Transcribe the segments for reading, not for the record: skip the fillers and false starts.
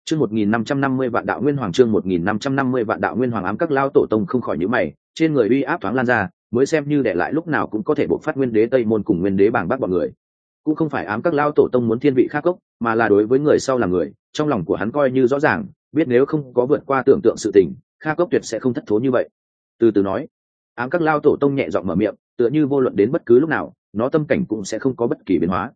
Chương 1550 vạn đạo nguyên hoàng, chương 1550 vạn đạo nguyên hoàng. Ám các lao tổ tông không khỏi nhíu mày, trên người uy áp thoáng lan ra, mới xem như để lại lúc nào cũng có thể bộc phát nguyên đế Tây Môn cùng nguyên đế Bàng Bác bọn người. Cũng không phải ám các lao tổ tông muốn thiên vị Kha Cốc, mà là đối với người sau là người, trong lòng của hắn coi như rõ ràng, biết nếu không có vượt qua tưởng tượng sự tình, Kha Cốc tuyệt sẽ không thất thố như vậy. Từ từ nói, ám các lao tổ tông nhẹ giọng mở miệng, tựa như vô luận đến bất cứ lúc nào, nó tâm cảnh cũng sẽ không có bất kỳ biến hóa.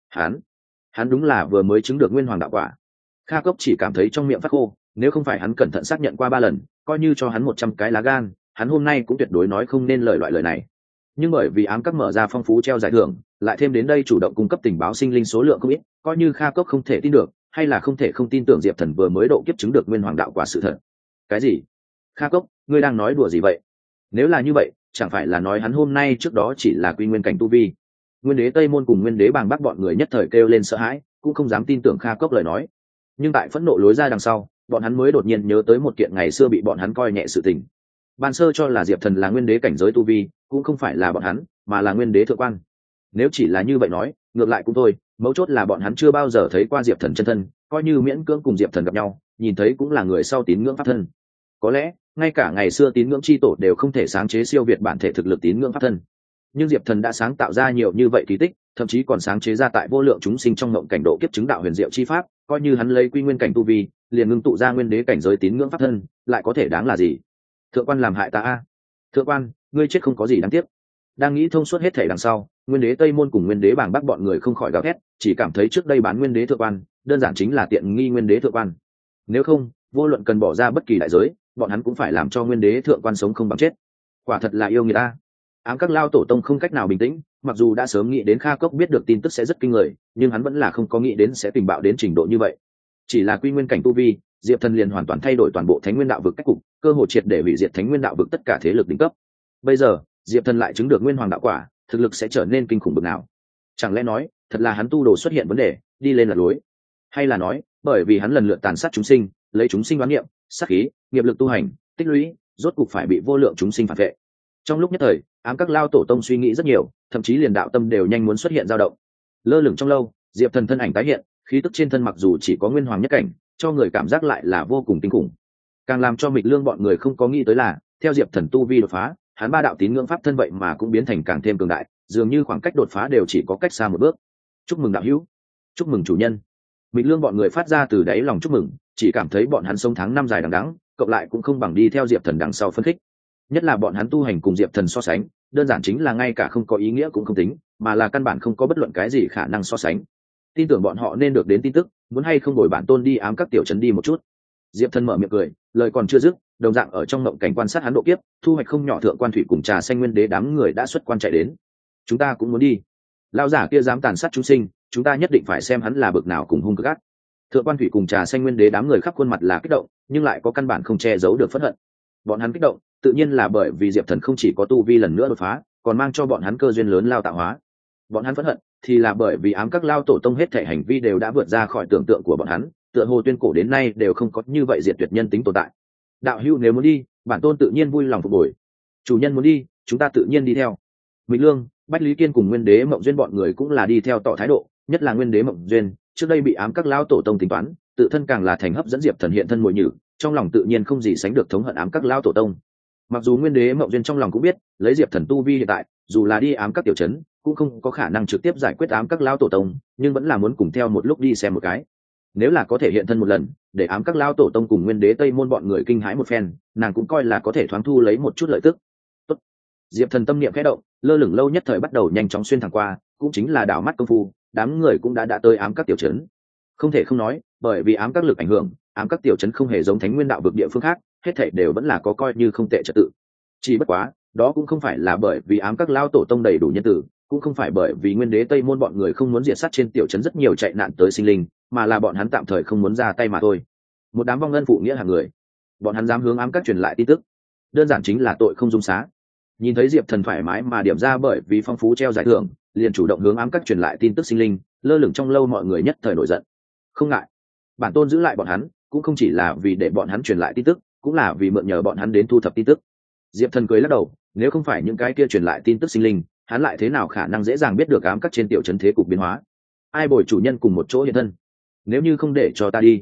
Hắn đúng là vừa mới chứng được nguyên hoàng đạo quả. Kha Cốc chỉ cảm thấy trong miệng phát khô, nếu không phải hắn cẩn thận xác nhận qua 3 lần, coi như cho hắn 100 cái lá gan, hắn hôm nay cũng tuyệt đối nói không nên loại lời này. Nhưng bởi vì ám các mở ra phong phú treo giải thưởng, lại thêm đến đây chủ động cung cấp tình báo sinh linh số lượng không ít, coi như Kha Cốc không thể tin được, hay là không thể không tin tưởng Diệp Thần vừa mới độ kiếp chứng được nguyên hoàng đạo quả sự thật. Cái gì? Kha Cốc, ngươi đang nói đùa gì vậy? Nếu là như vậy, chẳng phải là nói hắn hôm nay trước đó chỉ là quy nguyên cảnh tu vi? Nguyên đế Tây Môn cùng nguyên đế Bàng Bác bọn người nhất thời kêu lên sợ hãi, cũng không dám tin tưởng Kha Cốc lời nói. Nhưng tại phẫn nộ lối ra đằng sau, bọn hắn mới đột nhiên nhớ tới một kiện ngày xưa bị bọn hắn coi nhẹ sự tình. Ban sơ cho là Diệp Thần là nguyên đế cảnh giới tu vi, cũng không phải là bọn hắn, mà là nguyên đế thượng quan. Nếu chỉ là như vậy nói, ngược lại cũng thôi, mấu chốt là bọn hắn chưa bao giờ thấy qua Diệp Thần chân thân, coi như miễn cưỡng cùng Diệp Thần gặp nhau, nhìn thấy cũng là người sau tín ngưỡng pháp thân. Có lẽ ngay cả ngày xưa tín ngưỡng chi tổ đều không thể sáng chế siêu việt bản thể thực lực tín ngưỡng pháp thân, nhưng Diệp Thần đã sáng tạo ra nhiều như vậy kỳ tích, thậm chí còn sáng chế ra tại vô lượng chúng sinh trong ngộng cảnh độ kiếp chứng đạo huyền diệu chi pháp, coi như hắn lấy quy nguyên cảnh tu vi, liền ngưng tụ ra nguyên đế cảnh giới tín ngưỡng pháp thân, lại có thể đáng là gì? Thượng quan làm hại ta a! Thượng quan, ngươi chết không có gì đáng tiếc. Đang nghĩ thông suốt hết thảy đằng sau, nguyên đế Tây Môn cùng nguyên đế Bàng Bác bọn người không khỏi gào thét, chỉ cảm thấy trước đây bán nguyên đế thượng quan, đơn giản chính là tiện nghi nguyên đế thượng quan. Nếu không, vô luận cần bỏ ra bất kỳ đại giới, bọn hắn cũng phải làm cho nguyên đế thượng quan sống không bằng chết. Quả thật là yêu người ta. Ám các lao tổ tông không cách nào bình tĩnh, mặc dù đã sớm nghĩ đến Kha Cốc biết được tin tức sẽ rất kinh người, nhưng hắn vẫn là không có nghĩ đến sẽ tình bạo đến trình độ như vậy. Chỉ là quy nguyên cảnh tu vi, Diệp Thần liền hoàn toàn thay đổi toàn bộ Thánh Nguyên đạo vực cách cục, cơ hội triệt để hủy diệt Thánh Nguyên đạo vực tất cả thế lực đỉnh cấp. Bây giờ, Diệp Thần lại chứng được nguyên hoàng đạo quả, thực lực sẽ trở nên kinh khủng bậc nào? Chẳng lẽ nói, thật là hắn tu đồ xuất hiện vấn đề, đi lên là lối? Hay là nói, bởi vì hắn lần lượt tàn sát chúng sinh, lấy chúng sinh đoán nghiệm, sát khí, nghiệp lực tu hành, tích lũy, rốt cục phải bị vô lượng chúng sinh phản vệ. Trong lúc nhất thời, ám các lao tổ tông suy nghĩ rất nhiều, thậm chí liền đạo tâm đều nhanh muốn xuất hiện dao động. Lơ lửng trong lâu, Diệp Thần thân ảnh tái hiện, khí tức trên thân mặc dù chỉ có nguyên hoàng nhất cảnh, cho người cảm giác lại là vô cùng kinh khủng. Càng làm cho Mịch Lương bọn người không có nghĩ tới là, theo Diệp Thần tu vi đột phá, hắn 3 đạo tín ngưỡng pháp thân vậy mà cũng biến thành càng thêm cường đại, dường như khoảng cách đột phá đều chỉ có cách xa một bước. Chúc mừng đạo hữu, chúc mừng chủ nhân. Mịch Lương bọn người phát ra từ đáy lòng chúc mừng, chỉ cảm thấy bọn hắn sống tháng năm dài đằng đẵng, cộng lại cũng không bằng đi theo Diệp Thần đằng sau phân khích. Nhất là bọn hắn tu hành cùng Diệp Thần so sánh, đơn giản chính là ngay cả không có ý nghĩa cũng không tính, mà là căn bản không có bất luận cái gì khả năng so sánh. Tin tưởng bọn họ nên được đến tin tức, muốn hay không đổi bản tôn đi ám các tiểu trấn đi một chút. Diệp Thần mở miệng cười, lời còn chưa dứt, đồng dạng ở trong mộng cảnh quan sát hắn độ kiếp, thu hoạch không nhỏ thượng quan thủy cùng trà xanh nguyên đế đám người đã xuất quan chạy đến. Chúng ta cũng muốn đi. Lão giả kia dám tàn sát chúng sinh, chúng ta nhất định phải xem hắn là bực nào cùng hung cực ác. Thượng quan thủy cùng trà xanh nguyên đế đám người khắp khuôn mặt là kích động, nhưng lại có căn bản không che giấu được phẫn hận. Bọn hắn kích động, tự nhiên là bởi vì Diệp Thần không chỉ có tu vi lần nữa đột phá, còn mang cho bọn hắn cơ duyên lớn lao tạo hóa. Bọn hắn phẫn hận thì là bởi vì ám các lao tổ tông hết thảy hành vi đều đã vượt ra khỏi tưởng tượng của bọn hắn, tựa hồ tuyên cổ đến nay đều không có như vậy diệt tuyệt nhân tính tồn tại. Đạo hữu nếu muốn đi, bản tôn tự nhiên vui lòng phục bồi. Chủ nhân muốn đi, chúng ta tự nhiên đi theo. Mịch Lương, Bách Lý Kiên cùng Nguyên Đế Mộng Duyên bọn người cũng là đi theo tỏ thái độ, nhất là Nguyên Đế Mộng Duyên, trước đây bị ám các lao tổ tông tính toán, tự thân càng là thành hấp dẫn Diệp Thần hiện thân mồi nhử, trong lòng tự nhiên không gì sánh được thống hận ám các lao tổ tông. Mặc dù Nguyên Đế Mộng Duyên trong lòng cũng biết, lấy Diệp Thần tu vi hiện tại, dù là đi ám các tiểu trấn, cũng không có khả năng trực tiếp giải quyết ám các lao tổ tông, nhưng vẫn là muốn cùng theo một lúc đi xem một cái. Nếu là có thể hiện thân một lần, để ám các lao tổ tông cùng Nguyên Đế Tây Môn bọn người kinh hãi một phen, nàng cũng coi là có thể thoáng thu lấy một chút lợi tức. Tốt. Diệp Thần tâm niệm khẽ động, lơ lửng lâu nhất thời bắt đầu nhanh chóng xuyên thẳng qua, cũng chính là đảo mắt công phu, đám người cũng đã tới ám các tiểu trấn. Không thể không nói, bởi vì ám các lực ảnh hưởng, ám các tiểu trấn không hề giống Thánh Nguyên đạo vực địa phương khác, hết thảy đều vẫn là có coi như không tệ trật tự. Chỉ bất quá, đó cũng không phải là bởi vì ám các lao tổ tông đầy đủ nhân tử, cũng không phải bởi vì Nguyên Đế Tây Môn bọn người không muốn diệt sát trên tiểu trấn rất nhiều chạy nạn tới sinh linh, mà là bọn hắn tạm thời không muốn ra tay mà thôi. Một đám vong ân phụ nghĩa hàng người, bọn hắn dám hướng ám các truyền lại tin tức, đơn giản chính là tội không dung xá. Nhìn thấy Diệp Thần thoải mái mà điểm ra bởi vì phong phú treo giải thưởng, liền chủ động hướng ám các truyền lại tin tức sinh linh, lơ lửng trong lâu mọi người nhất thời nổi giận. Không ngại, bản tôn giữ lại bọn hắn, cũng không chỉ là vì để bọn hắn truyền lại tin tức, cũng là vì mượn nhờ bọn hắn đến thu thập tin tức. Diệp Thần cười lắc đầu, nếu không phải những cái kia truyền lại tin tức sinh linh, hắn lại thế nào khả năng dễ dàng biết được ám các trên tiểu trấn thế cục biến hóa? Ai bồi chủ nhân cùng một chỗ hiện thân? Nếu như không để cho ta đi,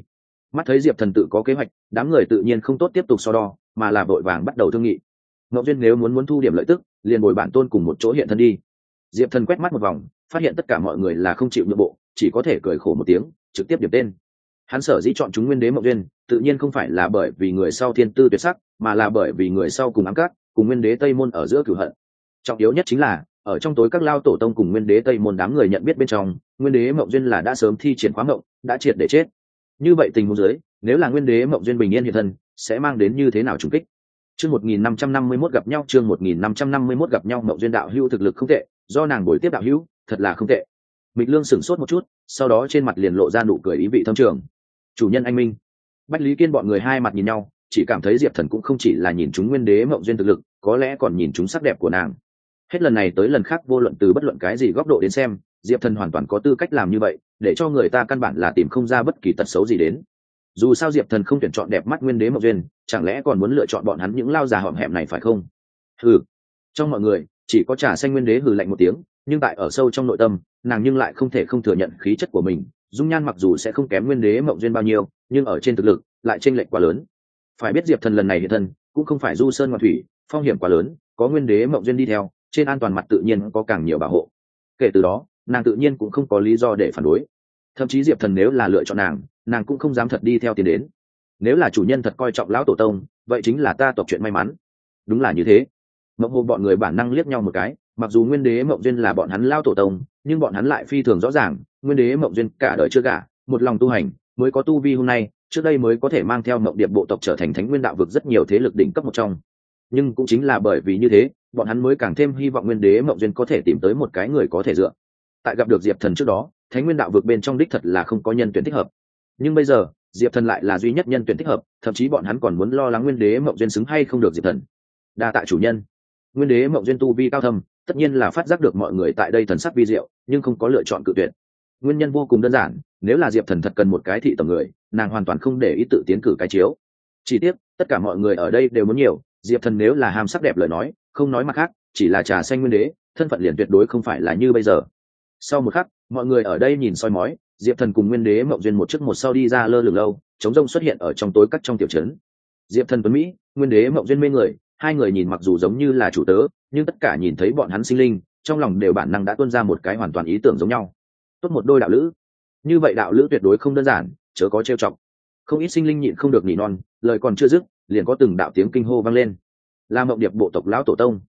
Mắt thấy diệp thần tự có kế hoạch, đám người tự nhiên không tốt tiếp tục so đo, mà là vội vàng bắt đầu thương nghị. Ngọc duyên nếu muốn thu điểm lợi tức, liền bồi bản tôn cùng một chỗ hiện thân đi. Diệp thần quét mắt một vòng, phát hiện tất cả mọi người là không chịu nhượng bộ, chỉ có thể cười khổ một tiếng, trực tiếp điểm tên. Hắn sở dĩ chọn chúng nguyên đế Mộng duyên, tự nhiên không phải là bởi vì người sau thiên tư tuyệt sắc, mà là bởi vì người sau cùng ám cát, cùng nguyên đế Tây môn ở giữa cửu hận. Trọng yếu nhất chính là ở trong tối các lao tổ tông cùng nguyên đế Tây môn đám người nhận biết bên trong, nguyên đế Mộng duyên là đã sớm thi triển khóa mộng, đã triệt để chết. Như vậy tình huống dưới, nếu là nguyên đế Mộng duyên bình yên hiện thân, sẽ mang đến như thế nào trùng kích? Chương 1551 gặp nhau, chương 1551 gặp nhau. Mộng duyên đạo hữu thực lực không tệ, do nàng bồi tiếp đạo hữu, thật là không tệ. Mịch Lương sửng sốt một chút, sau đó trên mặt liền lộ ra nụ cười ý vị thâm trường. Chủ nhân anh minh. Bách Lý Kiên bọn người hai mặt nhìn nhau, chỉ cảm thấy Diệp Thần cũng không chỉ là nhìn chúng nguyên đế Mộng duyên thực lực, có lẽ còn nhìn chúng sắc đẹp của nàng. Hết lần này tới lần khác, vô luận từ bất luận cái gì góc độ đến xem, Diệp Thần hoàn toàn có tư cách làm như vậy, để cho người ta căn bản là tìm không ra bất kỳ tật xấu gì đến. Dù sao Diệp Thần không tuyển chọn đẹp mắt nguyên đế Mộng duyên, chẳng lẽ còn muốn lựa chọn bọn hắn những lao già hõm hẹm này phải không? Hừ. Trong mọi người, chỉ có Trà Xanh nguyên đế hừ lạnh một tiếng, nhưng tại ở sâu trong nội tâm, nàng nhưng lại không thể không thừa nhận khí chất của mình. Dung nhan mặc dù sẽ không kém nguyên đế Mộng duyên bao nhiêu, nhưng ở trên thực lực lại chênh lệch quá lớn. Phải biết Diệp Thần lần này hiện thân, cũng không phải du sơn ngoạn thủy, phong hiểm quá lớn, có nguyên đế Mộng duyên đi theo, trên an toàn mặt tự nhiên có càng nhiều bảo hộ. Kể từ đó, nàng tự nhiên cũng không có lý do để phản đối. Thậm chí Diệp Thần nếu là lựa chọn nàng cũng không dám thật đi theo tiền đến. Nếu là chủ nhân thật coi trọng lão tổ tông, vậy chính là ta tộc chuyện may mắn. Đúng là như thế. Mộng Hồ bọn người bản năng liếc nhau một cái, mặc dù nguyên đế Mộng duyên là bọn hắn lao tổ tông, nhưng bọn hắn lại phi thường rõ ràng, nguyên đế Mộng duyên cả đời chưa gả, một lòng tu hành, mới có tu vi hôm nay, trước đây mới có thể mang theo Mộng Điệp bộ tộc trở thành Thánh Nguyên đạo vực rất nhiều thế lực đỉnh cấp một trong. Nhưng cũng chính là bởi vì như thế, bọn hắn mới càng thêm hy vọng nguyên đế Mộng duyên có thể tìm tới một cái người có thể dựa. Tại gặp được Diệp Thần trước đó, Thánh Nguyên đạo vực bên trong đích thật là không có nhân tuyển thích hợp. Nhưng bây giờ, Diệp Thần lại là duy nhất nhân tuyển thích hợp, thậm chí bọn hắn còn muốn lo lắng nguyên đế Mộng duyên xứng hay không được Diệp Thần. Đa tạ chủ nhân. Nguyên đế Mộng duyên tu vi cao thâm, tất nhiên là phát giác được mọi người tại đây thần sắc vi diệu, nhưng không có lựa chọn cự tuyệt. Nguyên nhân vô cùng đơn giản, nếu là Diệp Thần thật cần một cái thị tầm người, nàng hoàn toàn không để ý tự tiến cử cái chiếu. Chỉ tiếc, tất cả mọi người ở đây đều muốn nhiều, Diệp Thần nếu là ham sắc đẹp lời nói, không nói mặt khác, chỉ là Trà Xanh nguyên đế, thân phận liền tuyệt đối không phải là như bây giờ. Sau một khắc, mọi người ở đây nhìn soi mói, Diệp Thần cùng nguyên đế Mộng duyên một trước một sau đi ra lơ lửng lâu, chống rông xuất hiện ở trong tối cắt trong tiểu trấn. Diệp Thần tuấn mỹ, nguyên đế Mộng duyên mê người, hai người nhìn mặc dù giống như là chủ tớ, nhưng tất cả nhìn thấy bọn hắn sinh linh, trong lòng đều bản năng đã tuôn ra một cái hoàn toàn ý tưởng giống nhau. Tốt một đôi đạo lữ. Như vậy đạo lữ tuyệt đối không đơn giản, chớ có trêu chọc. Không ít sinh linh nhịn không được nỉ non, lời còn chưa dứt, liền có từng đạo tiếng kinh hô vang lên. Là Mộng Điệp bộ tộc lão tổ tông.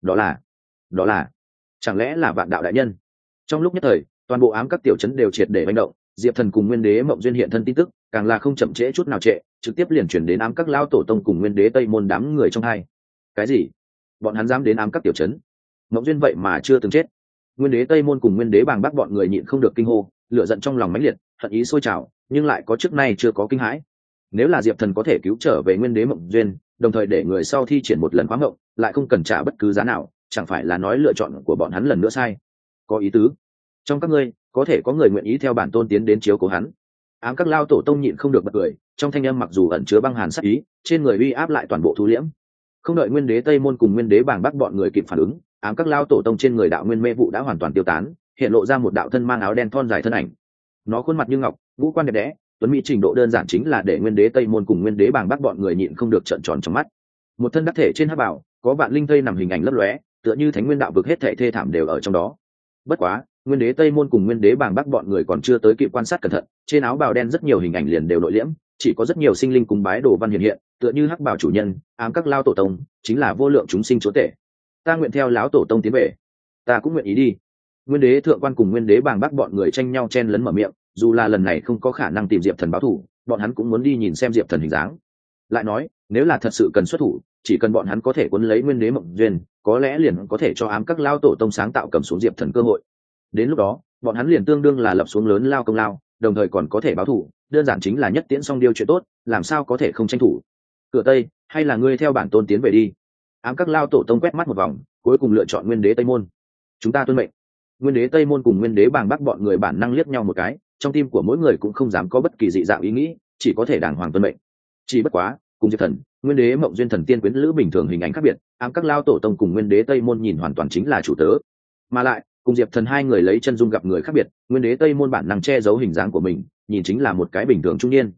Đó là, chẳng lẽ là Vạn đạo đại nhân? Trong lúc nhất thời, toàn bộ ám các tiểu trấn đều triệt để manh động, Diệp Thần cùng nguyên đế Mộng duyên hiện thân tin tức, càng là không chậm trễ chút nào trệ, trực tiếp liền chuyển đến ám các lão tổ tông cùng nguyên đế Tây môn đám người trong hai. Cái gì? Bọn hắn dám đến ám các tiểu trấn? Mộng duyên vậy mà chưa từng chết? Nguyên đế Tây môn cùng nguyên đế Bàng Bắc bọn người nhịn không được kinh hô, lửa giận trong lòng mãnh liệt, hận ý sôi trào, nhưng lại có trước nay chưa có kinh hãi. Nếu là Diệp Thần có thể cứu trở về nguyên đế Mộng duyên, đồng thời để người sau thi triển một lần khóa mộng, lại không cần trả bất cứ giá nào, chẳng phải là nói lựa chọn của bọn hắn lần nữa sai? Có ý tứ. Trong các ngươi, có thể có người nguyện ý theo bản tôn tiến đến chiếu cố hắn. Ám các lao tổ tông nhịn không được bật cười, trong thanh âm mặc dù ẩn chứa băng hàn sát ý, trên người uy áp lại toàn bộ thu liễm. Không đợi nguyên đế Tây môn cùng nguyên đế Bàng Bắc bọn người kịp phản ứng, ám các lao tổ tông trên người đạo nguyên mê vụ đã hoàn toàn tiêu tán, hiện lộ ra một đạo thân mang áo đen thon dài thân ảnh. Nó khuôn mặt như ngọc, ngũ quan đẹp đẽ, tuấn mỹ trình độ đơn giản chính là để nguyên đế Tây môn cùng nguyên đế Bàng Bắc bọn người nhịn không được trợn tròn trong mắt. Một thân đắc thể trên hắc bảo, có vạn linh tây nằm hình ảnh lấp lóe, tựa như Thánh Nguyên đạo vực hết thảy thê thảm đều ở trong đó. Bất quá, nguyên đế Tây môn cùng nguyên đế Bàng Bắc bọn người còn chưa tới kịp quan sát cẩn thận, trên áo bào đen rất nhiều hình ảnh liền đều nội liễm, chỉ có rất nhiều sinh linh cùng bái đồ văn hiện hiện, tựa như hắc bảo chủ nhân, ám các lao tổ tông, chính là vô lượng chúng sinh chúa tể. Ta nguyện theo lão tổ tông tiến về. Ta cũng nguyện ý đi. Nguyên đế Thượng Quan cùng nguyên đế Bàng Bắc bọn người tranh nhau chen lấn mở miệng, dù là lần này không có khả năng tìm Diệp Thần báo thù, bọn hắn cũng muốn đi nhìn xem Diệp Thần hình dáng. Lại nói, nếu là thật sự cần xuất thủ, chỉ cần bọn hắn có thể cuốn lấy nguyên đế Mộng duyên, có lẽ liền có thể cho ám các lao tổ tông sáng tạo cầm xuống Diệp Thần cơ hội. Đến lúc đó, bọn hắn liền tương đương là lập xuống lớn lao công lao, đồng thời còn có thể báo thù, đơn giản chính là nhất tiễn song điêu chuyện tốt, làm sao có thể không tranh thủ. Cửa Tây, hay là ngươi theo bản tôn tiến về đi. Ám các lao tổ tông quét mắt một vòng, cuối cùng lựa chọn nguyên đế Tây môn. Chúng ta tuân mệnh. Nguyên đế Tây môn cùng nguyên đế Bàng Bắc bọn người bản năng liếc nhau một cái, trong tim của mỗi người cũng không dám có bất kỳ dị dạng ý nghĩ, chỉ có thể đàng hoàng tuân mệnh. Chỉ bất quá, cùng Diệp Thần, nguyên đế Mộng duyên thần tiên quyến lữ bình thường hình ảnh khác biệt, ám các lao tổ tông cùng nguyên đế Tây môn nhìn hoàn toàn chính là chủ tớ. Mà lại, cùng Diệp Thần hai người lấy chân dung gặp người khác biệt, nguyên đế Tây môn bản năng che giấu hình dáng của mình, nhìn chính là một cái bình thường trung niên.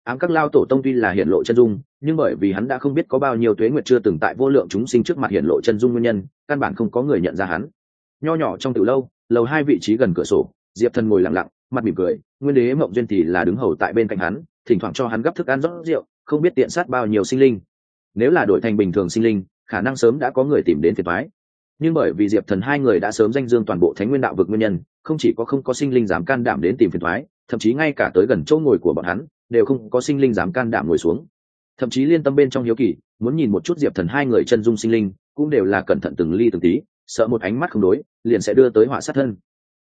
Ám các lao tổ tông tuy là hiện lộ chân dung, nhưng bởi vì hắn đã không biết có bao nhiêu tuế nguyệt chưa từng tại vô lượng chúng sinh trước mặt hiện lộ chân dung nguyên nhân, căn bản không có người nhận ra hắn. Nho nhỏ trong tiểu lâu, lầu 2 vị trí gần cửa sổ, Diệp Thần ngồi lặng lặng, mặt mỉm cười, Nguyên Đế Mộng Duyên thì là đứng hầu tại bên cạnh hắn, thỉnh thoảng cho hắn gấp thức ăn rót rượu, không biết tiện sát bao nhiêu sinh linh. Nếu là đổi thành bình thường sinh linh, khả năng sớm đã có người tìm đến phiền toái. Nhưng bởi vì Diệp Thần hai người đã sớm danh dương toàn bộ Thánh Nguyên đạo vực nguyên nhân, không chỉ có không có sinh linh dám can đảm đến tìm phiền toái, thậm chí ngay cả tới gần chỗ ngồi của bọn hắn, đều không có sinh linh dám can đảm ngồi xuống. Thậm chí liên tâm bên trong hiếu kỳ, muốn nhìn một chút Diệp Thần hai người chân dung sinh linh, cũng đều là cẩn thận từng ly từng tí, sợ một ánh mắt không đối, liền sẽ đưa tới họa sát thân.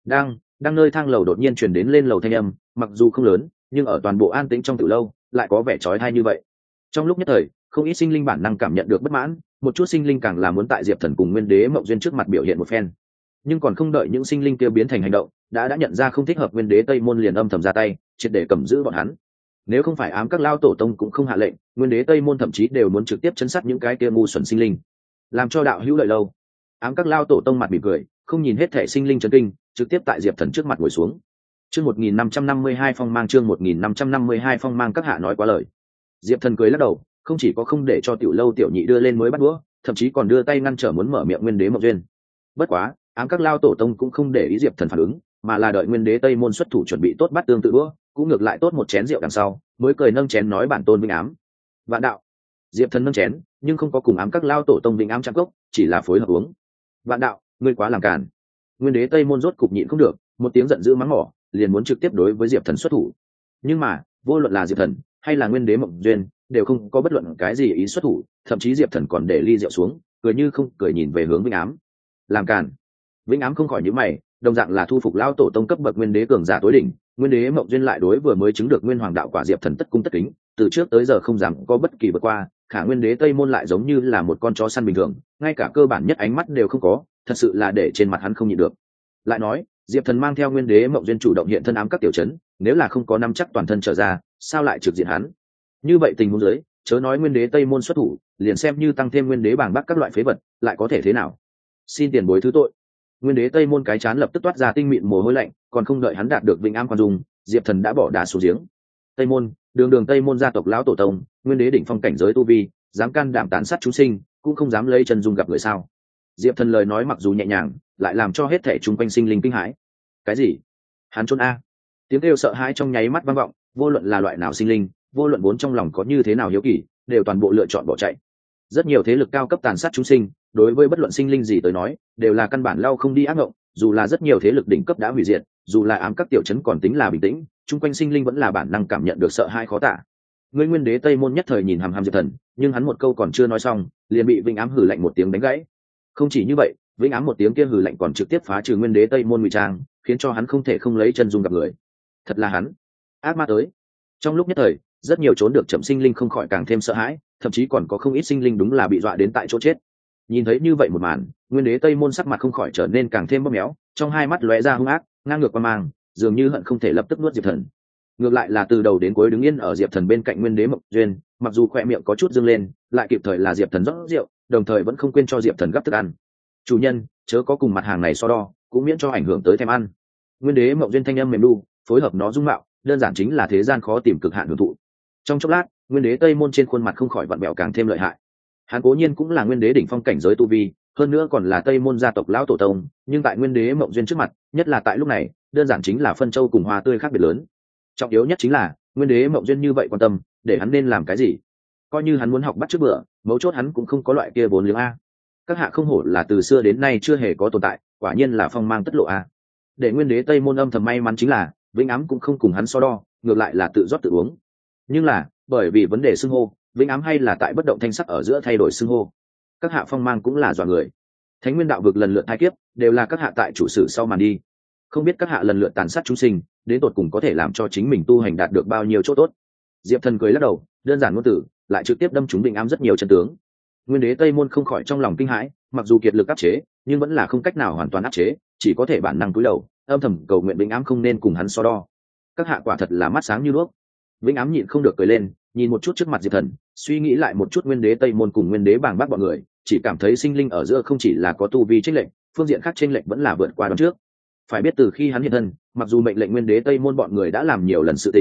Đang nơi thang lầu đột nhiên truyền đến lên lầu thanh âm, mặc dù không lớn, nhưng ở toàn bộ an tĩnh trong tiểu lâu, lại có vẻ chói tai như vậy. Trong lúc nhất thời, không ít sinh linh bản năng cảm nhận được bất mãn, một chút sinh linh càng là muốn tại Diệp Thần cùng Nguyên Đế Mộng Duyên trước mặt biểu hiện một phen. Nhưng còn không đợi những sinh linh kia biến thành hành động, đã nhận ra không thích hợp, Nguyên Đế Tây Môn liền âm thầm ra tay, triệt để cầm giữ bọn hắn. Nếu không phải ám các lao tổ tông cũng không hạ lệnh, Nguyên Đế Tây Môn thậm chí đều muốn trực tiếp chấn sát những cái kia ngu xuẩn sinh linh, làm cho đạo hữu lợi lâu. Ám các lao tổ tông mặt mỉm cười, không nhìn hết thể sinh linh chấn kinh, trực tiếp tại Diệp Thần trước mặt ngồi xuống. Chương 1552 phong mang, chương 1552 phong mang, các hạ nói quá lời. Diệp Thần cười lắc đầu, không chỉ có không để cho tiểu lâu tiểu nhị đưa lên mới bắt đũa, thậm chí còn đưa tay ngăn trở muốn mở miệng Nguyên Đế Mộng Duyên. Bất quá, ám các lao tổ tông cũng không để ý Diệp Thần phản ứng, mà là đợi Nguyên Đế Tây Môn xuất thủ chuẩn bị tốt bắt tương tự đũa, cũng ngược lại tốt một chén rượu đằng sau, mới cười nâng chén nói bản tôn vinh ám. Vạn đạo. Diệp Thần nâng chén, nhưng không có cùng ám các lao tổ tông vinh ám chạm cốc, chỉ là phối hợp uống. Vạn đạo, ngươi quá làm cản. Nguyên Đế Tây Môn rốt cục nhịn không được, một tiếng giận dữ mắng mỏ, liền muốn trực tiếp đối với Diệp Thần xuất thủ. Nhưng mà, vô luận là Diệp Thần hay là Nguyên Đế Mộng Duyên, đều không có bất luận cái gì ý xuất thủ, thậm chí Diệp Thần còn để ly rượu xuống, cười như không cười nhìn về hướng Vĩnh Ám. Làm cản. Vĩnh Ám không khỏi nhíu mày, đồng dạng là thu phục lao tổ tông cấp bậc Nguyên Đế cường giả tối đỉnh, Nguyên Đế Mộng Duyên lại đối vừa mới chứng được Nguyên Hoàng đạo quả Diệp Thần tất cung tất kính, từ trước tới giờ không dám có bất kỳ vượt qua, khả Nguyên Đế Tây Môn lại giống như là một con chó săn bình thường, ngay cả cơ bản nhất ánh mắt đều không có, thật sự là để trên mặt hắn không nhịn được. Lại nói, Diệp Thần mang theo Nguyên Đế Mộng Duyên chủ động hiện thân ám các tiểu trấn, nếu là không có nắm chắc toàn thân trở ra, sao lại trực diện hắn? Như vậy tình huống dưới, chớ nói Nguyên Đế Tây Môn xuất thủ, liền xem như tăng thêm Nguyên Đế bảng bắc các loại phế vật, lại có thể thế nào? Xin tiền bối thứ tội. Nguyên Đế Tây Môn cái chán lập tức toát ra tinh mịn mồ hôi lạnh, còn không đợi hắn đạt được Vĩnh Am quan dung, Diệp Thần đã bỏ đá xuống giếng. Tây Môn, đường Tây Môn gia tộc lão tổ tông, Nguyên Đế đỉnh phong cảnh giới tu vi, dám can đảm tàn sát chúng sinh, cũng không dám lấy chân dung gặp người sao? Diệp Thần lời nói mặc dù nhẹ nhàng, lại làm cho hết thảy chung quanh sinh linh kinh hãi. Cái gì? Hắn trốn a? Tiếng kêu sợ hãi trong nháy mắt vang vọng, vô luận là loại nào sinh linh, vô luận vốn trong lòng có như thế nào hiếu kỳ, đều toàn bộ lựa chọn bỏ chạy. Rất nhiều thế lực cao cấp tàn sát chúng sinh, đối với bất luận sinh linh gì tới nói, đều là căn bản lau không đi ác ngộng, dù là rất nhiều thế lực đỉnh cấp đã hủy diệt, dù là ám các tiểu trấn còn tính là bình tĩnh, chung quanh sinh linh vẫn là bản năng cảm nhận được sợ hãi khó tả. Người Nguyên Đế Tây Môn nhất thời nhìn hằm hằm Diệp Thần, nhưng hắn một câu còn chưa nói xong, liền bị Vĩnh Ám hừ lạnh một tiếng đánh gãy. Không chỉ như vậy, Vĩnh Ám một tiếng kia hừ lạnh còn trực tiếp phá trừ Nguyên Đế Tây Môn ngụy trang, khiến cho hắn không thể không lấy chân dung gặp người. Thật là hắn, ác ma tới. Trong lúc nhất thời, rất nhiều trốn được chậm sinh linh không khỏi càng thêm sợ hãi, thậm chí còn có không ít sinh linh đúng là bị dọa đến tại chỗ chết. Nhìn thấy như vậy một màn, Nguyên Đế Tây Môn sắc mặt không khỏi trở nên càng thêm bóp méo, trong hai mắt lóe ra hung ác, ngang ngược quan mang, dường như hận không thể lập tức nuốt Diệp Thần. Ngược lại là từ đầu đến cuối đứng yên ở Diệp Thần bên cạnh Nguyên Đế Mộng Duyên, mặc dù khỏe miệng có chút dương lên, lại kịp thời là Diệp Thần rót rượu, đồng thời vẫn không quên cho Diệp Thần gấp thức ăn. Chủ nhân, chớ có cùng mặt hàng này so đo, cũng miễn cho ảnh hưởng tới thèm ăn. Nguyên Đế Mộng Duyên thanh âm mềm nu, phối hợp nó dung mạo, đơn giản chính là thế gian khó tìm cực hạn hưởng thụ. Trong chốc lát, Nguyên Đế Tây Môn trên khuôn mặt không khỏi vặn vẹo càng thêm lợi hại. Hắn cố nhiên cũng là Nguyên Đế đỉnh phong cảnh giới tu vi, hơn nữa còn là Tây Môn gia tộc lão tổ tông, nhưng tại Nguyên Đế Mộng Duyên trước mặt, nhất là tại lúc này, đơn giản chính là phân châu cùng hoa tươi khác biệt lớn. Trọng yếu nhất chính là, Nguyên Đế Mộng Duyên như vậy quan tâm, để hắn nên làm cái gì? Coi như hắn muốn học bắt trước bữa, mấu chốt hắn cũng không có loại kia vốn liếng a. Các hạ không hổ là từ xưa đến nay chưa hề có tồn tại, quả nhiên là phong mang tất lộ a. Để Nguyên Đế Tây Môn âm thầm may mắn chính là, Vĩnh Ám cũng không cùng hắn so đo, ngược lại là tự rót tự uống. Nhưng là, bởi vì vấn đề xưng hô, Vĩnh Ám hay là tại bất động thanh sắc ở giữa thay đổi xưng hô. Các hạ phong mang cũng là dọa người. Thánh Nguyên đạo vực lần lượt thai kiếp, đều là các hạ tại chủ sử sau màn đi. Không biết các hạ lần lượt tàn sát chúng sinh, đến tột cùng có thể làm cho chính mình tu hành đạt được bao nhiêu chỗ tốt. Diệp Thần cười lắc đầu, đơn giản ngôn từ, lại trực tiếp đâm trúng Vĩnh Ám rất nhiều chân tướng. Nguyên Đế Tây Môn không khỏi trong lòng kinh hãi, mặc dù kiệt lực áp chế, nhưng vẫn là không cách nào hoàn toàn áp chế, chỉ có thể bản năng cúi đầu, âm thầm cầu nguyện Vĩnh Ám không nên cùng hắn so đo. Các hạ quả thật là mắt sáng như đuốc. Vĩnh Ám nhịn không được cười lên, nhìn một chút trước mặt Diệp Thần, suy nghĩ lại một chút Nguyên Đế Tây Môn cùng Nguyên Đế bàng bác bọn người, chỉ cảm thấy sinh linh ở giữa không chỉ là có tu vi chênh lệch, phương diện khác chênh lệch vẫn là vượt qua đón trước. Phải biết từ khi hắn hiện thân, mặc dù mệnh lệnh Nguyên Đế Tây Môn bọn người đã làm nhiều lần sự tình,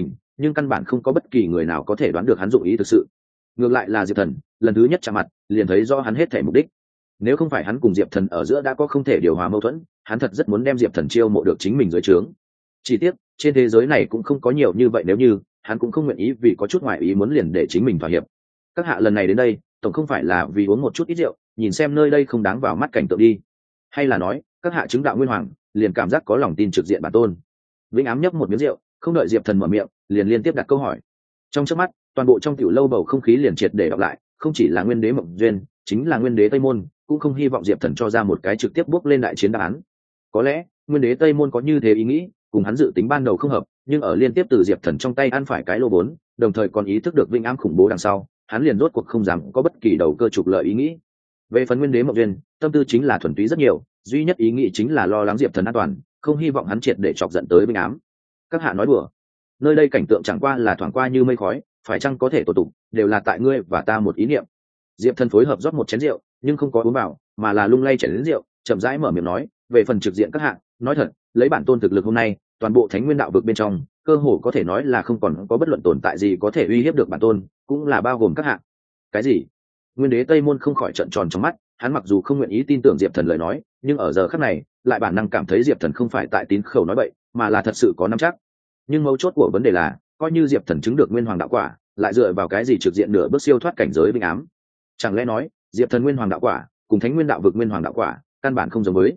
nhưng căn bản không có bất kỳ người nào có thể đoán được hắn dụng ý thực sự. Ngược lại là Diệp Thần, lần thứ nhất chạm mặt liền thấy rõ hắn hết thể mục đích. Nếu không phải hắn cùng Diệp Thần ở giữa đã có không thể điều hòa mâu thuẫn, hắn thật rất muốn đem Diệp Thần chiêu mộ được chính mình dưới trướng. Chỉ tiếc trên thế giới này cũng không có nhiều như vậy, nếu như hắn cũng không nguyện ý vì có chút ngoại ý muốn liền để chính mình thỏa hiệp. Các hạ lần này đến đây tổng không phải là vì uống một chút ít rượu, nhìn xem nơi đây không đáng vào mắt cảnh tượng đi, hay là nói các hạ chứng đạo nguyên hoàng liền cảm giác có lòng tin trực diện bản tôn? Vĩnh Ám nhấp một miếng rượu, không đợi Diệp Thần mở miệng liền liên tiếp đặt câu hỏi. Trong chớp mắt toàn bộ trong tiểu lâu bầu không khí liền triệt để đọc lại, không chỉ là Nguyên Đế Mộng Duyên, chính là Nguyên Đế Tây Môn cũng không hy vọng Diệp Thần cho ra một cái trực tiếp bước lên đại chiến đáp án. Có lẽ Nguyên Đế Tây Môn có như thế ý nghĩ, cùng hắn dự tính ban đầu không hợp, nhưng ở liên tiếp từ Diệp Thần trong tay ăn phải cái lô vốn, đồng thời còn ý thức được Vĩnh Ám khủng bố đằng sau, hắn liền rốt cuộc không dám có bất kỳ đầu cơ trục lợi ý nghĩ. Về phần Nguyên Đế Mộng Duyên, tâm tư chính là thuần túy rất nhiều, duy nhất ý nghĩ chính là lo lắng Diệp Thần an toàn, không hy vọng hắn triệt để chọc giận tới Vĩnh Ám. Các hạ nói đùa, nơi đây cảnh tượng chẳng qua là thoáng qua như mây khói, phải chăng có thể tổ tụng, đều là tại ngươi và ta một ý niệm. Diệp Thần phối hợp rót một chén rượu, nhưng không có uống vào, mà là lung lay chén đến rượu, chậm rãi mở miệng nói, về phần trực diện các hạ, nói thật, lấy bản tôn thực lực hôm nay, toàn bộ Thánh Nguyên đạo vực bên trong, cơ hồ có thể nói là không còn có bất luận tồn tại gì có thể uy hiếp được bản tôn, cũng là bao gồm các hạ. Cái gì? Nguyên Đế Tây Môn không khỏi trợn tròn trong mắt, hắn mặc dù không nguyện ý tin tưởng Diệp Thần lời nói, nhưng ở giờ khắc này, lại bản năng cảm thấy Diệp Thần không phải tại tín khẩu nói bậy, mà là thật sự có nắm chắc. Nhưng mấu chốt của vấn đề là, coi như Diệp Thần chứng được Nguyên Hoàng đạo quả, lại dựa vào cái gì trực diện nửa bước siêu thoát cảnh giới Vĩnh Ám? Chẳng lẽ nói, Diệp Thần Nguyên Hoàng đạo quả cùng Thánh Nguyên đạo vực Nguyên Hoàng đạo quả, căn bản không giống với?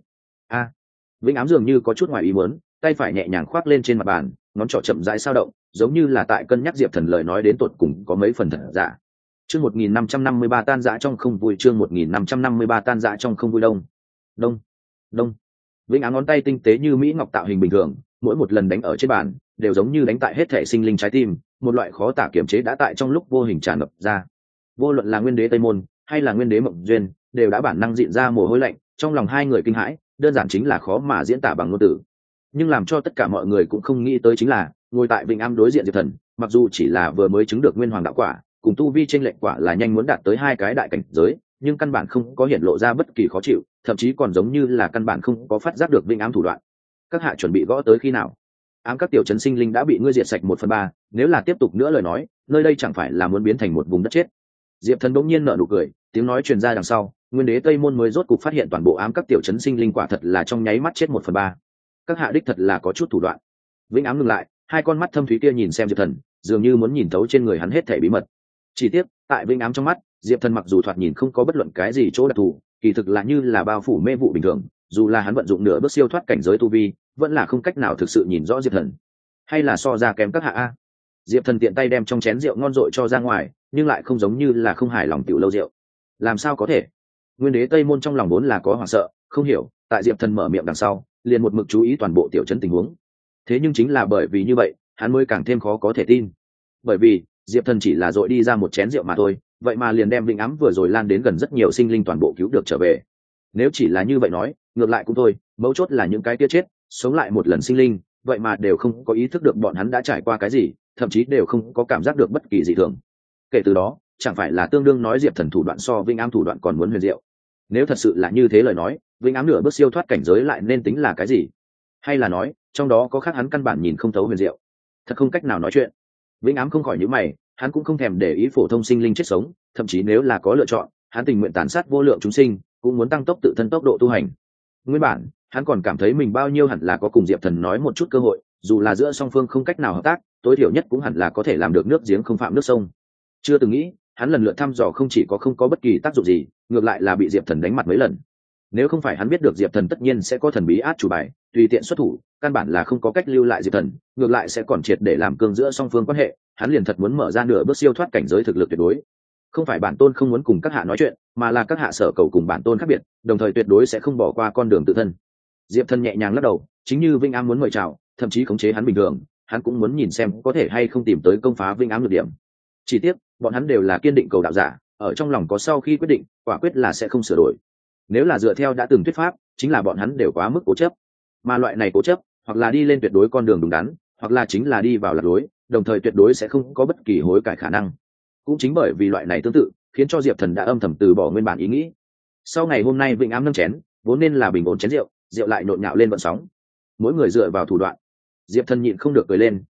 Vĩnh Ám dường như có chút ngoài ý muốn, tay phải nhẹ nhàng khoác lên trên mặt bàn, ngón trỏ chậm rãi dao động, giống như là tại cân nhắc Diệp Thần lời nói đến tột cùng có mấy phần thật giả. Chương 1553 tan dã trong không vui, chương 1553 tan dã trong không vui. Đông, đông, đông. Vĩnh Ám ngón tay tinh tế như mỹ ngọc tạo hình bình thường, mỗi một lần đánh ở trên bàn, đều giống như đánh tại hết thể sinh linh trái tim, một loại khó tả kiểm chế đã tại trong lúc vô hình tràn ngập ra. Vô luận là Nguyên Đế Tây Môn hay là Nguyên Đế Mộng Duyên, đều đã bản năng dịn ra mồ hôi lạnh, trong lòng hai người kinh hãi, đơn giản chính là khó mà diễn tả bằng ngôn từ. Nhưng làm cho tất cả mọi người cũng không nghĩ tới chính là, ngồi tại Vĩnh Ám đối diện Diệp Thần, mặc dù chỉ là vừa mới chứng được Nguyên Hoàng đạo quả, cùng tu vi chênh lệch quả là nhanh muốn đạt tới hai cái đại cảnh giới, nhưng căn bản không có hiện lộ ra bất kỳ khó chịu, thậm chí còn giống như là căn bản không có phát giác được Vĩnh Ám thủ đoạn. Các hạ chuẩn bị gõ tới khi nào? Ám các tiểu trấn sinh linh đã bị ngươi diệt sạch 1/3, nếu là tiếp tục nữa lời nói, nơi đây chẳng phải là muốn biến thành một vùng đất chết. Diệp Thần bỗng nhiên nở nụ cười, tiếng nói truyền ra đằng sau, Nguyên Đế Tây Môn mới rốt cục phát hiện toàn bộ ám các tiểu trấn sinh linh quả thật là trong nháy mắt chết 1/3. Các hạ đích thật là có chút thủ đoạn. Vĩnh Ám ngừng lại, hai con mắt thâm thúy kia nhìn xem Diệp Thần, dường như muốn nhìn thấu trên người hắn hết thảy bí mật. Chỉ tiếc, tại Vĩnh Ám trong mắt, Diệp Thần mặc dù thoạt nhìn không có bất luận cái gì chỗ đặc thù, kỳ thực là như là bao phủ mê vụ bình thường, dù là hắn vận dụng nửa bước siêu thoát cảnh giới tu vi, vẫn là không cách nào thực sự nhìn rõ Diệp Thần. Hay là so ra kém các hạ a? Diệp Thần tiện tay đem trong chén rượu ngon dội cho ra ngoài, nhưng lại không giống như là không hài lòng tiểu lâu rượu. Làm sao có thể? Nguyên Đế Tây Môn trong lòng vốn là có hoảng sợ, không hiểu, tại Diệp Thần mở miệng đằng sau, liền một mực chú ý toàn bộ tiểu trấn tình huống. Thế nhưng chính là bởi vì như vậy, hắn mới càng thêm khó có thể tin. Bởi vì, Diệp Thần chỉ là dội đi ra một chén rượu mà thôi, vậy mà liền đem Vĩnh Ám vừa rồi lan đến gần rất nhiều sinh linh toàn bộ cứu được trở về. Nếu chỉ là như vậy nói, ngược lại cũng thôi, mấu chốt là những cái kia chết, sống lại một lần sinh linh, vậy mà đều không có ý thức được bọn hắn đã trải qua cái gì, thậm chí đều không có cảm giác được bất kỳ dị thường. Kể từ đó, chẳng phải là tương đương nói Diệp Thần thủ đoạn so Vĩnh Ám thủ đoạn còn muốn huyền diệu? Nếu thật sự là như thế lời nói, Vĩnh Ám nửa bước siêu thoát cảnh giới lại nên tính là cái gì? Hay là nói, trong đó có khác hắn căn bản nhìn không thấu huyền diệu? Thật không cách nào nói chuyện. Vĩnh Ám không khỏi nhíu mày, hắn cũng không thèm để ý phổ thông sinh linh chết sống, thậm chí nếu là có lựa chọn, hắn tình nguyện tàn sát vô lượng chúng sinh, cũng muốn tăng tốc tự thân tốc độ tu hành. Nguyên bản, hắn còn cảm thấy mình bao nhiêu hẳn là có cùng Diệp Thần nói một chút cơ hội, dù là giữa song phương không cách nào hợp tác, tối thiểu nhất cũng hẳn là có thể làm được nước giếng không phạm nước sông. Chưa từng nghĩ, hắn lần lượt thăm dò không chỉ có không có bất kỳ tác dụng gì, ngược lại là bị Diệp Thần đánh mặt mấy lần. Nếu không phải hắn biết được Diệp Thần tất nhiên sẽ có thần bí át chủ bài, tùy tiện xuất thủ, căn bản là không có cách lưu lại Diệp Thần, ngược lại sẽ còn triệt để làm cương giữa song phương quan hệ, hắn liền thật muốn mở ra nửa bước siêu thoát cảnh giới thực lực tuyệt đối. Không phải bản tôn không muốn cùng các hạ nói chuyện, mà là các hạ sở cầu cùng bản tôn khác biệt, đồng thời tuyệt đối sẽ không bỏ qua con đường tự thân. Diệp Thần nhẹ nhàng lắc đầu, chính như Vĩnh Ám muốn mời chào, thậm chí khống chế hắn bình thường, hắn cũng muốn nhìn xem có thể hay không tìm tới công phá Vĩnh Ám nhược điểm. Chỉ tiếc, bọn hắn đều là kiên định cầu đạo giả, ở trong lòng có sau khi quyết định, quả quyết là sẽ không sửa đổi. Nếu là dựa theo đã từng thuyết pháp, chính là bọn hắn đều quá mức cố chấp. Mà loại này cố chấp, hoặc là đi lên tuyệt đối con đường đúng đắn, hoặc là chính là đi vào lạc lối, đồng thời tuyệt đối sẽ không có bất kỳ hối cải khả năng. Cũng chính bởi vì loại này tương tự, khiến cho Diệp Thần đã âm thầm từ bỏ nguyên bản ý nghĩ. Sau ngày hôm nay Vĩnh Ám nâng chén, vốn nên là bình ổn chén rượu, rượu lại nhộn nhạo lên vận sóng. Mỗi người dựa vào thủ đoạn. Diệp Thần nhịn không được cười lên,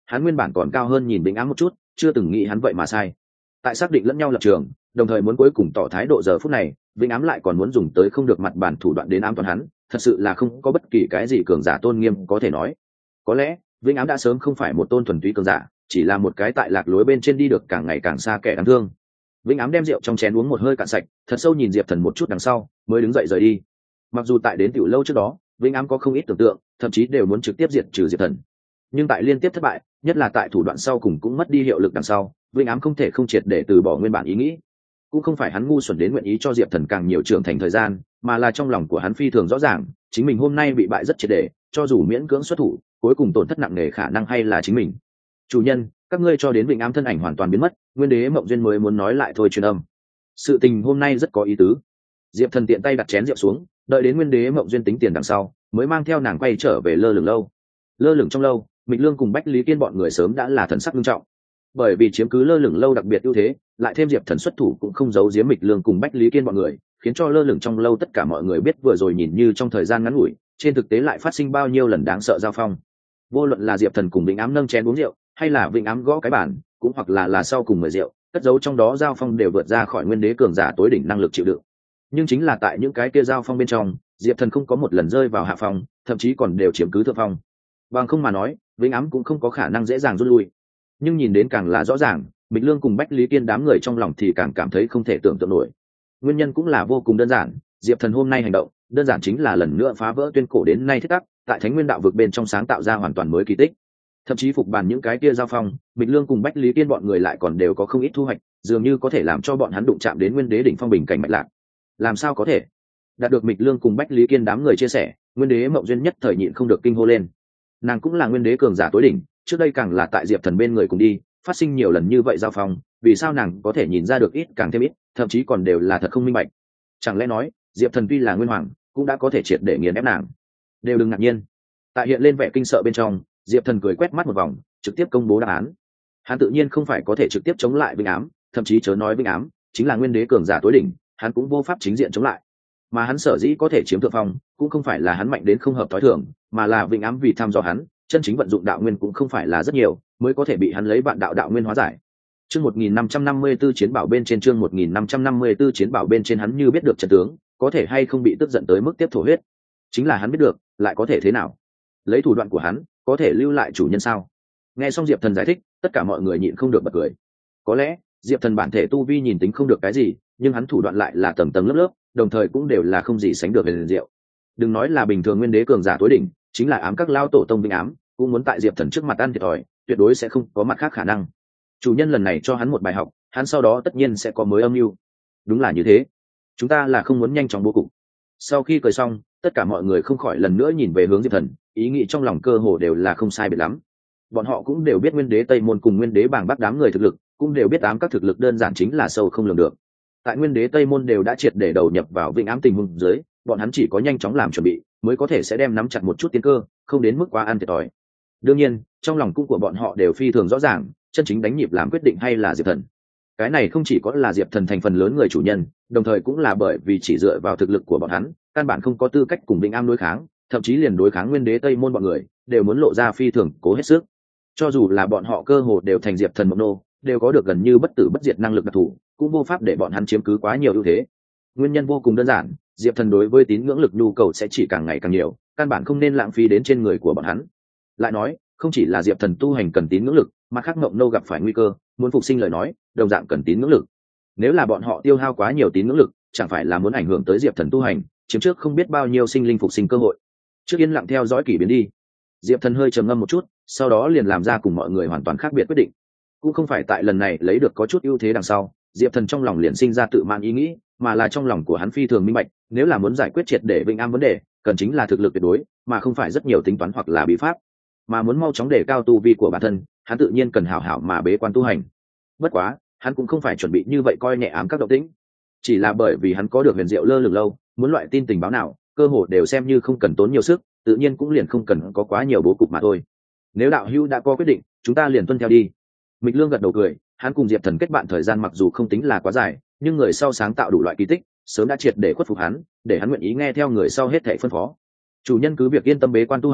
Hắn nguyên bản còn cao hơn nhìn Vĩnh Ám một chút, chưa từng nghĩ hắn vậy mà sai. Tại xác định lẫn nhau lập trường, đồng thời muốn cuối cùng tỏ thái độ giờ phút này, Vĩnh Ám lại còn muốn dùng tới không được mặt bản thủ đoạn đến ám toán hắn, thật sự là không có bất kỳ cái gì cường giả tôn nghiêm có thể nói. Có lẽ Vĩnh Ám đã sớm không phải một tôn thuần túy cường giả, chỉ là một cái tại lạc lối bên trên đi được càng ngày càng xa kẻ đáng thương. Vĩnh Ám đem rượu trong chén uống một hơi cạn sạch, thật sâu nhìn Diệp Thần một chút đằng sau, mới đứng dậy rời đi. Mặc dù tại đến tiểu lâu trước đó, Vĩnh Ám có không ít tưởng tượng, thậm chí đều muốn trực tiếp diệt trừ Diệp Thần. Nhưng tại liên tiếp thất bại, nhất là tại thủ đoạn sau cùng cũng mất đi hiệu lực đằng sau, Vĩnh Ám không thể không triệt để từ bỏ nguyên bản ý nghĩ. Cũng không phải hắn ngu xuẩn đến nguyện ý cho Diệp Thần càng nhiều trưởng thành thời gian, mà là trong lòng của hắn phi thường rõ ràng, chính mình hôm nay bị bại rất triệt để, cho dù miễn cưỡng xuất thủ, cuối cùng tổn thất nặng nề khả năng hay là chính mình. Chủ nhân, các ngươi cho đến Vĩnh Ám thân ảnh hoàn toàn biến mất, Nguyên Đế Mộng Duyên mới muốn nói lại thôi truyền âm. Sự tình hôm nay rất có ý tứ. Diệp Thần tiện tay đặt chén rượu xuống, đợi đến Nguyên Đế Mộng Duyên tính tiền đằng sau, mới mang theo nàng quay trở về lơ lửng lâu. Lơ lửng trong lâu, Mịch Lương cùng Bách Lý Kiên bọn người sớm đã là thần sắc nghiêm trọng. Bởi vì chiếm cứ lơ lửng lâu đặc biệt ưu thế, lại thêm Diệp Thần xuất thủ cũng không giấu giếm Mịch Lương cùng Bách Lý Kiên bọn người, khiến cho lơ lửng trong lâu tất cả mọi người biết vừa rồi nhìn như trong thời gian ngắn ngủi, trên thực tế lại phát sinh bao nhiêu lần đáng sợ giao phong. Vô luận là Diệp Thần cùng Vĩnh Ám nâng chén uống rượu, hay là Vĩnh Ám gõ cái bàn, cũng hoặc là sau cùng mời rượu, cất giấu trong đó giao phong đều vượt ra khỏi Nguyên Đế cường giả tối đỉnh năng lực chịu đựng. Nhưng chính là tại những cái kia giao phong bên trong, Diệp Thần không có một lần rơi vào hạ phong, thậm chí còn đều chiếm cứ thượng phong. Bằng không mà nói, Vĩnh Ám cũng không có khả năng dễ dàng rút lui. Nhưng nhìn đến càng là rõ ràng, Mịch Lương cùng Bách Lý Kiên đám người trong lòng thì càng cảm thấy không thể tưởng tượng nổi. Nguyên nhân cũng là vô cùng đơn giản, Diệp Thần hôm nay hành động, đơn giản chính là lần nữa phá vỡ tuyên cổ đến nay thiết tắc, tại Thánh Nguyên đạo vực bên trong sáng tạo ra hoàn toàn mới kỳ tích. Thậm chí phục bàn những cái kia giao phong, Mịch Lương cùng Bách Lý Kiên bọn người lại còn đều có không ít thu hoạch, dường như có thể làm cho bọn hắn đụng chạm đến Nguyên Đế đỉnh phong bình cảnh mạch lạc. Làm sao có thể? Đạt được Mịch Lương cùng Bách Lý Kiên đám người chia sẻ, Nguyên Đế Mộng Duyên nhất thời nhịn không được kinh hô lên. Nàng cũng là Nguyên Đế cường giả tối đỉnh, trước đây càng là tại Diệp Thần bên người cùng đi, phát sinh nhiều lần như vậy giao phong, vì sao nàng có thể nhìn ra được ít càng thêm ít, thậm chí còn đều là thật không minh bạch. Chẳng lẽ nói, Diệp Thần tuy là Nguyên Hoàng, cũng đã có thể triệt để nghiền ép nàng? Đều đừng ngạc nhiên. Tại hiện lên vẻ kinh sợ bên trong, Diệp Thần cười quét mắt một vòng, trực tiếp công bố đáp án. Hắn tự nhiên không phải có thể trực tiếp chống lại Vĩnh Ám, thậm chí chớ nói Vĩnh Ám, chính là Nguyên Đế cường giả tối đỉnh, hắn cũng vô pháp chính diện chống lại. Mà hắn sở dĩ có thể chiếm thượng phong, cũng không phải là hắn mạnh đến không hợp tối thường, mà là Vĩnh Ám vì thăm dò hắn, chân chính vận dụng đạo nguyên cũng không phải là rất nhiều, mới có thể bị hắn lấy vạn đạo nguyên hóa giải. Chương 1554 chiến bảo bên trên chương 1554 chiến bảo bên trên hắn như biết được trận tướng, có thể hay không bị tức giận tới mức tiếp thổ huyết. Chính là hắn biết được, lại có thể thế nào? Lấy thủ đoạn của hắn, có thể lưu lại chủ nhân sao? Nghe xong Diệp Thần giải thích, tất cả mọi người nhịn không được bật cười. Có lẽ, Diệp Thần bản thể tu vi nhìn tính không được cái gì, nhưng hắn thủ đoạn lại là tầng tầng lớp lớp, đồng thời cũng đều là không gì sánh được về liền diệu. Đừng nói là bình thường Nguyên Đế cường giả tối đỉnh, chính là ám các lao tổ tông Vĩnh Ám, cũng muốn tại Diệp Thần trước mặt ăn thiệt thòi, tuyệt đối sẽ không có mặt khác khả năng. Chủ nhân lần này cho hắn một bài học, hắn sau đó tất nhiên sẽ có mới âm mưu. Đúng là như thế, chúng ta là không muốn nhanh chóng bố cục. Sau khi cười xong, tất cả mọi người không khỏi lần nữa nhìn về hướng Diệp Thần, ý nghĩ trong lòng cơ hồ đều là không sai biệt lắm. Bọn họ cũng đều biết Nguyên Đế Tây Môn cùng Nguyên Đế Bàng Bắc đám người thực lực, cũng đều biết ám các thực lực đơn giản chính là sâu không lường được. Tại Nguyên Đế Tây Môn đều đã triệt để đầu nhập vào Vĩnh Ám tình huống dưới, bọn hắn chỉ có nhanh chóng làm chuẩn bị, mới có thể sẽ đem nắm chặt một chút tiên cơ, không đến mức quá ăn thiệt thòi. Đương nhiên, trong lòng cung của bọn họ đều phi thường rõ ràng, chân chính đánh nhịp làm quyết định hay là Diệp Thần. Cái này không chỉ có là Diệp Thần thành phần lớn người chủ nhân, đồng thời cũng là bởi vì chỉ dựa vào thực lực của bọn hắn, căn bản không có tư cách cùng Vĩnh Ám đối kháng, thậm chí liền đối kháng Nguyên Đế Tây Môn bọn người, đều muốn lộ ra phi thường cố hết sức. Cho dù là bọn họ cơ hồ đều thành Diệp Thần mộng nô, đều có được gần như bất tử bất diệt năng lực đặc thù, cũng vô pháp để bọn hắn chiếm cứ quá nhiều ưu thế. Nguyên nhân vô cùng đơn giản, Diệp Thần đối với tín ngưỡng lực nhu cầu sẽ chỉ càng ngày càng nhiều, căn bản không nên lãng phí đến trên người của bọn hắn. Lại nói, không chỉ là Diệp Thần tu hành cần tín ngưỡng lực, mà khác mộng nô gặp phải nguy cơ, muốn phục sinh lời nói, đồng dạng cần tín ngưỡng lực. Nếu là bọn họ tiêu hao quá nhiều tín ngưỡng lực, chẳng phải là muốn ảnh hưởng tới Diệp Thần tu hành, chiếm trước không biết bao nhiêu sinh linh phục sinh cơ hội. Trước yên lặng theo dõi kỷ biến đi. Diệp Thần hơi trầm ngâm một chút, sau đó liền làm ra cùng mọi người hoàn toàn khác biệt quyết định. Cũng không phải tại lần này lấy được có chút ưu thế đằng sau, Diệp Thần trong lòng liền sinh ra tự mãn ý nghĩ, mà là trong lòng của hắn phi thường minh bạch, nếu là muốn giải quyết triệt để Vĩnh Ám vấn đề, cần chính là thực lực tuyệt đối, mà không phải rất nhiều tính toán hoặc là bí pháp. Mà muốn mau chóng đề cao tu vi của bản thân, hắn tự nhiên cần hảo hảo mà bế quan tu hành. Bất quá, hắn cũng không phải chuẩn bị như vậy coi nhẹ ám các động tĩnh, chỉ là bởi vì hắn có được huyền diệu lơ lửng lâu, muốn loại tin tình báo nào, cơ hồ đều xem như không cần tốn nhiều sức, tự nhiên cũng liền không cần có quá nhiều bố cục mà thôi. Nếu đạo hữu đã có quyết định, chúng ta liền tuân theo đi. Mịch Lương gật đầu cười, hắn cùng Diệp Thần kết bạn thời gian mặc dù không tính là quá dài, nhưng người sau sáng tạo đủ loại kỳ tích, sớm đã triệt để khuất phục hắn, để hắn nguyện ý nghe theo người sau hết thảy phân phó. Chủ nhân cứ việc yên tâm bế quan tu hành,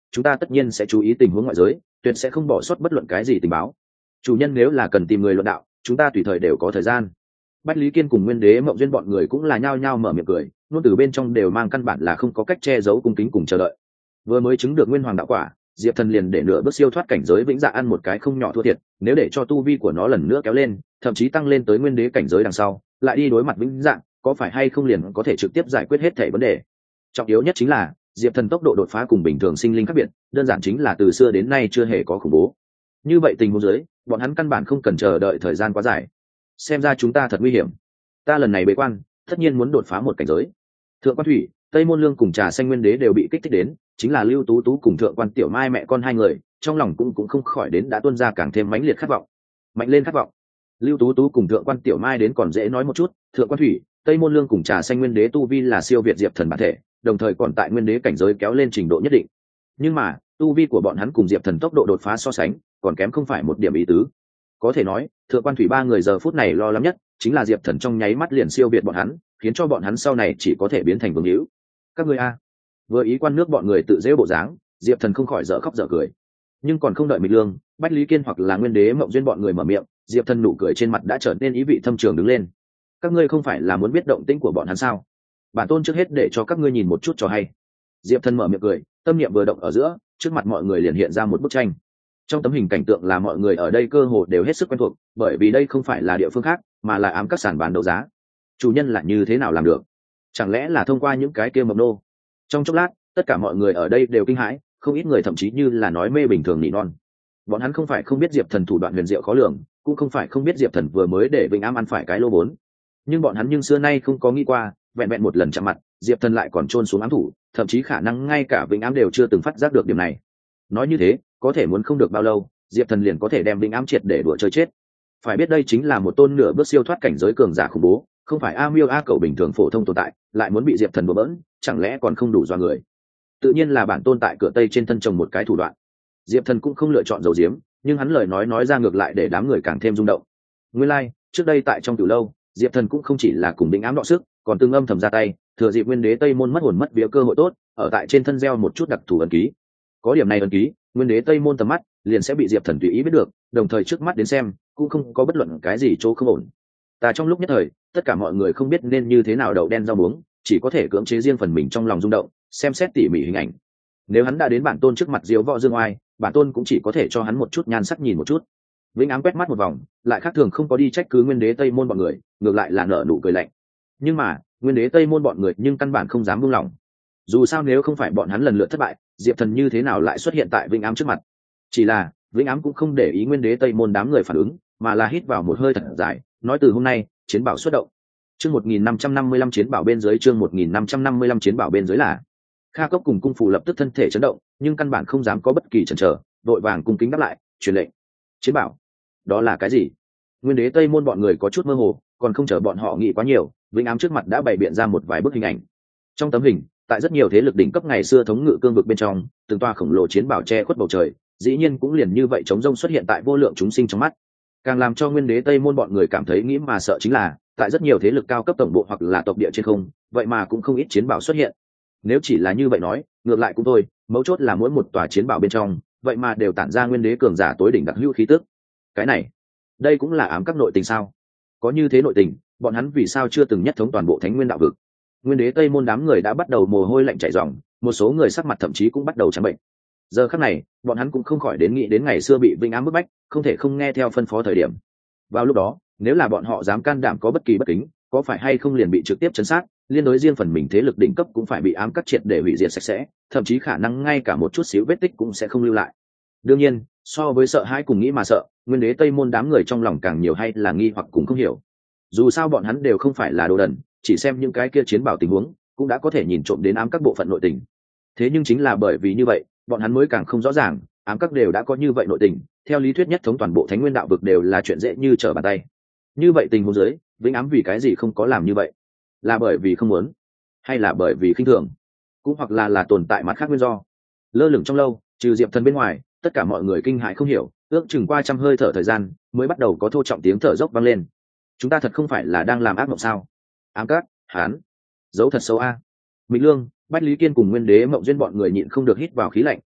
chúng ta tất nhiên sẽ chú ý tình huống ngoại giới, tuyệt sẽ không bỏ sót bất luận cái gì tình báo. Chủ nhân nếu là cần tìm người luận đạo, chúng ta tùy thời đều có thời gian. Bách Lý Kiên cùng Nguyên Đế Mộng Duyên bọn người cũng là nhao nhao mở miệng cười, luôn từ bên trong đều mang căn bản là không có cách che giấu cung kính cùng chờ đợi. Vừa mới chứng được Nguyên Hoàng đạo quả, Diệp Thần liền để nửa bước siêu thoát cảnh giới vĩnh dạ ăn một cái không nhỏ thua thiệt, nếu để cho tu vi của nó lần nữa kéo lên, thậm chí tăng lên tới Nguyên Đế cảnh giới đằng sau, lại đi đối mặt vĩnh dạ, có phải hay không liền có thể trực tiếp giải quyết hết thảy vấn đề. Trọng yếu nhất chính là Diệp Thần tốc độ đột phá cùng bình thường sinh linh khác biệt, đơn giản chính là từ xưa đến nay chưa hề có khủng bố. Như vậy tình huống dưới, bọn hắn căn bản không cần chờ đợi thời gian quá dài. Xem ra chúng ta thật nguy hiểm. Ta lần này bế quan, tất nhiên muốn đột phá một cảnh giới. Thượng Quan Thủy, Tây Môn Lương cùng Trà Xanh Nguyên Đế đều bị kích thích đến, chính là Lưu Tú Tú cùng Thượng Quan Tiểu Mai mẹ con hai người, trong lòng cũng không khỏi đến đã tuôn ra càng thêm mãnh liệt khát vọng. Mạnh lên khát vọng. Lưu Tú Tú cùng Thượng Quan Tiểu Mai đến còn dễ nói một chút, Thượng Quan Thủy, Tây Môn Lương cùng Trà Xanh Nguyên Đế tu vi là siêu việt Diệp Thần bản thể, đồng thời còn tại Nguyên Đế cảnh giới kéo lên trình độ nhất định. Nhưng mà, tu vi của bọn hắn cùng Diệp Thần tốc độ đột phá so sánh, còn kém không phải một điểm ý tứ. Có thể nói, Thượng Quan Thủy ba người giờ phút này lo lắng nhất chính là Diệp Thần trong nháy mắt liền siêu việt bọn hắn, khiến cho bọn hắn sau này chỉ có thể biến thành vương hữu. Các ngươi a, vừa ý quan nước bọn người tự dễ bộ dáng, Diệp Thần không khỏi dở khóc dở cười. Nhưng còn không đợi Mịch Lương, Bách Lý Kiên hoặc là Nguyên Đế Mộng Duyên bọn người mở miệng, Diệp Thần nụ cười trên mặt đã trở nên ý vị thâm trường đứng lên. Các ngươi không phải là muốn biết động tĩnh của bọn hắn sao? Bản tôn trước hết để cho các ngươi nhìn một chút cho hay. Diệp Thần mở miệng cười, tâm niệm vừa động ở giữa, trước mặt mọi người liền hiện ra một bức tranh. Trong tấm hình cảnh tượng là mọi người ở đây cơ hồ đều hết sức quen thuộc, bởi vì đây không phải là địa phương khác, mà là ám các sàn bán đấu giá. Chủ nhân là như thế nào làm được? Chẳng lẽ là thông qua những cái kia mộc nô? Trong chốc lát, tất cả mọi người ở đây đều kinh hãi, không ít người thậm chí như là nói mê bình thường nỉ non. Bọn hắn không phải không biết Diệp Thần thủ đoạn huyền diệu khó lường, cũng không phải không biết Diệp Thần vừa mới để Vĩnh Am ăn phải cái lô vốn, nhưng bọn hắn xưa nay không có nghĩ qua, vẹn vẹn một lần chạm mặt, Diệp Thần lại còn chôn xuống ám thủ, thậm chí khả năng ngay cả Vĩnh Am đều chưa từng phát giác được điểm này. Nói như thế, có thể muốn không được bao lâu, Diệp Thần liền có thể đem Vĩnh Am triệt để đùa chơi chết. Phải biết đây chính là một tôn nửa bước siêu thoát cảnh giới cường giả khủng bố, không phải A Miêu A Cẩu bình thường phổ thông tồn tại, lại muốn bị Diệp Thần đùa bỡn, chẳng lẽ còn không đủ dọa người? Tự nhiên là bản tôn tại cửa Tây trên thân trồng một cái thủ đoạn. Diệp Thần cũng không lựa chọn giấu giếm, nhưng hắn lời nói ra ngược lại để đám người càng thêm rung động. Nguyên lai, trước đây tại trong Tử Lâu, Diệp Thần cũng không chỉ là cùng Vĩnh Ám đọ sức, còn tương âm thầm ra tay, thừa dịp Nguyên Đế Tây Môn mất hồn mất vía cơ hội tốt, ở tại trên thân gieo một chút đặc thù ấn ký. Có điểm này ấn ký, Nguyên Đế Tây Môn tầm mắt liền sẽ bị Diệp Thần tùy ý biết được, đồng thời trước mắt đến xem, cũng không có bất luận cái gì chỗ không ổn. Ta trong lúc nhất thời, tất cả mọi người không biết nên như thế nào đậu đen rau muống, chỉ có thể cưỡng chế riêng phần mình trong lòng rung động, xem xét tỉ mỉ hình ảnh. Nếu hắn đã đến bản tôn trước mặt diếu võ dương oai, bản tôn cũng chỉ có thể cho hắn một chút nhan sắc nhìn một chút. Vĩnh Ám quét mắt một vòng, lại khác thường không có đi trách cứ Nguyên Đế Tây Môn bọn người, ngược lại là nở nụ cười lạnh. Nhưng mà, Nguyên Đế Tây Môn bọn người nhưng căn bản không dám buông lỏng. Dù sao nếu không phải bọn hắn lần lượt thất bại, Diệp Thần như thế nào lại xuất hiện tại Vĩnh Ám trước mặt? Chỉ là, Vĩnh Ám cũng không để ý Nguyên Đế Tây Môn đám người phản ứng, mà là hít vào một hơi thật dài, nói từ hôm nay, chiến bảo xuất động. Chương 1555 chiến bảo bên dưới, chương 1555 chiến bảo bên dưới là. Kha Cốc cùng cung phủ lập tức thân thể chấn động, nhưng căn bản không dám có bất kỳ chần chờ, vội vàng cung kính đáp lại, truyền lệnh. Chiến bảo? Đó là cái gì? Nguyên Đế Tây Môn bọn người có chút mơ hồ, còn không chờ bọn họ nghĩ quá nhiều, Vĩnh Ám trước mặt đã bày biện ra một vài bức hình ảnh. Trong tấm hình, tại rất nhiều thế lực đỉnh cấp ngày xưa thống ngự cương vực bên trong, từng toa khổng lồ chiến bảo che khuất bầu trời, dĩ nhiên cũng liền như vậy trống rông xuất hiện tại vô lượng chúng sinh trong mắt. Càng làm cho Nguyên Đế Tây Môn bọn người cảm thấy nghĩ mà sợ chính là, tại rất nhiều thế lực cao cấp tổng bộ hoặc là tộc địa trên không, vậy mà cũng không ít chiến bảo xuất hiện. Nếu chỉ là như vậy nói, ngược lại cũng thôi, mấu chốt là mỗi một tòa chiến bảo bên trong, vậy mà đều tản ra Nguyên Đế cường giả tối đỉnh đặc hữu khí tức. Cái này, đây cũng là ám các nội tình sao? Có như thế nội tình, bọn hắn vì sao chưa từng nhất thống toàn bộ Thánh Nguyên đạo vực? Nguyên Đế Tây Môn đám người đã bắt đầu mồ hôi lạnh chảy ròng, một số người sắc mặt thậm chí cũng bắt đầu trắng bệnh. Giờ khắc này, bọn hắn cũng không khỏi đến nghĩ đến ngày xưa bị Vĩnh Ám bức bách, không thể không nghe theo phân phó thời điểm. Vào lúc đó, nếu là bọn họ dám can đảm có bất kỳ bất kính, có phải hay không liền bị trực tiếp chấn sát, liên đối riêng phần mình thế lực đỉnh cấp cũng phải bị ám cắt triệt để hủy diệt sạch sẽ, thậm chí khả năng ngay cả một chút xíu vết tích cũng sẽ không lưu lại. Đương nhiên, so với sợ hãi cùng nghĩ mà sợ, Nguyên Đế Tây Môn đám người trong lòng càng nhiều hay là nghi hoặc cũng không hiểu. Dù sao bọn hắn đều không phải là đồ đần, chỉ xem những cái kia chiến bảo tình huống, cũng đã có thể nhìn trộm đến ám các bộ phận nội tình. Thế nhưng chính là bởi vì như vậy, bọn hắn mới càng không rõ ràng, ám các đều đã có như vậy nội tình, theo lý thuyết nhất thống toàn bộ Thánh Nguyên đạo vực đều là chuyện dễ như trở bàn tay. Như vậy tình huống dưới, Vĩnh Ám vì cái gì không có làm như vậy? Là bởi vì không muốn, hay là bởi vì khinh thường, cũng hoặc là tồn tại mặt khác nguyên do? Lơ lửng trong lâu, trừ Diệp Thần bên ngoài, tất cả mọi người kinh hãi không hiểu, ước chừng qua trăm hơi thở thời gian, mới bắt đầu có thô trọng tiếng thở dốc vang lên. Chúng ta thật không phải là đang làm ác mộng sao? Ám các, hán, giấu thật xấu a. Mịch Lương, Bách Lý Kiên cùng Nguyên Đế Mộng Duyên bọn người nhịn không được hít vào khí lạnh,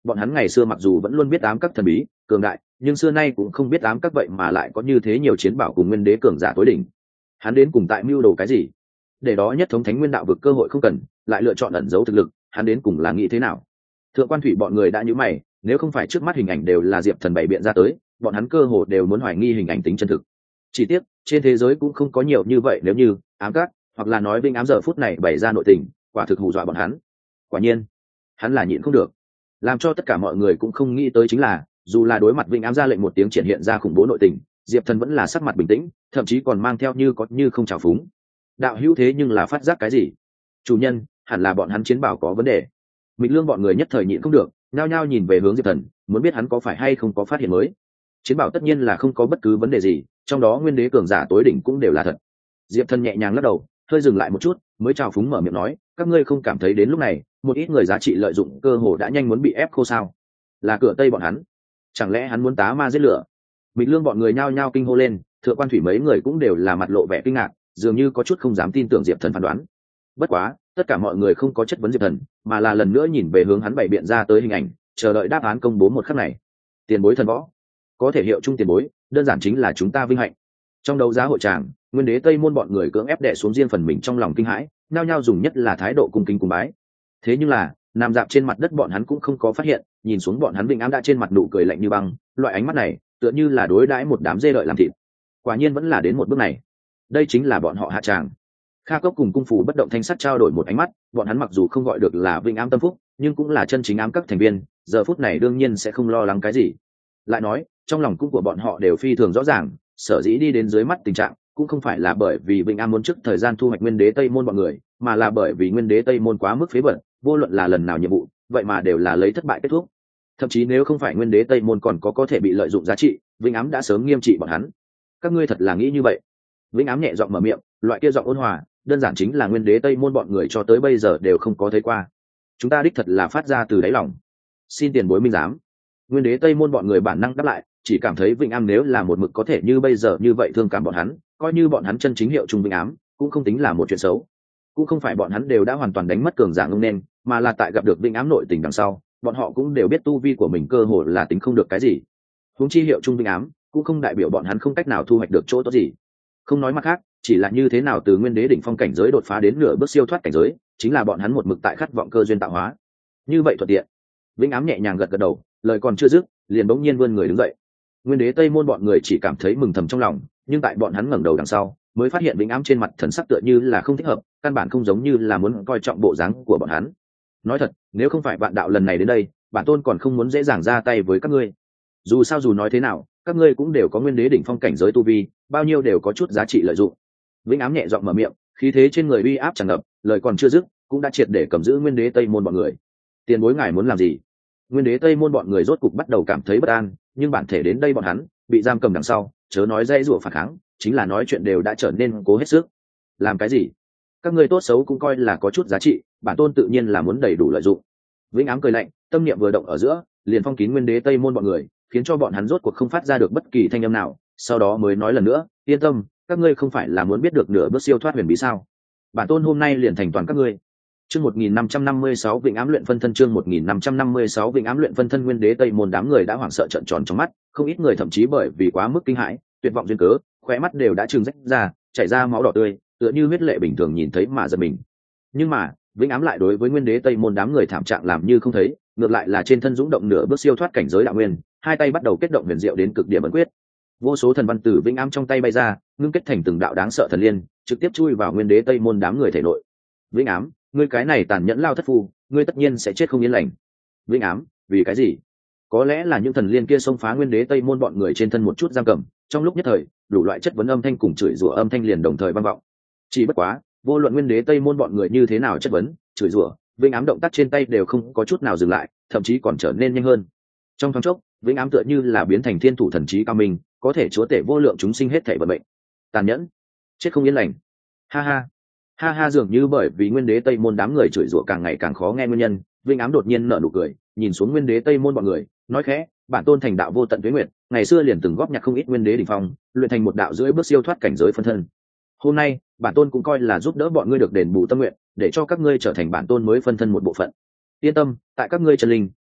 bọn hắn ngày xưa mặc dù vẫn luôn biết ám các thần bí cường đại, nhưng xưa nay cũng không biết ám các vậy mà lại có như thế nhiều chiến bảo cùng nguyên đế cường giả tối đỉnh. Hắn đến cùng tại mưu đồ cái gì? Để đó nhất thống thánh nguyên đạo vực cơ hội không cần, lại lựa chọn ẩn giấu thực lực, hắn đến cùng là nghĩ thế nào? Thượng quan thủy bọn người đã nhíu mày, nếu không phải trước mắt hình ảnh đều là Diệp Thần bày biện ra tới, bọn hắn cơ hồ đều muốn hoài nghi hình ảnh tính chân thực. Chỉ tiếc, trên thế giới cũng không có nhiều như vậy, nếu như ám các hoặc là nói Vinh Ám giờ phút này bày ra nội tình, quả thực hù dọa bọn hắn. Quả nhiên, hắn là nhịn không được. Làm cho tất cả mọi người cũng không nghĩ tới chính là, dù là đối mặt Vinh Ám ra lệnh một tiếng triển hiện ra khủng bố nội tình, Diệp Thần vẫn là sắc mặt bình tĩnh, thậm chí còn mang theo như có như không trào phúng. Đạo hữu thế nhưng là phát giác cái gì? Chủ nhân, hẳn là bọn hắn chiến bảo có vấn đề. Mịch Lương bọn người nhất thời nhịn không được, nhao nhao nhìn về hướng Diệp Thần, muốn biết hắn có phải hay không có phát hiện mới. Chiến bảo tất nhiên là không có bất cứ vấn đề gì, trong đó nguyên đế cường giả tối đỉnh cũng đều là thật. Diệp Thần nhẹ nhàng lắc đầu, hơi dừng lại một chút, mới trào phúng mở miệng nói, các ngươi không cảm thấy đến lúc này, một ít người giá trị lợi dụng cơ hồ đã nhanh muốn bị ép khô sao? Là cửa Tây bọn hắn, chẳng lẽ hắn muốn tá ma giết lửa? Mịch Lương bọn người nhao nhao kinh hô lên, Thượng quan thủy mấy người cũng đều là mặt lộ vẻ kinh ngạc, dường như có chút không dám tin tưởng Diệp Thần phán đoán. Bất quá, tất cả mọi người không có chất vấn Diệp Thần, mà là lần nữa nhìn về hướng hắn bày biện ra tới hình ảnh, chờ đợi đáp án công bố một khắc này. Tiền bối thần võ, có thể hiệu chung tiền bối, đơn giản chính là chúng ta vinh hạnh. Trong đấu giá hội tràng, nguyên đế Tây môn bọn người cưỡng ép đè xuống riêng phần mình trong lòng kinh hãi, nhao nhao dùng nhất là thái độ cung kính cung bái. Thế nhưng là, nằm dạp trên mặt đất bọn hắn cũng không có phát hiện, nhìn xuống bọn hắn Vinh Ám đã trên mặt nụ cười lạnh như băng, loại ánh mắt này, tựa như là đối đãi một đám dê đợi làm thịt. Quả nhiên vẫn là đến một bước này. Đây chính là bọn họ hạ tràng. Kha Cốc cùng cung phủ bất động thanh sắc trao đổi một ánh mắt, bọn hắn mặc dù không gọi được là Vinh Ám tâm phúc, nhưng cũng là chân chính ám các thành viên, giờ phút này đương nhiên sẽ không lo lắng cái gì. Lại nói, trong lòng cung của bọn họ đều phi thường rõ ràng, sở dĩ đi đến dưới mắt tình trạng, cũng không phải là bởi vì Vinh Ám muốn trước thời gian thu hoạch nguyên đế Tây môn bọn người, mà là bởi vì nguyên đế Tây môn quá mức phế bẩn, vô luận là lần nào nhiệm vụ, vậy mà đều là lấy thất bại kết thúc. Thậm chí nếu không phải nguyên đế Tây môn còn có thể bị lợi dụng giá trị, Vinh Ám đã sớm nghiêm trị bọn hắn. Các ngươi thật là nghĩ như vậy? Vinh Ám nhẹ giọng mở miệng, loại kia giọng ôn hòa, đơn giản chính là nguyên đế Tây môn bọn người cho tới bây giờ đều không có thấy qua. Chúng ta đích thật là phát ra từ đáy lòng. Xin tiền bối minh giám. Nguyên đế Tây môn bọn người bản năng đáp lại, chỉ cảm thấy Vinh Ám nếu là một mực có thể như bây giờ như vậy thương cảm bọn hắn, coi như bọn hắn chân chính hiệu chung Vinh Ám, cũng không tính là một chuyện xấu. Cũng không phải bọn hắn đều đã hoàn toàn đánh mất cường giả ngông nên, mà là tại gặp được Vinh Ám nội tình đằng sau, bọn họ cũng đều biết tu vi của mình cơ hồ là tính không được cái gì. Huống chi hiệu chung Vinh Ám, cũng không đại biểu bọn hắn không cách nào thu hoạch được chỗ tốt gì. Không nói mặt khác, chỉ là như thế nào từ nguyên đế đỉnh phong cảnh giới đột phá đến nửa bước siêu thoát cảnh giới, chính là bọn hắn một mực tại khát vọng cơ duyên tạo hóa. Như vậy thuận tiện. Vinh Ám nhẹ nhàng gật gật đầu, lời còn chưa dứt, liền bỗng nhiên vươn người đứng dậy. Nguyên đế Tây môn bọn người chỉ cảm thấy mừng thầm trong lòng, nhưng tại bọn hắn ngẩng đầu đằng sau, mới phát hiện Vinh Ám trên mặt thần sắc tựa như là không thích hợp, căn bản không giống như là muốn coi trọng bộ dáng của bọn hắn. Nói thật, nếu không phải bạn đạo lần này đến đây, bản tôn còn không muốn dễ dàng ra tay với các ngươi. Dù sao dù nói thế nào, các ngươi cũng đều có nguyên đế đỉnh phong cảnh giới tu vi, bao nhiêu đều có chút giá trị lợi dụng. Vinh Ám nhẹ giọng mở miệng, khí thế trên người uy áp tràn ngập, lời còn chưa dứt, cũng đã triệt để cầm giữ nguyên đế Tây môn bọn người. Tiền bối ngài muốn làm gì? Nguyên đế Tây môn bọn người rốt cục bắt đầu cảm thấy bất an, nhưng bản thể đến đây bọn hắn bị giam cầm đằng sau, chớ nói dây rủa phản kháng, chính là nói chuyện đều đã trở nên cố hết sức. Làm cái gì? Các ngươi tốt xấu cũng coi là có chút giá trị, bản tôn tự nhiên là muốn đầy đủ lợi dụng. Vinh Ám cười lạnh, tâm niệm vừa động ở giữa, liền phong kín nguyên đế Tây môn bọn người, khiến cho bọn hắn rốt cuộc không phát ra được bất kỳ thanh âm nào, sau đó mới nói lần nữa, yên tâm, các ngươi không phải là muốn biết được nửa bước siêu thoát huyền bí sao? Bản tôn hôm nay liền thành toàn các ngươi. Chương 1556 Vĩnh Ám luyện phân thân, chương 1556 Vĩnh Ám luyện phân thân. Nguyên đế Tây môn đám người đã hoảng sợ trợn tròn trong mắt, không ít người thậm chí bởi vì quá mức kinh hãi, tuyệt vọng duyên cớ, khóe mắt đều đã trừng rách ra, chảy ra máu đỏ tươi, tựa như huyết lệ bình thường nhìn thấy mà giật mình. Nhưng mà, Vĩnh Ám lại đối với Nguyên đế Tây môn đám người thảm trạng làm như không thấy, ngược lại là trên thân dũng động nửa bước siêu thoát cảnh giới đạo nguyên, hai tay bắt đầu kết động huyền diệu đến cực điểm ấn quyết. Vô số thần văn từ Vĩnh Ám trong tay bay ra, ngưng kết thành từng đạo đáng sợ thần liên, trực tiếp chui vào Nguyên đế Tây môn đám người thể nội. Vĩnh Ám, ngươi cái này tàn nhẫn lao thất phu, ngươi tất nhiên sẽ chết không yên lành. Vĩnh Ám, vì cái gì? Có lẽ là những thần liên kia xông phá Nguyên đế Tây môn bọn người trên thân một chút giam cầm, trong lúc nhất thời, đủ loại chất vấn âm thanh cùng chửi rủa âm thanh liền đồng thời vang vọng. Chỉ bất quá, vô luận Nguyên đế Tây môn bọn người như thế nào chất vấn, chửi rủa, Vĩnh Ám động tác trên tay đều không có chút nào dừng lại, thậm chí còn trở nên nhanh hơn. Trong thoáng chốc, Vĩnh Ám tựa như là biến thành thiên thủ thần trí cao minh, có thể chúa tể vô lượng chúng sinh hết thảy vận mệnh. Tàn nhẫn, chết không yên lành. Ha ha. Ha ha, dường như bởi vì Nguyên đế Tây môn đám người chửi rủa càng ngày càng khó nghe nguyên nhân, Vĩnh Ám đột nhiên nở nụ cười, nhìn xuống Nguyên đế Tây môn bọn người, nói khẽ, bản tôn thành đạo vô tận tuế nguyệt, ngày xưa liền từng góp nhặt không ít nguyên đế đỉnh phong, luyện thành một đạo dưới bước siêu thoát cảnh giới phân thân. Hôm nay, bản tôn cũng coi là giúp đỡ bọn ngươi được đền bù tâm nguyện, để cho các ngươi trở thành bản tôn mới phân thân một bộ phận. Yên tâm, tại các ngươi chân linh,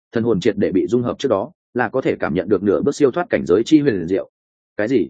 thần hồn triệt để bị dung hợp trước đó là có thể cảm nhận được nửa bước siêu thoát cảnh giới chi huyền diệu. Cái gì?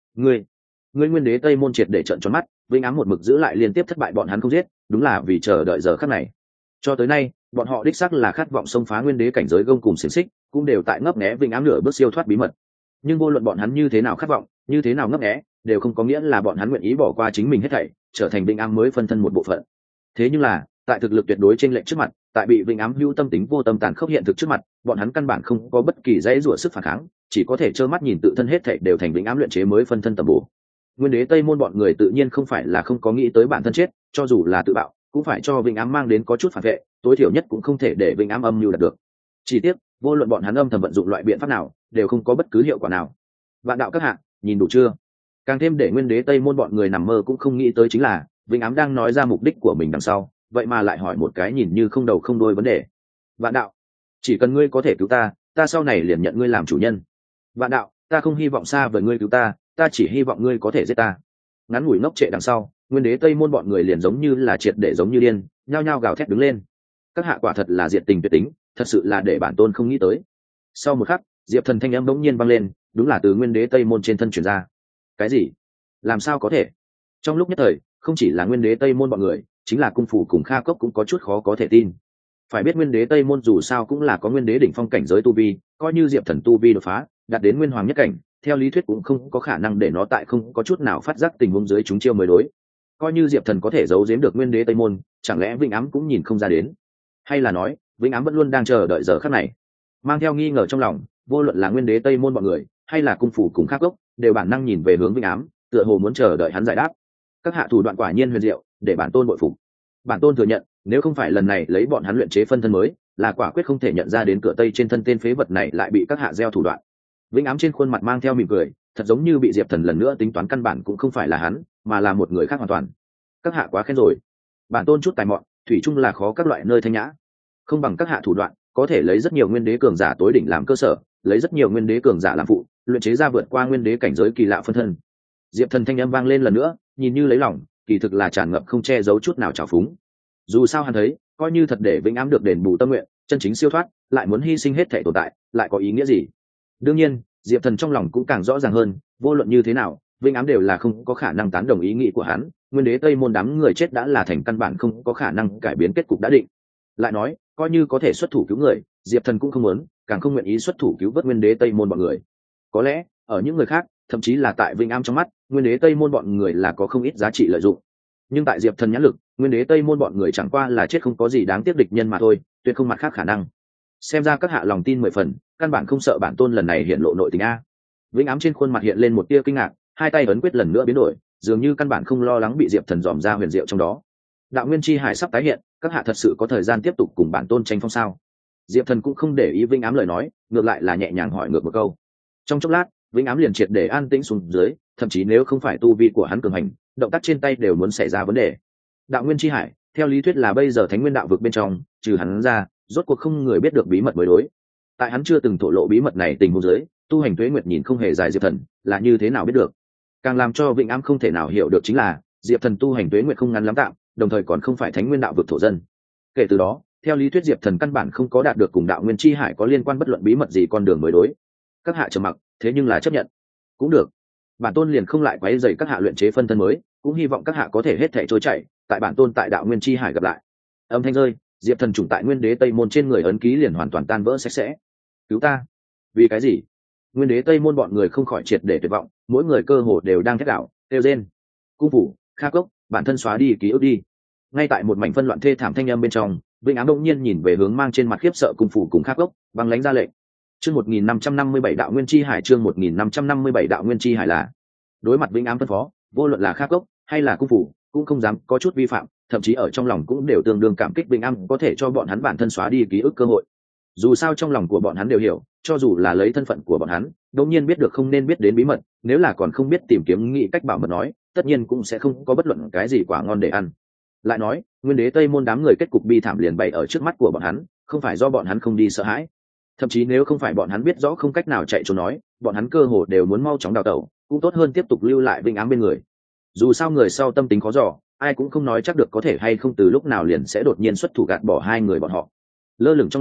Ngươi nguyên đế tây môn triệt để trợn tròn mắt, vĩnh ám một mực giữ lại liên tiếp thất bại bọn hắn không giết, đúng là vì chờ đợi giờ khắc này. Cho tới nay bọn họ đích xác là khát vọng xông phá nguyên đế cảnh giới gông cùng xiềng xích, cũng đều tại ngấp nghé vĩnh ám nửa bước siêu thoát bí mật. Nhưng vô luận bọn hắn như thế nào khát vọng, như thế nào ngấp nghé, đều không có nghĩa là bọn hắn nguyện ý bỏ qua chính mình hết thảy, trở thành vĩnh ám mới phân thân một bộ phận. Thế nhưng là tại thực lực tuyệt đối trên lệnh trước mặt, tại bị vĩnh ám hữu tâm tính vô tâm tàn khốc hiện thực trước mặt, bọn hắn căn bản không có bất kỳ dãy rủa sức phản kháng, chỉ có thể trơ mắt nhìn tự thân hết thảy đều thành vĩnh ám luyện chế mới phân thân tầm bổ. Nguyên đế tây môn bọn người tự nhiên không phải là không có nghĩ tới bản thân chết, cho dù là tự bạo cũng phải cho vĩnh ám mang đến có chút phản vệ, tối thiểu nhất cũng không thể để vĩnh ám âm mưu đạt được. Chỉ tiếc vô luận bọn hắn âm thầm vận dụng loại biện pháp nào đều không có bất cứ hiệu quả nào. Vạn đạo các hạ, nhìn đủ chưa? Càng thêm để nguyên đế tây môn bọn người nằm mơ cũng không nghĩ tới chính là vĩnh ám đang nói ra mục đích của mình đằng sau, vậy mà lại hỏi một cái nhìn như không đầu không đuôi vấn đề. Vạn đạo, chỉ cần ngươi có thể cứu ta, ta sau này liền nhận ngươi làm chủ nhân. Vạn đạo, ta không hy vọng xa vời ngươi cứu ta, ta chỉ hy vọng ngươi có thể giết ta. Ngắn ngủi ngốc trệ đằng sau, nguyên đế tây môn bọn người liền giống như là triệt để giống như điên, nhao nhao gào thét đứng lên. Các hạ quả thật là diệt tình tuyệt tính, thật sự là để bản tôn không nghĩ tới. Sau một khắc, diệp thần thanh âm bỗng nhiên vang lên, đúng là từ nguyên đế tây môn trên thân truyền ra. Cái gì? Làm sao có thể? Trong lúc nhất thời, không chỉ là nguyên đế tây môn bọn người, chính là cung phủ cùng Kha Cốc cũng có chút khó có thể tin. Phải biết nguyên đế tây môn dù sao cũng là có nguyên đế đỉnh phong cảnh giới tu vi, coi như diệp thần tu vi đột phá đạt đến nguyên hoàng nhất cảnh, theo lý thuyết cũng không có khả năng để nó tại không có chút nào phát giác tình huống dưới chúng chiêu mới đối. Coi như diệp thần có thể giấu giếm được nguyên đế tây môn, chẳng lẽ vĩnh ám cũng nhìn không ra đến? Hay là nói vĩnh ám vẫn luôn đang chờ đợi giờ khắc này? Mang theo nghi ngờ trong lòng, vô luận là nguyên đế tây môn bọn người hay là cung phủ cùng Kha Cốc đều bản năng nhìn về hướng vĩnh ám, tựa hồ muốn chờ đợi hắn giải đáp. Các hạ thủ đoạn quả nhiên huyền diệu, để bản tôn bội phục. Bản tôn thừa nhận, nếu không phải lần này lấy bọn hắn luyện chế phân thân mới, là quả quyết không thể nhận ra đến cửa tây trên thân tên phế vật này lại bị các hạ gieo thủ đoạn. Vĩnh ám trên khuôn mặt mang theo mỉm cười, thật giống như bị diệp thần lần nữa tính toán căn bản cũng không phải là hắn, mà là một người khác hoàn toàn. Các hạ quá khen rồi, bản tôn chút tài mọn, thủy chung là khó các loại nơi thanh nhã, không bằng các hạ thủ đoạn, có thể lấy rất nhiều nguyên đế cường giả tối đỉnh làm cơ sở, lấy rất nhiều nguyên đế cường giả làm phụ, luyện chế ra vượt qua nguyên đế cảnh giới kỳ lạ phân thân. Diệp thần thanh âm vang lên lần nữa, nhìn như lấy lòng, kỳ thực là tràn ngập không che giấu chút nào trào phúng. Dù sao hắn thấy, coi như thật để vĩnh ám được đền bù tâm nguyện, chân chính siêu thoát, lại muốn hy sinh hết thể tồn tại, lại có ý nghĩa gì? Đương nhiên, diệp thần trong lòng cũng càng rõ ràng hơn, vô luận như thế nào, vĩnh ám đều là không có khả năng tán đồng ý nghĩ của hắn. Nguyên đế tây môn đám người chết đã là thành căn bản không có khả năng cải biến kết cục đã định. Lại nói, coi như có thể xuất thủ cứu người, diệp thần cũng không muốn, càng không nguyện ý xuất thủ cứu vớt nguyên đế tây môn bọn người. Có lẽ ở những người khác, thậm chí là tại vĩnh ám trong mắt, nguyên đế tây môn bọn người là có không ít giá trị lợi dụng, nhưng tại diệp thần nhãn lực, nguyên đế tây môn bọn người chẳng qua là chết không có gì đáng tiếc địch nhân mà thôi, tuyệt không mặt khác khả năng. Xem ra các hạ lòng tin 10 phần, căn bản không sợ bản tôn lần này hiện lộ nội tình a. Vĩnh ám trên khuôn mặt hiện lên một tia kinh ngạc, hai tay ấn quyết lần nữa biến đổi, dường như căn bản không lo lắng bị diệp thần dòm ra huyền diệu trong đó. Đạo nguyên chi hải sắp tái hiện, các hạ thật sự có thời gian tiếp tục cùng bản tôn tranh phong sao? Diệp thần cũng không để ý vĩnh ám lời nói, ngược lại là nhẹ nhàng hỏi ngược một câu. Trong chốc lát, vĩnh ám liền triệt để an tĩnh xuống dưới, thậm chí nếu không phải tu vi của hắn cường hành, động tác trên tay đều muốn xảy ra vấn đề. Đạo nguyên chi hải, theo lý thuyết là bây giờ thánh nguyên đạo vực bên trong, trừ hắn ra, rốt cuộc không người biết được bí mật mới đối. Tại hắn chưa từng thổ lộ bí mật này tình huống dưới, tu hành tuế nguyệt nhìn không hề dài diệp thần là như thế nào biết được. Càng làm cho vĩnh ám không thể nào hiểu được chính là diệp thần tu hành tuế nguyệt không ngắn lắm tạm, đồng thời còn không phải thánh nguyên đạo vực thổ dân. Kể từ đó, theo lý thuyết diệp thần căn bản không có đạt được cùng đạo nguyên chi hải có liên quan bất luận bí mật gì con đường mới đối. Các hạ trầm mặc, thế nhưng là chấp nhận cũng được, bản tôn liền không lại quấy rầy các hạ luyện chế phân thân mới, cũng hy vọng các hạ có thể hết thảy trôi chảy, tại bản tôn tại đạo nguyên chi hải gặp lại. Âm thanh rơi, diệp thần trùng tại nguyên đế tây môn trên người ấn ký liền hoàn toàn tan vỡ sạch sẽ. Cứu ta! Vì cái gì? Nguyên đế tây môn bọn người không khỏi triệt để tuyệt vọng, mỗi người cơ hồ đều đang thét đảo, kêu rên. Cung phủ, Kha Cốc, bản thân xóa đi ký ức đi. Ngay tại một mảnh phân loạn thê thảm thanh âm bên trong, vĩnh ám đông nhiên nhìn về hướng mang trên mặt khiếp sợ cung phủ cùng Kha Cốc, băng lãnh ra lệnh. Chương 1557 đạo nguyên chi hải, chương 1557 đạo nguyên chi hải là đối mặt vĩnh ám phân phó, vô luận là Kha Cốc hay là cung phủ cũng không dám có chút vi phạm, thậm chí ở trong lòng cũng đều tương đương cảm kích vĩnh ám có thể cho bọn hắn bản thân xóa đi ký ức cơ hội. Dù sao trong lòng của bọn hắn đều hiểu, cho dù là lấy thân phận của bọn hắn, đương nhiên biết được không nên biết đến bí mật, nếu là còn không biết tìm kiếm nghĩ cách bảo mật nói, tất nhiên cũng sẽ không có bất luận cái gì quả ngon để ăn. Lại nói, nguyên đế tây môn đám người kết cục bi thảm liền bày ở trước mắt của bọn hắn, không phải do bọn hắn không đi sợ hãi, thậm chí nếu không phải bọn hắn biết rõ không cách nào chạy trốn nói, bọn hắn cơ hồ đều muốn mau chóng đào tẩu, cũng tốt hơn tiếp tục lưu lại vĩnh ám bên người. Dù sao người sau tâm tính khó dò, ai cũng không nói chắc được có thể hay không từ lúc nào liền sẽ đột nhiên xuất thủ gạt bỏ hai người bọn họ. Lơ lửng trong lâu,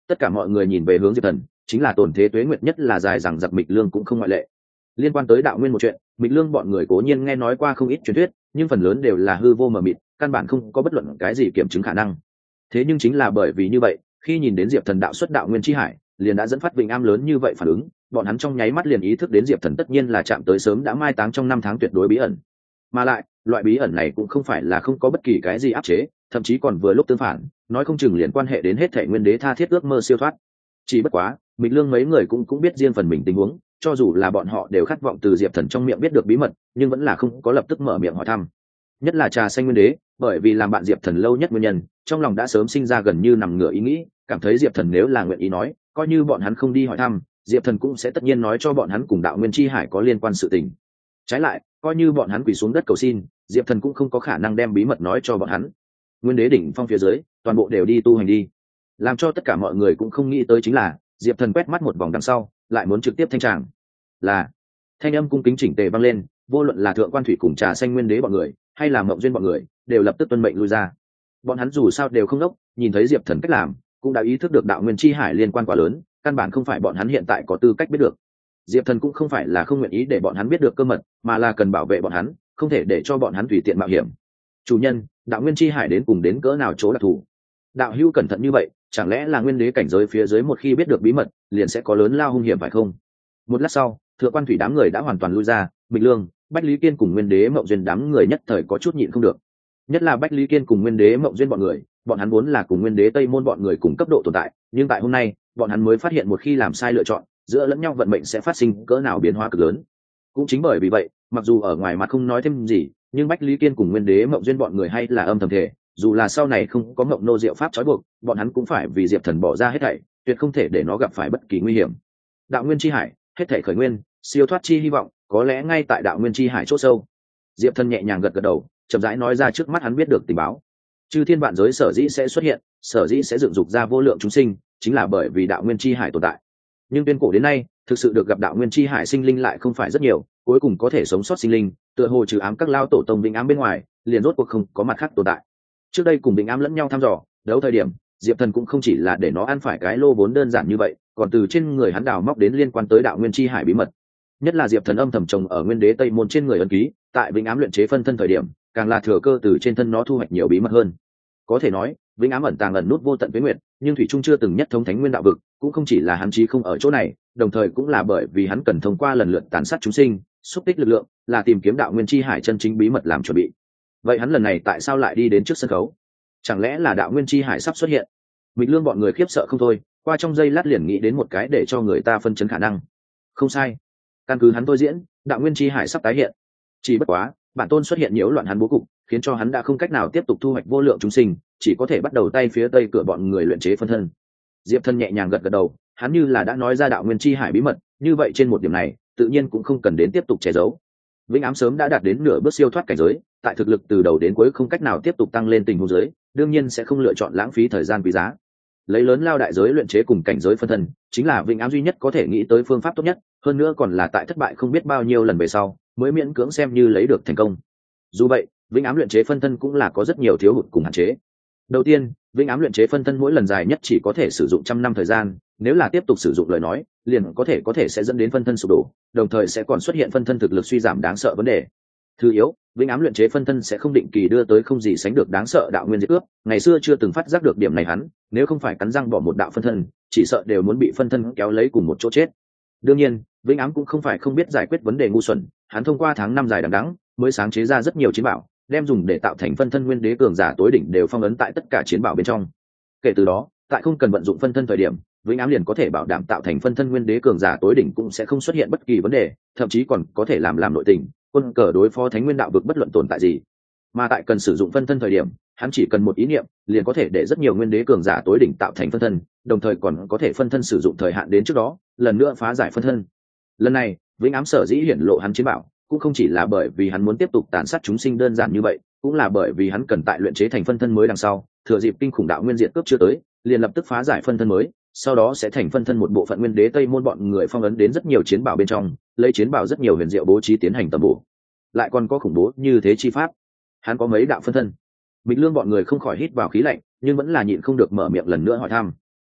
Tất cả mọi người nhìn về hướng Diệp Thần, chính là tồn thế tuế nguyệt nhất là dài rằng giặc Mịch Lương cũng không ngoại lệ. Liên quan tới đạo nguyên một chuyện, Mịch Lương bọn người cố nhiên nghe nói qua không ít truyền thuyết, nhưng phần lớn đều là hư vô mờ mịt, căn bản không có bất luận cái gì kiểm chứng khả năng. Thế nhưng chính là bởi vì như vậy, khi nhìn đến Diệp Thần đạo xuất đạo nguyên chi hải, liền đã dẫn phát Vĩnh Am lớn như vậy phản ứng, bọn hắn trong nháy mắt liền ý thức đến Diệp Thần tất nhiên là chạm tới sớm đã mai táng trong 5 tháng tuyệt đối bí ẩn. Mà lại, loại bí ẩn này cũng không phải là không có bất kỳ cái gì áp chế, thậm chí còn vừa lúc tương phản, nói không chừng liền quan hệ đến hết thảy nguyên đế tha thiết ước mơ siêu thoát. Chỉ bất quá, Mịch Lương mấy người cũng biết riêng phần mình tình huống, cho dù là bọn họ đều khát vọng từ Diệp Thần trong miệng biết được bí mật, nhưng vẫn là không có lập tức mở miệng hỏi thăm. Nhất là Trà Xanh Nguyên Đế, bởi vì làm bạn Diệp Thần lâu nhất nguyên nhân, trong lòng đã sớm sinh ra gần như nằm ngửa ý nghĩ, cảm thấy Diệp Thần nếu là nguyện ý nói, coi như bọn hắn không đi hỏi thăm, Diệp Thần cũng sẽ tất nhiên nói cho bọn hắn cùng đạo nguyên chi hải có liên quan sự tình. Trái lại, coi như bọn hắn quỳ xuống đất cầu xin, Diệp Thần cũng không có khả năng đem bí mật nói cho bọn hắn. Nguyên đế đỉnh phong phía dưới, toàn bộ đều đi tu hành đi. Làm cho tất cả mọi người cũng không nghĩ tới chính là, Diệp Thần quét mắt một vòng đằng sau, lại muốn trực tiếp thanh tràng. Là thanh âm cung kính chỉnh tề vang lên, vô luận là Thượng Quan Thủy cùng Trà Xanh Nguyên Đế bọn người, hay là Mộng Duyên bọn người, đều lập tức tuân mệnh lui ra. Bọn hắn dù sao đều không đốc, nhìn thấy Diệp Thần cách làm, cũng đã ý thức được đạo nguyên chi hải liên quan quá lớn, căn bản không phải bọn hắn hiện tại có tư cách biết được. Diệp Thần cũng không phải là không nguyện ý để bọn hắn biết được cơ mật, mà là cần bảo vệ bọn hắn, không thể để cho bọn hắn tùy tiện mạo hiểm. Chủ nhân, đạo nguyên chi hải đến cùng đến cỡ nào chỗ đặc thù? Đạo hữu cẩn thận như vậy, chẳng lẽ là nguyên đế cảnh giới phía dưới một khi biết được bí mật, liền sẽ có lớn lao hung hiểm phải không? Một lát sau, Thượng Quan Thủy đám người đã hoàn toàn lui ra, Mịch Lương, Bách Lý Kiên cùng Nguyên Đế Mộng Duyên đám người nhất thời có chút nhịn không được. Nhất là Bách Lý Kiên cùng Nguyên Đế Mộng Duyên bọn người, bọn hắn vốn là cùng Nguyên Đế Tây Môn bọn người cùng cấp độ tồn tại, nhưng tại hôm nay, bọn hắn mới phát hiện một khi làm sai lựa chọn, giữa lẫn nhau vận mệnh sẽ phát sinh cỡ nào biến hóa cực lớn. Cũng chính bởi vì vậy, mặc dù ở ngoài mặt không nói thêm gì, nhưng Bách Lý Kiên cùng Nguyên Đế Mộng Duyên bọn người hay là âm thầm thề, dù là sau này không có Mộng nô diệu pháp trói buộc, bọn hắn cũng phải vì Diệp Thần bỏ ra hết thảy, tuyệt không thể để nó gặp phải bất kỳ nguy hiểm. Đạo nguyên chi hải, hết thảy khởi nguyên, siêu thoát chi hy vọng, có lẽ ngay tại đạo nguyên chi hải chỗ sâu. Diệp Thần nhẹ nhàng gật gật đầu, chậm rãi nói ra trước mắt hắn biết được tình báo. Chư thiên vạn giới sở dĩ sẽ xuất hiện, sở dĩ sẽ dựng dục ra vô lượng chúng sinh, chính là bởi vì đạo nguyên chi hải tồn tại. Nhưng tuyên cổ đến nay, thực sự được gặp đạo nguyên chi hải sinh linh lại không phải rất nhiều, cuối cùng có thể sống sót sinh linh, tựa hồ trừ ám các lao tổ tông Vĩnh Ám bên ngoài, liền rốt cuộc không có mặt khác tồn tại. Trước đây cùng Vĩnh Ám lẫn nhau thăm dò, đấu thời điểm, Diệp Thần cũng không chỉ là để nó ăn phải cái lô vốn đơn giản như vậy, còn từ trên người hắn đào móc đến liên quan tới đạo nguyên chi hải bí mật. Nhất là Diệp Thần âm thầm trồng ở Nguyên Đế Tây Môn trên người ấn ký, tại Vĩnh Ám luyện chế phân thân thời điểm, càng là thừa cơ từ trên thân nó thu hoạch nhiều bí mật hơn. Có thể nói, Vĩnh Ám ẩn tàng ẩn nút vô tận với nguyện, nhưng thủy trung chưa từng nhất thống thánh nguyên đạo vực, cũng không chỉ là hắn chí không ở chỗ này, đồng thời cũng là bởi vì hắn cần thông qua lần lượt tàn sát chúng sinh, xúc tích lực lượng, là tìm kiếm đạo nguyên chi hải chân chính bí mật làm chuẩn bị. Vậy hắn lần này tại sao lại đi đến trước sân khấu? Chẳng lẽ là đạo nguyên chi hải sắp xuất hiện? Mịch Lương bọn người khiếp sợ không thôi, qua trong giây lát liền nghĩ đến một cái để cho người ta phân chấn khả năng. Không sai, căn cứ hắn tôi diễn, đạo nguyên chi hải sắp tái hiện. Chỉ bất quá, bản tôn xuất hiện nhiễu loạn hắn bố cục, khiến cho hắn đã không cách nào tiếp tục thu hoạch vô lượng chúng sinh, chỉ có thể bắt đầu tay phía tây cửa bọn người luyện chế phân thân. Diệp Thần nhẹ nhàng gật gật đầu, hắn như là đã nói ra đạo nguyên chi hải bí mật, như vậy trên một điểm này, tự nhiên cũng không cần đến tiếp tục che giấu. Vĩnh Ám sớm đã đạt đến nửa bước siêu thoát cảnh giới, tại thực lực từ đầu đến cuối không cách nào tiếp tục tăng lên tình huống giới, đương nhiên sẽ không lựa chọn lãng phí thời gian quý giá. Lấy lớn lao đại giới luyện chế cùng cảnh giới phân thân, chính là Vĩnh Ám duy nhất có thể nghĩ tới phương pháp tốt nhất, hơn nữa còn là tại thất bại không biết bao nhiêu lần về sau, mới miễn cưỡng xem như lấy được thành công. Dù vậy, Vĩnh Ám luyện chế phân thân cũng là có rất nhiều thiếu hụt cùng hạn chế. Đầu tiên, Vĩnh Ám luyện chế phân thân mỗi lần dài nhất chỉ có thể sử dụng 100 năm thời gian, nếu là tiếp tục sử dụng lời nói, liền có thể sẽ dẫn đến phân thân sụp đổ, đồng thời sẽ còn xuất hiện phân thân thực lực suy giảm đáng sợ vấn đề. Thứ yếu, Vĩnh Ám luyện chế phân thân sẽ không định kỳ đưa tới không gì sánh được đáng sợ đạo nguyên diệt cướp, ngày xưa chưa từng phát giác được điểm này hắn, nếu không phải cắn răng bỏ một đạo phân thân, chỉ sợ đều muốn bị phân thân kéo lấy cùng một chỗ chết. Đương nhiên, Vĩnh Ám cũng không phải không biết giải quyết vấn đề ngu xuẩn, hắn thông qua tháng năm dài đằng đẵng, mới sáng chế ra rất nhiều chiến bảo, đem dùng để tạo thành phân thân nguyên đế cường giả tối đỉnh đều phong ấn tại tất cả chiến bảo bên trong. Kể từ đó, tại không cần vận dụng phân thân thời điểm, Vĩnh Ám liền có thể bảo đảm tạo thành phân thân nguyên đế cường giả tối đỉnh cũng sẽ không xuất hiện bất kỳ vấn đề, thậm chí còn có thể làm nội tình, quân cờ đối phó thánh nguyên đạo vực bất luận tồn tại gì. Mà tại cần sử dụng phân thân thời điểm, hắn chỉ cần một ý niệm, liền có thể để rất nhiều nguyên đế cường giả tối đỉnh tạo thành phân thân, đồng thời còn có thể phân thân sử dụng thời hạn đến trước đó, lần nữa phá giải phân thân. Lần này, Vĩnh Ám sở dĩ hiển lộ hắn chiến bảo, cũng không chỉ là bởi vì hắn muốn tiếp tục tàn sát chúng sinh đơn giản như vậy, cũng là bởi vì hắn cần tại luyện chế thành phân thân mới đằng sau, thừa dịp kinh khủng đạo nguyên diệt cướp chưa tới, liền lập tức phá giải phân thân mới, sau đó sẽ thành phân thân một bộ phận nguyên đế Tây Môn bọn người phong ấn đến rất nhiều chiến bảo bên trong, lấy chiến bảo rất nhiều huyền diệu bố trí tiến hành tầm bổ. Lại còn có khủng bố như thế chi pháp. Hắn có mấy đạo phân thân. Mịch Lương bọn người không khỏi hít vào khí lạnh, nhưng vẫn là nhịn không được mở miệng lần nữa hỏi thăm.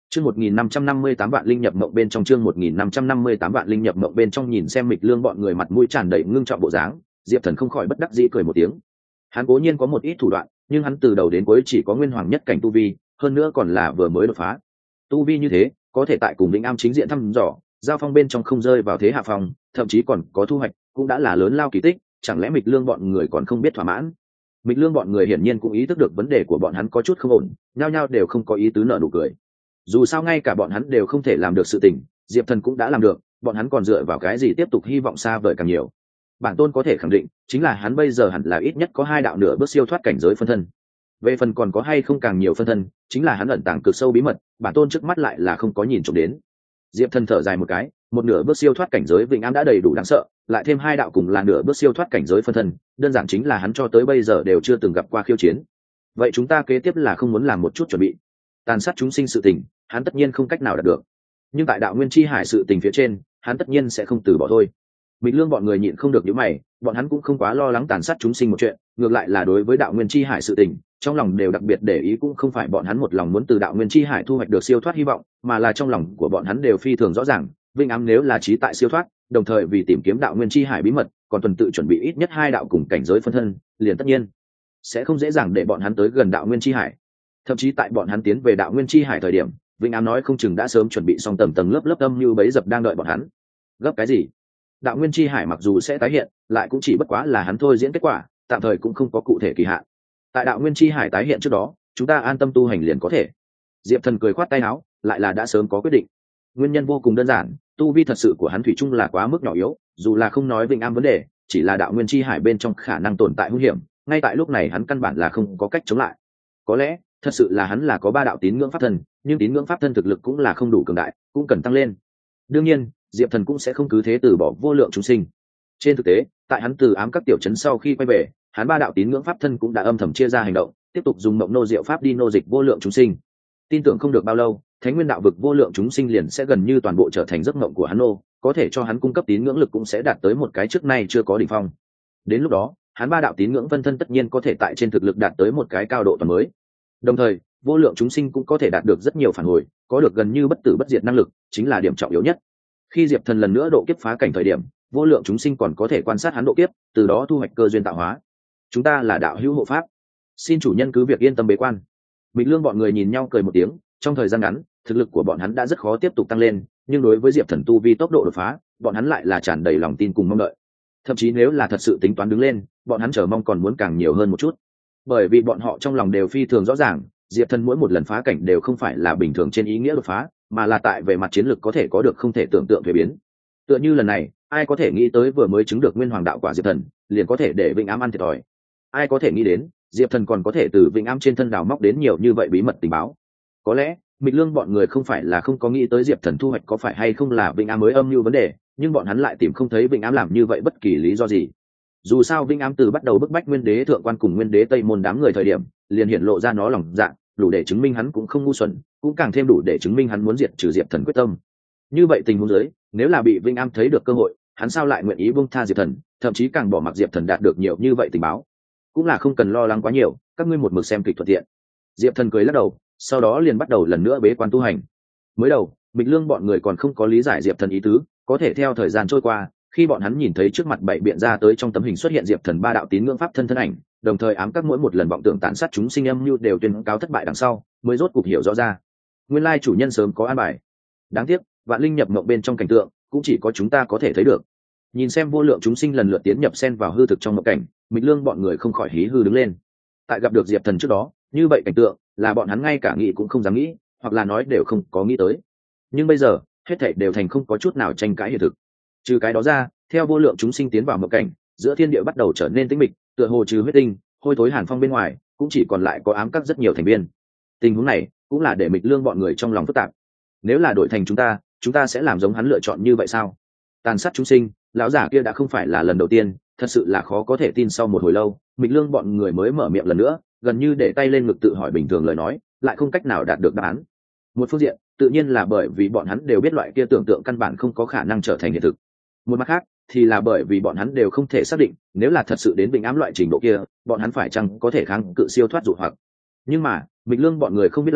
Chương 1558 vạn linh nhập mộng bên trong, chương 1558 vạn linh nhập mộng bên trong. Nhìn xem Mịch Lương bọn người mặt mũi tràn đầy ngưng trọng bộ dáng, Diệp Thần không khỏi bất đắc dĩ cười một tiếng. Hắn cố nhiên có một ít thủ đoạn, nhưng hắn từ đầu đến cuối chỉ có nguyên hoàng nhất cảnh tu vi, hơn nữa còn là vừa mới đột phá. Tu vi như thế, có thể tại cùng Vĩnh Am chính diện thăm dò, giao phong bên trong không rơi vào thế hạ phong, thậm chí còn có thu hoạch, cũng đã là lớn lao kỳ tích. Chẳng lẽ Mịch Lương bọn người còn không biết thỏa mãn? Mịch Lương bọn người hiển nhiên cũng ý thức được vấn đề của bọn hắn có chút không ổn, nhao nhao đều không có ý tứ nở nụ cười. Dù sao ngay cả bọn hắn đều không thể làm được sự tình, Diệp Thần cũng đã làm được, bọn hắn còn dựa vào cái gì tiếp tục hy vọng xa vời càng nhiều. Bản tôn có thể khẳng định, chính là hắn bây giờ hẳn là ít nhất có 2 đạo nửa bước siêu thoát cảnh giới phân thân. Về phần còn có hay không càng nhiều phân thân, chính là hắn ẩn tàng cực sâu bí mật, bản tôn trước mắt lại là không có nhìn trộm đến. Diệp Thần thở dài một cái, một nửa bước siêu thoát cảnh giới Vĩnh Am đã đầy đủ đáng sợ, lại thêm 2 đạo cùng là nửa bước siêu thoát cảnh giới phân thân, đơn giản chính là hắn cho tới bây giờ đều chưa từng gặp qua khiêu chiến. Vậy chúng ta kế tiếp là không muốn làm một chút chuẩn bị. Tàn sát chúng sinh sự tình, hắn tất nhiên không cách nào đạt được, nhưng tại đạo nguyên chi hải sự tình phía trên, hắn tất nhiên sẽ không từ bỏ thôi. Mịch Lương bọn người nhịn không được nhíu mày, bọn hắn cũng không quá lo lắng tàn sát chúng sinh một chuyện, ngược lại là đối với đạo nguyên chi hải sự tình, trong lòng đều đặc biệt để ý, cũng không phải bọn hắn một lòng muốn từ đạo nguyên chi hải thu hoạch được siêu thoát hy vọng, mà là trong lòng của bọn hắn đều phi thường rõ ràng, Vinh Ám nếu là trí tại siêu thoát, đồng thời vì tìm kiếm đạo nguyên chi hải bí mật, còn tuần tự chuẩn bị ít nhất 2 đạo cùng cảnh giới phân thân, liền tất nhiên sẽ không dễ dàng để bọn hắn tới gần đạo nguyên chi hải. Thậm chí tại bọn hắn tiến về đạo nguyên chi hải thời điểm, Vinh Ám nói không chừng đã sớm chuẩn bị xong tầng tầng lớp lớp âm như bấy dập đang đợi bọn hắn. Gấp cái gì? Đạo nguyên chi hải mặc dù sẽ tái hiện, lại cũng chỉ bất quá là hắn thôi diễn kết quả, tạm thời cũng không có cụ thể kỳ hạn. Tại đạo nguyên chi hải tái hiện trước đó, chúng ta an tâm tu hành liền có thể. Diệp Thần cười khoát tay áo, lại là đã sớm có quyết định. Nguyên nhân vô cùng đơn giản, tu vi thật sự của hắn thủy chung là quá mức nhỏ yếu, dù là không nói Vinh Am vấn đề, chỉ là đạo nguyên chi hải bên trong khả năng tồn tại nguy hiểm, ngay tại lúc này hắn căn bản là không có cách chống lại. Có lẽ thật sự là hắn là có 3 đạo tín ngưỡng pháp thân, nhưng tín ngưỡng pháp thân thực lực cũng là không đủ cường đại, cũng cần tăng lên. Đương nhiên Diệp Thần cũng sẽ không cứ thế từ bỏ vô lượng chúng sinh. Trên thực tế, tại hắn từ ám các tiểu trấn sau khi quay về, hắn 3 đạo tín ngưỡng pháp thân cũng đã âm thầm chia ra hành động, tiếp tục dùng mộng nô diệu pháp đi nô dịch vô lượng chúng sinh. Tin tưởng không được bao lâu, Thánh Nguyên đạo vực vô lượng chúng sinh liền sẽ gần như toàn bộ trở thành giấc mộng của hắn nô, có thể cho hắn cung cấp tín ngưỡng lực cũng sẽ đạt tới một cái trước nay chưa có đỉnh phong. Đến lúc đó, hắn 3 đạo tín ngưỡng phân thân tất nhiên có thể tại trên thực lực đạt tới một cái cao độ toàn mới. Đồng thời, vô lượng chúng sinh cũng có thể đạt được rất nhiều phản hồi, có được gần như bất tử bất diệt năng lực, chính là điểm trọng yếu nhất. Khi Diệp Thần lần nữa độ kiếp phá cảnh thời điểm, vô lượng chúng sinh còn có thể quan sát hắn độ kiếp, từ đó thu hoạch cơ duyên tạo hóa. Chúng ta là đạo hữu hộ pháp, xin chủ nhân cứ việc yên tâm bế quan. Mịch Lương bọn người nhìn nhau cười một tiếng, trong thời gian ngắn, thực lực của bọn hắn đã rất khó tiếp tục tăng lên, nhưng đối với Diệp Thần tu vi tốc độ đột phá, bọn hắn lại là tràn đầy lòng tin cùng mong đợi. Thậm chí nếu là thật sự tính toán đứng lên, bọn hắn chờ mong còn muốn càng nhiều hơn một chút. Bởi vì bọn họ trong lòng đều phi thường rõ ràng, Diệp Thần mỗi một lần phá cảnh đều không phải là bình thường trên ý nghĩa đột phá, mà là tại về mặt chiến lược có thể có được không thể tưởng tượng thuế biến. Tựa như lần này, ai có thể nghĩ tới vừa mới chứng được nguyên hoàng đạo quả Diệp Thần, liền có thể để Vĩnh Ám ăn thiệt thòi. Ai có thể nghĩ đến, Diệp Thần còn có thể từ Vĩnh Ám trên thân đào móc đến nhiều như vậy bí mật tình báo. Có lẽ, Mịch Lương bọn người không phải là không có nghĩ tới Diệp Thần thu hoạch có phải hay không là Vĩnh Ám mới âm mưu vấn đề, nhưng bọn hắn lại tìm không thấy Vĩnh Ám làm như vậy bất kỳ lý do gì. Dù sao Vĩnh Ám từ bắt đầu bức bách Nguyên Đế thượng quan cùng Nguyên Đế Tây môn đám người thời điểm, liền hiện lộ ra nó lòng dạ, đủ để chứng minh hắn cũng không ngu xuẩn, cũng càng thêm đủ để chứng minh hắn muốn diệt trừ Diệp Thần quyết tâm. Như vậy tình huống dưới, nếu là bị Vinh Am thấy được cơ hội, hắn sao lại nguyện ý buông tha Diệp Thần, thậm chí càng bỏ mặc Diệp Thần đạt được nhiều như vậy tình báo. Cũng là không cần lo lắng quá nhiều, các ngươi một mực xem kịch thuận tiện. Diệp Thần cười lắc đầu, sau đó liền bắt đầu lần nữa bế quan tu hành. Mới đầu, Mịch Lương bọn người còn không có lý giải Diệp Thần ý tứ, có thể theo thời gian trôi qua, khi bọn hắn nhìn thấy trước mặt bảy biện ra tới trong tấm hình xuất hiện Diệp Thần 3 đạo tín ngưỡng pháp thân thân ảnh, đồng thời ám các mỗi một lần vọng tưởng tàn sát chúng sinh âm mưu đều tuyên cáo thất bại đằng sau, mới rốt cuộc hiểu rõ ra. Nguyên lai chủ nhân sớm có an bài. Đáng tiếc, vạn linh nhập mộng bên trong cảnh tượng, cũng chỉ có chúng ta có thể thấy được. Nhìn xem vô lượng chúng sinh lần lượt tiến nhập xen vào hư thực trong mộng cảnh, Mịch Lương bọn người không khỏi hí hư đứng lên. Tại gặp được Diệp Thần trước đó, như vậy cảnh tượng là bọn hắn ngay cả nghĩ cũng không dám nghĩ, hoặc là nói đều không có nghĩ tới. Nhưng bây giờ, hết thảy đều thành không có chút nào tranh cãi hiện thực. Trừ cái đó ra, theo vô lượng chúng sinh tiến vào mộng cảnh, giữa thiên địa bắt đầu trở nên tĩnh mịch, tựa hồ trừ huyết tinh, hôi thối hàn phong bên ngoài, cũng chỉ còn lại có ám các rất nhiều thành viên. Tình huống này cũng là để Mịch Lương bọn người trong lòng phức tạp. Nếu là đổi thành chúng ta sẽ làm giống hắn lựa chọn như vậy sao? Tàn sát chúng sinh, lão giả kia đã không phải là lần đầu tiên, thật sự là khó có thể tin. Sau một hồi lâu, Mịch Lương bọn người mới mở miệng lần nữa, gần như để tay lên ngực tự hỏi bình thường lời nói, lại không cách nào đạt được đáp án. Một phương diện, tự nhiên là bởi vì bọn hắn đều biết loại kia tưởng tượng căn bản không có khả năng trở thành hiện thực. Một mặt khác, thì là bởi vì bọn hắn đều không thể xác định, nếu là thật sự đến Bình Ám loại trình độ kia, bọn hắn phải chăng có thể kháng cự siêu thoát dụ hoặc. Nhưng mà, Mịch Lương bọn người không biết là,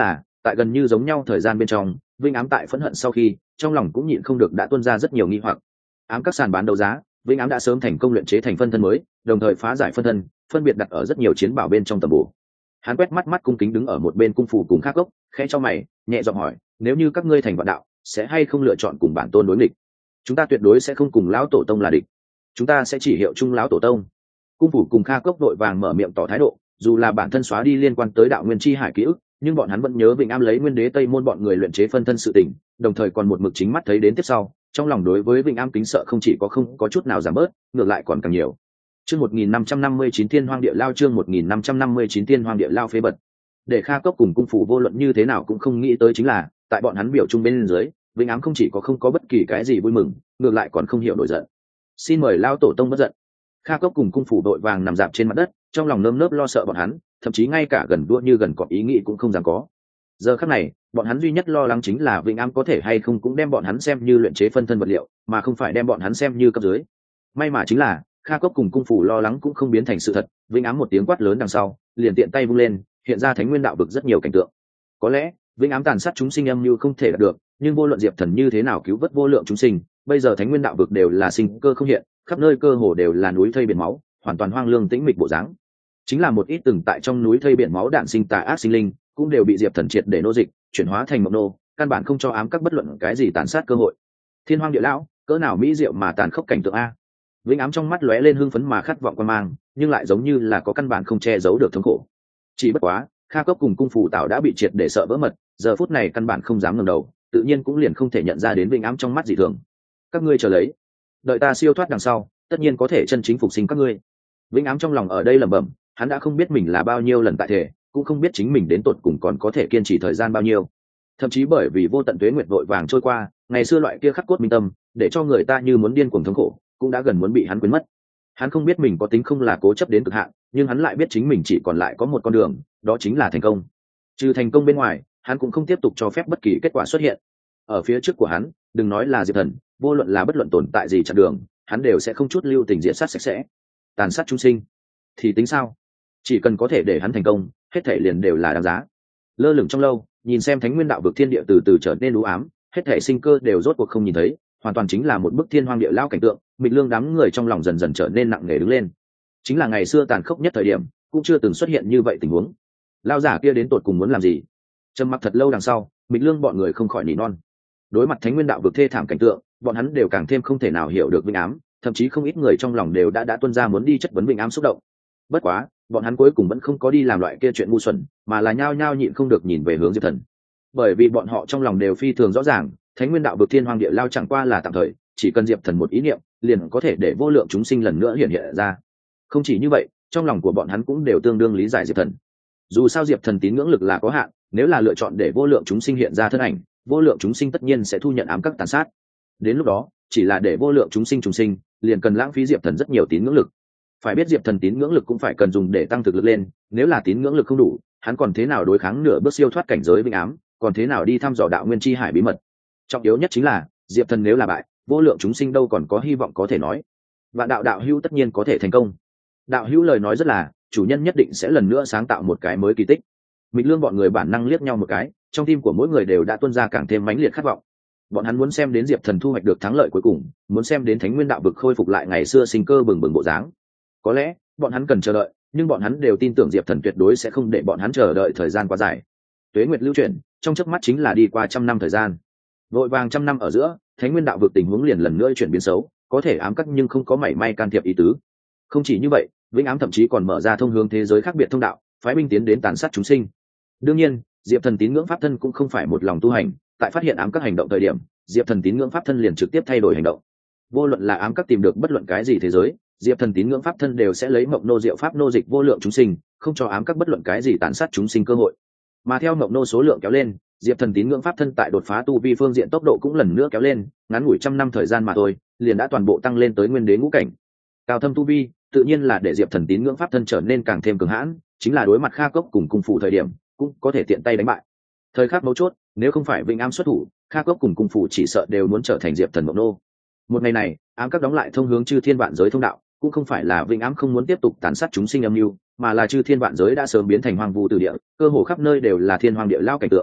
tại gần như giống nhau thời gian bên trong, Vinh Ám tại phẫn hận sau khi, trong lòng cũng nhịn không được đã tuôn ra rất nhiều nghi hoặc. Ám các sàn bán đấu giá, Vinh Ám đã sớm thành công luyện chế thành phân thân mới, đồng thời phá giải phân thân, phân biệt đặt ở rất nhiều chiến bảo bên trong tầm bổ. Hắn quét mắt cung kính đứng ở một bên cung phủ cùng Kha Cốc, khẽ cho mày, nhẹ giọng hỏi, nếu như các ngươi thành vạn đạo, sẽ hay không lựa chọn cùng bản tôn đối nghịch? Chúng ta tuyệt đối sẽ không cùng lão tổ tông là địch, chúng ta sẽ chỉ hiệu chung lão tổ tông. Cung phủ cùng Kha Cốc đội vàng mở miệng tỏ thái độ, dù là bản thân xóa đi liên quan tới đạo nguyên chi hải ký ức, nhưng bọn hắn vẫn nhớ Vĩnh Am lấy Nguyên Đế Tây môn bọn người luyện chế phân thân sự tình, đồng thời còn một mực chính mắt thấy đến tiếp sau, trong lòng đối với Vĩnh Am kính sợ không chỉ có không có chút nào giảm bớt, ngược lại còn càng nhiều. Chương 1559 Thiên Hoang Địa Lao, chương 1559 Thiên Hoang Địa Lao phế bật. Để Kha Cốc cùng cung phủ vô luận như thế nào cũng không nghĩ tới chính là, tại bọn hắn biểu trung bên dưới, Vĩnh Ám không chỉ có không có bất kỳ cái gì vui mừng, ngược lại còn không hiểu nổi giận. Xin mời lao tổ tông bất giận. Kha Cốc cùng cung phủ đội vàng nằm dạp trên mặt đất, trong lòng nơm nớp lo sợ bọn hắn, thậm chí ngay cả gần đua như gần cọp ý nghĩ cũng không dám có. Giờ khắc này, bọn hắn duy nhất lo lắng chính là Vĩnh Ám có thể hay không cũng đem bọn hắn xem như luyện chế phân thân vật liệu, mà không phải đem bọn hắn xem như cấp dưới. May mà chính là, Kha Cốc cùng cung phủ lo lắng cũng không biến thành sự thật, Vĩnh Ám một tiếng quát lớn đằng sau, liền tiện tay vung lên, hiện ra Thánh Nguyên đạo vực rất nhiều cảnh tượng. Có lẽ, Vĩnh Ám tàn sát chúng sinh âm như không thể đạt được, nhưng vô luận Diệp Thần như thế nào cứu vớt vô lượng chúng sinh, bây giờ Thánh Nguyên đạo vực đều là sinh cơ không hiện, khắp nơi cơ hồ đều là núi thây biển máu, hoàn toàn hoang lương tĩnh mịch bộ dáng. Chính là một ít từng tại trong núi thây biển máu đạn sinh tà ác sinh linh, cũng đều bị Diệp Thần triệt để nô dịch, chuyển hóa thành mộng nô, căn bản không cho ám các bất luận cái gì tàn sát cơ hội. Thiên Hoang Địa Lão, cỡ nào mỹ diệu mà tàn khốc cảnh tượng a. Vĩnh Ám trong mắt lóe lên hưng phấn mà khát vọng quan mang, nhưng lại giống như là có căn bản không che giấu được thống khổ. Chỉ bất quá, Kha Cốc cùng cung phủ tạo đã bị triệt để sợ vỡ mật, giờ phút này căn bản không dám ngẩng đầu, tự nhiên cũng liền không thể nhận ra đến Vĩnh Ám trong mắt dị thường. Các ngươi chờ lấy, đợi ta siêu thoát đằng sau, tất nhiên có thể chân chính phục sinh các ngươi. Vĩnh Ám trong lòng ở đây lẩm bẩm, hắn đã không biết mình là bao nhiêu lần tại thể, cũng không biết chính mình đến tột cùng còn có thể kiên trì thời gian bao nhiêu. Thậm chí bởi vì vô tận tuế nguyệt vội vàng trôi qua, ngày xưa loại kia khắc cốt minh tâm, để cho người ta như muốn điên cuồng thống khổ, cũng đã gần muốn bị hắn quên mất. Hắn không biết mình có tính không là cố chấp đến cực hạn, nhưng hắn lại biết chính mình chỉ còn lại có một con đường, đó chính là thành công. Trừ thành công bên ngoài, hắn cũng không tiếp tục cho phép bất kỳ kết quả xuất hiện. Ở phía trước của hắn, đừng nói là Diệp Thần, vô luận là bất luận tồn tại gì chặn đường, hắn đều sẽ không chút lưu tình diệt sát sạch sẽ. Tàn sát chúng sinh thì tính sao? Chỉ cần có thể để hắn thành công, hết thảy liền đều là đáng giá. Lơ lửng trong lâu, nhìn xem Thánh Nguyên đạo vực thiên địa từ từ trở nên u ám, hết thảy sinh cơ đều rốt cuộc không nhìn thấy, hoàn toàn chính là một bức thiên hoang địa lao cảnh tượng. Mịch Lương đám người trong lòng dần dần trở nên nặng nề đứng lên. Chính là ngày xưa tàn khốc nhất thời điểm, cũng chưa từng xuất hiện như vậy tình huống. Lao giả kia đến tột cùng muốn làm gì? Trầm mặc thật lâu đằng sau, Mịch Lương bọn người không khỏi nỉ non. Đối mặt Thánh Nguyên đạo vực thê thảm cảnh tượng, bọn hắn đều càng thêm không thể nào hiểu được Vĩnh Ám, thậm chí không ít người trong lòng đều đã tuôn ra muốn đi chất vấn Vĩnh Ám xúc động. Bất quá, bọn hắn cuối cùng vẫn không có đi làm loại kia chuyện ngu xuẩn, mà là nhao nhao nhịn không được nhìn về hướng Diệp Thần. Bởi vì bọn họ trong lòng đều phi thường rõ ràng, Thánh Nguyên đạo vực thiên hoang địa lao chẳng qua là tạm thời, chỉ cần Diệp Thần một ý niệm, liền có thể để vô lượng chúng sinh lần nữa hiện hiện ra. Không chỉ như vậy, trong lòng của bọn hắn cũng đều tương đương lý giải Diệp Thần. Dù sao Diệp Thần tín ngưỡng lực là có hạn, nếu là lựa chọn để vô lượng chúng sinh hiện ra thân ảnh, vô lượng chúng sinh tất nhiên sẽ thu nhận ám các tàn sát. Đến lúc đó, chỉ là để vô lượng chúng sinh trùng sinh, liền cần lãng phí Diệp Thần rất nhiều tín ngưỡng lực. Phải biết Diệp Thần tín ngưỡng lực cũng phải cần dùng để tăng thực lực lên, nếu là tín ngưỡng lực không đủ, hắn còn thế nào đối kháng nửa bước siêu thoát cảnh giới Vĩnh Ám, còn thế nào đi thăm dò đạo nguyên chi hải bí mật. Trọng yếu nhất chính là, Diệp Thần nếu là bại, vô lượng chúng sinh đâu còn có hy vọng có thể nói. Vạn đạo đạo hữu tất nhiên có thể thành công. Đạo hữu lời nói rất là, chủ nhân nhất định sẽ lần nữa sáng tạo một cái mới kỳ tích. Mịch Lương bọn người bản năng liếc nhau một cái, trong tim của mỗi người đều đã tuôn ra càng thêm mãnh liệt khát vọng. Bọn hắn muốn xem đến Diệp Thần thu hoạch được thắng lợi cuối cùng, muốn xem đến Thánh Nguyên đạo vực khôi phục lại ngày xưa sinh cơ bừng bừng bộ dáng. Có lẽ, bọn hắn cần chờ đợi, nhưng bọn hắn đều tin tưởng Diệp Thần tuyệt đối sẽ không để bọn hắn chờ đợi thời gian quá dài. Tuế nguyệt lưu chuyển, trong chớp mắt chính là đi qua 100 năm thời gian. Vội vàng 100 năm ở giữa, Thánh Nguyên đạo vực tình huống liền lần nữa chuyển biến xấu, có thể ám cắt nhưng không có mảy may can thiệp ý tứ. Không chỉ như vậy, Vĩnh Ám thậm chí còn mở ra thông hướng thế giới khác biệt thông đạo, phái binh tiến đến tàn sát chúng sinh. Đương nhiên, Diệp Thần tín ngưỡng pháp thân cũng không phải một lòng tu hành, tại phát hiện ám các hành động thời điểm, Diệp Thần tín ngưỡng pháp thân liền trực tiếp thay đổi hành động. Vô luận là ám các tìm được bất luận cái gì thế giới, Diệp Thần tín ngưỡng pháp thân đều sẽ lấy mộng nô diệu pháp nô dịch vô lượng chúng sinh, không cho ám các bất luận cái gì tàn sát chúng sinh cơ hội. Mà theo mộng nô số lượng kéo lên, Diệp Thần tín ngưỡng pháp thân tại đột phá tu vi phương diện tốc độ cũng lần nữa kéo lên, ngắn ngủi 100 năm thời gian mà thôi, liền đã toàn bộ tăng lên tới nguyên đế ngũ cảnh. Cao thâm tu vi, tự nhiên là để Diệp Thần tín ngưỡng pháp thân trở nên càng thêm cường hãn, chính là đối mặt Kha Cốc cùng cung phủ thời điểm, cũng có thể tiện tay đánh bại. Thời khắc mấu chốt, nếu không phải Vĩnh Ám xuất thủ, Kha Cốc cùng cung phủ chỉ sợ đều muốn trở thành Diệp Thần mộng nô. Một ngày này, ám các đóng lại thông hướng chư thiên vạn giới thông đạo, cũng không phải là Vĩnh Ám không muốn tiếp tục tàn sát chúng sinh âm mưu, mà là chư thiên vạn giới đã sớm biến thành hoang vu từ địa, cơ hồ khắp nơi đều là thiên hoang địa lao cảnh tượng.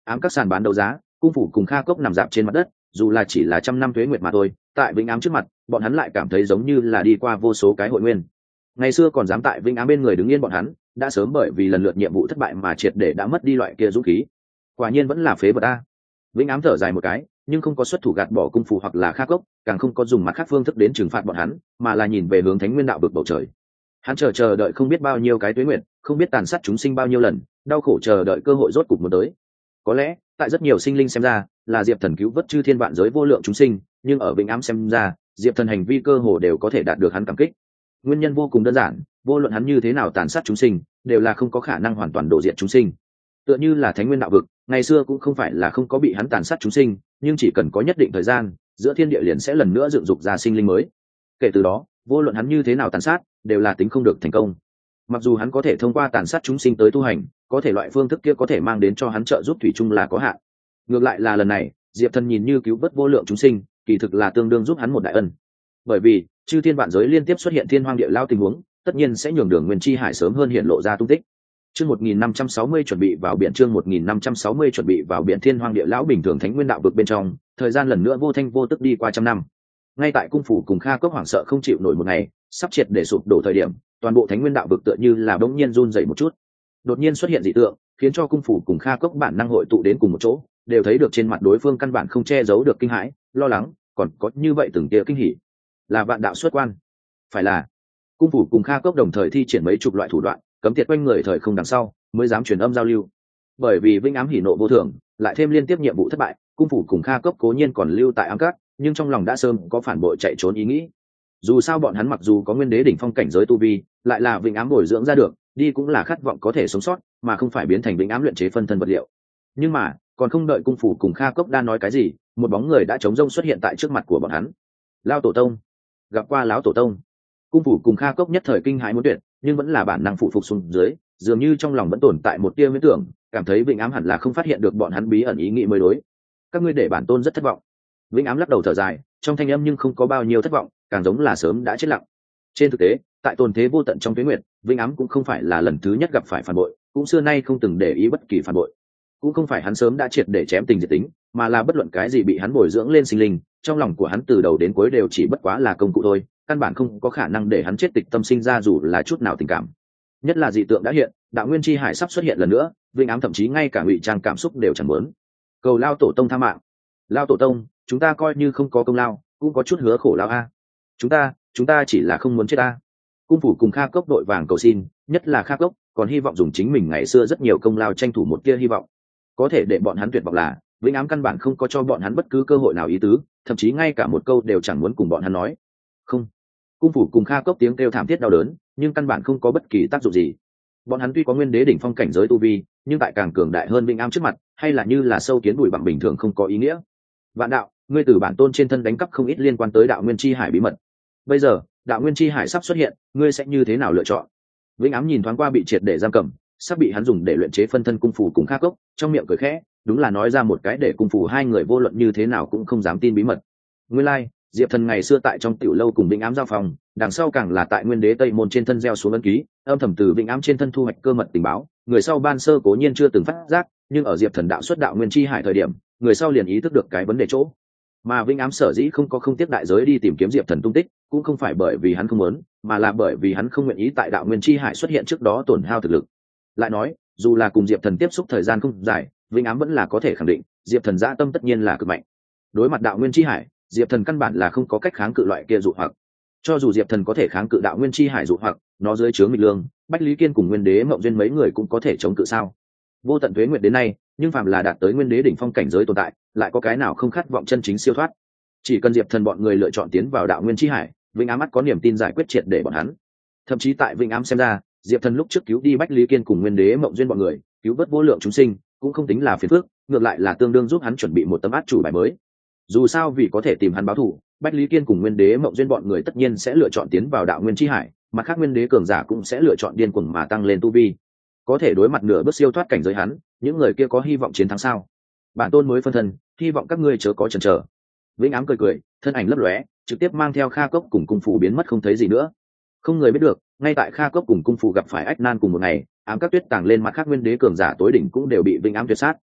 Ám các sàn bán đấu giá, cung phủ cùng Kha Cốc nằm dạp trên mặt đất, dù là chỉ là trăm năm tuế nguyệt mà thôi, tại Vĩnh Ám trước mặt, bọn hắn lại cảm thấy giống như là đi qua vô số cái hội nguyên. Ngày xưa còn dám tại Vĩnh Ám bên người đứng yên bọn hắn, đã sớm bởi vì lần lượt nhiệm vụ thất bại mà triệt để đã mất đi loại kia dũng khí. Quả nhiên vẫn là phế vật a. Vĩnh Ám thở dài một cái, nhưng không có xuất thủ gạt bỏ cung phủ hoặc là Kha Cốc, càng không có dùng mặt khác phương thức đến trừng phạt bọn hắn, mà là nhìn về hướng Thánh Nguyên đạo vực bầu trời. Hắn chờ đợi không biết bao nhiêu cái tuế nguyệt, không biết tàn sát chúng sinh bao nhiêu lần, đau khổ chờ đợi cơ hội rốt cục muốn tới. Có lẽ tại rất nhiều sinh linh xem ra là Diệp Thần cứu vớt chư thiên vạn giới vô lượng chúng sinh, nhưng ở Vĩnh Ám xem ra Diệp Thần hành vi cơ hồ đều có thể đạt được hắn cảm kích. Nguyên nhân vô cùng đơn giản, vô luận hắn như thế nào tàn sát chúng sinh đều là không có khả năng hoàn toàn đổ diệt chúng sinh. Tựa như là Thánh Nguyên đạo vực ngày xưa cũng không phải là không có bị hắn tàn sát chúng sinh, nhưng chỉ cần có nhất định thời gian, giữa thiên địa liền sẽ lần nữa dựng dục ra sinh linh mới. Kể từ đó vô luận hắn như thế nào tàn sát đều là tính không được thành công. Mặc dù hắn có thể thông qua tàn sát chúng sinh tới tu hành, có thể loại phương thức kia có thể mang đến cho hắn trợ giúp thủy chung là có hạn. Ngược lại là lần này Diệp Thần nhìn như cứu vớt vô lượng chúng sinh, kỳ thực là tương đương giúp hắn một đại ân. Bởi vì chư thiên vạn giới liên tiếp xuất hiện thiên hoang địa lao tình huống, tất nhiên sẽ nhường đường Nguyên Chi Hải sớm hơn hiện lộ ra tung tích. Chương 1560 chuẩn bị vào biển, chương 1560 chuẩn bị vào biển. Thiên hoang địa lão bình thường Thánh Nguyên đạo vực bên trong, thời gian lần nữa vô thanh vô tức đi qua trăm năm. Ngay tại cung phủ cùng Kha Cốc hoảng sợ không chịu nổi một ngày, sắp triệt để sụp đổ thời điểm, toàn bộ Thánh Nguyên đạo vực tựa như là bỗng nhiên run rẩy một chút. Đột nhiên xuất hiện dị tượng, khiến cho cung phủ cùng Kha Cốc bản năng hội tụ đến cùng một chỗ, đều thấy được trên mặt đối phương căn bản không che giấu được kinh hãi, lo lắng, còn có như vậy từng tia kinh hỉ. Là vạn đạo xuất quan. Phải là. Cung phủ cùng Kha Cốc đồng thời thi triển mấy chục loại thủ đoạn, cấm tiệt quanh người thời không đằng sau, mới dám truyền âm giao lưu. Bởi vì Vĩnh Ám hỉ nộ vô thường, lại thêm liên tiếp nhiệm vụ thất bại, cung phủ cùng Kha Cốc cố nhiên còn lưu tại Ám Các, nhưng trong lòng đã sớm có phản bội chạy trốn ý nghĩ. Dù sao bọn hắn mặc dù có nguyên đế đỉnh phong cảnh giới tu vi, lại là Vĩnh Ám bồi dưỡng ra được, đi cũng là khát vọng có thể sống sót, mà không phải biến thành Vĩnh Ám luyện chế phân thân vật liệu. Nhưng mà còn không đợi cung phủ cùng Kha Cốc đa nói cái gì, một bóng người đã trống rông xuất hiện tại trước mặt của bọn hắn. Lao tổ tông. Gặp qua lão tổ tông. Cung phủ cùng Kha Cốc nhất thời kinh hãi muốn tuyệt, nhưng vẫn là bản năng phụ phục xuống dưới, dường như trong lòng vẫn tồn tại một tia huyễn tưởng, cảm thấy Vĩnh Ám hẳn là không phát hiện được bọn hắn bí ẩn ý nghĩ mới đối. Các ngươi để bản tôn rất thất vọng. Vĩnh Ám lắc đầu thở dài, trong thanh âm nhưng không có bao nhiêu thất vọng, càng giống là sớm đã chết lặng. Trên thực tế, tại tồn thế vô tận trong tuế nguyệt, Vĩnh Ám cũng không phải là lần thứ nhất gặp phải phản bội, cũng xưa nay không từng để ý bất kỳ phản bội. Cũng không phải hắn sớm đã triệt để chém tình diệt tính, mà là bất luận cái gì bị hắn bồi dưỡng lên sinh linh, trong lòng của hắn từ đầu đến cuối đều chỉ bất quá là công cụ thôi, căn bản không có khả năng để hắn chết tịch tâm sinh ra dù là chút nào tình cảm. Nhất là dị tượng đã hiện, đạo nguyên chi hải sắp xuất hiện lần nữa, Vĩnh Ám thậm chí ngay cả ngụy trang cảm xúc đều chẳng muốn. Cầu lao tổ tông tha mạng. Lao tổ tông, chúng ta coi như không có công lao, cũng có chút hứa khổ lao a. Chúng ta chỉ là không muốn chết a. Cung phủ cùng Kha Cốc đội vàng cầu xin, nhất là Kha Cốc còn hy vọng dùng chính mình ngày xưa rất nhiều công lao tranh thủ một tia hy vọng. Có thể để bọn hắn tuyệt vọng là Vĩnh Ám căn bản không có cho bọn hắn bất cứ cơ hội nào ý tứ, thậm chí ngay cả một câu đều chẳng muốn cùng bọn hắn nói. Không. Cung phủ cùng Kha Cốc tiếng kêu thảm thiết đau đớn, nhưng căn bản không có bất kỳ tác dụng gì. Bọn hắn tuy có nguyên đế đỉnh phong cảnh giới tu vi, nhưng tại càng cường đại hơn Vĩnh Ám trước mặt, hay là như là sâu kiến bụi bằng bình thường không có ý nghĩa. Vạn đạo, ngươi từ bản tôn trên thân đánh cắp không ít liên quan tới đạo nguyên chi hải bí mật. Bây giờ đạo nguyên chi hải sắp xuất hiện, ngươi sẽ như thế nào lựa chọn? Vĩnh Ám nhìn thoáng qua bị triệt để giam cầm, sắp bị hắn dùng để luyện chế phân thân cung phủ cùng Kha Cốc, trong miệng cười khẽ, đúng là nói ra một cái để cung phủ hai người vô luận như thế nào cũng không dám tin bí mật. Nguyên lai, Diệp Thần ngày xưa tại trong tiểu lâu cùng Vĩnh Ám giao phòng, đằng sau càng là tại nguyên đế Tây Môn trên thân gieo xuống ấn ký, âm thầm từ Vĩnh Ám trên thân thu hoạch cơ mật tình báo, người sau ban sơ cố nhiên chưa từng phát giác, nhưng ở Diệp Thần đạo xuất đạo nguyên chi hải thời điểm, người sau liền ý thức được cái vấn đề chỗ. Mà Vĩnh Ám sở dĩ không tiếc đại giới đi tìm kiếm Diệp Thần tung tích, cũng không phải bởi vì hắn không muốn, mà là bởi vì hắn không nguyện ý tại đạo nguyên chi hải xuất hiện trước đó tổn hao thực lực. Lại nói, dù là cùng Diệp Thần tiếp xúc thời gian không dài, Vĩnh Ám vẫn là có thể khẳng định, Diệp Thần dã tâm tất nhiên là cực mạnh. Đối mặt đạo nguyên chi hải, Diệp Thần căn bản là không có cách kháng cự loại kia dụ hoặc. Cho dù Diệp Thần có thể kháng cự đạo nguyên chi hải dụ hoặc, nó dưới trướng Mịch Lương, Bách Lý Kiên cùng Nguyên Đế Mộng Duyên mấy người cũng có thể chống cự sao? Vô tận tuế nguyệt đến nay, nhưng phàm là đạt tới Nguyên Đế đỉnh phong cảnh giới tồn tại, lại có cái nào không khát vọng chân chính siêu thoát? Chỉ cần Diệp Thần bọn người lựa chọn tiến vào đạo nguyên chi hải, Vĩnh Ám mắt có niềm tin giải quyết triệt để bọn hắn. Thậm chí tại Vĩnh Ám xem ra, Diệp Thần lúc trước cứu đi Bách Lý Kiên cùng Nguyên Đế Mộng Duyên bọn người, cứu vớt vô lượng chúng sinh, cũng không tính là phiền phức, ngược lại là tương đương giúp hắn chuẩn bị một tấm át chủ bài mới. Dù sao vì có thể tìm hắn báo thù, Bách Lý Kiên cùng Nguyên Đế Mộng Duyên bọn người tất nhiên sẽ lựa chọn tiến vào đạo nguyên chi hải, mà khác Nguyên Đế cường giả cũng sẽ lựa chọn điên cuồng mà tăng lên tu vi. Có thể đối mặt nửa bước siêu thoát cảnh giới hắn, những người kia có hy vọng chiến thắng sao? Bản tôn mới phân thân, hy vọng các ngươi chớ có chần chờ. Vĩnh Ám cười cười, thân ảnh lấp lóe, trực tiếp mang theo Kha Cốc cùng cung phủ biến mất không thấy gì nữa. Không người biết được, ngay tại Kha Cốc cùng cung phủ gặp phải ách nan cùng một ngày, ám các tuyết tàng lên mặt khác Nguyên Đế cường giả tối đỉnh cũng đều bị Vĩnh Ám tuyệt sát.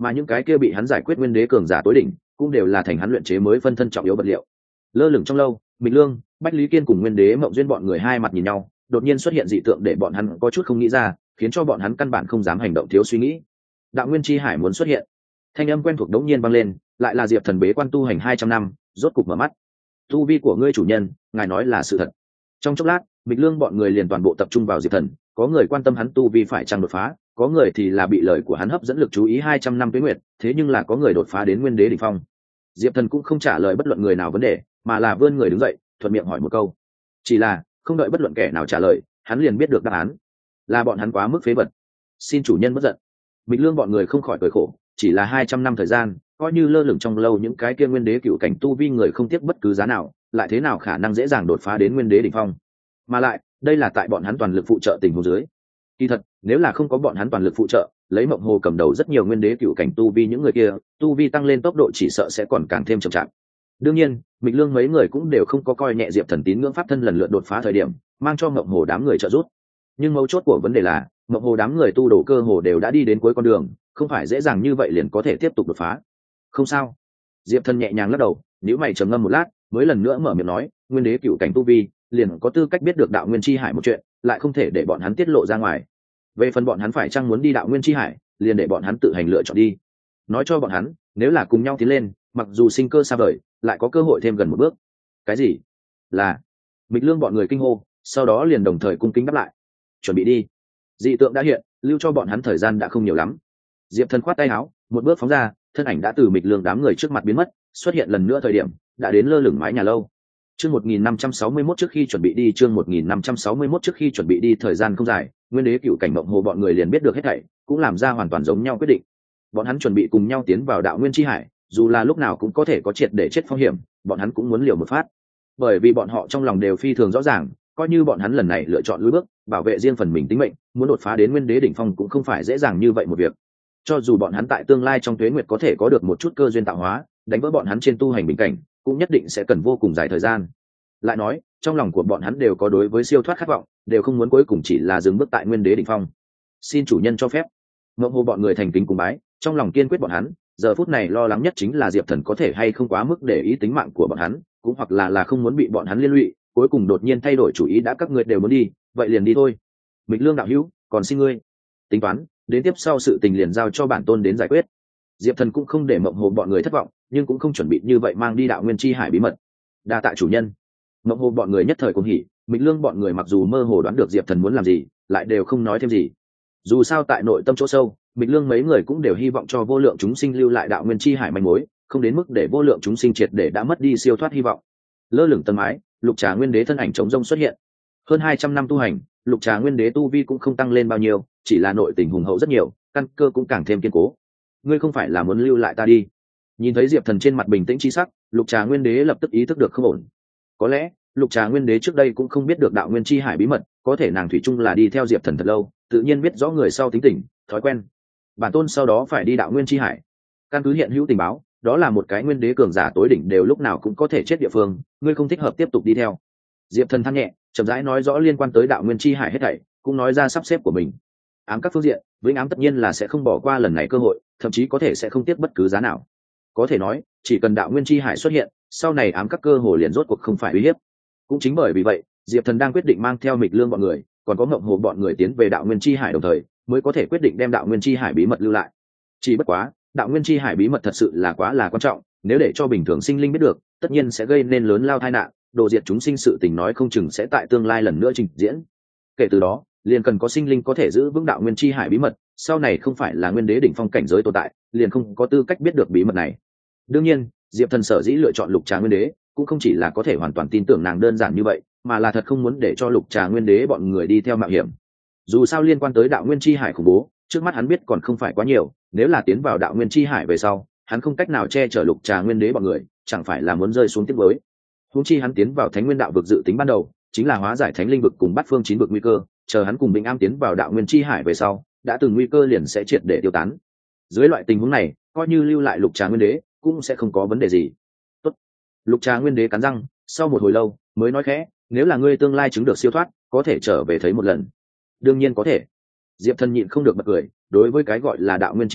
mà những cái kia bị hắn giải quyết nguyên đế cường giả tối đỉnh cũng đều là thành hắn luyện chế mới phân thân trọng yếu vật liệu. Lơ lửng trong lâu, Mịch Lương, Bách Lý Kiên cùng nguyên đế Mộng Duyên bọn người hai mặt nhìn nhau, đột nhiên xuất hiện dị tượng để bọn hắn có chút không nghĩ ra, khiến cho bọn hắn căn bản không dám hành động thiếu suy nghĩ. Đạo nguyên chi hải muốn xuất hiện. Thanh âm quen thuộc đống nhiên vang lên, lại là Diệp Thần bế quan tu hành 200 năm, rốt cục mở mắt. Tu vi của ngươi chủ nhân, ngài nói là sự thật. Trong chốc lát, Mịch Lương bọn người liền toàn bộ tập trung vào Diệp Thần, có người quan tâm hắn tu vi phải chăng đột phá, có người thì là bị lời của hắn hấp dẫn lực chú ý 200 năm tuế nguyệt, thế nhưng là có người đột phá đến nguyên đế đỉnh phong. Diệp Thần cũng không trả lời bất luận người nào vấn đề, mà là vươn người đứng dậy, thuận miệng hỏi một câu. Chỉ là, không đợi bất luận kẻ nào trả lời, hắn liền biết được đáp án. Là bọn hắn quá mức phế vật. Xin chủ nhân bất giận. Mịch Lương bọn người không khỏi cười khổ, chỉ là 200 năm thời gian, coi như lơ lửng trong lâu những cái kia nguyên đế cựu cảnh tu vi người không tiếc bất cứ giá nào, lại thế nào khả năng dễ dàng đột phá đến nguyên đế đỉnh phong. Mà lại, đây là tại bọn hắn toàn lực phụ trợ tình huống dưới. Kỳ thật, nếu là không có bọn hắn toàn lực phụ trợ, lấy Mộng Hồ cầm đầu rất nhiều nguyên đế cựu cảnh tu vi những người kia, tu vi tăng lên tốc độ chỉ sợ sẽ còn càng thêm chậm chạp. Đương nhiên, Mịch Lương mấy người cũng đều không có coi nhẹ Diệp Thần tín ngưỡng pháp thân lần lượt đột phá thời điểm, mang cho Mộng Hồ đám người trợ giúp. Nhưng mấu chốt của vấn đề là, Mộng Hồ đám người tu đổ cơ hồ đều đã đi đến cuối con đường, không phải dễ dàng như vậy liền có thể tiếp tục đột phá. Không sao. Diệp Thần nhẹ nhàng lắc đầu, nhíu mày trầm ngâm một lát, mới lần nữa mở miệng nói, nguyên đế cựu cảnh tu vi, liền có tư cách biết được đạo nguyên chi hải một chuyện, lại không thể để bọn hắn tiết lộ ra ngoài. Về phần bọn hắn phải chăng muốn đi đạo nguyên chi hải, liền để bọn hắn tự hành lựa chọn đi. Nói cho bọn hắn, nếu là cùng nhau tiến lên, mặc dù sinh cơ xa vời, lại có cơ hội thêm gần một bước. Cái gì? Là Mịch Lương bọn người kinh hô, sau đó liền đồng thời cung kính đáp lại. Chuẩn bị đi. Dị tượng đã hiện, lưu cho bọn hắn thời gian đã không nhiều lắm. Diệp Thần khoát tay áo, một bước phóng ra, thân ảnh đã từ Mịch Lương đám người trước mặt biến mất, xuất hiện lần nữa thời điểm đã đến lơ lửng mái nhà lâu. Chương 1561 trước khi chuẩn bị đi, chương 1561 trước khi chuẩn bị đi, thời gian không dài, nguyên đế cựu cảnh Mộng Hồ bọn người liền biết được hết thảy, cũng làm ra hoàn toàn giống nhau quyết định. Bọn hắn chuẩn bị cùng nhau tiến vào đạo nguyên chi hải, dù là lúc nào cũng có thể có triệt để chết phong hiểm, bọn hắn cũng muốn liều một phát. Bởi vì bọn họ trong lòng đều phi thường rõ ràng, coi như bọn hắn lần này lựa chọn lùi bước, bảo vệ riêng phần mình tính mệnh, muốn đột phá đến nguyên đế đỉnh phong cũng không phải dễ dàng như vậy một việc. Cho dù bọn hắn tại tương lai trong tuế nguyệt có thể có được một chút cơ duyên tạo hóa, đánh vỡ bọn hắn trên tu hành bình cảnh, cũng nhất định sẽ cần vô cùng dài thời gian. Lại nói, trong lòng của bọn hắn đều có đối với siêu thoát khát vọng, đều không muốn cuối cùng chỉ là dừng bước tại nguyên đế đỉnh phong. Xin chủ nhân cho phép. Mộng Hồ bọn người thành kính cùng bái, trong lòng kiên quyết bọn hắn, giờ phút này lo lắng nhất chính là Diệp Thần có thể hay không quá mức để ý tính mạng của bọn hắn, cũng hoặc là không muốn bị bọn hắn liên lụy, cuối cùng đột nhiên thay đổi chủ ý, đã các ngươi đều muốn đi, vậy liền đi thôi. Mịch Lương đạo hữu, còn xin ngươi tính toán, đến tiếp sau sự tình liền giao cho bản tôn đến giải quyết. Diệp Thần cũng không để Mộng Hồ bọn người thất vọng, nhưng cũng không chuẩn bị như vậy mang đi đạo nguyên chi hải bí mật. Đa tạ chủ nhân. Mộng Hồ bọn người nhất thời cũng hỉ, Mịch Lương bọn người mặc dù mơ hồ đoán được Diệp Thần muốn làm gì, lại đều không nói thêm gì. Dù sao tại nội tâm chỗ sâu, Mịch Lương mấy người cũng đều hy vọng cho vô lượng chúng sinh lưu lại đạo nguyên chi hải manh mối, không đến mức để vô lượng chúng sinh triệt để đã mất đi siêu thoát hy vọng. Lơ lửng tầng mái, Lục Trà Nguyên Đế thân ảnh trống rông xuất hiện. Hơn 200 năm tu hành, Lục Trà Nguyên Đế tu vi cũng không tăng lên bao nhiêu, chỉ là nội tình hùng hậu rất nhiều, căn cơ cũng càng thêm kiên cố. Ngươi không phải là muốn lưu lại ta đi? Nhìn thấy Diệp Thần trên mặt bình tĩnh chi sắc, Lục Trà Nguyên Đế lập tức ý thức được không ổn. Có lẽ Lục Trà Nguyên Đế trước đây cũng không biết được đạo nguyên chi hải bí mật, có thể nàng thủy chung là đi theo Diệp Thần thật lâu, tự nhiên biết rõ người sau tính tình, thói quen. Bản tôn sau đó phải đi đạo nguyên chi hải. Căn cứ hiện hữu tình báo, đó là một cái nguyên đế cường giả tối đỉnh đều lúc nào cũng có thể chết địa phương, ngươi không thích hợp tiếp tục đi theo. Diệp Thần than nhẹ, chậm rãi nói rõ liên quan tới đạo nguyên chi hải hết thảy, cũng nói ra sắp xếp của mình. Ám các phương diện, Vĩnh Ám tất nhiên là sẽ không bỏ qua lần này cơ hội, thậm chí có thể sẽ không tiếc bất cứ giá nào. Có thể nói, chỉ cần đạo nguyên chi hải xuất hiện, sau này ám các cơ hồ liền rốt cuộc không phải uy hiếp. Cũng chính bởi vì vậy, Diệp Thần đang quyết định mang theo Mịch Lương bọn người, còn có Ngộng Hồ bọn người tiến về đạo nguyên chi hải đồng thời, mới có thể quyết định đem đạo nguyên chi hải bí mật lưu lại. Chỉ bất quá, đạo nguyên chi hải bí mật thật sự là quá là quan trọng, nếu để cho bình thường sinh linh biết được, tất nhiên sẽ gây nên lớn lao tai nạn, đồ diệt chúng sinh sự tình nói không chừng sẽ tại tương lai lần nữa trình diễn. Kể từ đó, liền cần có sinh linh có thể giữ vững đạo nguyên chi hải bí mật, sau này không phải là nguyên đế đỉnh phong cảnh giới tồn tại, liền không có tư cách biết được bí mật này. Đương nhiên, Diệp Thần sở dĩ lựa chọn Lục Trà Nguyên Đế, cũng không chỉ là có thể hoàn toàn tin tưởng nàng đơn giản như vậy, mà là thật không muốn để cho Lục Trà Nguyên Đế bọn người đi theo mạo hiểm. Dù sao liên quan tới đạo nguyên chi hải khủng bố, trước mắt hắn biết còn không phải quá nhiều, nếu là tiến vào đạo nguyên chi hải về sau, hắn không cách nào che chở Lục Trà Nguyên Đế bọn người, chẳng phải là muốn rơi xuống tiếc với. Huống chi hắn tiến vào Thánh Nguyên đạo vực dự tính ban đầu, chính là hóa giải Thánh Linh vực cùng Bát Phương Chín vực nguy cơ, chờ hắn cùng Bình Am tiến vào đạo nguyên chi hải về sau, đã từng nguy cơ liền sẽ triệt để tiêu tán. Dưới loại tình huống này, coi như lưu lại Lục Trà Nguyên Đế, cũng sẽ không có vấn đề gì. Tốt. Lục Trà Nguyên Đế cắn răng, sau một hồi lâu mới nói khẽ, nếu là ngươi tương lai chứng được siêu thoát, có thể trở về thấy một lần. Đương nhiên có thể. Diệp Thần nhịn không được bật cười, đối với cái gọi là đạo nguyên chi hải,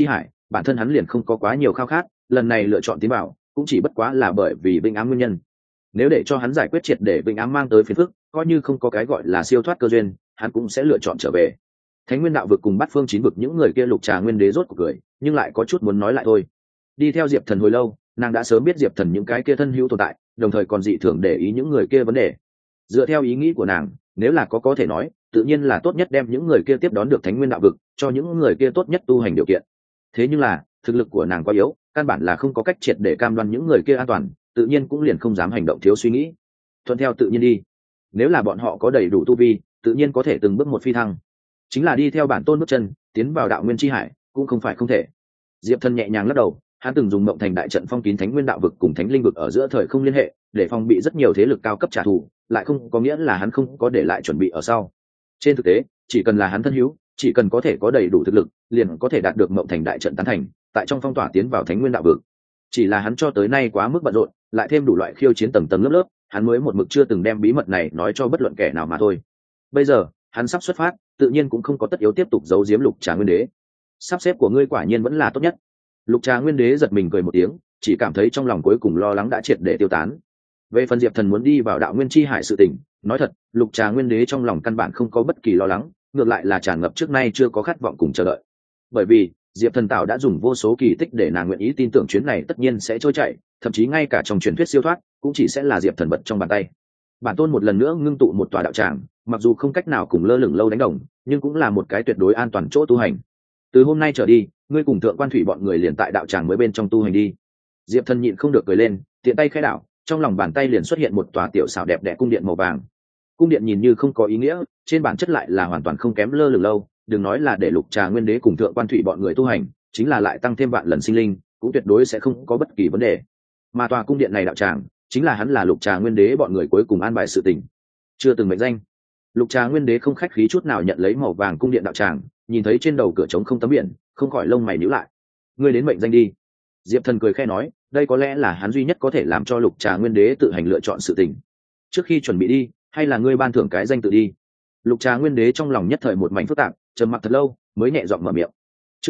bản thân hắn liền không có quá nhiều khao khát, lần này lựa chọn tiến vào cũng chỉ bất quá là bởi vì vinh ám nguyên nhân. Nếu để cho hắn giải quyết triệt để vinh ám mang tới phiền phức, coi như không có cái gọi là siêu thoát cơ duyên, hắn cũng sẽ lựa chọn trở về. Thánh Nguyên Đạo vực cùng Bát Phương Chín vực những người kia Lục Trà Nguyên Đế rốt cuộc cười, nhưng lại có chút muốn nói lại thôi. Đi theo Diệp Thần hồi lâu, nàng đã sớm biết Diệp Thần những cái kia thân hữu tồn tại, đồng thời còn dị thường để ý những người kia vấn đề. Dựa theo ý nghĩ của nàng, nếu là có thể nói, tự nhiên là tốt nhất đem những người kia tiếp đón được Thánh Nguyên Đạo vực, cho những người kia tốt nhất tu hành điều kiện. Thế nhưng là, thực lực của nàng quá yếu, căn bản là không có cách triệt để cam đoan những người kia an toàn, tự nhiên cũng liền không dám hành động thiếu suy nghĩ. Thuận theo tự nhiên đi. Nếu là bọn họ có đầy đủ tu vi, tự nhiên có thể từng bước một phi thăng. Chính là đi theo bản tôn bước chân, tiến vào đạo nguyên chi hải, cũng không phải không thể. Diệp Thần nhẹ nhàng lắc đầu, hắn từng dùng mộng thành đại trận phong kín Thánh Nguyên Đạo vực cùng Thánh Linh vực ở giữa thời không liên hệ, để phòng bị rất nhiều thế lực cao cấp trả thù, lại không có nghĩa là hắn không có để lại chuẩn bị ở sau. Trên thực tế, chỉ cần là hắn thân hữu, chỉ cần có thể có đầy đủ thực lực, liền có thể đạt được mộng thành đại trận tán thành, tại trong phong tỏa tiến vào Thánh Nguyên Đạo vực. Chỉ là hắn cho tới nay quá mức bận rộn, lại thêm đủ loại khiêu chiến tầng tầng lớp lớp, hắn mới một mực chưa từng đem bí mật này nói cho bất luận kẻ nào mà thôi. Bây giờ, hắn sắp xuất phát, tự nhiên cũng không có tất yếu tiếp tục giấu giếm Lục Trà Nguyên Đế. Sắp xếp của ngươi quả nhiên vẫn là tốt nhất. Lục Trà Nguyên Đế giật mình cười một tiếng, chỉ cảm thấy trong lòng cuối cùng lo lắng đã triệt để tiêu tán. Về phần Diệp Thần muốn đi vào đạo nguyên chi hải sự tình, nói thật, Lục Trà Nguyên Đế trong lòng căn bản không có bất kỳ lo lắng, ngược lại là tràn ngập trước nay chưa có khát vọng cùng chờ đợi. Bởi vì Diệp Thần Tạo đã dùng vô số kỳ tích để nàng nguyện ý tin tưởng chuyến này tất nhiên sẽ trôi chảy, thậm chí ngay cả trong truyền thuyết siêu thoát cũng chỉ sẽ là Diệp Thần bật trong bàn tay. Bản tôn một lần nữa ngưng tụ một tòa đạo tràng, mặc dù không cách nào cùng lơ lửng lâu đánh đồng, nhưng cũng là một cái tuyệt đối an toàn chỗ tu hành. Từ hôm nay trở đi, ngươi cùng Thượng Quan Thủy bọn người liền tại đạo tràng mới bên trong tu hành đi. Diệp Thần nhịn không được cười lên, tiện tay khẽ đảo, trong lòng bàn tay liền xuất hiện một tòa tiểu xảo đẹp đẽ cung điện màu vàng. Cung điện nhìn như không có ý nghĩa, trên bản chất lại là hoàn toàn không kém lơ lửng lâu, đừng nói là để Lục Trà Nguyên Đế cùng Thượng Quan Thủy bọn người tu hành, chính là lại tăng thêm vạn lần sinh linh, cũng tuyệt đối sẽ không có bất kỳ vấn đề. Mà tòa cung điện này đạo tràng, chính là hắn là Lục Trà Nguyên Đế bọn người cuối cùng an bài sự tình. Chưa từng mệnh danh. Lục Trà Nguyên Đế không khách khí chút nào nhận lấy màu vàng cung điện đạo tràng, nhìn thấy trên đầu cửa trống không tấm biển, không khỏi lông mày nhíu lại. Ngươi đến mệnh danh đi. Diệp Thần cười khẽ nói, đây có lẽ là hắn duy nhất có thể làm cho Lục Trà Nguyên Đế tự hành lựa chọn sự tình. Trước khi chuẩn bị đi, hay là ngươi ban thưởng cái danh tự đi. Lục Trà Nguyên Đế trong lòng nhất thời một mảnh phức tạp, trầm mặc thật lâu, mới nhẹ giọng mở miệng. Chương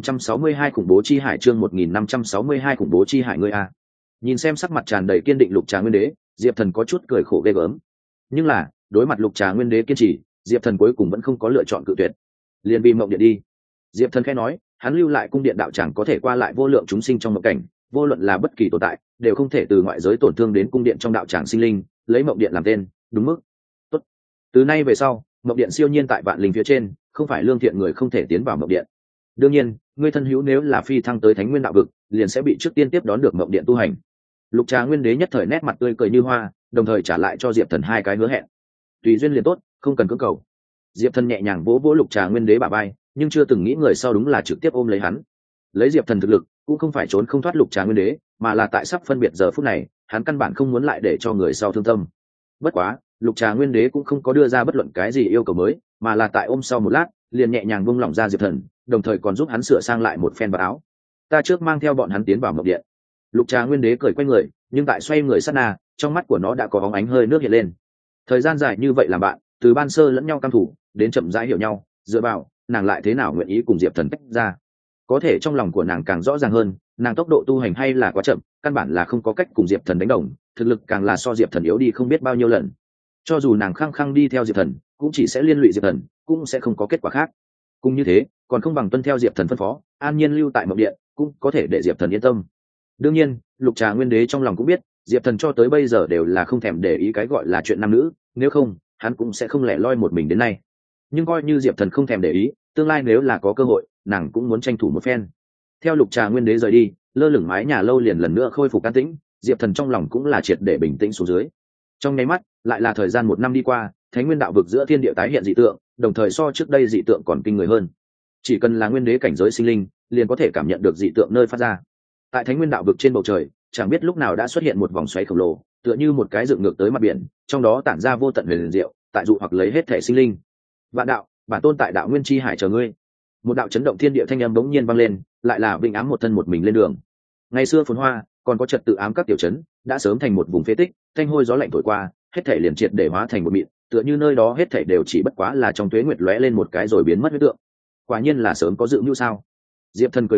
1562 khủng bố chi hải, chương 1562 khủng bố chi hải ngươi a. Nhìn xem sắc mặt tràn đầy kiên định Lục Trà Nguyên Đế, Diệp Thần có chút cười khổ ghê gớm. Nhưng là, đối mặt Lục Trà Nguyên Đế kiên trì, Diệp Thần cuối cùng vẫn không có lựa chọn cự tuyệt. Liền vì mộng điện đi. Diệp Thần khẽ nói, hắn lưu lại cung điện đạo tràng có thể qua lại vô lượng chúng sinh trong mộng cảnh, vô luận là bất kỳ tồn tại, đều không thể từ ngoại giới tổn thương đến cung điện trong đạo tràng sinh linh, lấy mộng điện làm tên, đúng mức. Tốt. Từ nay về sau, mộng điện siêu nhiên tại vạn linh phía trên, không phải lương thiện người không thể tiến vào mộng điện. Đương nhiên, người thân hữu nếu là phi thăng tới Thánh Nguyên Đạo vực, liền sẽ bị trước tiên tiếp đón được mộng điện tu hành. Lục Trà Nguyên Đế nhất thời nét mặt tươi cười như hoa, đồng thời trả lại cho Diệp Thần hai cái hứa hẹn. Tùy duyên liền tốt, không cần cưỡng cầu. Diệp Thần nhẹ nhàng vỗ vỗ Lục Trà Nguyên Đế bả vai, nhưng chưa từng nghĩ người sau đúng là trực tiếp ôm lấy hắn. Lấy Diệp Thần thực lực, cũng không phải trốn không thoát Lục Trà Nguyên Đế, mà là tại sắp phân biệt giờ phút này, hắn căn bản không muốn lại để cho người sau thương tâm. Bất quá, Lục Trà Nguyên Đế cũng không có đưa ra bất luận cái gì yêu cầu mới, mà là tại ôm sau một lát, liền nhẹ nhàng buông lỏng ra Diệp Thần, đồng thời còn giúp hắn sửa sang lại một phen vào áo. Ta trước mang theo bọn hắn tiến vào mộng điện. Lục Trà Nguyên Đế cười quay người, nhưng tại xoay người sát na, trong mắt của nó đã có bóng ánh hơi nước hiện lên. Thời gian dài như vậy làm bạn, từ ban sơ lẫn nhau căm thủ, đến chậm rãi hiểu nhau, dựa vào, nàng lại thế nào nguyện ý cùng Diệp Thần tách ra. Có thể trong lòng của nàng càng rõ ràng hơn, nàng tốc độ tu hành hay là quá chậm, căn bản là không có cách cùng Diệp Thần đánh đồng, thực lực càng là so Diệp Thần yếu đi không biết bao nhiêu lần. Cho dù nàng khăng khăng đi theo Diệp Thần, cũng chỉ sẽ liên lụy Diệp Thần, cũng sẽ không có kết quả khác. Cũng như thế, còn không bằng tuân theo Diệp Thần phân phó, an nhiên lưu tại mộng điện, cũng có thể để Diệp Thần yên tâm. Đương nhiên, Lục Trà Nguyên Đế trong lòng cũng biết, Diệp Thần cho tới bây giờ đều là không thèm để ý cái gọi là chuyện nam nữ, nếu không, hắn cũng sẽ không lẻ loi một mình đến nay. Nhưng coi như Diệp Thần không thèm để ý, tương lai nếu là có cơ hội, nàng cũng muốn tranh thủ một phen. Theo Lục Trà Nguyên Đế rời đi, lơ lửng mái nhà lâu liền lần nữa khôi phục an tĩnh, Diệp Thần trong lòng cũng là triệt để bình tĩnh xuống dưới. Trong nháy mắt, lại là thời gian 1 năm đi qua, Thánh Nguyên Đạo vực giữa thiên địa tái hiện dị tượng, đồng thời so trước đây dị tượng còn kinh người hơn. Chỉ cần là nguyên đế cảnh giới sinh linh, liền có thể cảm nhận được dị tượng nơi phát ra. Tại Thánh Nguyên Đạo vực trên bầu trời, chẳng biết lúc nào đã xuất hiện một vòng xoáy khổng lồ, tựa như một cái dựng ngược tới mặt biển, trong đó tản ra vô tận huyền diệu, tại dụ hoặc lấy hết thể sinh linh. Vạn đạo, bản tôn tại đạo nguyên chi hải chờ ngươi. Một đạo chấn động thiên địa thanh âm bỗng nhiên vang lên, lại là Vinh Ám một thân một mình lên đường. Ngày xưa phồn hoa, còn có trật tự ám các tiểu trấn, đã sớm thành một vùng phế tích, thanh hôi gió lạnh thổi qua, hết thể liền triệt để hóa thành một mịn, tựa như nơi đó hết thể đều chỉ bất quá là trong tuế nguyệt lóe lên một cái rồi biến mất huyết tượng. Quả nhiên là sớm có dự mưu sao? Diệp Thần cười khẽ,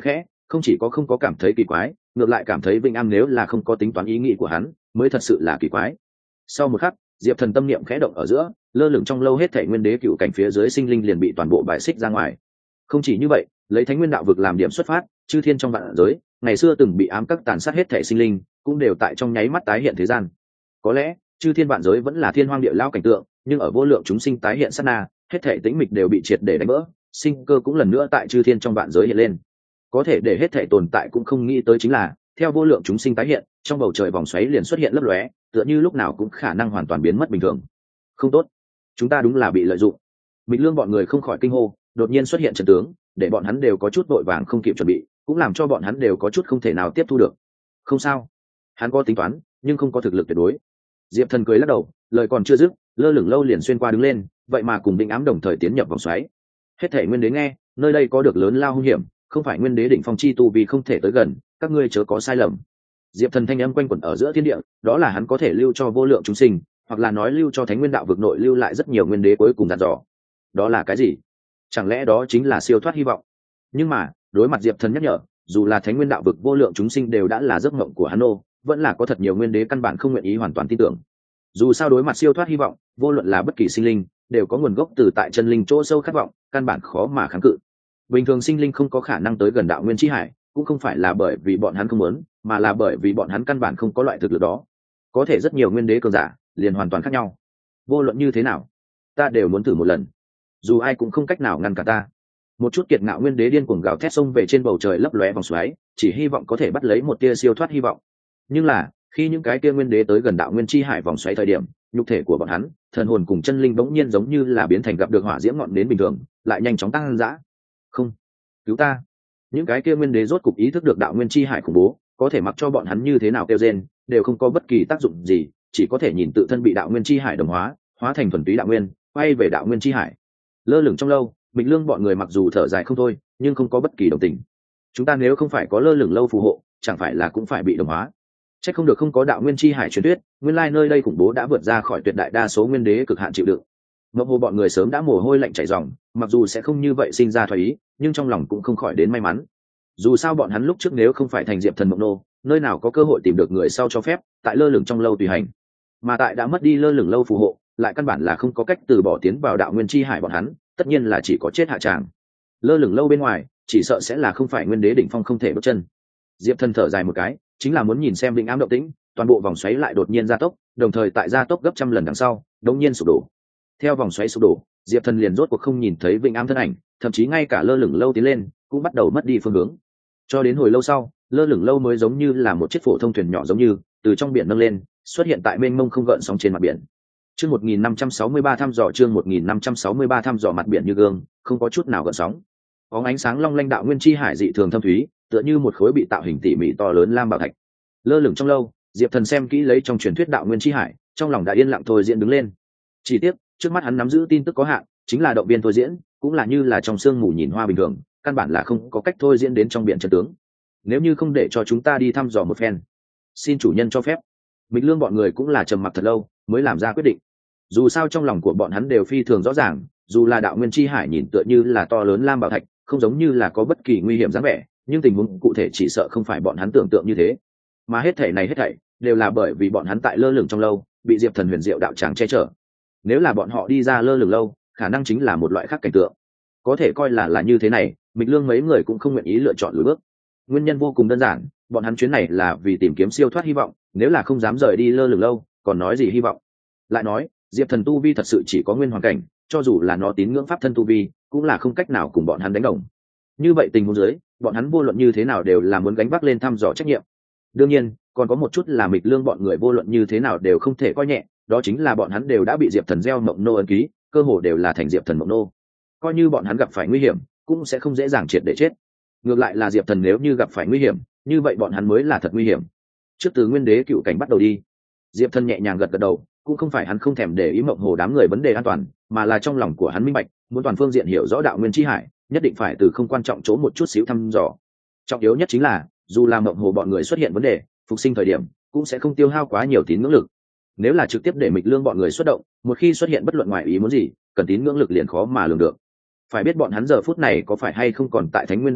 không chỉ có không có cảm thấy kỳ quái, ngược lại cảm thấy Vinh Am nếu là không có tính toán ý nghĩ của hắn mới thật sự là kỳ quái. Sau một khắc, Diệp Thần tâm niệm khẽ động ở giữa, lơ lửng trong lâu hết thảy nguyên đế cựu cảnh phía dưới sinh linh liền bị toàn bộ bài xích ra ngoài. Không chỉ như vậy, lấy Thánh Nguyên đạo vực làm điểm xuất phát, chư thiên trong vạn giới, ngày xưa từng bị ám các tàn sát hết thảy sinh linh, cũng đều tại trong nháy mắt tái hiện thế gian. Có lẽ, chư thiên vạn giới vẫn là thiên hoang địa lao cảnh tượng, nhưng ở vô lượng chúng sinh tái hiện sát na, hết thảy tĩnh mịch đều bị triệt để đánh vỡ, sinh cơ cũng lần nữa tại chư thiên trong vạn giới hiện lên. Có thể để hết thảy tồn tại cũng không nghĩ tới chính là, theo vô lượng chúng sinh tái hiện, trong bầu trời vòng xoáy liền xuất hiện lấp lóe, tựa như lúc nào cũng khả năng hoàn toàn biến mất bình thường. Không tốt, chúng ta đúng là bị lợi dụng. Mịch Lương bọn người không khỏi kinh hô, đột nhiên xuất hiện trận tướng, để bọn hắn đều có chút vội vàng không kịp chuẩn bị, cũng làm cho bọn hắn đều có chút không thể nào tiếp thu được. Không sao, hắn có tính toán, nhưng không có thực lực tuyệt đối. Diệp Thần cười lắc đầu, lời còn chưa dứt, lơ lửng lâu liền xuyên qua đứng lên, vậy mà cùng Định Ám đồng thời tiến nhập vòng xoáy. Hết thảy nguyên đế nghe, nơi đây có được lớn lao hung hiểm, không phải nguyên đế đỉnh phong chi tu vì không thể tới gần, các ngươi chớ có sai lầm. Diệp Thần thanh âm quanh quẩn ở giữa thiên địa, đó là hắn có thể lưu cho vô lượng chúng sinh, hoặc là nói lưu cho Thánh Nguyên đạo vực nội lưu lại rất nhiều nguyên đế cuối cùng dặn dò. Đó là cái gì? Chẳng lẽ đó chính là siêu thoát hy vọng? Nhưng mà, đối mặt Diệp Thần nhắc nhở, dù là Thánh Nguyên đạo vực vô lượng chúng sinh đều đã là giấc mộng của hắn ô, vẫn là có thật nhiều nguyên đế căn bản không nguyện ý hoàn toàn tin tưởng. Dù sao đối mặt siêu thoát hy vọng, vô luận là bất kỳ sinh linh, đều có nguồn gốc từ tại chân linh chỗ sâu khát vọng, căn bản khó mà kháng cự. Bình thường sinh linh không có khả năng tới gần đạo nguyên chi hải, cũng không phải là bởi vì bọn hắn không muốn, mà là bởi vì bọn hắn căn bản không có loại thực lực đó. Có thể rất nhiều nguyên đế cường giả liền hoàn toàn khác nhau. Vô luận như thế nào, ta đều muốn thử một lần, dù ai cũng không cách nào ngăn cản ta. Một chút kiệt ngạo nguyên đế điên cuồng gào thét xông về trên bầu trời lấp lóe vòng xoáy, chỉ hy vọng có thể bắt lấy một tia siêu thoát hy vọng. Nhưng là khi những cái tia nguyên đế tới gần đạo nguyên chi hải vòng xoáy thời điểm, nhục thể của bọn hắn, thần hồn cùng chân linh bỗng nhiên giống như là biến thành gặp được hỏa diễm ngọn đến bình thường, lại nhanh chóng tăng dã. Không, cứu ta! Những cái kia nguyên đế rốt cục ý thức được đạo nguyên chi hải khủng bố, có thể mặc cho bọn hắn như thế nào kêu rên, đều không có bất kỳ tác dụng gì, chỉ có thể nhìn tự thân bị đạo nguyên chi hải đồng hóa, hóa thành thuần túy đạo nguyên, quay về đạo nguyên chi hải. Lơ lửng trong lâu, Mịch Lương bọn người mặc dù thở dài không thôi, nhưng không có bất kỳ đồng tình. Chúng ta nếu không phải có lơ lửng lâu phù hộ, chẳng phải là cũng phải bị đồng hóa? Chắc không được không có đạo nguyên chi hải truyền thuyết, nguyên lai nơi đây khủng bố đã vượt ra khỏi tuyệt đại đa số nguyên đế cực hạn chịu đựng. Ngọc Hồ bọn người sớm đã mồ hôi lạnh chảy ròng, mặc dù sẽ không như vậy sinh ra thoái ý, nhưng trong lòng cũng không khỏi đến may mắn. Dù sao bọn hắn lúc trước nếu không phải thành Diệp Thần mộng nô, nơi nào có cơ hội tìm được người sau cho phép tại lơ lửng trong lâu tùy hành, mà tại đã mất đi lơ lửng lâu phù hộ, lại căn bản là không có cách từ bỏ tiến vào đạo nguyên chi hải bọn hắn, tất nhiên là chỉ có chết hạ tràng. Lơ lửng lâu bên ngoài, chỉ sợ sẽ là không phải nguyên đế đỉnh phong không thể bước chân. Diệp Thần thở dài một cái, chính là muốn nhìn xem Vĩnh Ám động tĩnh, toàn bộ vòng xoáy lại đột nhiên gia tốc, đồng thời tại gia tốc gấp trăm lần đằng sau, đột nhiên sụp đổ. Theo vòng xoáy sụp đổ, Diệp Thần liền rốt cuộc không nhìn thấy Vĩnh Ám thân ảnh, thậm chí ngay cả lơ lửng lâu tiến lên cũng bắt đầu mất đi phương hướng. Cho đến hồi lâu sau, lơ lửng lâu mới giống như là một chiếc phổ thông thuyền nhỏ giống như từ trong biển nâng lên, xuất hiện tại mênh mông không gợn sóng trên mặt biển. Chương 1563 thăm dò, chương 1563 thăm dò, mặt biển như gương, không có chút nào gợn sóng. Bóng ánh sáng long lanh đạo nguyên chi hải dị thường thâm thúy, tựa như một khối bị tạo hình tỉ mỉ to lớn lam bảo thạch. Lơ lửng trong lâu, Diệp Thần xem kỹ lấy trong truyền thuyết đạo nguyên chi hải, trong lòng đã yên lặng thôi diễn đứng lên. Chỉ tiếc, trước mắt hắn nắm giữ tin tức có hạn, chính là động viên thôi diễn, cũng là như là trong sương mù nhìn hoa bình thường, căn bản là không có cách thôi diễn đến trong biển chân tướng. Nếu như không để cho chúng ta đi thăm dò một phen, xin chủ nhân cho phép. Mịch Lương bọn người cũng là trầm mặc thật lâu mới làm ra quyết định. Dù sao trong lòng của bọn hắn đều phi thường rõ ràng, dù là đạo nguyên chi hải nhìn tựa như là to lớn lam bảo thạch, không giống như là có bất kỳ nguy hiểm dáng vẻ, nhưng tình huống cụ thể chỉ sợ không phải bọn hắn tưởng tượng như thế. Mà hết thảy này hết thảy đều là bởi vì bọn hắn tại lơ lửng trong lâu bị Diệp Thần huyền diệu đạo tràng che chở. Nếu là bọn họ đi ra lơ lửng lâu, khả năng chính là một loại khác cảnh tượng. Có thể coi là như thế này, Mịch Lương mấy người cũng không nguyện ý lựa chọn lùi bước. Nguyên nhân vô cùng đơn giản, bọn hắn chuyến này là vì tìm kiếm siêu thoát hy vọng, nếu là không dám rời đi lơ lửng lâu, còn nói gì hy vọng? Lại nói, Diệp Thần tu vi thật sự chỉ có nguyên hoàn cảnh, cho dù là nó tín ngưỡng pháp thân tu vi, cũng là không cách nào cùng bọn hắn đánh đồng. Như vậy tình huống dưới, bọn hắn vô luận như thế nào đều là muốn gánh vác lên thăm dò trách nhiệm. Đương nhiên, còn có một chút là Mịch Lương bọn người vô luận như thế nào đều không thể coi nhẹ, đó chính là bọn hắn đều đã bị Diệp Thần gieo mộng nô ấn ký, cơ hồ đều là thành Diệp Thần mộng nô. Coi như bọn hắn gặp phải nguy hiểm, cũng sẽ không dễ dàng triệt để chết. Ngược lại là Diệp Thần nếu như gặp phải nguy hiểm, như vậy bọn hắn mới là thật nguy hiểm. Trước từ nguyên đế cựu cảnh bắt đầu đi. Diệp Thần nhẹ nhàng gật gật đầu, cũng không phải hắn không thèm để ý mộng hồ đám người vấn đề an toàn, mà là trong lòng của hắn minh bạch, muốn toàn phương diện hiểu rõ đạo nguyên chi hải, nhất định phải từ không quan trọng chỗ một chút xíu thăm dò. Trọng yếu nhất chính là, dù là mộng hồ bọn người xuất hiện vấn đề, phục sinh thời điểm cũng sẽ không tiêu hao quá nhiều tín ngưỡng lực. Nếu là trực tiếp để Mịch Lương bọn người xuất động, một khi xuất hiện bất luận ngoại ý muốn gì, cần tín ngưỡng lực liền khó mà lường được. Phải biết bọn hắn giờ phút này có phải hay không còn tại Thánh Nguyên đạo vực,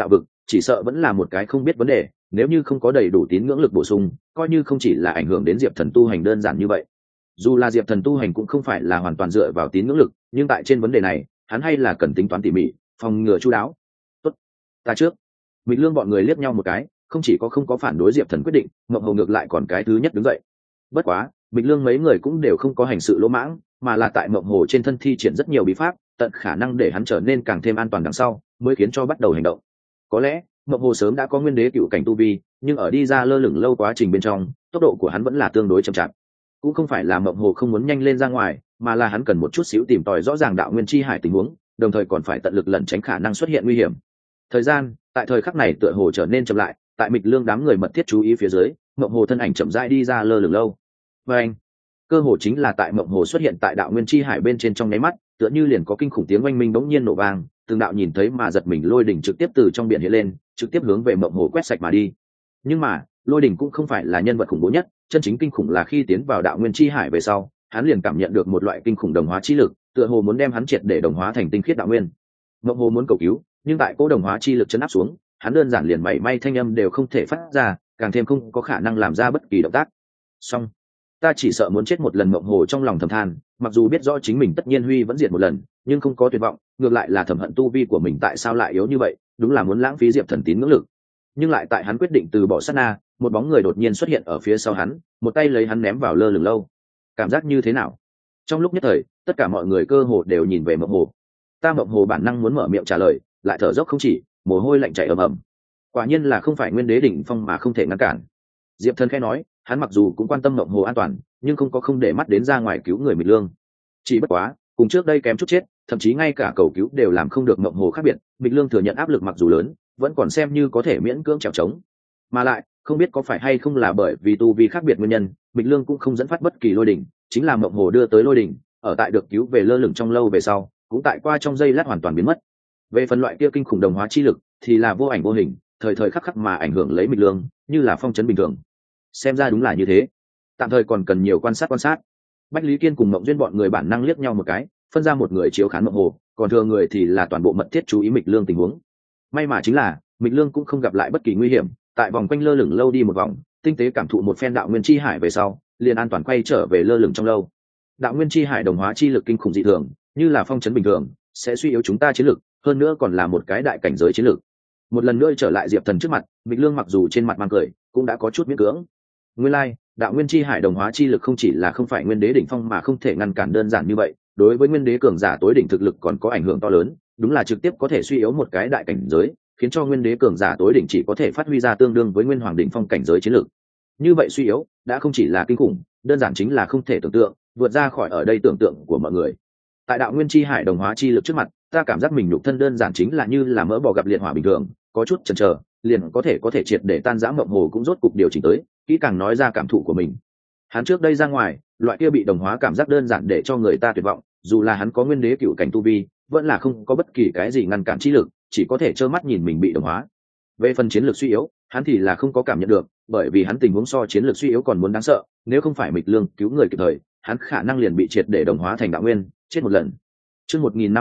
chỉ sợ vẫn là một cái không biết vấn đề. Nếu như không có đầy đủ tín ngưỡng lực bổ sung, coi như không chỉ là ảnh hưởng đến diệp thần tu hành đơn giản như vậy. Dù là diệp thần tu hành cũng không phải là hoàn toàn dựa vào tín ngưỡng lực, nhưng tại trên vấn đề này hắn hay là cần tính toán tỉ mỉ, phòng ngừa chu đáo. Tốt, ta trước. Mịch Lương bọn người liếc nhau một cái, không chỉ có không có phản đối diệp thần quyết định, Mộng Hồ ngược lại còn cái thứ nhất đứng dậy. Bất quá Mịch Lương mấy người cũng đều không có hành sự lỗ mãng, mà là tại Mộng Hồ trên thân thi triển rất nhiều bí pháp, tận khả năng để hắn trở nên càng thêm an toàn đằng sau mới khiến cho bắt đầu hành động. Có lẽ Mộng Hồ sớm đã có nguyên đế cựu cảnh tu vi, nhưng ở đi ra lơ lửng lâu quá trình bên trong, tốc độ của hắn vẫn là tương đối chậm chạp. Cũng không phải là Mộng Hồ không muốn nhanh lên ra ngoài, mà là hắn cần một chút xíu tìm tòi rõ ràng đạo nguyên chi hải tình huống, đồng thời còn phải tận lực lẩn tránh khả năng xuất hiện nguy hiểm. Thời gian tại thời khắc này tựa hồ trở nên chậm lại, tại Mịch Lương đám người mật thiết chú ý phía dưới, Mộng Hồ thân ảnh chậm rãi đi ra lơ lửng lâu. Và anh, cơ hồ chính là tại Mộng Hồ xuất hiện tại đạo nguyên chi hải bên trên trong nháy mắt, tựa như liền có kinh khủng tiếng oanh minh bỗng nhiên nổ vang, từng đạo nhìn thấy mà giật mình lôi đỉnh trực tiếp từ trong biển hiện lên, trực tiếp hướng về Mộng Hồ quét sạch mà đi. Nhưng mà lôi đỉnh cũng không phải là nhân vật khủng bố nhất, chân chính kinh khủng là khi tiến vào đạo nguyên chi hải về sau, hắn liền cảm nhận được một loại kinh khủng đồng hóa chi lực, tựa hồ muốn đem hắn triệt để đồng hóa thành tinh khiết đạo nguyên. Mộng Hồ muốn cầu cứu, nhưng tại cố đồng hóa chi lực chấn áp xuống, hắn đơn giản liền mảy may thanh âm đều không thể phát ra, càng thêm không có khả năng làm ra bất kỳ động tác. Xong, ta chỉ sợ muốn chết một lần. Mộng Hồ trong lòng thầm than, mặc dù biết rõ chính mình tất nhiên huy vẫn diệt một lần, nhưng không có tuyệt vọng, ngược lại là thầm hận tu vi của mình tại sao lại yếu như vậy, đúng là muốn lãng phí diệp thần tín ngưỡng lực. Nhưng lại tại hắn quyết định từ bỏ sát na, một bóng người đột nhiên xuất hiện ở phía sau hắn, một tay lấy hắn ném vào lơ lửng lâu. Cảm giác như thế nào? Trong lúc nhất thời, tất cả mọi người cơ hồ đều nhìn về Mộng Hồ. Mộng Hồ bản năng muốn mở miệng trả lời, lại thở dốc không chỉ, mồ hôi lạnh chảy ầm ầm. Quả nhiên là không phải nguyên đế đỉnh phong mà không thể ngăn cản. Diệp Thần khẽ nói, hắn mặc dù cũng quan tâm Mộng Hồ an toàn, nhưng không có không để mắt đến ra ngoài cứu người Mịch Lương. Chỉ bất quá, cùng trước đây kém chút chết, thậm chí ngay cả cầu cứu đều làm không được. Mộng Hồ khác biệt, Mịch Lương thừa nhận áp lực mặc dù lớn, vẫn còn xem như có thể miễn cưỡng trèo trống. Mà lại, không biết có phải hay không là bởi vì tu vi khác biệt nguyên nhân, Mịch Lương cũng không dẫn phát bất kỳ lôi đỉnh, chính là Mộng Hồ đưa tới lôi đỉnh, ở tại được cứu về lơ lửng trong lâu về sau, cũng tại qua trong giây lát hoàn toàn biến mất. Về phần loại kia kinh khủng đồng hóa chi lực thì là vô ảnh vô hình, thời thời khắc khắc mà ảnh hưởng lấy Mịch Lương, như là phong trấn bình thường. Xem ra đúng là như thế, tạm thời còn cần nhiều quan sát. Bách Lý Kiên cùng Mộng Duyên bọn người bản năng liếc nhau một cái, phân ra một người chiếu khán Mộng Hồ, còn thừa người thì là toàn bộ mật thiết chú ý Mịch Lương tình huống. May mà chính là Mịch Lương cũng không gặp lại bất kỳ nguy hiểm, tại vòng quanh lơ lửng lâu đi một vòng, tinh tế cảm thụ một phen đạo nguyên chi hải về sau, liền an toàn quay trở về lơ lửng trong lâu. Đạo nguyên chi hải đồng hóa chi lực kinh khủng dị thường, như là phong trấn bình thường, sẽ suy yếu chúng ta chiến lực, hơn nữa còn là một cái đại cảnh giới chiến lực. Một lần nữa trở lại Diệp Thần trước mặt, Mịch Lương mặc dù trên mặt mang cười, cũng đã có chút miễn cưỡng. Nguyên lai, đạo nguyên chi hải đồng hóa chi lực không chỉ là không phải nguyên đế đỉnh phong mà không thể ngăn cản đơn giản như vậy, đối với nguyên đế cường giả tối đỉnh thực lực còn có ảnh hưởng to lớn, đúng là trực tiếp có thể suy yếu một cái đại cảnh giới, khiến cho nguyên đế cường giả tối đỉnh chỉ có thể phát huy ra tương đương với nguyên hoàng đỉnh phong cảnh giới chiến lược. Như vậy suy yếu đã không chỉ là kinh khủng, đơn giản chính là không thể tưởng tượng, vượt ra khỏi ở đây tưởng tượng của mọi người. Tại đạo nguyên chi hải đồng hóa chi lực trước mặt, ta cảm giác mình nhục thân đơn giản chính là như là mỡ bò gặp liệt hỏa bình thường, có chút chần chờ, liền có thể triệt để tan rã. Mộng Hồ cũng rốt cục điều chỉnh tới, kỹ càng nói ra cảm thụ của mình. Hắn trước đây ra ngoài, loại kia bị đồng hóa cảm giác đơn giản để cho người ta tuyệt vọng, dù là hắn có nguyên đế cựu cảnh tu vi, vẫn là không có bất kỳ cái gì ngăn cản chi lực, chỉ có thể trơ mắt nhìn mình bị đồng hóa. Về phần chiến lược suy yếu, hắn thì là không có cảm nhận được, bởi vì hắn tình huống so chiến lược suy yếu còn muốn đáng sợ, nếu không phải Mịch Lương cứu người kịp thời, hắn khả năng liền bị triệt để đồng hóa thành đạo nguyên, chết một lần. Chương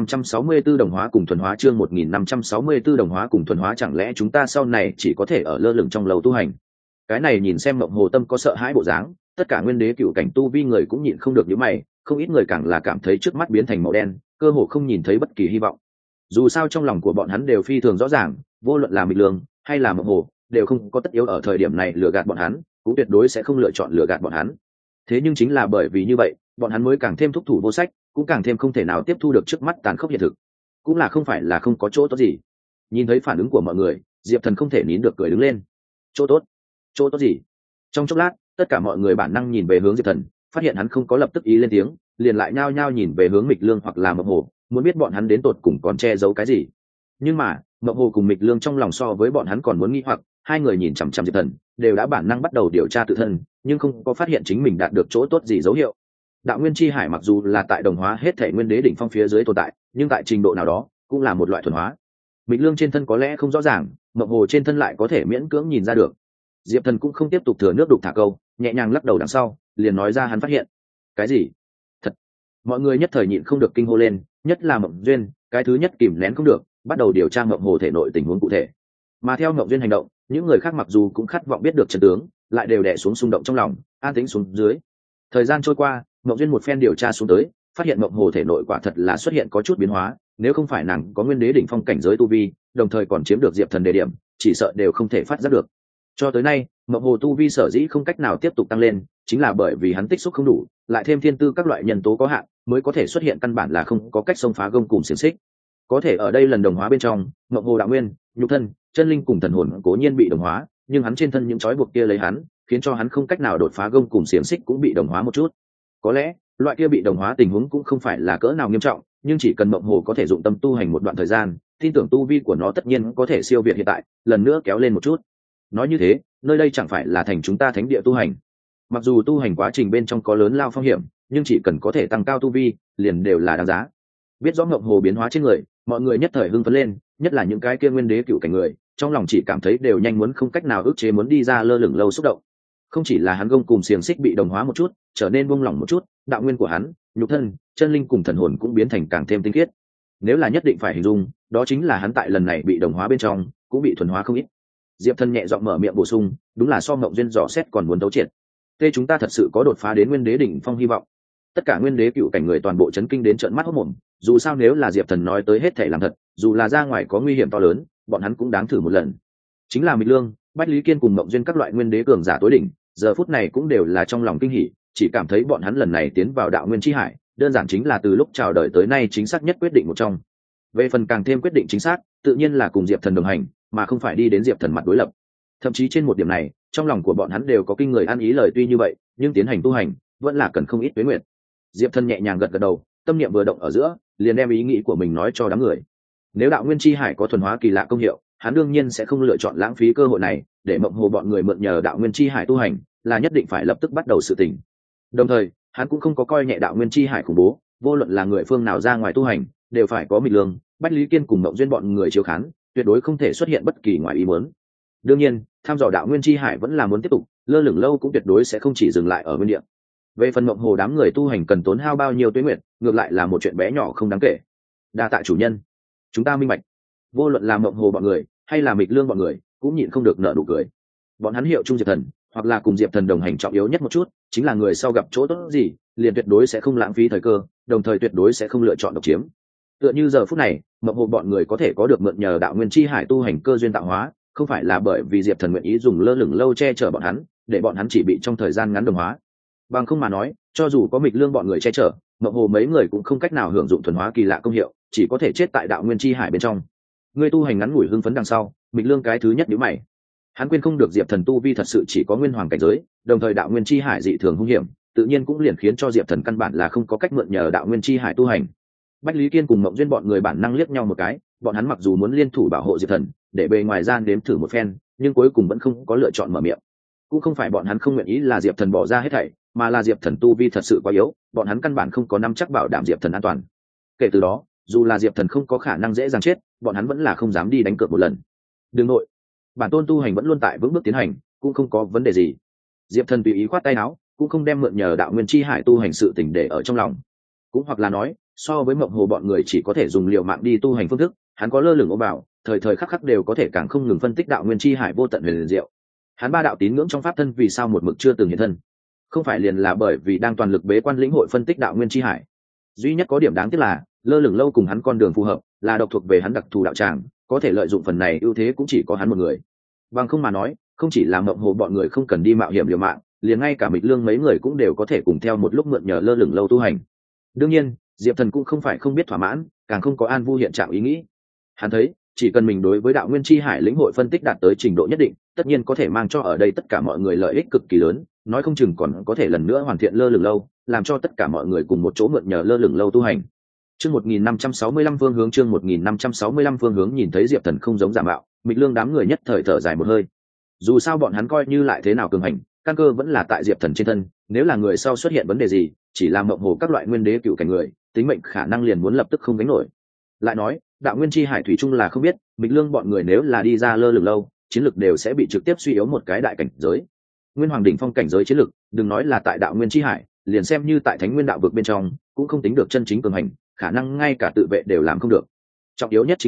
1564 đồng hóa cùng thuần hóa, chương 1564 đồng hóa cùng thuần hóa, chẳng lẽ chúng ta sau này chỉ có thể ở lơ lửng trong lầu tu hành? Cái này nhìn xem Mộng Hồ tâm có sợ hãi bộ dáng, tất cả nguyên đế cựu cảnh tu vi người cũng nhịn không được nhíu mày, không ít người càng là cảm thấy trước mắt biến thành màu đen, cơ hồ không nhìn thấy bất kỳ hy vọng. Dù sao trong lòng của bọn hắn đều phi thường rõ ràng, vô luận là Mịch Lương hay là Mộng Hồ, đều không có tất yếu ở thời điểm này lừa gạt bọn hắn, cũng tuyệt đối sẽ không lựa chọn lừa gạt bọn hắn. Thế nhưng chính là bởi vì như vậy, bọn hắn mới càng thêm thúc thủ vô sách, cũng càng thêm không thể nào tiếp thu được trước mắt tàn khốc hiện thực. Cũng là không phải là không có chỗ tốt gì. Nhìn thấy phản ứng của mọi người, Diệp Thần không thể nín được cười đứng lên. Chỗ tốt gì? Trong chốc lát, tất cả mọi người bản năng nhìn về hướng Diệp Thần, phát hiện hắn không có lập tức ý lên tiếng, liền lại nhao nhao nhìn về hướng Mịch Lương hoặc là Mộng Hồ, muốn biết bọn hắn đến tột cùng còn che giấu cái gì. Nhưng mà Mộng Hồ cùng Mịch Lương trong lòng so với bọn hắn còn muốn nghi hoặc, hai người nhìn chằm chằm Diệp Thần, đều đã bản năng bắt đầu điều tra tự thân, nhưng không có phát hiện chính mình đạt được chỗ tốt gì dấu hiệu. Đạo nguyên chi hải mặc dù là tại đồng hóa hết thể nguyên đế đỉnh phong phía dưới tồn tại, nhưng tại trình độ nào đó cũng là một loại thuần hóa. Mịch Lương trên thân có lẽ không rõ ràng, Mộng Hồ trên thân lại có thể miễn cưỡng nhìn ra được. Diệp Thần cũng không tiếp tục thừa nước đục thả câu, nhẹ nhàng lắc đầu đằng sau, liền nói ra hắn phát hiện. Cái gì? Thật? Mọi người nhất thời nhịn không được kinh hô lên, nhất là Mộng Duyên, cái thứ nhất kìm nén không được, bắt đầu điều tra Mộng Hồ thể nội tình huống cụ thể. Mà theo Ngộng Duyên hành động, những người khác mặc dù cũng khát vọng biết được trận tướng, lại đều đè xuống xung động trong lòng, an tĩnh xuống dưới. Thời gian trôi qua, Ngộng Duyên một phen điều tra xuống tới, phát hiện Ngộng Hồ thể nội quả thật là xuất hiện có chút biến hóa, nếu không phải nàng có nguyên đế đỉnh phong cảnh giới tu vi, đồng thời còn chiếm được Diệp Thần đề điểm, chỉ sợ đều không thể phát giác được. Cho tới nay, Ngộng Hồ tu vi sở dĩ không cách nào tiếp tục tăng lên, chính là bởi vì hắn tích xúc không đủ, lại thêm thiên tư các loại nhân tố có hạn, mới có thể xuất hiện căn bản là không có cách xông phá gông cùm xiềng xích. Có thể ở đây lần đồng hóa bên trong, Ngộng Hồ đạo nguyên, nhục thân, chân linh cùng thần hồn cố nhiên bị đồng hóa, nhưng hắn trên thân những trói buộc kia lấy hắn, khiến cho hắn không cách nào đột phá gông cùm xiềng xích cũng bị đồng hóa một chút. Có lẽ loại kia bị đồng hóa tình huống cũng không phải là cỡ nào nghiêm trọng, nhưng chỉ cần Mộng Hồ có thể dụng tâm tu hành một đoạn thời gian, tin tưởng tu vi của nó tất nhiên có thể siêu việt hiện tại, lần nữa kéo lên một chút. Nói như thế, nơi đây chẳng phải là thành chúng ta thánh địa tu hành. Mặc dù tu hành quá trình bên trong có lớn lao phong hiểm, nhưng chỉ cần có thể tăng cao tu vi, liền đều là đáng giá. Biết rõ Mộng Hồ biến hóa trên người, mọi người nhất thời hưng phấn lên, nhất là những cái kia nguyên đế cựu cảnh người, trong lòng chỉ cảm thấy đều nhanh muốn không cách nào ức chế muốn đi ra lơ lửng lâu xúc động. Không chỉ là hắn gông cùng xiềng xích bị đồng hóa một chút, trở nên buông lỏng một chút, đạo nguyên của hắn, nhục thân, chân linh cùng thần hồn cũng biến thành càng thêm tinh khiết. Nếu là nhất định phải hình dung, đó chính là hắn tại lần này bị đồng hóa bên trong, cũng bị thuần hóa không ít. Diệp Thần nhẹ giọng mở miệng bổ sung, đúng là so Ngộng Duyên dò xét còn muốn đấu triệt. Tê chúng ta thật sự có đột phá đến nguyên đế đỉnh phong hy vọng. Tất cả nguyên đế cựu cảnh người toàn bộ chấn kinh đến trợn mắt hốt mồm, dù sao nếu là Diệp Thần nói tới hết thể làm thật, dù là ra ngoài có nguy hiểm to lớn, bọn hắn cũng đáng thử một lần. Chính là Mịch Lương, Bách Lý Kiên cùng Mộng Duyên các loại nguyên đế cường giả tối đỉnh, giờ phút này cũng đều là trong lòng kinh hỉ, chỉ cảm thấy bọn hắn lần này tiến vào đạo nguyên chi hải, đơn giản chính là từ lúc chào đời tới nay chính xác nhất quyết định một trong. Về phần càng thêm quyết định chính xác, tự nhiên là cùng Diệp Thần đồng hành, mà không phải đi đến Diệp Thần mặt đối lập. Thậm chí trên một điểm này, trong lòng của bọn hắn đều có kinh người ăn ý lời tuy như vậy, nhưng tiến hành tu hành vẫn là cần không ít tuế nguyện. Diệp Thần nhẹ nhàng gật gật đầu, tâm niệm vừa động ở giữa, liền đem ý nghĩ của mình nói cho đám người. Nếu đạo nguyên chi hải có thuần hóa kỳ lạ công hiệu, hắn đương nhiên sẽ không lựa chọn lãng phí cơ hội này, để Mộng Hồ bọn người mượn nhờ đạo nguyên chi hải tu hành, là nhất định phải lập tức bắt đầu sự tình. Đồng thời, hắn cũng không có coi nhẹ đạo nguyên chi hải khủng bố, vô luận là người phương nào ra ngoài tu hành, đều phải có Mịch Lương, Bách Lý Kiên cùng Mộng Duyên bọn người chiếu khán, tuyệt đối không thể xuất hiện bất kỳ ngoài ý muốn. Đương nhiên, tham dò đạo nguyên chi hải vẫn là muốn tiếp tục, lơ lửng lâu cũng tuyệt đối sẽ không chỉ dừng lại ở nguyên địa. Về phần Mộng Hồ đám người tu hành cần tốn hao bao nhiêu tuế nguyệt, ngược lại là một chuyện bé nhỏ không đáng kể. Đa tạ chủ nhân, chúng ta minh bạch. Vô luận là Mộng Hồ bọn người hay là Mịch Lương bọn người, cũng nhịn không được nở nụ cười. Bọn hắn hiệu chung Diệp Thần, hoặc là cùng Diệp Thần đồng hành trọng yếu nhất một chút, chính là người sau gặp chỗ tốt gì, liền tuyệt đối sẽ không lãng phí thời cơ, đồng thời tuyệt đối sẽ không lựa chọn độc chiếm. Tựa như giờ phút này, Mộng Hồ bọn người có thể có được mượn nhờ đạo nguyên chi hải tu hành cơ duyên tạo hóa, không phải là bởi vì Diệp Thần nguyện ý dùng lơ lửng lâu che chở bọn hắn, để bọn hắn chỉ bị trong thời gian ngắn đồng hóa. Bằng không mà nói, cho dù có Mịch Lương bọn người che chở, Mộng Hồ mấy người cũng không cách nào hưởng dụng thuần hóa kỳ lạ công hiệu, chỉ có thể chết tại đạo nguyên chi hải bên trong. Người tu hành ngắn ngủi hưng phấn đằng sau, Mịch Lương cái thứ nhất nhíu mày. Hắn quên không được Diệp Thần tu vi thật sự chỉ có nguyên hoàng cảnh giới, đồng thời đạo nguyên chi hải dị thường hung hiểm, tự nhiên cũng liền khiến cho Diệp Thần căn bản là không có cách mượn nhờ đạo nguyên chi hải tu hành. Bách Lý Kiên cùng Mộng Duyên bọn người bản năng liếc nhau một cái, bọn hắn mặc dù muốn liên thủ bảo hộ Diệp Thần, để bề ngoài gian đếm thử một phen, nhưng cuối cùng vẫn không có lựa chọn mở miệng. Cũng không phải bọn hắn không nguyện ý là Diệp Thần bỏ ra hết thảy, mà là Diệp Thần tu vi thật sự quá yếu, bọn hắn căn bản không có nắm chắc bảo đảm Diệp Thần an toàn. Kể từ đó, dù là Diệp Thần không có khả năng dễ dàng chết, bọn hắn vẫn là không dám đi đánh cược một lần. Đừng nội, bản tôn tu hành vẫn luôn tại vững bước tiến hành, cũng không có vấn đề gì. Diệp Thần tùy ý khoát tay áo, cũng không đem mượn nhờ đạo nguyên chi hải tu hành sự tình để ở trong lòng. Cũng hoặc là nói, so với Mộng Hồ bọn người chỉ có thể dùng liều mạng đi tu hành phương thức, hắn có lơ lửng ôm bảo, thời thời khắc khắc đều có thể càng không ngừng phân tích đạo nguyên chi hải vô tận huyền diệu. Hắn ba đạo tín ngưỡng trong pháp thân vì sao một mực chưa từng hiện thân? Không phải liền là bởi vì đang toàn lực bế quan lĩnh hội phân tích đạo nguyên chi hải. Duy nhất có điểm đáng tiếc là lơ lửng lâu cùng hắn con đường phù hợp, là độc thuộc về hắn đặc thù đạo tràng, có thể lợi dụng phần này ưu thế cũng chỉ có hắn một người. Bằng không mà nói, không chỉ là Mộng Hồ bọn người không cần đi mạo hiểm liều mạng, liền ngay cả Mịch Lương mấy người cũng đều có thể cùng theo một lúc mượn nhờ lơ lửng lâu tu hành. Đương nhiên, Diệp Thần cũng không phải không biết thỏa mãn, càng không có an vu hiện trạng ý nghĩ. Hắn thấy, chỉ cần mình đối với đạo nguyên chi hải lĩnh hội phân tích đạt tới trình độ nhất định, tất nhiên có thể mang cho ở đây tất cả mọi người lợi ích cực kỳ lớn, nói không chừng còn có thể lần nữa hoàn thiện lơ lửng lâu, làm cho tất cả mọi người cùng một chỗ mượn nhờ lơ lửng lâu tu hành. Chương 1565 phương hướng, chương 1565 phương hướng. Nhìn thấy Diệp Thần không giống giả mạo, Mịch Lương đám người nhất thời thở dài một hơi. Dù sao bọn hắn coi như lại thế nào cường hành, căn cơ vẫn là tại Diệp Thần trên thân, nếu là người sau xuất hiện vấn đề gì, chỉ làm Mộng Hồ các loại nguyên đế cựu cảnh người, tính mệnh khả năng liền muốn lập tức không gánh nổi. Lại nói, đạo nguyên chi hải thủy chung là không biết, Mịch Lương bọn người nếu là đi ra lơ lửng lâu, chiến lực đều sẽ bị trực tiếp suy yếu một cái đại cảnh giới. Nguyên hoàng đỉnh phong cảnh giới chiến lực, đừng nói là tại đạo nguyên chi hải, liền xem như tại thánh nguyên đạo vực bên trong, cũng không tính được chân chính cường hành, khả năng ngay cả tự vệ đều làm không được. Trọng yếu nhất chính là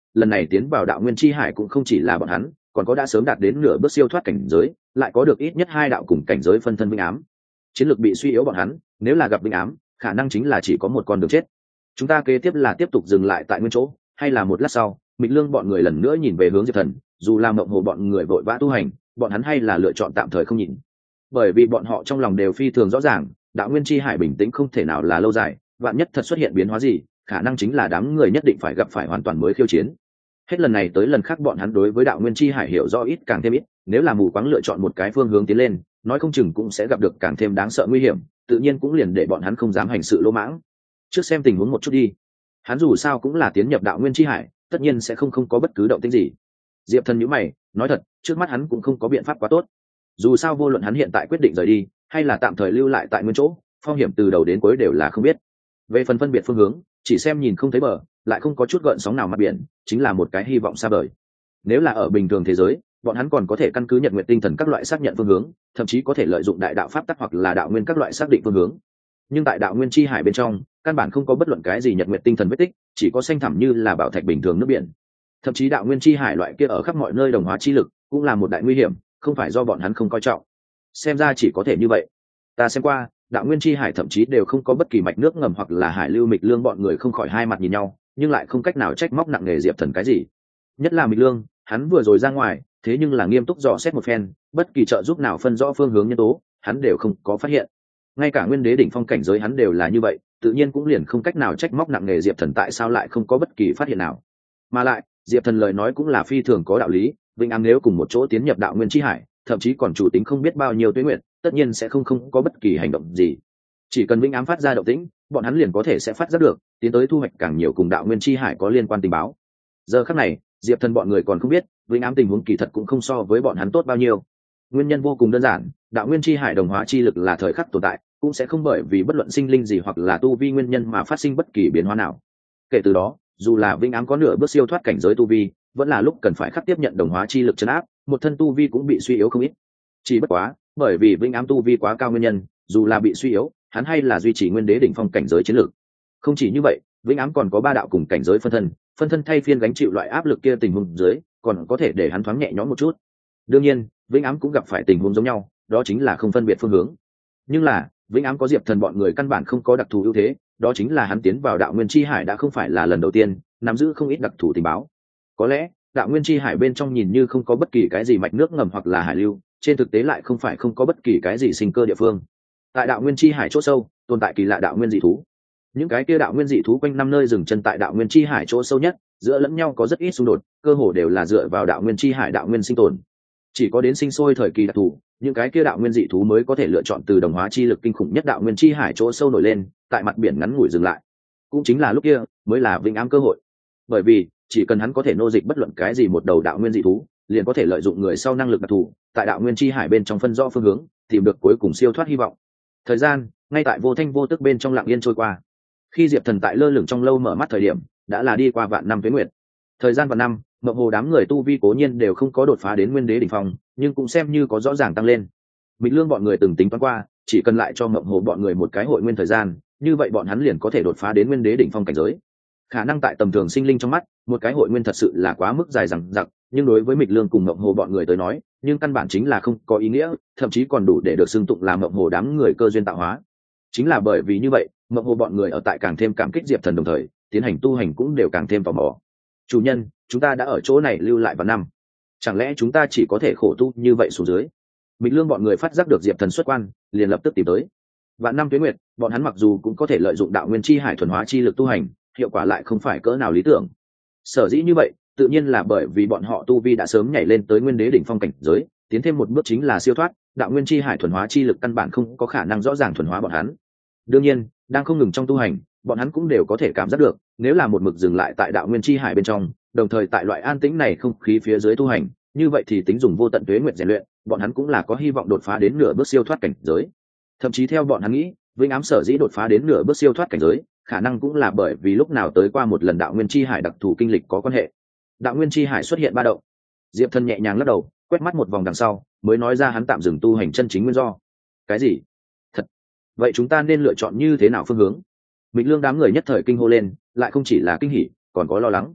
lần này tiến vào đạo nguyên chi hải cũng không chỉ là bọn hắn, còn có đã sớm đạt đến nửa bước siêu thoát cảnh giới, lại có được ít nhất 2 đạo cùng cảnh giới phân thân vinh ám. Chiến lược bị suy yếu bọn hắn, nếu là gặp vinh ám, khả năng chính là chỉ có một con đường chết. Chúng ta kế tiếp là tiếp tục dừng lại tại nguyên chỗ, hay là một lát sau, Mịch Lương bọn người lần nữa nhìn về hướng Diệp Thần, dù là Mộng Hồ bọn người vội vã tu hành, bọn hắn hay là lựa chọn tạm thời không nhìn. Bởi vì bọn họ trong lòng đều phi thường rõ ràng, đạo nguyên chi hải bình tĩnh không thể nào là lâu dài, vạn nhất thật xuất hiện biến hóa gì, khả năng chính là đám người nhất định phải gặp phải hoàn toàn mới khiêu chiến. Hết lần này tới lần khác bọn hắn đối với đạo nguyên chi hải hiểu rõ ít càng thêm ít, nếu là mù quáng lựa chọn một cái phương hướng tiến lên, nói không chừng cũng sẽ gặp được càng thêm đáng sợ nguy hiểm, tự nhiên cũng liền để bọn hắn không dám hành sự lỗ mãng. Trước xem tình huống một chút đi. Hắn dù sao cũng là tiến nhập đạo nguyên chi hải, tất nhiên sẽ không có bất cứ động tĩnh gì. Diệp Thần nhíu mày, nói thật, trước mắt hắn cũng không có biện pháp quá tốt. Dù sao vô luận hắn hiện tại quyết định rời đi, hay là tạm thời lưu lại tại nguyên chỗ, phong hiểm từ đầu đến cuối đều là không biết. Về phần phân biệt phương hướng, chỉ xem nhìn không thấy bờ, lại không có chút gợn sóng nào mặt biển, chính là một cái hy vọng xa vời. Nếu là ở bình thường thế giới, bọn hắn còn có thể căn cứ nhật nguyệt tinh thần các loại xác nhận phương hướng, thậm chí có thể lợi dụng đại đạo pháp tắc hoặc là đạo nguyên các loại xác định phương hướng. Nhưng tại đạo nguyên chi hải bên trong, căn bản không có bất luận cái gì nhật nguyệt tinh thần vết tích, chỉ có xanh thẳm như là bảo thạch bình thường nước biển. Thậm chí đạo nguyên chi hải loại kia ở khắp mọi nơi đồng hóa chi lực, cũng là một đại nguy hiểm, không phải do bọn hắn không coi trọng. Xem ra chỉ có thể như vậy. Ta xem qua, đạo nguyên chi hải thậm chí đều không có bất kỳ mạch nước ngầm hoặc là hải lưu. Mịch Lương bọn người không khỏi hai mặt nhìn nhau, nhưng lại không cách nào trách móc nặng nề Diệp Thần cái gì. Nhất là Mịch Lương, hắn vừa rồi ra ngoài, thế nhưng là nghiêm túc dò xét một phen, bất kỳ trợ giúp nào phân rõ phương hướng nhân tố, hắn đều không có phát hiện. Ngay cả nguyên đế đỉnh phong cảnh giới hắn đều là như vậy, tự nhiên cũng liền không cách nào trách móc nặng nề Diệp Thần tại sao lại không có bất kỳ phát hiện nào. Mà lại, Diệp Thần lời nói cũng là phi thường có đạo lý, Vinh Ám nếu cùng một chỗ tiến nhập đạo nguyên chi hải, thậm chí còn chủ tính không biết bao nhiêu tuế nguyện, tất nhiên sẽ không có bất kỳ hành động gì. Chỉ cần Vinh Ám phát ra động tĩnh, bọn hắn liền có thể sẽ phát giác được, tiến tới thu hoạch càng nhiều cùng đạo nguyên chi hải có liên quan tình báo. Giờ khắc này, Diệp Thần bọn người còn không biết, Vinh Ám tình huống kỳ thật cũng không so với bọn hắn tốt bao nhiêu. Nguyên nhân vô cùng đơn giản, đạo nguyên chi hải đồng hóa chi lực là thời khắc tồn tại, cũng sẽ không bởi vì bất luận sinh linh gì hoặc là tu vi nguyên nhân mà phát sinh bất kỳ biến hóa nào. Kể từ đó, dù là Vinh Ám có nửa bước siêu thoát cảnh giới tu vi, vẫn là lúc cần phải khắc tiếp nhận đồng hóa chi lực trấn áp, một thân tu vi cũng bị suy yếu không ít. Chỉ bất quá, bởi vì Vinh Ám tu vi quá cao nguyên nhân, dù là bị suy yếu, hắn hay là duy trì nguyên đế đỉnh phong cảnh giới chiến lược. Không chỉ như vậy, Vinh Ám còn có 3 đạo cùng cảnh giới phân thân thay phiên gánh chịu loại áp lực kia tình huống dưới, còn có thể để hắn thoáng nhẹ nhõm một chút. Đương nhiên, Vinh Ám cũng gặp phải tình huống giống nhau, đó chính là không phân biệt phương hướng. Nhưng là, Vinh Ám có Diệp Thần bọn người căn bản không có đặc thù ưu thế, đó chính là hắn tiến vào đạo nguyên chi hải đã không phải là lần đầu tiên, nắm giữ không ít đặc thù tình báo. Có lẽ, đạo nguyên chi hải bên trong nhìn như không có bất kỳ cái gì mạch nước ngầm hoặc là hải lưu, trên thực tế lại không phải không có bất kỳ cái gì sinh cơ địa phương. Tại đạo nguyên chi hải chỗ sâu, tồn tại kỳ lạ đạo nguyên dị thú. Những cái kia đạo nguyên dị thú quanh năm nơi dừng chân tại đạo nguyên chi hải chỗ sâu nhất, giữa lẫn nhau có rất ít xung đột, cơ hồ đều là dựa vào đạo nguyên chi hải đạo nguyên sinh tồn. Chỉ có đến sinh sôi thời kỳ đặc thù, những cái kia đạo nguyên dị thú mới có thể lựa chọn từ đồng hóa chi lực kinh khủng nhất đạo nguyên chi hải chỗ sâu nổi lên, tại mặt biển ngắn ngủi dừng lại. Cũng chính là lúc kia mới là Vinh Ám cơ hội. Bởi vì chỉ cần hắn có thể nô dịch bất luận cái gì một đầu đạo nguyên dị thú, liền có thể lợi dụng người sau năng lực đặc thù, tại đạo nguyên chi hải bên trong phân rõ phương hướng, tìm được cuối cùng siêu thoát hy vọng. Thời gian ngay tại vô thanh vô tức bên trong lặng yên trôi qua. Khi Diệp Thần tại lơ lửng trong lâu mở mắt thời điểm, đã là đi qua vạn năm tuế nguyệt. Thời gian vạn năm, Mộng Hồ đám người tu vi cố nhiên đều không có đột phá đến nguyên đế đỉnh phong, nhưng cũng xem như có rõ ràng tăng lên. Mịch Lương bọn người từng tính toán qua, chỉ cần lại cho Mộng Hồ bọn người một cái hội nguyên thời gian, như vậy bọn hắn liền có thể đột phá đến nguyên đế đỉnh phong cảnh giới. Khả năng tại tầm thường sinh linh trong mắt, một cái hội nguyên thật sự là quá mức dài dằng dặc, nhưng đối với Mịch Lương cùng Mộng Hồ bọn người tới nói, nhưng căn bản chính là không có ý nghĩa, thậm chí còn đủ để được xưng tụng là Mộng Hồ đám người cơ duyên tạo hóa. Chính là bởi vì như vậy, Mộng Hồ bọn người ở tại càng thêm cảm kích Diệp Thần, đồng thời tiến hành tu hành cũng đều càng thêm tò mò. Chủ nhân, chúng ta đã ở chỗ này lưu lại vạn năm, chẳng lẽ chúng ta chỉ có thể khổ tu như vậy xuống dưới? Mịch Lương bọn người phát giác được Diệp Thần xuất quan, liền lập tức tìm tới. Vạn năm tuế nguyệt, bọn hắn mặc dù cũng có thể lợi dụng đạo nguyên chi hải thuần hóa chi lực tu hành, hiệu quả lại không phải cỡ nào lý tưởng. Sở dĩ như vậy, tự nhiên là bởi vì bọn họ tu vi đã sớm nhảy lên tới nguyên đế đỉnh phong cảnh giới, tiến thêm một bước chính là siêu thoát, đạo nguyên chi hải thuần hóa chi lực căn bản không có khả năng rõ ràng thuần hóa bọn hắn. Đương nhiên, đang không ngừng trong tu hành, bọn hắn cũng đều có thể cảm giác được, nếu là một mực dừng lại tại đạo nguyên chi hải bên trong, đồng thời tại loại an tĩnh này không khí phía dưới tu hành, như vậy thì tính dùng vô tận tuế nguyệt rèn luyện, bọn hắn cũng là có hy vọng đột phá đến nửa bước siêu thoát cảnh giới. Thậm chí theo bọn hắn nghĩ, Vinh Ám sở dĩ đột phá đến nửa bước siêu thoát cảnh giới, khả năng cũng là bởi vì lúc nào tới qua một lần đạo nguyên chi hải đặc thù kinh lịch có quan hệ. Đạo nguyên chi hải xuất hiện ba động. Diệp Thần nhẹ nhàng lắc đầu, quét mắt một vòng đằng sau, mới nói ra hắn tạm dừng tu hành chân chính nguyên do. Cái gì? Thật? Vậy chúng ta nên lựa chọn như thế nào phương hướng? Mịch Lương đám người nhất thời kinh hô lên, lại không chỉ là kinh hỉ, còn có lo lắng.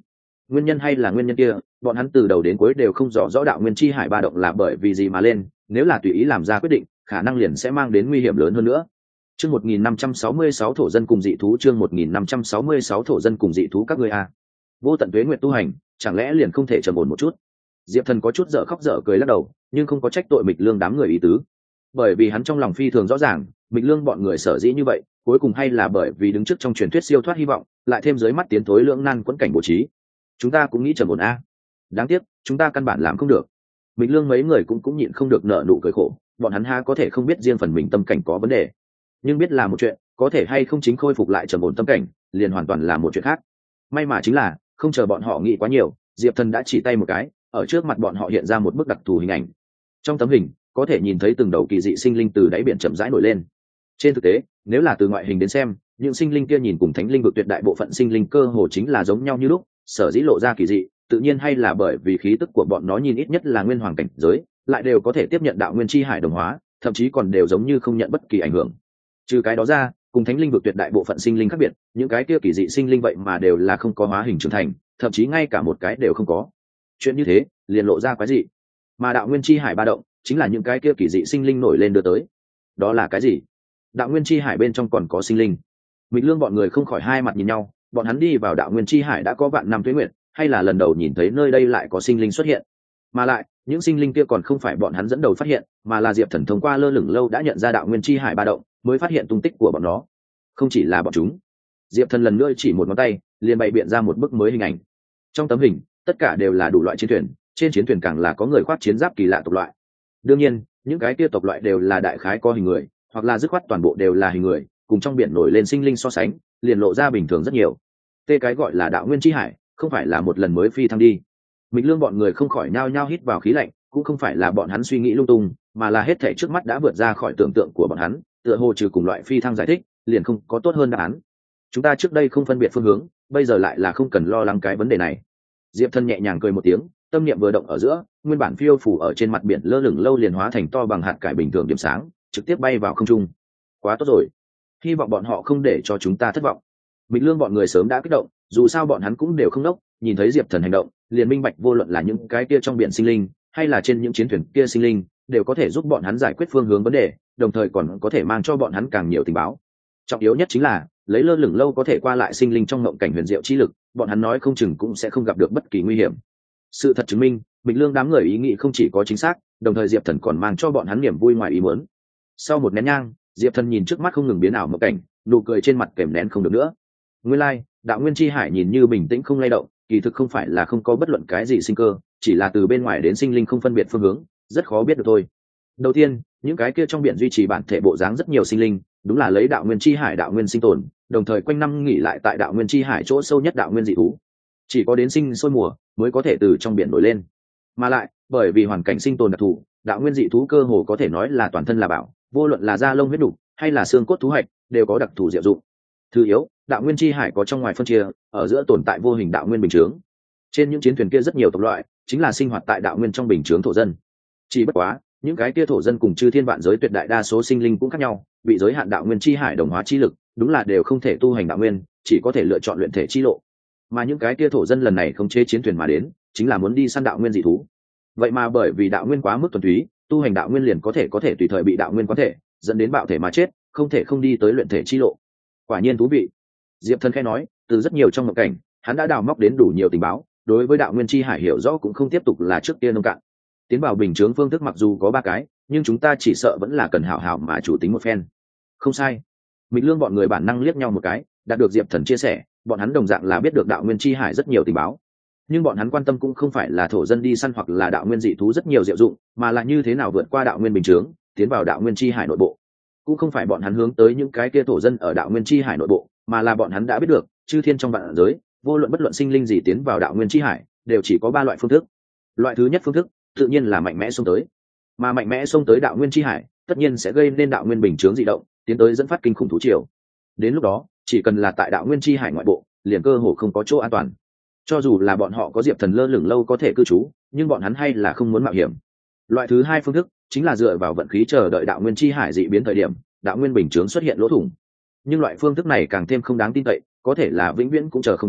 Nguyên nhân hay là nguyên nhân kia, bọn hắn từ đầu đến cuối đều không rõ rõ đạo nguyên chi hải ba động là bởi vì gì mà lên, nếu là tùy ý làm ra quyết định, khả năng liền sẽ mang đến nguy hiểm lớn hơn nữa. Chương 1566 thổ dân cùng dị thú, chương 1566 thổ dân cùng dị thú các ngươi a. Vô tận tuế nguyệt tu hành, chẳng lẽ liền không thể trầm ổn một chút? Diệp Thần có chút dở khóc dở cười lắc đầu, nhưng không có trách tội Mịch Lương đám người ý tứ. Bởi vì hắn trong lòng phi thường rõ ràng, Mịch Lương bọn người sở dĩ như vậy, cuối cùng hay là bởi vì đứng trước trong truyền thuyết siêu thoát hy vọng, lại thêm dưới mắt tiến thối lưỡng nan quẫn cảnh bố trí. Chúng ta cũng nghĩ trầm ổn a. Đáng tiếc, chúng ta căn bản làm không được. Mịch Lương mấy người cũng nhịn không được nở nụ cười khổ, bọn hắn ha có thể không biết riêng phần mình tâm cảnh có vấn đề, nhưng biết là một chuyện, có thể hay không chính khôi phục lại trầm ổn tâm cảnh, liền hoàn toàn là một chuyện khác. May mà chính là, không chờ bọn họ nghĩ quá nhiều, Diệp Thần đã chỉ tay một cái, ở trước mặt bọn họ hiện ra một bức đặc thù hình ảnh. Trong tấm hình, có thể nhìn thấy từng đầu kỳ dị sinh linh từ đáy biển chậm rãi nổi lên. Trên thực tế, nếu là từ ngoại hình đến xem, những sinh linh kia nhìn cùng thánh linh vực tuyệt đại bộ phận sinh linh cơ hồ chính là giống nhau như lúc, sở dĩ lộ ra kỳ dị, tự nhiên hay là bởi vì khí tức của bọn nó nhìn ít nhất là nguyên hoàng cảnh giới, lại đều có thể tiếp nhận đạo nguyên chi hải đồng hóa, thậm chí còn đều giống như không nhận bất kỳ ảnh hưởng. Trừ cái đó ra, cùng thánh linh vực tuyệt đại bộ phận sinh linh khác biệt, những cái kia kỳ dị sinh linh vậy mà đều là không có hóa hình trưởng thành, thậm chí ngay cả một cái đều không có. Chuyện như thế, liền lộ ra quái dị. Mà đạo nguyên chi hải ba động, chính là những cái kia kỳ dị sinh linh nổi lên đưa tới. Đó là cái gì? Đạo nguyên chi hải bên trong còn có sinh linh. Mịch Lương bọn người không khỏi hai mặt nhìn nhau, bọn hắn đi vào đạo nguyên chi hải đã có vạn năm tuế nguyệt, hay là lần đầu nhìn thấy nơi đây lại có sinh linh xuất hiện. Mà lại, những sinh linh kia còn không phải bọn hắn dẫn đầu phát hiện, mà là Diệp Thần thông qua lơ lửng lâu đã nhận ra đạo nguyên chi hải ba động, mới phát hiện tung tích của bọn nó. Không chỉ là bọn chúng. Diệp Thần lần nữa chỉ một ngón tay, liền bày biện ra một bức mới hình ảnh. Trong tấm hình, tất cả đều là đủ loại chiến thuyền, trên chiến thuyền càng là có người khoác chiến giáp kỳ lạ tộc loại. Đương nhiên, những cái kia tộc loại đều là đại khái có hình người, hoặc là dứt khoát toàn bộ đều là hình người, cùng trong biển nổi lên sinh linh so sánh, liền lộ ra bình thường rất nhiều. Tê cái gọi là đạo nguyên chi hải, không phải là một lần mới phi thăng đi. Mịch Lương bọn người không khỏi nhao nhao hít vào khí lạnh, cũng không phải là bọn hắn suy nghĩ lung tung, mà là hết thảy trước mắt đã vượt ra khỏi tưởng tượng của bọn hắn, tựa hồ trừ cùng loại phi thăng giải thích, liền không có tốt hơn đáp án. Chúng ta trước đây không phân biệt phương hướng, bây giờ lại là không cần lo lắng cái vấn đề này. Diệp Thần nhẹ nhàng cười một tiếng, tâm niệm vừa động ở giữa, nguyên bản phiêu phủ ở trên mặt biển lơ lửng lâu liền hóa thành to bằng hạt cải bình thường điểm sáng, trực tiếp bay vào không trung. Quá tốt rồi, hy vọng bọn họ không để cho chúng ta thất vọng. Mịch Lương bọn người sớm đã kích động, dù sao bọn hắn cũng đều không đốc, nhìn thấy Diệp Thần hành động, liền minh bạch vô luận là những cái kia trong biển sinh linh, hay là trên những chiến thuyền kia sinh linh, đều có thể giúp bọn hắn giải quyết phương hướng vấn đề, đồng thời còn có thể mang cho bọn hắn càng nhiều tình báo. Trọng yếu nhất chính là, lấy lơ lửng lâu có thể qua lại sinh linh trong ngộng cảnh huyền diệu chi lực, bọn hắn nói không chừng cũng sẽ không gặp được bất kỳ nguy hiểm. Sự thật chứng minh, Mịch Lương đám người ý nghĩ không chỉ có chính xác, đồng thời Diệp Thần còn mang cho bọn hắn niềm vui ngoài ý muốn. Sau một nén nhang, Diệp Thần nhìn trước mắt không ngừng biến ảo mộng cảnh, nụ cười trên mặt kềm nén không được nữa. Nguyên lai, đạo nguyên chi hải nhìn như bình tĩnh không lay động, kỳ thực không phải là không có bất luận cái gì sinh cơ, chỉ là từ bên ngoài đến sinh linh không phân biệt phương hướng, rất khó biết được thôi. Đầu tiên, những cái kia trong biển duy trì bản thể bộ dáng rất nhiều sinh linh, đúng là lấy đạo nguyên chi hải đạo nguyên sinh tồn, đồng thời quanh năm nghỉ lại tại đạo nguyên chi hải chỗ sâu nhất đạo nguyên dị thú. Chỉ có đến sinh sôi mùa mới có thể từ trong biển nổi lên. Mà lại, bởi vì hoàn cảnh sinh tồn đặc thù, đạo nguyên dị thú cơ hồ có thể nói là toàn thân là bảo, vô luận là da lông huyết đục hay là xương cốt thú hạch, đều có đặc thù diệu dụng. Thứ yếu, đạo nguyên chi hải có trong ngoài phân chia, ở giữa tồn tại vô hình đạo nguyên bình chướng. Trên những chiến thuyền kia rất nhiều tộc loại, chính là sinh hoạt tại đạo nguyên trong bình chướng thổ dân. Chỉ bất quá, những cái kia thổ dân cùng chư thiên vạn giới tuyệt đại đa số sinh linh cũng khác nhau, bị giới hạn đạo nguyên chi hải đồng hóa chi lực, đúng là đều không thể tu hành đạo nguyên, chỉ có thể lựa chọn luyện thể chi lộ. Mà những cái kia thổ dân lần này không chế chiến thuyền mà đến, chính là muốn đi săn đạo nguyên dị thú. Vậy mà bởi vì đạo nguyên quá mức thuần túy, tu hành đạo nguyên liền có thể tùy thời bị đạo nguyên quán thể, dẫn đến bạo thể mà chết, không thể không đi tới luyện thể chi lộ. Quả nhiên thú vị. Diệp Thần khẽ nói, từ rất nhiều trong mộng cảnh, hắn đã đào móc đến đủ nhiều tình báo, đối với đạo nguyên chi hải hiểu rõ cũng không tiếp tục là trước kia nông cạn. Tiến vào bình chướng phương thức mặc dù có 3 cái, nhưng chúng ta chỉ sợ vẫn là cần hảo hảo mà chủ tính một phen. Không sai. Mịch Lương bọn người bản năng liếc nhau một cái, đạt được Diệp Thần chia sẻ, bọn hắn đồng dạng là biết được đạo nguyên chi hải rất nhiều tình báo. Nhưng bọn hắn quan tâm cũng không phải là thổ dân đi săn hoặc là đạo nguyên dị thú rất nhiều diệu dụng, mà là như thế nào vượt qua đạo nguyên bình chướng, tiến vào đạo nguyên chi hải nội bộ. Cũng không phải bọn hắn hướng tới những cái kia thổ dân ở đạo nguyên chi hải nội bộ, mà là bọn hắn đã biết được, chư thiên trong vạn giới, vô luận bất luận sinh linh gì tiến vào đạo nguyên chi hải, đều chỉ có 3 loại phương thức. Loại thứ nhất phương thức, tự nhiên là mạnh mẽ xông tới. Mà mạnh mẽ xông tới đạo nguyên chi hải, tất nhiên sẽ gây nên đạo nguyên bình chướng dị động, tiến tới dẫn phát kinh khủng thú triều. Đến lúc đó, chỉ cần là tại đạo nguyên chi hải ngoại bộ, liền cơ hồ không có chỗ an toàn. Cho dù là bọn họ có Diệp Thần lơ lửng lâu có thể cư trú, nhưng bọn hắn hay là không muốn mạo hiểm. Loại thứ hai phương thức, chính là dựa vào vận khí chờ đợi đạo nguyên chi hải dị biến thời điểm, đạo nguyên bình chướng xuất hiện lỗ thủng. Nhưng loại phương thức này càng thêm không đáng tin cậy, có thể là vĩnh viễn cũng chờ không đến,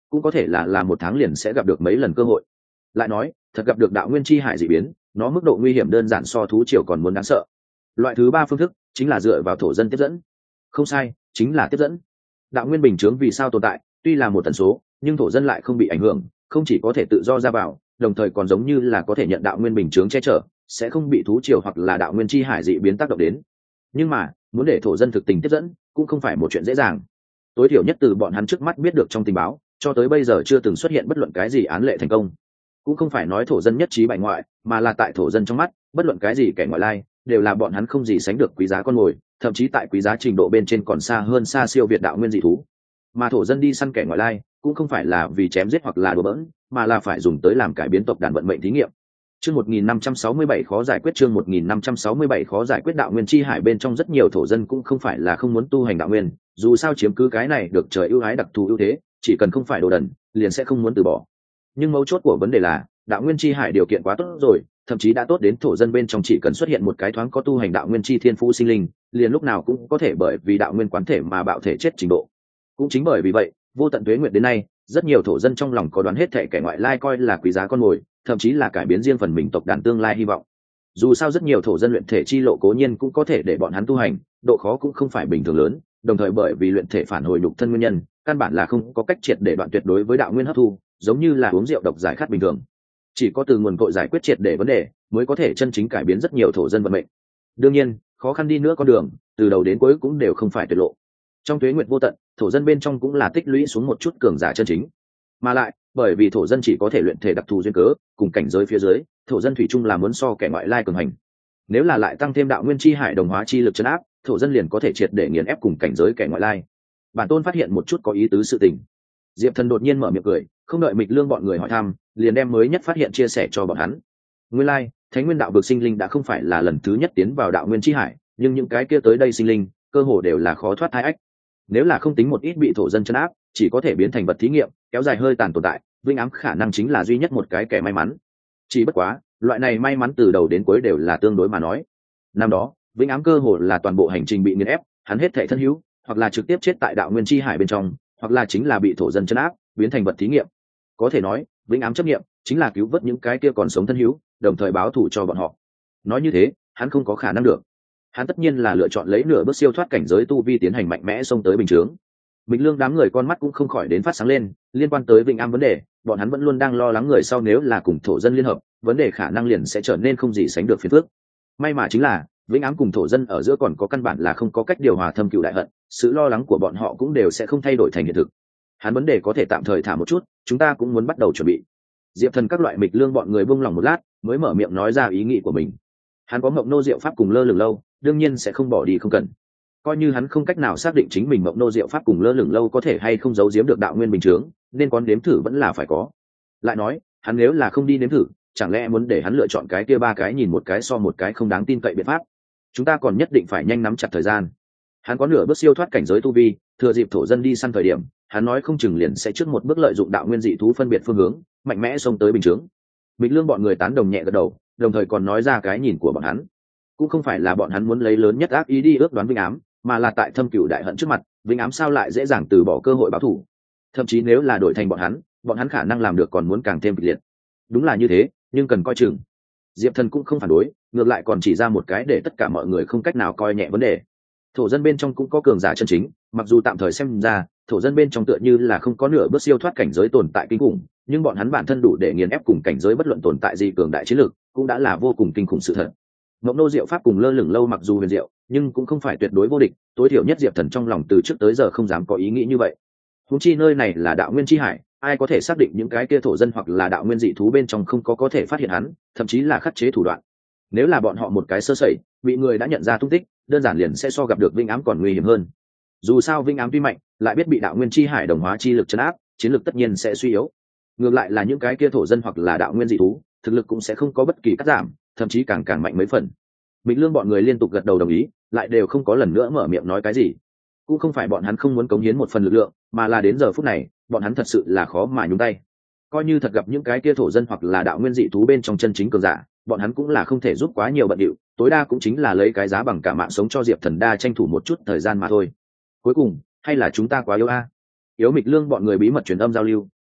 cũng có thể là một tháng liền sẽ gặp được mấy lần cơ hội. Lại nói thật gặp được đạo nguyên chi hải dị biến, nó mức độ nguy hiểm đơn giản so thú triều còn muốn đáng sợ. Loại thứ ba phương thức chính là dựa vào thổ dân tiếp dẫn. Không sai, chính là tiếp dẫn. Đạo nguyên bình chướng vì sao tồn tại, tuy là một tần số nhưng thổ dân lại không bị ảnh hưởng, không chỉ có thể tự do ra vào, đồng thời còn giống như là có thể nhận đạo nguyên bình chướng che chở, sẽ không bị thú triều hoặc là đạo nguyên chi hải dị biến tác động đến. Nhưng mà muốn để thổ dân thực tình tiếp dẫn cũng không phải một chuyện dễ dàng. Tối thiểu nhất từ bọn hắn trước mắt biết được trong tình báo, cho tới bây giờ chưa từng xuất hiện bất luận cái gì án lệ thành công. Cũng không phải nói thổ dân nhất trí bại ngoại, mà là tại thổ dân trong mắt, bất luận cái gì kẻ ngoại lai đều là bọn hắn không gì sánh được quý giá con mồi, thậm chí tại quý giá trình độ bên trên còn xa siêu việt đạo nguyên dị thú. Mà thổ dân đi săn kẻ ngoại lai cũng không phải là vì chém giết hoặc là đùa bỡn, mà là phải dùng tới làm cải biến tộc đàn vận mệnh thí nghiệm. Chương 1567 khó giải quyết. Chương 1567 khó giải quyết. Đạo nguyên chi hải bên trong rất nhiều thổ dân cũng không phải là không muốn tu hành đạo nguyên, dù sao chiếm cứ cái này được trời ưu ái đặc thù ưu thế, chỉ cần không phải đồ đần liền sẽ không muốn từ bỏ. Nhưng mấu chốt của vấn đề là đạo nguyên chi hải điều kiện quá tốt rồi, thậm chí đã tốt đến thổ dân bên trong chỉ cần xuất hiện một cái thoáng có tu hành đạo nguyên chi thiên phú sinh linh, liền lúc nào cũng có thể bởi vì đạo nguyên quán thể mà bạo thể chết trình độ. Cũng chính bởi vì vậy, vô tận tuế nguyệt đến nay, rất nhiều thổ dân trong lòng có đoán hết thệ kẻ ngoại lai coi là quý giá con mồi, thậm chí là cải biến riêng phần mình tộc đàn tương lai hy vọng. Dù sao rất nhiều thổ dân luyện thể chi lộ cố nhiên cũng có thể để bọn hắn tu hành, độ khó cũng không phải bình thường lớn, đồng thời bởi vì luyện thể phản hồi nhục thân nguyên nhân, căn bản là không có cách triệt để đoạn tuyệt đối với đạo nguyên hấp thu, giống như là uống rượu độc giải khát bình thường. Chỉ có từ nguồn cội giải quyết triệt để vấn đề, mới có thể chân chính cải biến rất nhiều thổ dân vận mệnh. Đương nhiên, khó khăn đi nữa con đường, từ đầu đến cuối cũng đều không phải tuyệt lộ. Trong tuế nguyệt vô tận, thổ dân bên trong cũng là tích lũy xuống một chút cường giả chân chính. Mà lại, bởi vì thổ dân chỉ có thể luyện thể đặc thù duyên cớ, cùng cảnh giới phía dưới, thổ dân thủy chung là muốn so kẻ ngoại lai cường hành. Nếu là lại tăng thêm đạo nguyên chi hải đồng hóa chi lực trấn áp, thổ dân liền có thể triệt để nghiền ép cùng cảnh giới kẻ ngoại lai. Bản tôn phát hiện một chút có ý tứ sự tình. Diệp Thần đột nhiên mở miệng cười, không đợi Mịch Lương bọn người hỏi thăm, liền đem mới nhất phát hiện chia sẻ cho bọn hắn. Nguyên lai, Thánh Nguyên đạo vực sinh linh đã không phải là lần thứ nhất tiến vào đạo nguyên chi hải, nhưng những cái kia tới đây sinh linh, cơ hồ đều là khó thoát thai ách. Nếu là không tính một ít bị thổ dân trấn áp, chỉ có thể biến thành vật thí nghiệm, kéo dài hơi tàn tồn tại, Vinh Ám khả năng chính là duy nhất một cái kẻ may mắn. Chỉ bất quá, loại này may mắn từ đầu đến cuối đều là tương đối mà nói. Năm đó, Vinh Ám cơ hồ là toàn bộ hành trình bị nghiền ép, hắn hết thảy thân hữu, hoặc là trực tiếp chết tại đạo nguyên chi hải bên trong, hoặc là chính là bị thổ dân trấn áp, biến thành vật thí nghiệm. Có thể nói, Vinh Ám chấp nghiệm chính là cứu vớt những cái kia còn sống thân hữu, đồng thời báo thù cho bọn họ. Nói như thế, hắn không có khả năng được. Hắn tất nhiên là lựa chọn lấy nửa bước siêu thoát cảnh giới tu vi tiến hành mạnh mẽ xông tới bình chướng. Bình Lương đám người con mắt cũng không khỏi đến phát sáng lên, liên quan tới Vinh Am vấn đề, bọn hắn vẫn luôn đang lo lắng người sau nếu là cùng thổ dân liên hợp, vấn đề khả năng liền sẽ trở nên không gì sánh được phiền phức. May mà chính là, Vinh Ám cùng thổ dân ở giữa còn có căn bản là không có cách điều hòa thâm cừu đại hận, sự lo lắng của bọn họ cũng đều sẽ không thay đổi thành hiện thực. Hắn vấn đề có thể tạm thời thả một chút, chúng ta cũng muốn bắt đầu chuẩn bị. Diệp Thần các loại Mịch Lương bọn người buông lòng một lát, mới mở miệng nói ra ý nghĩ của mình. Hắn có Mộng Nô Diệu Pháp cùng Lơ Lửng Lâu, đương nhiên sẽ không bỏ đi không cần. Coi như hắn không cách nào xác định chính mình Mộng Nô Diệu Pháp cùng Lơ Lửng Lâu có thể hay không giấu giếm được đạo nguyên bình chướng, nên con nếm thử vẫn là phải có. Lại nói, hắn nếu là không đi nếm thử, chẳng lẽ muốn để hắn lựa chọn cái kia ba cái nhìn một cái so một cái không đáng tin cậy biện pháp? Chúng ta còn nhất định phải nhanh nắm chặt thời gian. Hắn có nửa bước siêu thoát cảnh giới tu vi, thừa dịp thổ dân đi săn thời điểm, hắn nói không chừng liền sẽ trước một bước lợi dụng đạo nguyên dị thú phân biệt phương hướng, mạnh mẽ xông tới bình chướng. Mịch Lương bọn người tán đồng nhẹ gật đầu, đồng thời còn nói ra cái nhìn của bọn hắn. Cũng không phải là bọn hắn muốn lấy lớn nhất ác ý đi ước đoán Vinh Ám, mà là tại thâm cửu đại hận trước mặt, Vinh Ám sao lại dễ dàng từ bỏ cơ hội báo thù? Thậm chí nếu là đổi thành bọn hắn khả năng làm được còn muốn càng thêm kịch liệt. Đúng là như thế, nhưng cần coi chừng. Diệp Thần cũng không phản đối, ngược lại còn chỉ ra một cái để tất cả mọi người không cách nào coi nhẹ vấn đề. Thổ dân bên trong cũng có cường giả chân chính, mặc dù tạm thời xem ra, thổ dân bên trong tựa như là không có nửa bước siêu thoát cảnh giới tồn tại kinh khủng, nhưng bọn hắn bản thân đủ để nghiền ép cùng cảnh giới bất luận tồn tại gì cường đại chiến lược, cũng đã là vô cùng kinh khủng sự thật. Ngọc Nô Diệu Pháp cùng Lơ Lửng Lâu mặc dù huyền diệu, nhưng cũng không phải tuyệt đối vô địch, tối thiểu nhất Diệp Thần trong lòng từ trước tới giờ không dám có ý nghĩ như vậy. Huống chi nơi này là đạo nguyên chi hải, ai có thể xác định những cái kia thổ dân hoặc là đạo nguyên dị thú bên trong không có thể phát hiện hắn, thậm chí là khắc chế thủ đoạn. Nếu là bọn họ một cái sơ sẩy, bị người đã nhận ra tung tích, đơn giản liền sẽ so gặp được Vinh Ám còn nguy hiểm hơn. Dù sao Vinh Ám tuy mạnh, lại biết bị đạo nguyên chi hải đồng hóa chi lực trấn áp, chiến lực tất nhiên sẽ suy yếu. Ngược lại là những cái kia thổ dân hoặc là đạo nguyên dị thú, thực lực cũng sẽ không có bất kỳ cắt giảm, thậm chí càng mạnh mấy phần. Mịch Lương bọn người liên tục gật đầu đồng ý, lại đều không có lần nữa mở miệng nói cái gì. Cũng không phải bọn hắn không muốn cống hiến một phần lực lượng, mà là đến giờ phút này, bọn hắn thật sự là khó mà nhúng tay. Coi như thật gặp những cái kia thổ dân hoặc là đạo nguyên dị thú bên trong chân chính cường giả, bọn hắn cũng là không thể giúp quá nhiều bận điệu, tối đa cũng chính là lấy cái giá bằng cả mạng sống cho Diệp Thần đa tranh thủ một chút thời gian mà thôi. Cuối cùng, hay là chúng ta quá yếu a? Yếu Mịch Lương bọn người bí mật truyền âm giao lưu,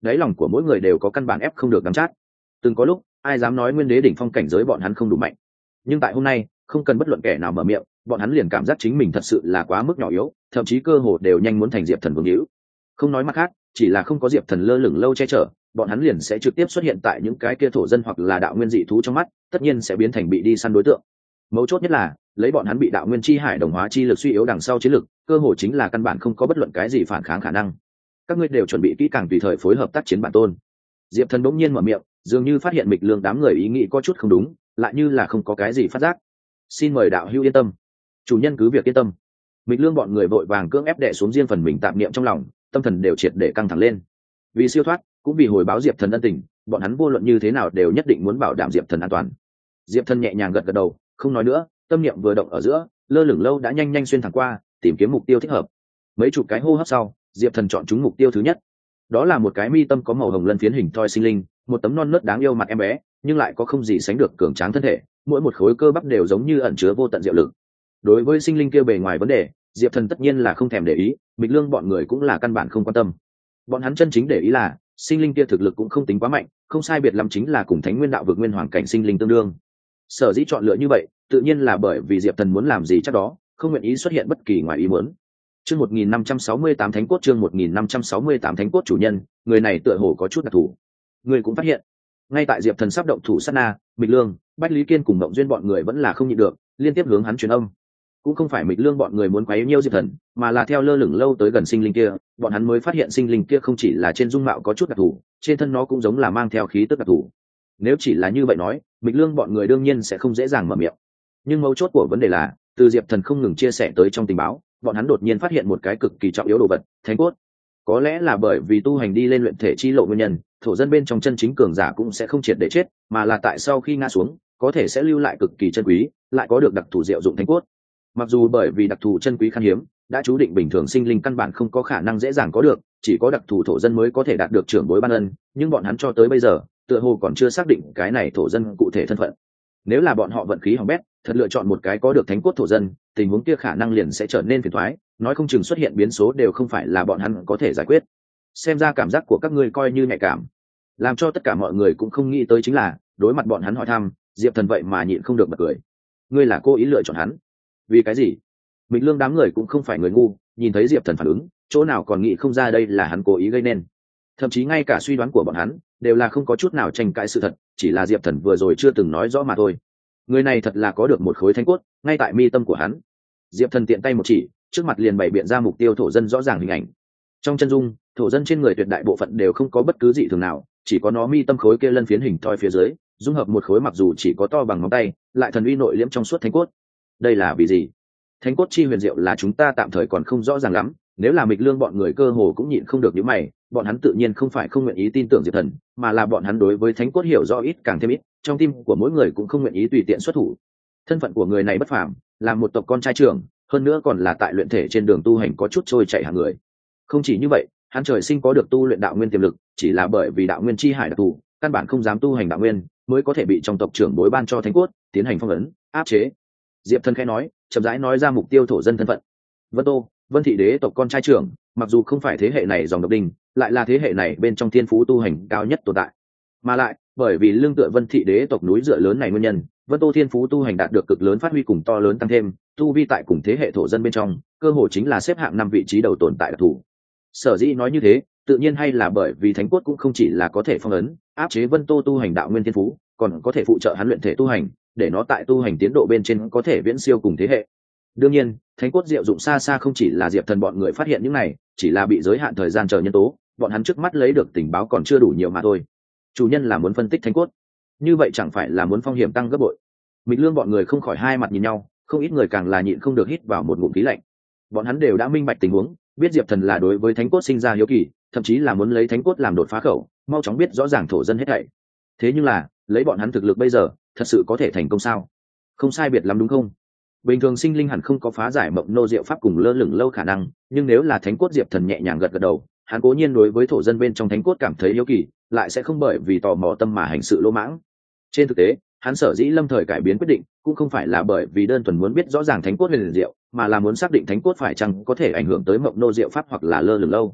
đáy lòng của mỗi người đều có căn bản ép không được đắm chát. Từng có lúc ai dám nói nguyên đế đỉnh phong cảnh giới bọn hắn không đủ mạnh, nhưng tại hôm nay không cần bất luận kẻ nào mở miệng, bọn hắn liền cảm giác chính mình thật sự là quá mức nhỏ yếu, thậm chí cơ hồ đều nhanh muốn thành Diệp Thần vương hữu. Không nói mặt khác, chỉ là không có Diệp Thần lơ lửng lâu che chở, bọn hắn liền sẽ trực tiếp xuất hiện tại những cái kia thổ dân hoặc là đạo nguyên dị thú trong mắt, tất nhiên sẽ biến thành bị đi săn đối tượng. Mấu chốt nhất là lấy bọn hắn bị đạo nguyên chi hải đồng hóa chi lực suy yếu đằng sau chiến lực, cơ hồ chính là căn bản không có bất luận cái gì phản kháng khả năng. Các ngươi đều chuẩn bị kỹ càng tùy thời phối hợp tác chiến bản tôn. Diệp Thần bỗng nhiên mở miệng, dường như phát hiện Mịch Lương đám người ý nghĩ có chút không đúng, lại như là không có cái gì phát giác. Xin mời đạo hữu yên tâm, chủ nhân cứ việc yên tâm. Mịch Lương bọn người vội vàng cưỡng ép đè xuống riêng phần mình tạp niệm trong lòng, tâm thần đều triệt để căng thẳng lên. Vì siêu thoát, cũng vì hồi báo Diệp Thần ân tình, bọn hắn vô luận như thế nào đều nhất định muốn bảo đảm Diệp Thần an toàn. Diệp Thần nhẹ nhàng gật gật đầu, không nói nữa, tâm niệm vừa động ở giữa, lơ lửng lâu đã nhanh nhanh xuyên thẳng qua, tìm kiếm mục tiêu thích hợp. Mấy chục cái hô hấp sau, Diệp Thần chọn chúng mục tiêu thứ nhất. Đó là một cái mi tâm có màu hồng lân phiến hình thoi sinh linh, một tấm non nớt đáng yêu mặt em bé, nhưng lại có không gì sánh được cường tráng thân thể, mỗi một khối cơ bắp đều giống như ẩn chứa vô tận diệu lực. Đối với sinh linh kia bề ngoài vấn đề, Diệp Thần tất nhiên là không thèm để ý, Mịch Lương bọn người cũng là căn bản không quan tâm. Bọn hắn chân chính để ý là sinh linh kia thực lực cũng không tính quá mạnh, không sai biệt lắm chính là cùng Thánh Nguyên đạo vực nguyên hoàng cảnh sinh linh tương đương. Sở dĩ chọn lựa như vậy, tự nhiên là bởi vì Diệp Thần muốn làm gì chắc đó, không nguyện ý xuất hiện bất kỳ ngoài ý muốn. Chương 1568 Thánh cốt, chương 1568 Thánh cốt chủ nhân, người này tựa hồ có chút đặc thù. Người cũng phát hiện, ngay tại Diệp Thần sắp động thủ sát na, Mịch Lương, Bách Lý Kiên cùng Mộng Duyên bọn người vẫn là không nhịn được, liên tiếp hướng hắn truyền âm. Cũng không phải Mịch Lương bọn người muốn quấy nhiễu Diệp Thần, mà là theo lơ lửng lâu tới gần sinh linh kia, bọn hắn mới phát hiện sinh linh kia không chỉ là trên dung mạo có chút đặc thù, trên thân nó cũng giống là mang theo khí tức đặc thù. Nếu chỉ là như vậy nói, Mịch Lương bọn người đương nhiên sẽ không dễ dàng mở miệng. Nhưng mấu chốt của vấn đề là, từ Diệp Thần không ngừng chia sẻ tới trong tình báo, bọn hắn đột nhiên phát hiện một cái cực kỳ trọng yếu đồ vật, thánh cốt. Có lẽ là bởi vì tu hành đi lên luyện thể chi lộ nguyên nhân, thổ dân bên trong chân chính cường giả cũng sẽ không triệt để chết, mà là tại sau khi ngã xuống, có thể sẽ lưu lại cực kỳ chân quý, lại có được đặc thù diệu dụng thánh cốt. Mặc dù bởi vì đặc thù chân quý khan hiếm, đã chú định bình thường sinh linh căn bản không có khả năng dễ dàng có được, chỉ có đặc thù thổ dân mới có thể đạt được trưởng bối ban ân, nhưng bọn hắn cho tới bây giờ, tựa hồ còn chưa xác định cái này thổ dân cụ thể thân phận. Nếu là bọn họ vận khí hỏng bét, thật lựa chọn một cái có được thánh cốt thổ dân, tình huống kia khả năng liền sẽ trở nên phiền toái, nói không chừng xuất hiện biến số đều không phải là bọn hắn có thể giải quyết. Xem ra cảm giác của các ngươi coi như nhạy cảm. Làm cho tất cả mọi người cũng không nghĩ tới chính là, đối mặt bọn hắn hỏi thăm, Diệp Thần vậy mà nhịn không được bật cười. Ngươi là cố ý lựa chọn hắn? Vì cái gì? Mịch Lương đám người cũng không phải người ngu, nhìn thấy Diệp Thần phản ứng, chỗ nào còn nghĩ không ra đây là hắn cố ý gây nên. Thậm chí ngay cả suy đoán của bọn hắn đều là không có chút nào tranh cãi sự thật, chỉ là Diệp Thần vừa rồi chưa từng nói rõ mà thôi. Người này thật là có được một khối thánh cốt ngay tại mi tâm của hắn. Diệp Thần tiện tay một chỉ, trước mặt liền bày biện ra mục tiêu thổ dân rõ ràng hình ảnh. Trong chân dung, thổ dân trên người tuyệt đại bộ phận đều không có bất cứ dị thường nào, chỉ có nó mi tâm khối kia lân phiến hình thoi phía dưới, dung hợp một khối mặc dù chỉ có to bằng ngón tay, lại thần uy nội liễm trong suốt thánh cốt. Đây là vì gì? Thánh cốt chi huyền diệu là chúng ta tạm thời còn không rõ ràng lắm, nếu là Mịch Lương bọn người cơ hồ cũng nhịn không được những mày, bọn hắn tự nhiên không phải không nguyện ý tin tưởng Diệp Thần, mà là bọn hắn đối với thánh cốt hiểu rõ ít càng thêm ít, trong tim của mỗi người cũng không nguyện ý tùy tiện xuất thủ. Thân phận của người này bất phàm, là một tộc con trai trưởng, hơn nữa còn là tại luyện thể trên đường tu hành có chút trôi chảy hàng người. Không chỉ như vậy, hắn trời sinh có được tu luyện đạo nguyên tiềm lực, chỉ là bởi vì đạo nguyên chi hải đặc thù, căn bản không dám tu hành đạo nguyên, mới có thể bị trong tộc trưởng bối ban cho thánh cốt, tiến hành phong ấn, áp chế. Diệp Thần khẽ nói, chậm rãi nói ra mục tiêu thổ dân thân phận. Vân Tô, Vân thị đế tộc con trai trưởng, mặc dù không phải thế hệ này dòng độc đinh, lại là thế hệ này bên trong thiên phú tu hành cao nhất tồn tại. Mà lại, bởi vì lương tựa Vân thị đế tộc núi dựa lớn này nguyên nhân, Vân Tô thiên phú tu hành đạt được cực lớn phát huy cùng to lớn tăng thêm, tu vi tại cùng thế hệ thổ dân bên trong, cơ hội chính là xếp hạng 5 vị trí đầu tồn tại đặc thù. Sở dĩ nói như thế, tự nhiên hay là bởi vì thánh cốt cũng không chỉ là có thể phong ấn, áp chế Vân Tô tu hành đạo nguyên thiên phú, còn có thể phụ trợ hắn luyện thể tu hành, để nó tại tu hành tiến độ bên trên có thể viễn siêu cùng thế hệ. Đương nhiên, thánh cốt diệu dụng xa xa không chỉ là Diệp Thần bọn người phát hiện những này, chỉ là bị giới hạn thời gian chờ nhân tố, bọn hắn trước mắt lấy được tình báo còn chưa đủ nhiều mà thôi. Chủ nhân là muốn phân tích thánh cốt, như vậy chẳng phải là muốn phong hiểm tăng gấp bội. Mịch Lương bọn người không khỏi hai mặt nhìn nhau, không ít người càng là nhịn không được hít vào một ngụm khí lạnh. Bọn hắn đều đã minh bạch tình huống, biết Diệp Thần là đối với thánh cốt sinh ra hiếu kỳ, thậm chí là muốn lấy thánh cốt làm đột phá khẩu, mau chóng biết rõ ràng thổ dân hết thảy. Thế nhưng là, lấy bọn hắn thực lực bây giờ, thật sự có thể thành công sao? Không sai biệt lắm đúng không? Bình thường sinh linh hẳn không có phá giải mộng nô diệu pháp cùng lơ lửng lâu khả năng, nhưng nếu là thánh cốt, Diệp Thần nhẹ nhàng gật gật đầu, hắn cố nhiên đối với thổ dân bên trong thánh cốt cảm thấy hiếu kỳ, lại sẽ không bởi vì tò mò tâm mà hành sự lỗ mãng. Trên thực tế, hắn sở dĩ lâm thời cải biến quyết định, cũng không phải là bởi vì đơn thuần muốn biết rõ ràng thánh cốt huyền diệu, mà là muốn xác định thánh cốt phải chăng có thể ảnh hưởng tới mộng nô diệu pháp hoặc là lơ lửng lâu.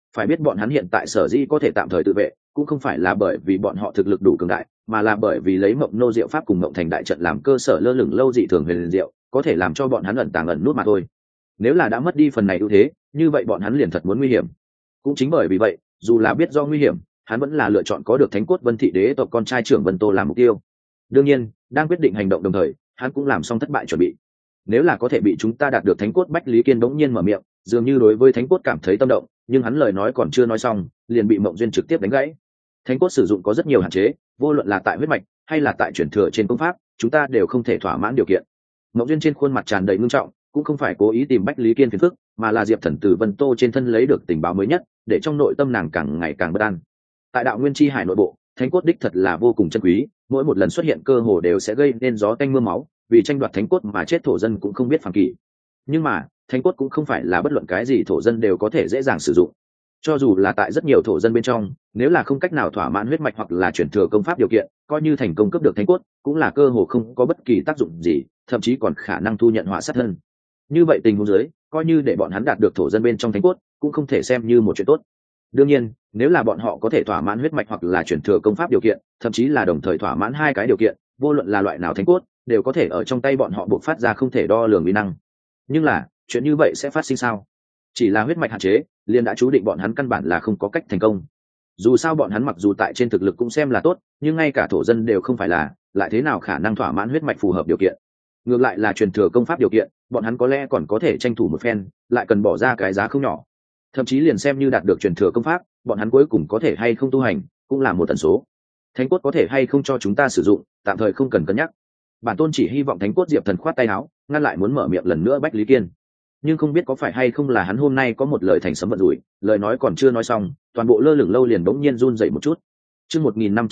Phải biết bọn hắn hiện tại sở dĩ có thể tạm thời tự vệ cũng không phải là bởi vì bọn họ thực lực đủ cường đại, mà là bởi vì lấy mộng nô diệu pháp cùng mộng thành đại trận làm cơ sở lơ lửng lâu dị thường huyền liền diệu có thể làm cho bọn hắn ẩn tàng ẩn nút mà thôi. Nếu là đã mất đi phần này ưu thế, như vậy bọn hắn liền thật muốn nguy hiểm. Cũng chính bởi vì vậy, dù là biết do nguy hiểm, hắn vẫn là lựa chọn có được thánh cốt Vân Thị Đế tộc con trai trưởng Vân Tô làm mục tiêu. Đương nhiên, đang quyết định hành động đồng thời, hắn cũng làm xong thất bại chuẩn bị. Nếu là có thể bị chúng ta đạt được thánh cốt, Bách Lý Kiên bỗng nhiên mở miệng, dường như đối với thánh cốt cảm thấy tâm động, nhưng hắn lời nói còn chưa nói xong, liền bị Mộng Duyên trực tiếp đánh gãy. Thánh cốt sử dụng có rất nhiều hạn chế, vô luận là tại huyết mạch hay là tại chuyển thừa trên công pháp, chúng ta đều không thể thỏa mãn điều kiện. Mộng Duyên trên khuôn mặt tràn đầy ngưng trọng, cũng không phải cố ý tìm Bách Lý Kiên phiền phức, mà là Diệp Thần từ Vân Tô trên thân lấy được tình báo mới nhất, để trong nội tâm nàng càng ngày càng bất an. Tại đạo nguyên chi hải nội bộ, thánh cốt đích thật là vô cùng chân quý, mỗi một lần xuất hiện cơ hồ đều sẽ gây nên gió tanh mưa máu, vì tranh đoạt thánh cốt mà chết thổ dân cũng không biết phàm kỷ. Nhưng mà thánh cốt cũng không phải là bất luận cái gì thổ dân đều có thể dễ dàng sử dụng. Cho dù là tại rất nhiều thổ dân bên trong, nếu là không cách nào thỏa mãn huyết mạch hoặc là chuyển thừa công pháp điều kiện, coi như thành công cướp được thánh cốt cũng là cơ hồ không có bất kỳ tác dụng gì, thậm chí còn khả năng thu nhận họa sát thân. Như vậy tình huống dưới, coi như để bọn hắn đạt được thổ dân bên trong thánh cốt cũng không thể xem như một chuyện tốt. Đương nhiên, nếu là bọn họ có thể thỏa mãn huyết mạch hoặc là chuyển thừa công pháp điều kiện, thậm chí là đồng thời thỏa mãn hai cái điều kiện, vô luận là loại nào thánh cốt đều có thể ở trong tay bọn họ bộc phát ra không thể đo lường uy năng. Nhưng là chuyện như vậy sẽ phát sinh sao? Chỉ là huyết mạch hạn chế liền đã chú định bọn hắn căn bản là không có cách thành công. Dù sao bọn hắn mặc dù tại trên thực lực cũng xem là tốt, nhưng ngay cả thổ dân đều không phải là, lại thế nào khả năng thỏa mãn huyết mạch phù hợp điều kiện. Ngược lại là truyền thừa công pháp điều kiện, bọn hắn có lẽ còn có thể tranh thủ một phen, lại cần bỏ ra cái giá không nhỏ. Thậm chí liền xem như đạt được truyền thừa công pháp, bọn hắn cuối cùng có thể hay không tu hành cũng là một tần số. Thánh cốt có thể hay không cho chúng ta sử dụng, tạm thời không cần cân nhắc. Bản tôn chỉ hy vọng thánh cốt. Diệp Thần khoát tay áo, ngăn lại muốn mở miệng lần nữa Bách Lý Kiên. Nhưng không biết có phải hay không là hắn hôm nay có một lời thành sấm vận rủi, lời nói còn chưa nói xong, toàn bộ lơ lửng lâu liền bỗng nhiên run dậy một chút. Chương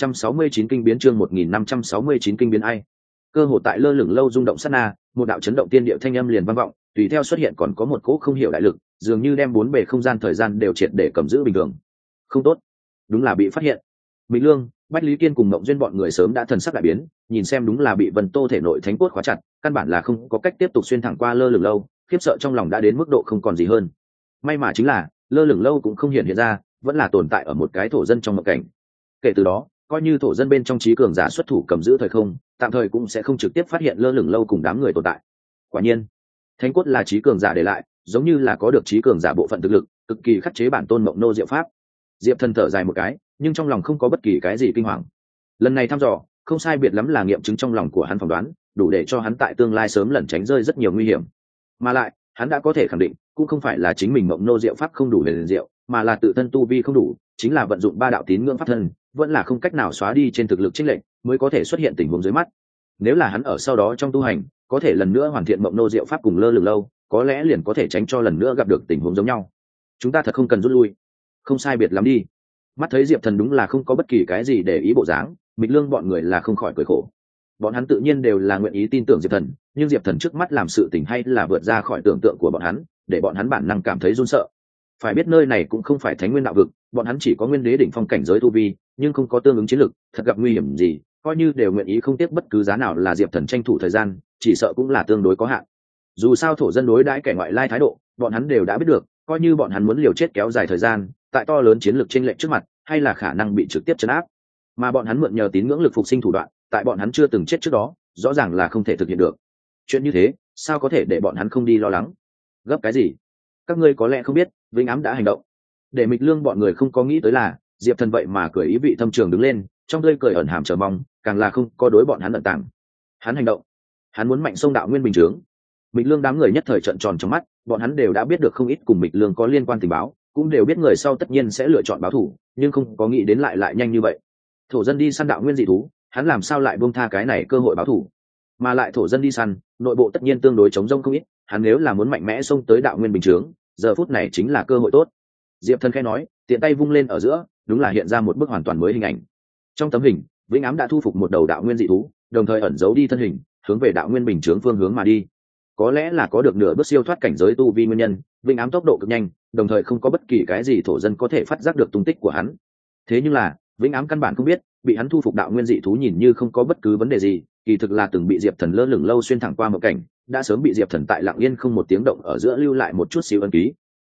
1569 kinh biến, chương 1569 kinh biến ai? Cơ hồ tại lơ lửng lâu rung động sát na, một đạo chấn động tiên điệu thanh âm liền vang vọng, tùy theo xuất hiện còn có một cỗ không hiểu đại lực, dường như đem bốn bề không gian thời gian đều triệt để cầm giữ bình thường. Không tốt, đúng là bị phát hiện. Minh Lương, Bách Lý Kiên cùng Mộng Duyên bọn người sớm đã thần sắc đại biến, nhìn xem đúng là bị Vân Tô thể nội thánh cốt khóa chặt, căn bản là không có cách tiếp tục xuyên thẳng qua lơ lửng lâu, khiếp sợ trong lòng đã đến mức độ không còn gì hơn. May mà chính là lơ lửng lâu cũng không hiện ra, vẫn là tồn tại ở một cái thổ dân trong mộng cảnh. Kể từ đó, coi như thổ dân bên trong trí cường giả xuất thủ cầm giữ thời không, tạm thời cũng sẽ không trực tiếp phát hiện lơ lửng lâu cùng đám người tồn tại. Quả nhiên, thánh cốt là trí cường giả để lại, giống như là có được trí cường giả bộ phận thực lực, cực kỳ khắc chế bản tôn mộng nô diệu pháp. Diệp Thần thở dài một cái, nhưng trong lòng không có bất kỳ cái gì kinh hoàng. Lần này thăm dò, không sai biệt lắm là nghiệm chứng trong lòng của hắn phỏng đoán, đủ để cho hắn tại tương lai sớm lẩn tránh rơi rất nhiều nguy hiểm. Mà lại, hắn đã có thể khẳng định, cũng không phải là chính mình mộng nô diệu pháp không đủ huyền diệu, mà là tự thân tu vi không đủ, chính là vận dụng ba đạo tín ngưỡng pháp thân, vẫn là không cách nào xóa đi trên thực lực chênh lệch, mới có thể xuất hiện tình huống dưới mắt. Nếu là hắn ở sau đó trong tu hành, có thể lần nữa hoàn thiện mộng nô diệu pháp cùng lơ lửng lâu, có lẽ liền có thể tránh cho lần nữa gặp được tình huống giống nhau. Chúng ta thật không cần rút lui. Không sai biệt lắm đi. Mắt thấy Diệp Thần đúng là không có bất kỳ cái gì để ý bộ dáng, Mịch Lương bọn người là không khỏi cười khổ. Bọn hắn tự nhiên đều là nguyện ý tin tưởng Diệp Thần, nhưng Diệp Thần trước mắt làm sự tình hay là vượt ra khỏi tưởng tượng của bọn hắn, để bọn hắn bản năng cảm thấy run sợ. Phải biết nơi này cũng không phải Thánh Nguyên đạo vực, bọn hắn chỉ có nguyên đế đỉnh phong cảnh giới tu vi, nhưng không có tương ứng chiến lực, thật gặp nguy hiểm gì, coi như đều nguyện ý không tiếc bất cứ giá nào là Diệp Thần tranh thủ thời gian, chỉ sợ cũng là tương đối có hạn. Dù sao thổ dân đối đãi kẻ ngoại lai thái độ, bọn hắn đều đã biết được, coi như bọn hắn muốn liều chết kéo dài thời gian, tại to lớn chiến lược chênh lệch trước mặt, hay là khả năng bị trực tiếp trấn áp. Mà bọn hắn mượn nhờ tín ngưỡng lực phục sinh thủ đoạn, tại bọn hắn chưa từng chết trước đó, rõ ràng là không thể thực hiện được. Chuyện như thế, sao có thể để bọn hắn không đi lo lắng? Gấp cái gì? Các ngươi có lẽ không biết, Vinh Ám đã hành động. Để Mịch Lương bọn người không có nghĩ tới là, Diệp Thần vậy mà cười ý vị thâm trường đứng lên, trong tươi cười ẩn hàm chờ mong, càng là không có đối bọn hắn ẩn tàng. Hắn hành động, hắn muốn mạnh sông đạo nguyên bình chướng. Mịch Lương đám người nhất thời trợn tròn trong mắt, bọn hắn đều đã biết được không ít cùng Mịch Lương có liên quan tình báo, cũng đều biết người sau tất nhiên sẽ lựa chọn báo thù, nhưng không có nghĩ đến lại nhanh như vậy. Thổ dân đi săn đạo nguyên dị thú, hắn làm sao lại buông tha cái này cơ hội báo thù? Mà lại thổ dân đi săn, nội bộ tất nhiên tương đối chống rông không ít, hắn nếu là muốn mạnh mẽ xông tới đạo nguyên bình chướng, giờ phút này chính là cơ hội tốt. Diệp Thần khẽ nói, tiện tay vung lên ở giữa, đúng là hiện ra một bức hoàn toàn mới hình ảnh. Trong tấm hình, Vĩnh Ám đã thu phục một đầu đạo nguyên dị thú, đồng thời ẩn giấu đi thân hình, hướng về đạo nguyên bình chướng phương hướng mà đi. Có lẽ là có được nửa bước siêu thoát cảnh giới tu vi nguyên nhân, Vĩnh Ám tốc độ cực nhanh, đồng thời không có bất kỳ cái gì thổ dân có thể phát giác được tung tích của hắn. Thế nhưng là, Vĩnh Ám căn bản không biết, bị hắn thu phục đạo nguyên dị thú nhìn như không có bất cứ vấn đề gì, kỳ thực là từng bị Diệp Thần lơ lửng lâu xuyên thẳng qua một cảnh, đã sớm bị Diệp Thần tại lặng yên không một tiếng động ở giữa lưu lại một chút xíu ấn ký.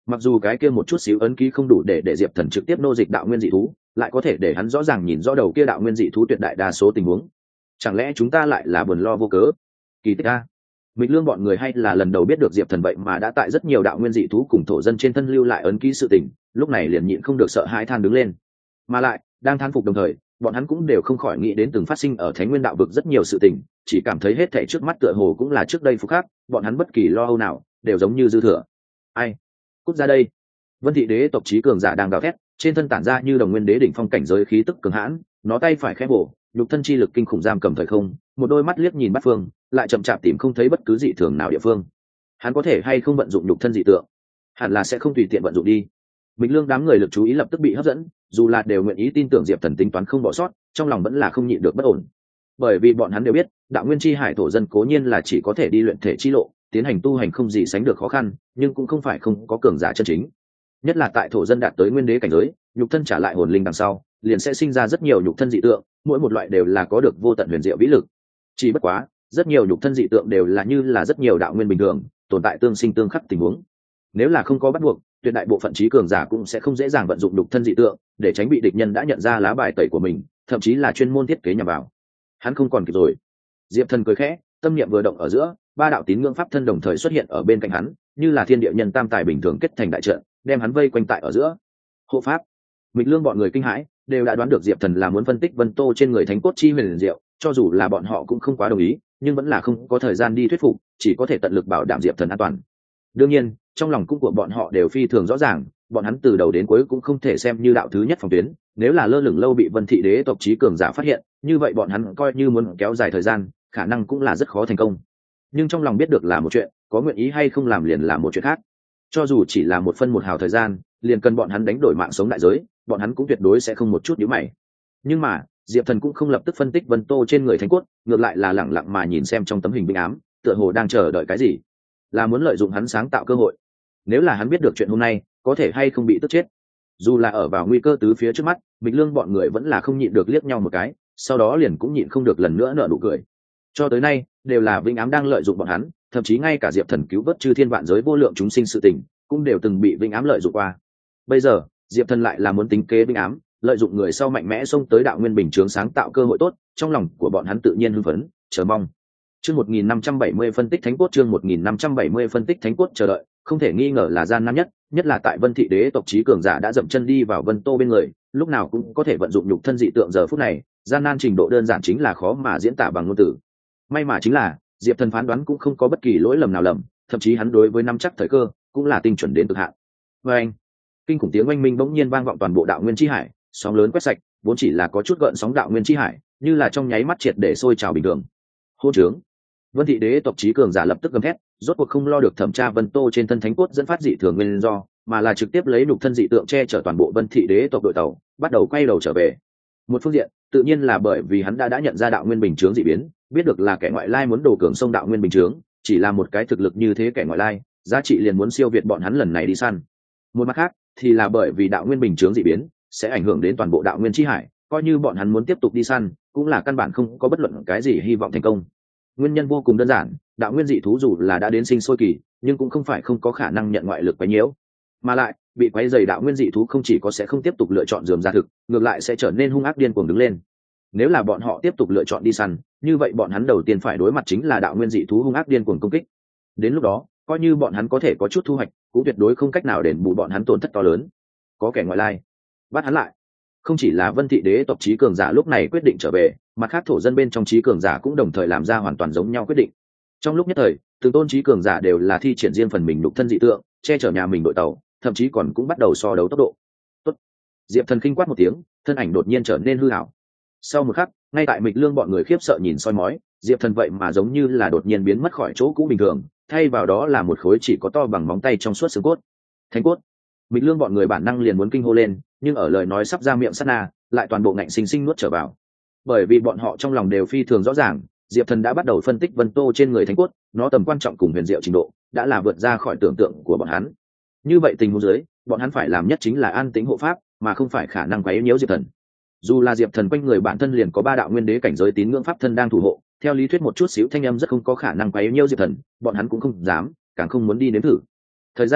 Mặc dù cái kia một chút xíu ấn ký không đủ để diệp thần trực tiếp nô dịch đạo nguyên dị thú, lại có thể để hắn rõ ràng nhìn rõ đầu kia đạo nguyên dị thú tuyệt đại đa số tình huống. Chẳng lẽ chúng ta lại là buồn lo vô cớ? Kỳ tích a. Mịch Lương bọn người hay là lần đầu biết được diệp thần vậy mà đã tại rất nhiều đạo nguyên dị thú cùng thổ dân trên thân lưu lại ấn ký sự tình, lúc này liền nhịn không được sợ hãi than đứng lên. Mà lại đang than phục đồng thời, bọn hắn cũng đều không khỏi nghĩ đến từng phát sinh ở Thánh Nguyên đạo vực rất nhiều sự tình, chỉ cảm thấy hết thảy trước mắt tựa hồ cũng là trước đây phục khác, bọn hắn bất kỳ lo âu nào đều giống như dư thừa. Ai? Cút ra đây! Vân Thị Đế tộc chí cường giả đang gào thét, trên thân tản ra như đồng nguyên đế đỉnh phong cảnh giới khí tức cường hãn, nó tay phải khẽ bổ, nhục thân chi lực kinh khủng giam cầm thời không, một đôi mắt liếc nhìn bát phương, lại chậm chạp tìm không thấy bất cứ dị thường nào địa phương. Hắn có thể hay không vận dụng nhục thân dị tượng? Hẳn là sẽ không tùy tiện vận dụng đi. Mịch Lương đám người lực chú ý lập tức bị hấp dẫn, dù là đều nguyện ý tin tưởng diệp thần tính toán không bỏ sót, trong lòng vẫn là không nhịn được bất ổn. Bởi vì bọn hắn đều biết, đạo nguyên chi hải thổ dân cố nhiên là chỉ có thể đi luyện thể chi lộ, tiến hành tu hành không gì sánh được khó khăn, nhưng cũng không phải không có cường giả chân chính. Nhất là tại thổ dân đạt tới nguyên đế cảnh giới, nhục thân trả lại hồn linh đằng sau, liền sẽ sinh ra rất nhiều nhục thân dị tượng, mỗi một loại đều là có được vô tận huyền diệu vĩ lực. Chỉ bất quá, rất nhiều nhục thân dị tượng đều là như là rất nhiều đạo nguyên bình thường, tồn tại tương sinh tương khắc tình huống. Nếu là không có bắt buộc, tuyệt đại bộ phận trí cường giả cũng sẽ không dễ dàng vận dụng nhục thân dị tượng, để tránh bị địch nhân đã nhận ra lá bài tẩy của mình, thậm chí là chuyên môn thiết kế nhằm vào. Hắn không còn kịp rồi. Diệp Thần cười khẽ, tâm niệm vừa động ở giữa, ba đạo tín ngưỡng pháp thân đồng thời xuất hiện ở bên cạnh hắn, như là thiên địa nhân tam tài bình thường kết thành đại trận, đem hắn vây quanh tại ở giữa. Hộ pháp. Mịch Lương bọn người kinh hãi, đều đã đoán được Diệp Thần là muốn phân tích Vân Tô trên người thánh cốt chi huyền diệu, cho dù là bọn họ cũng không quá đồng ý, nhưng vẫn là không có thời gian đi thuyết phục, chỉ có thể tận lực bảo đảm Diệp Thần an toàn. Đương nhiên, trong lòng cũng của bọn họ đều phi thường rõ ràng, bọn hắn từ đầu đến cuối cũng không thể xem như đạo thứ nhất phòng tuyến, nếu là lơ lửng lâu bị Vân Thị Đế tộc chí cường giả phát hiện, như vậy bọn hắn coi như muốn kéo dài thời gian, khả năng cũng là rất khó thành công. Nhưng trong lòng biết được là một chuyện, có nguyện ý hay không làm liền là một chuyện khác. Cho dù chỉ là một phân một hào thời gian, liền cần bọn hắn đánh đổi mạng sống đại giới, bọn hắn cũng tuyệt đối sẽ không một chút nhíu mày. Nhưng mà, Diệp Thần cũng không lập tức phân tích Vân Tô trên người thánh cốt, ngược lại là lẳng lặng mà nhìn xem trong tấm hình binh ám, tựa hồ đang chờ đợi cái gì, là muốn lợi dụng hắn sáng tạo cơ hội. Nếu là hắn biết được chuyện hôm nay, có thể hay không bị tức chết. Dù là ở vào nguy cơ tứ phía trước mắt, Mịch Lương bọn người vẫn là không nhịn được liếc nhau một cái, sau đó liền cũng nhịn không được lần nữa nở nụ cười. Cho tới nay, đều là Vinh Ám đang lợi dụng bọn hắn, thậm chí ngay cả Diệp Thần cứu vớt chư thiên vạn giới vô lượng chúng sinh sự tình, cũng đều từng bị Vinh Ám lợi dụng qua. Bây giờ, Diệp Thần lại là muốn tính kế Vinh Ám, lợi dụng người sau mạnh mẽ xông tới đạo nguyên bình chướng sáng tạo cơ hội tốt, trong lòng của bọn hắn tự nhiên hưng phấn, chờ mong. Chương 1570 phân tích thánh cốt, chương 1570 phân tích thánh cốt chờ đợi, không thể nghi ngờ là gian nan nhất là tại Vân Thị Đế tộc chí cường giả đã dậm chân đi vào Vân Tô bên người, lúc nào cũng có thể vận dụng nhục thân dị tượng, giờ phút này, gian nan trình độ đơn giản chính là khó mà diễn tả bằng ngôn từ. May mà chính là, Diệp Thần phán đoán cũng không có bất kỳ lỗi lầm nào lầm, thậm chí hắn đối với nắm chắc thời cơ cũng là tinh chuẩn đến cực hạn. Và anh, kinh khủng tiếng oanh minh bỗng nhiên vang vọng toàn bộ đạo nguyên chi hải, sóng lớn quét sạch, vốn chỉ là có chút gợn sóng đạo nguyên chi hải, như là trong nháy mắt triệt để sôi trào bình thường. Hôn trướng. Vân Thị Đế tộc chí cường giả lập tức gầm thét, rốt cuộc không lo được thẩm tra Vân Tô trên thân thánh cốt dẫn phát dị thường nguyên do, mà là trực tiếp lấy nhục thân dị tượng che chở toàn bộ Vân Thị Đế tộc đội tàu, bắt đầu quay đầu trở về. Một phương diện, tự nhiên là bởi vì hắn đã nhận ra đạo nguyên bình chướng dị biến, biết được là kẻ ngoại lai muốn đổ cường sông đạo nguyên bình chướng, chỉ là một cái thực lực như thế kẻ ngoại lai, giá trị liền muốn siêu việt bọn hắn lần này đi săn. Một mặt khác, thì là bởi vì đạo nguyên bình chướng dị biến sẽ ảnh hưởng đến toàn bộ đạo nguyên chi hải, coi như bọn hắn muốn tiếp tục đi săn, cũng là căn bản không có bất luận cái gì hy vọng thành công. Nguyên nhân vô cùng đơn giản, đạo nguyên dị thú dù là đã đến sinh sôi kỳ, nhưng cũng không phải không có khả năng nhận ngoại lực quấy nhiễu, mà lại bị quấy dày đạo nguyên dị thú không chỉ có sẽ không tiếp tục lựa chọn dườm ra thực, ngược lại sẽ trở nên hung ác điên cuồng đứng lên. Nếu là bọn họ tiếp tục lựa chọn đi săn, như vậy bọn hắn đầu tiên phải đối mặt chính là đạo nguyên dị thú hung ác điên cuồng công kích. Đến lúc đó, coi như bọn hắn có thể có chút thu hoạch, cũng tuyệt đối không cách nào đền bù bọn hắn tổn thất to lớn. Có kẻ ngoại lai, bắt hắn lại. Không chỉ là Vân Thị Đế tộc chí cường giả lúc này quyết định trở về, mặt khác thổ dân bên trong chí cường giả cũng đồng thời làm ra hoàn toàn giống nhau quyết định. Trong lúc nhất thời, từng tôn chí cường giả đều là thi triển riêng phần mình nhục thân dị tượng, che chở nhà mình đội tàu, thậm chí còn cũng bắt đầu so đấu tốc độ. Tốt. Diệp Thần khinh quát một tiếng, thân ảnh đột nhiên trở nên hư ảo. Sau một khắc, ngay tại Mịch Lương bọn người khiếp sợ nhìn soi mói, Diệp Thần vậy mà giống như là đột nhiên biến mất khỏi chỗ cũ bình thường, thay vào đó là một khối chỉ có to bằng móng tay trong suốt xương cốt. Thánh cốt. Mịch Lương bọn người bản năng liền muốn kinh hô lên, nhưng ở lời nói sắp ra miệng sát na, lại toàn bộ ngạnh sinh sinh nuốt trở vào. Bởi vì bọn họ trong lòng đều phi thường rõ ràng, Diệp Thần đã bắt đầu phân tích Vân Tô trên người thánh cốt, nó tầm quan trọng cùng huyền diệu trình độ đã là vượt ra khỏi tưởng tượng của bọn hắn. Như vậy tình huống dưới, bọn hắn phải làm nhất chính là an tĩnh hộ pháp, mà không phải khả năng quấy nhiễu Diệp Thần. Dù là Diệp Thần quanh người bản thân liền có 3 đạo nguyên đế cảnh giới tín ngưỡng pháp thân đang thủ hộ, theo lý thuyết một chút xíu thanh âm rất không có khả năng quấy nhiễu Diệp Thần, bọn hắn cũng không dám, càng không muốn đi nếm thử. Thời gian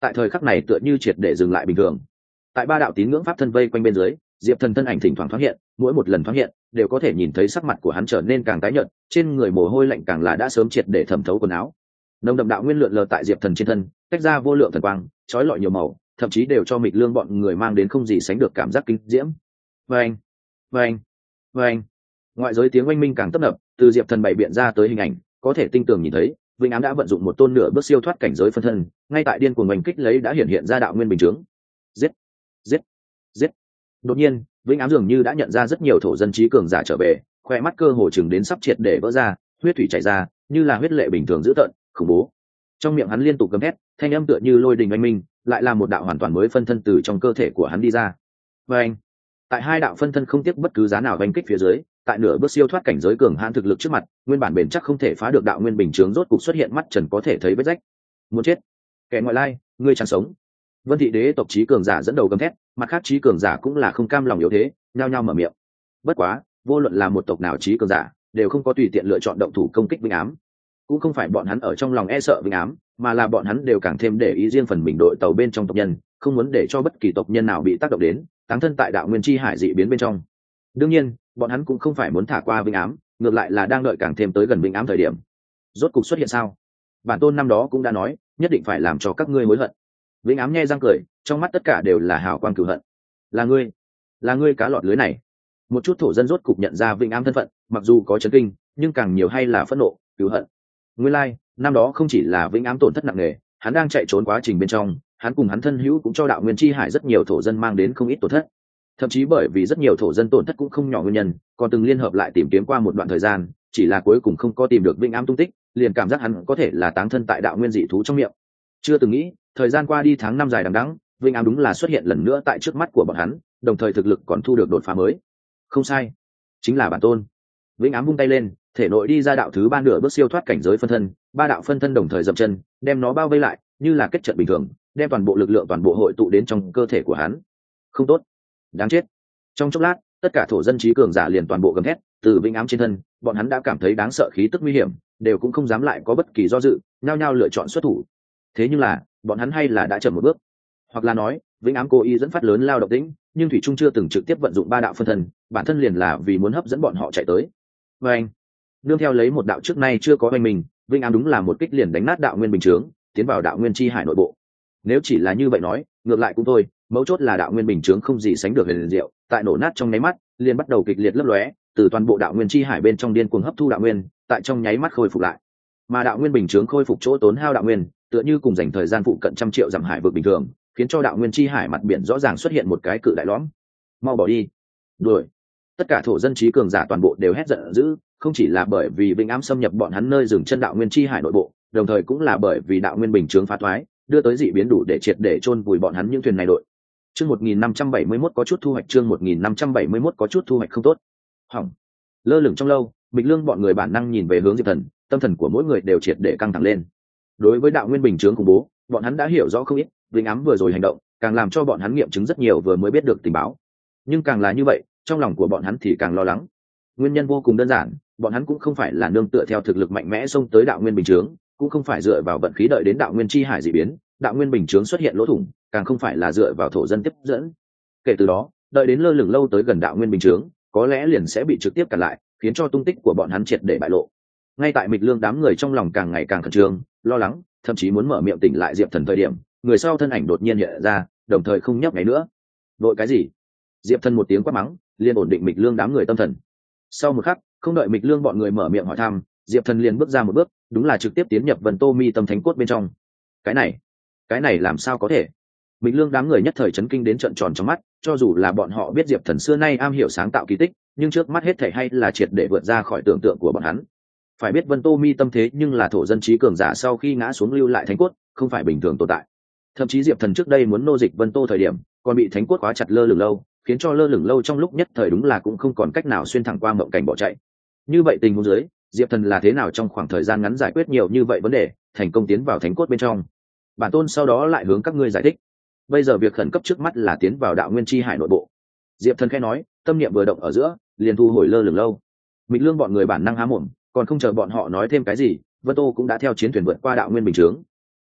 tại thời khắc này tựa như triệt để dừng lại bình thường. Tại ba đạo tín ngưỡng pháp thân vây quanh bên dưới, diệp thần thân ảnh thỉnh thoảng thoáng hiện, mỗi một lần thoáng hiện đều có thể nhìn thấy sắc mặt của hắn trở nên càng tái nhợt, trên người mồ hôi lạnh càng là đã sớm triệt để thẩm thấu quần áo. Nồng đậm đạo nguyên lượn lờ tại diệp thần trên thân, tách ra vô lượng thần quang, chói lọi nhiều màu, thậm chí đều cho Mịch Lương bọn người mang đến không gì sánh được cảm giác kinh diễm. Vâng, vâng, vâng. Ngoại giới tiếng oanh minh càng tấp nập, từ diệp thần bày biện ra tới hình ảnh, có thể tinh tường nhìn thấy, Vĩnh Ám đã vận dụng một tôn nửa bước siêu thoát cảnh giới phân thân, ngay tại điên cuồng oanh kích lấy đã hiện ra đạo nguyên bình chướng. Giết, giết, giết. Đột nhiên, Vĩnh Ám dường như đã nhận ra rất nhiều thổ dân trí cường giả trở về, khoe mắt cơ hồ chừng đến sắp triệt để vỡ ra, huyết thủy chảy ra, như là huyết lệ bình thường dữ tợn, khủng bố. Trong miệng hắn liên tục gầm thét, thanh âm tựa như lôi đình oanh minh, lại là một đạo hoàn toàn mới phân thân từ trong cơ thể của hắn đi ra. Và anh, tại hai đạo phân thân không tiếc bất cứ giá nào oanh kích phía dưới, tại nửa bước siêu thoát cảnh giới cường hãn thực lực trước mặt, nguyên bản bền chắc không thể phá được đạo nguyên bình chướng rốt cục xuất hiện mắt trần có thể thấy vết rách. Muốn chết, kẻ ngoại lai, ngươi chẳng sống. Vân thị đế tộc trí cường giả dẫn đầu gầm thét, mặt khác trí cường giả cũng là không cam lòng yếu thế, nhao nhao mở miệng. Bất quá, vô luận là một tộc nào trí cường giả, đều không có tùy tiện lựa chọn động thủ công kích Vĩnh Ám. Cũng không phải bọn hắn ở trong lòng e sợ Vĩnh Ám, mà là bọn hắn đều càng thêm để ý riêng phần mình đội tàu bên trong tộc nhân, không muốn để cho bất kỳ tộc nhân nào bị tác động đến, táng thân tại đạo nguyên chi hải dị biến bên trong. Đương nhiên, bọn hắn cũng không phải muốn thả qua Vĩnh Ám, ngược lại là đang đợi càng thêm tới gần Vĩnh Ám thời điểm. Rốt cục xuất hiện sao? Bản tôn năm đó cũng đã nói, nhất định phải làm cho các ngươi hối hận. Vĩnh Ám nhe răng cười, trong mắt tất cả đều là hào quang cửu hận. Là ngươi cá lọt lưới này. Một chút thổ dân rốt cục nhận ra Vĩnh Ám thân phận, mặc dù có chấn kinh, nhưng càng nhiều hay là phẫn nộ, cửu hận. Nguyên lai, năm đó không chỉ là Vĩnh Ám tổn thất nặng nề, hắn đang chạy trốn quá trình bên trong, hắn cùng hắn thân hữu cũng cho đạo nguyên chi hải rất nhiều thổ dân mang đến không ít tổn thất. Thậm chí bởi vì rất nhiều thổ dân tổn thất cũng không nhỏ nguyên nhân, còn từng liên hợp lại tìm kiếm qua một đoạn thời gian, chỉ là cuối cùng không có tìm được Vĩnh Ám tung tích, liền cảm giác hắn có thể là táng thân tại đạo nguyên dị thú trong miệng. Chưa từng nghĩ, thời gian qua đi tháng năm dài đằng đẵng, Vĩnh Ám đúng là xuất hiện lần nữa tại trước mắt của bọn hắn, đồng thời thực lực còn thu được đột phá mới. Không sai, chính là bản tôn. Vĩnh Ám vung tay lên, thể nội đi ra đạo thứ ba nửa bước siêu thoát cảnh giới phân thân, ba đạo phân thân đồng thời dậm chân, đem nó bao vây lại, như là kết trận bình thường, đem toàn bộ lực lượng toàn bộ hội tụ đến trong cơ thể của hắn. Không tốt, đáng chết. Trong chốc lát, tất cả thổ dân trí cường giả liền toàn bộ gầm thét, từ Vĩnh Ám trên thân, bọn hắn đã cảm thấy đáng sợ khí tức nguy hiểm, đều cũng không dám lại có bất kỳ do dự, nhao nhao lựa chọn xuất thủ. Thế nhưng là, bọn hắn hay là đã chậm một bước, hoặc là nói, Vĩnh Ám cố ý dẫn phát lớn lao động tĩnh, nhưng thủy trung chưa từng trực tiếp vận dụng ba đạo phân thân, bản thân liền là vì muốn hấp dẫn bọn họ chạy tới. Và anh, nương theo lấy một đạo trước nay chưa có hoành mình, Vĩnh Ám đúng là một kích liền đánh nát đạo nguyên bình chướng, tiến vào đạo nguyên chi hải nội bộ. Nếu chỉ là như vậy nói, ngược lại cũng thôi, mấu chốt là đạo nguyên bình chướng không gì sánh được huyền diệu, tại nổ nát trong nháy mắt, liền bắt đầu kịch liệt lấp lóe, từ toàn bộ đạo nguyên chi hải bên trong điên cuồng hấp thu đạo nguyên, tại trong nháy mắt khôi phục lại. Mà đạo nguyên bình chướng khôi phục chỗ tốn hao đạo nguyên, tựa như cùng dành thời gian phụ cận trăm triệu dặm hải vực bình thường, khiến cho đạo nguyên chi hải mặt biển rõ ràng xuất hiện một cái cự đại lõm. Mau bỏ đi, đuổi. Tất cả thổ dân trí cường giả toàn bộ đều hét giận dữ, không chỉ là bởi vì Vĩnh Ám xâm nhập bọn hắn nơi dừng chân đạo nguyên chi hải nội bộ, đồng thời cũng là bởi vì đạo nguyên bình chướng phá thoái, đưa tới dị biến đủ để triệt để chôn vùi bọn hắn những thuyền này đội. Chương 1571 có chút thu hoạch, chương 1571 có chút thu hoạch không tốt. Hỏng. Lơ lửng trong lâu, Mịch Lương bọn người bản năng nhìn về hướng Diệp Thần, tâm thần của mỗi người đều triệt để căng thẳng lên. Đối với đạo nguyên bình chướng khủng bố, bọn hắn đã hiểu rõ không ít, Vĩnh Ám vừa rồi hành động, càng làm cho bọn hắn nghiệm chứng rất nhiều vừa mới biết được tình báo. Nhưng càng là như vậy, trong lòng của bọn hắn thì càng lo lắng. Nguyên nhân vô cùng đơn giản, bọn hắn cũng không phải là nương tựa theo thực lực mạnh mẽ xông tới đạo nguyên bình chướng, cũng không phải dựa vào vận khí đợi đến đạo nguyên chi hải dị biến, đạo nguyên bình chướng xuất hiện lỗ thủng, càng không phải là dựa vào thổ dân tiếp dẫn. Kể từ đó, đợi đến lơ lửng lâu tới gần đạo nguyên bình chướng, có lẽ liền sẽ bị trực tiếp cản lại, khiến cho tung tích của bọn hắn triệt để bại lộ. Ngay tại Mịch Lương đám người trong lòng càng ngày càng khẩn trương, lo lắng, thậm chí muốn mở miệng tỉnh lại Diệp Thần thời điểm, người sau thân ảnh đột nhiên hiện ra, đồng thời không nhấp nháy nữa. Đội cái gì? Diệp Thần một tiếng quát mắng, liền ổn định Mịch Lương đám người tâm thần. Sau một khắc, không đợi Mịch Lương bọn người mở miệng hỏi thăm, Diệp Thần liền bước ra một bước, đúng là trực tiếp tiến nhập Vân Tô Mi tâm thánh cốt bên trong. Cái này làm sao có thể? Mịch Lương đám người nhất thời chấn kinh đến trợn tròn trong mắt, cho dù là bọn họ biết Diệp Thần xưa nay am hiểu sáng tạo kỳ tích, nhưng trước mắt hết thảy hay là triệt để vượt ra khỏi tưởng tượng của bọn hắn. Phải biết Vân Tô Mi tâm thế nhưng là thổ dân trí cường giả sau khi ngã xuống lưu lại thánh cốt, không phải bình thường tồn tại. Thậm chí Diệp Thần trước đây muốn nô dịch Vân Tô thời điểm, còn bị thánh cốt khóa chặt lơ lửng lâu, khiến cho lơ lửng lâu trong lúc nhất thời đúng là cũng không còn cách nào xuyên thẳng qua mộng cảnh bỏ chạy. Như vậy tình huống dưới, Diệp Thần là thế nào trong khoảng thời gian ngắn giải quyết nhiều như vậy vấn đề, thành công tiến vào thánh cốt bên trong? Bản tôn sau đó lại hướng các ngươi giải thích. Bây giờ việc khẩn cấp trước mắt là tiến vào đạo nguyên chi hải nội bộ. Diệp Thần khẽ nói, tâm niệm vừa động ở giữa, liền thu hồi lơ lửng lâu. Mịch Lương bọn người bản năng há mồm, còn không chờ bọn họ nói thêm cái gì, Vân Tô cũng đã theo chiến thuyền vượt qua đạo nguyên bình chướng.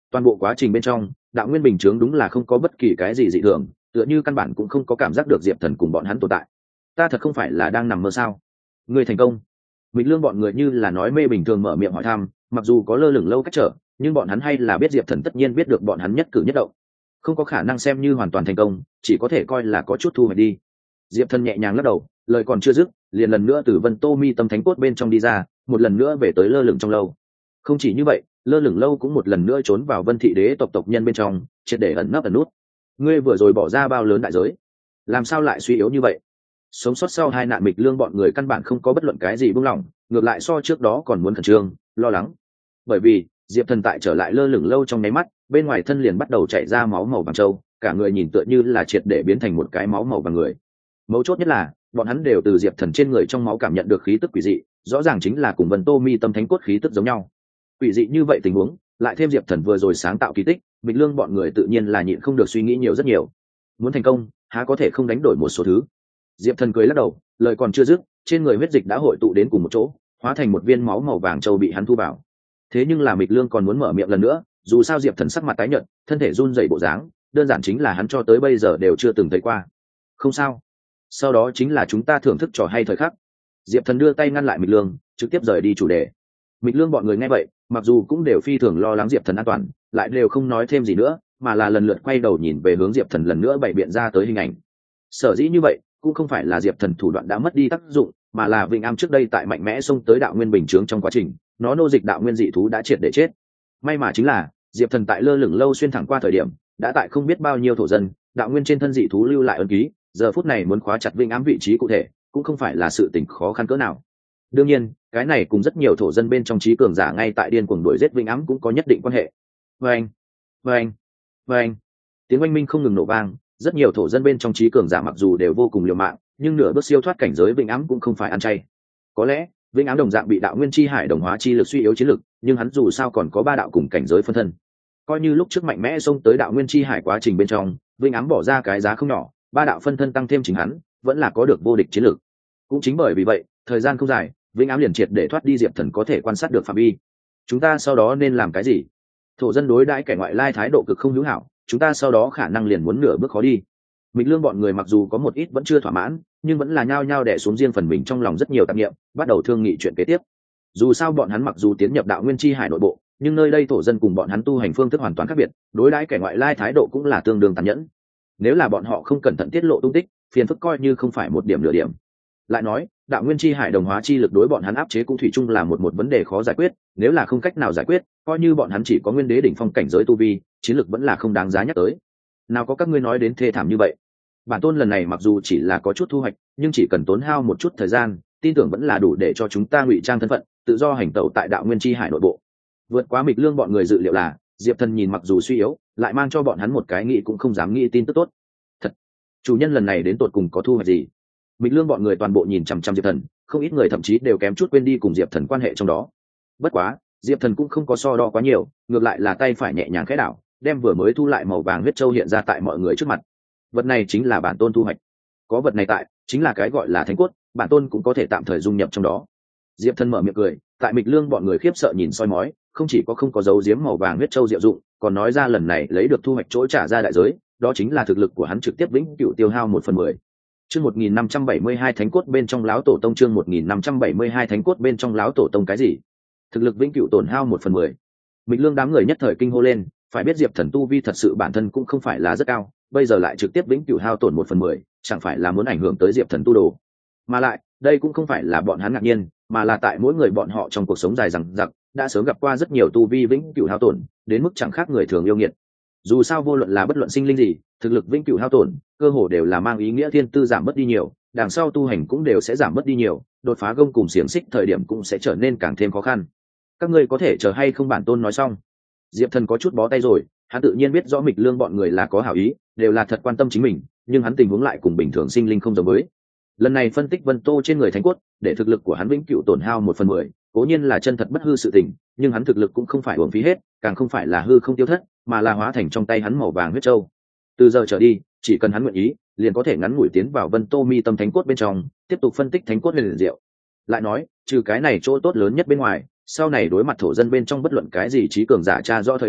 Toàn bộ quá trình bên trong đạo nguyên bình chướng đúng là không có bất kỳ cái gì dị thường, tựa như căn bản cũng không có cảm giác được diệp thần cùng bọn hắn tồn tại. Ta thật không phải là đang nằm mơ sao? Người thành công. Mịch Lương bọn người như là nói mê bình thường mở miệng hỏi thăm, mặc dù có lơ lửng lâu cách trở, nhưng bọn hắn hay là biết diệp thần tất nhiên biết được bọn hắn nhất cử nhất động, không có khả năng xem như hoàn toàn thành công, chỉ có thể coi là có chút thu hoạch đi. Diệp thần nhẹ nhàng lắc đầu, lời còn chưa dứt liền lần nữa từ Vân Tô Mi tâm thánh cốt bên trong đi ra, một lần nữa về tới lơ lửng trong lâu. Không chỉ như vậy, lơ lửng lâu cũng một lần nữa trốn vào Vân Thị Đế tộc nhân bên trong, triệt để ẩn nấp ẩn nút. Ngươi vừa rồi bỏ ra bao lớn đại giới, làm sao lại suy yếu như vậy? Sống sót sau hai nạn Mịch Lương bọn người căn bản không có bất luận cái gì buông lỏng, ngược lại so trước đó còn muốn khẩn trương lo lắng. Bởi vì diệp thần tại trở lại lơ lửng lâu trong nháy mắt, bên ngoài thân liền bắt đầu chảy ra máu màu vàng trâu, cả người nhìn tựa như là triệt để biến thành một cái máu màu vàng người. Mấu chốt nhất là bọn hắn đều từ diệp thần trên người trong máu cảm nhận được khí tức quỷ dị, rõ ràng chính là cùng Vân Tô Mi tâm thánh cốt khí tức giống nhau. Quỷ dị như vậy tình huống, lại thêm diệp thần vừa rồi sáng tạo kỳ tích, Mịch Lương bọn người tự nhiên là nhịn không được suy nghĩ nhiều rất nhiều. Muốn thành công, há có thể không đánh đổi một số thứ. Diệp thần cười lắc đầu, lời còn chưa dứt, trên người huyết dịch đã hội tụ đến cùng một chỗ, hóa thành một viên máu màu vàng châu bị hắn thu vào. Thế nhưng là Mịch Lương còn muốn mở miệng lần nữa, dù sao diệp thần sắc mặt tái nhợt, thân thể run rẩy bộ dáng, đơn giản chính là hắn cho tới bây giờ đều chưa từng thấy qua. Không sao, sau đó chính là chúng ta thưởng thức trò hay thời khắc. Diệp thần đưa tay ngăn lại Mịch Lương, trực tiếp rời đi chủ đề. Mịch Lương bọn người nghe vậy, mặc dù cũng đều phi thường lo lắng diệp thần an toàn, lại đều không nói thêm gì nữa, mà là lần lượt quay đầu nhìn về hướng diệp thần lần nữa bày biện ra tới hình ảnh. Sở dĩ như vậy cũng không phải là diệp thần thủ đoạn đã mất đi tác dụng, mà là Vĩnh Am trước đây tại mạnh mẽ xông tới đạo nguyên bình chướng trong quá trình, nó nô dịch đạo nguyên dị thú đã triệt để chết. May mà chính là diệp thần tại lơ lửng lâu xuyên thẳng qua thời điểm, đã tại không biết bao nhiêu thổ dân đạo nguyên trên thân dị thú lưu lại ấn ký, giờ phút này muốn khóa chặt Vĩnh Am vị trí cụ thể cũng không phải là sự tình khó khăn cỡ nào. Đương nhiên cái này cùng rất nhiều thổ dân bên trong trí cường giả ngay tại điên cuồng đuổi giết Vĩnh Am cũng có nhất định quan hệ. Vâng, vâng, vâng, tiếng oanh minh không ngừng nổ vang, rất nhiều thổ dân bên trong trí cường giả mặc dù đều vô cùng liều mạng, nhưng nửa bước siêu thoát cảnh giới Vĩnh Ám cũng không phải ăn chay. Có lẽ Vĩnh Ám đồng dạng bị đạo nguyên chi hải đồng hóa chi lực suy yếu chiến lực, nhưng hắn dù sao còn có ba đạo cùng cảnh giới phân thân. Coi như lúc trước mạnh mẽ xông tới đạo nguyên chi hải quá trình bên trong, Vĩnh Ám bỏ ra cái giá không nhỏ, ba đạo phân thân tăng thêm chính hắn, vẫn là có được vô địch chiến lực. Cũng chính bởi vì vậy, thời gian không dài, Vĩnh Ám liền triệt để thoát đi diệp thần có thể quan sát được phạm vi. Chúng ta sau đó nên làm cái gì? Thổ dân đối đãi kẻ ngoại lai thái độ cực không hữu hảo, chúng ta sau đó khả năng liền muốn nửa bước khó đi. Mịch Lương bọn người mặc dù có một ít vẫn chưa thỏa mãn, nhưng vẫn là nhao nhao đè xuống riêng phần mình trong lòng rất nhiều tạp niệm, bắt đầu thương nghị chuyện kế tiếp. Dù sao bọn hắn mặc dù tiến nhập đạo nguyên chi hải nội bộ, nhưng nơi đây thổ dân cùng bọn hắn tu hành phương thức hoàn toàn khác biệt, đối đãi kẻ ngoại lai thái độ cũng là tương đương tàn nhẫn. Nếu là bọn họ không cẩn thận tiết lộ tung tích, phiền phức coi như không phải một điểm nửa điểm. Lại nói, đạo nguyên chi hải đồng hóa chi lực đối bọn hắn áp chế cũng thủy chung là một vấn đề khó giải quyết, nếu là không cách nào giải quyết, coi như bọn hắn chỉ có nguyên đế đỉnh phong cảnh giới tu vi, chiến lực vẫn là không đáng giá nhắc tới. Nào có các ngươi nói đến thê thảm như vậy. Bản tôn lần này mặc dù chỉ là có chút thu hoạch, nhưng chỉ cần tốn hao một chút thời gian, tin tưởng vẫn là đủ để cho chúng ta ngụy trang thân phận, tự do hành tẩu tại đạo nguyên chi hải nội bộ. Vượt quá Mịch Lương bọn người dự liệu là, diệp thần nhìn mặc dù suy yếu, lại mang cho bọn hắn một cái nghĩ cũng không dám nghĩ tin tức tốt. Thật, chủ nhân lần này đến tột cùng có thu hoạch gì? Mịch Lương bọn người toàn bộ nhìn chằm chằm diệp thần, không ít người thậm chí đều kém chút quên đi cùng diệp thần quan hệ trong đó. Bất quá diệp thần cũng không có so đo quá nhiều, ngược lại là tay phải nhẹ nhàng khẽ đảo, đem vừa mới thu lại màu vàng huyết châu hiện ra tại mọi người trước mặt. Vật này chính là bản tôn thu hoạch, có vật này tại chính là cái gọi là thánh cốt, bản tôn cũng có thể tạm thời dung nhập trong đó. Diệp thần mở miệng cười, tại Mịch Lương bọn người khiếp sợ nhìn soi mói, không chỉ có không có dấu giếm màu vàng huyết châu diệu dụng, còn nói ra lần này lấy được thu hoạch chỗ trả ra đại giới, đó chính là thực lực của hắn trực tiếp vĩnh cửu tiêu hao 1/10. Chương 1572 thánh cốt bên trong lão tổ tông, chương 1572 thánh cốt bên trong lão tổ tông cái gì? Thực lực vĩnh cửu tổn hao 1/10. Mịch Lương đám người nhất thời kinh hô lên, phải biết diệp thần tu vi thật sự bản thân cũng không phải là rất cao, bây giờ lại trực tiếp vĩnh cửu hao tổn 1/10, chẳng phải là muốn ảnh hưởng tới diệp thần tu đồ. Mà lại đây cũng không phải là bọn hắn ngạc nhiên, mà là tại mỗi người bọn họ trong cuộc sống dài dằng dặc đã sớm gặp qua rất nhiều tu vi vĩnh cửu hao tổn, đến mức chẳng khác người thường yêu nghiệt. Dù sao vô luận là bất luận sinh linh gì, thực lực vĩnh cửu hao tổn cơ hồ đều là mang ý nghĩa thiên tư giảm mất đi nhiều, đằng sau tu hành cũng đều sẽ giảm mất đi nhiều, đột phá gông cùng xiềng xích thời điểm cũng sẽ trở nên càng thêm khó khăn. Các ngươi có thể chờ hay không, bản tôn nói xong. Diệp thần có chút bó tay rồi, hắn tự nhiên biết rõ Mịch Lương bọn người là có hảo ý, đều là thật quan tâm chính mình, nhưng hắn tình huống lại cùng bình thường sinh linh không giống với. Lần này phân tích Vân Tô trên người thánh cốt, để thực lực của hắn vĩnh cửu tổn hao 1/10, cố nhiên là chân thật bất hư sự tình, nhưng hắn thực lực cũng không phải uổng phí hết, càng không phải là hư không tiêu thất, mà là hóa thành trong tay hắn màu vàng huyết châu. Từ giờ trở đi, chỉ cần hắn nguyện ý, liền có thể ngắn ngủi tiến vào Vân Tô mi tâm thánh cốt bên trong, tiếp tục phân tích thánh cốt huyền diệu. Lại nói, trừ cái này chỗ tốt lớn nhất bên ngoài, sau này đối mặt thổ dân bên trong bất luận cái gì trí cường giả tra rõ thời điểm,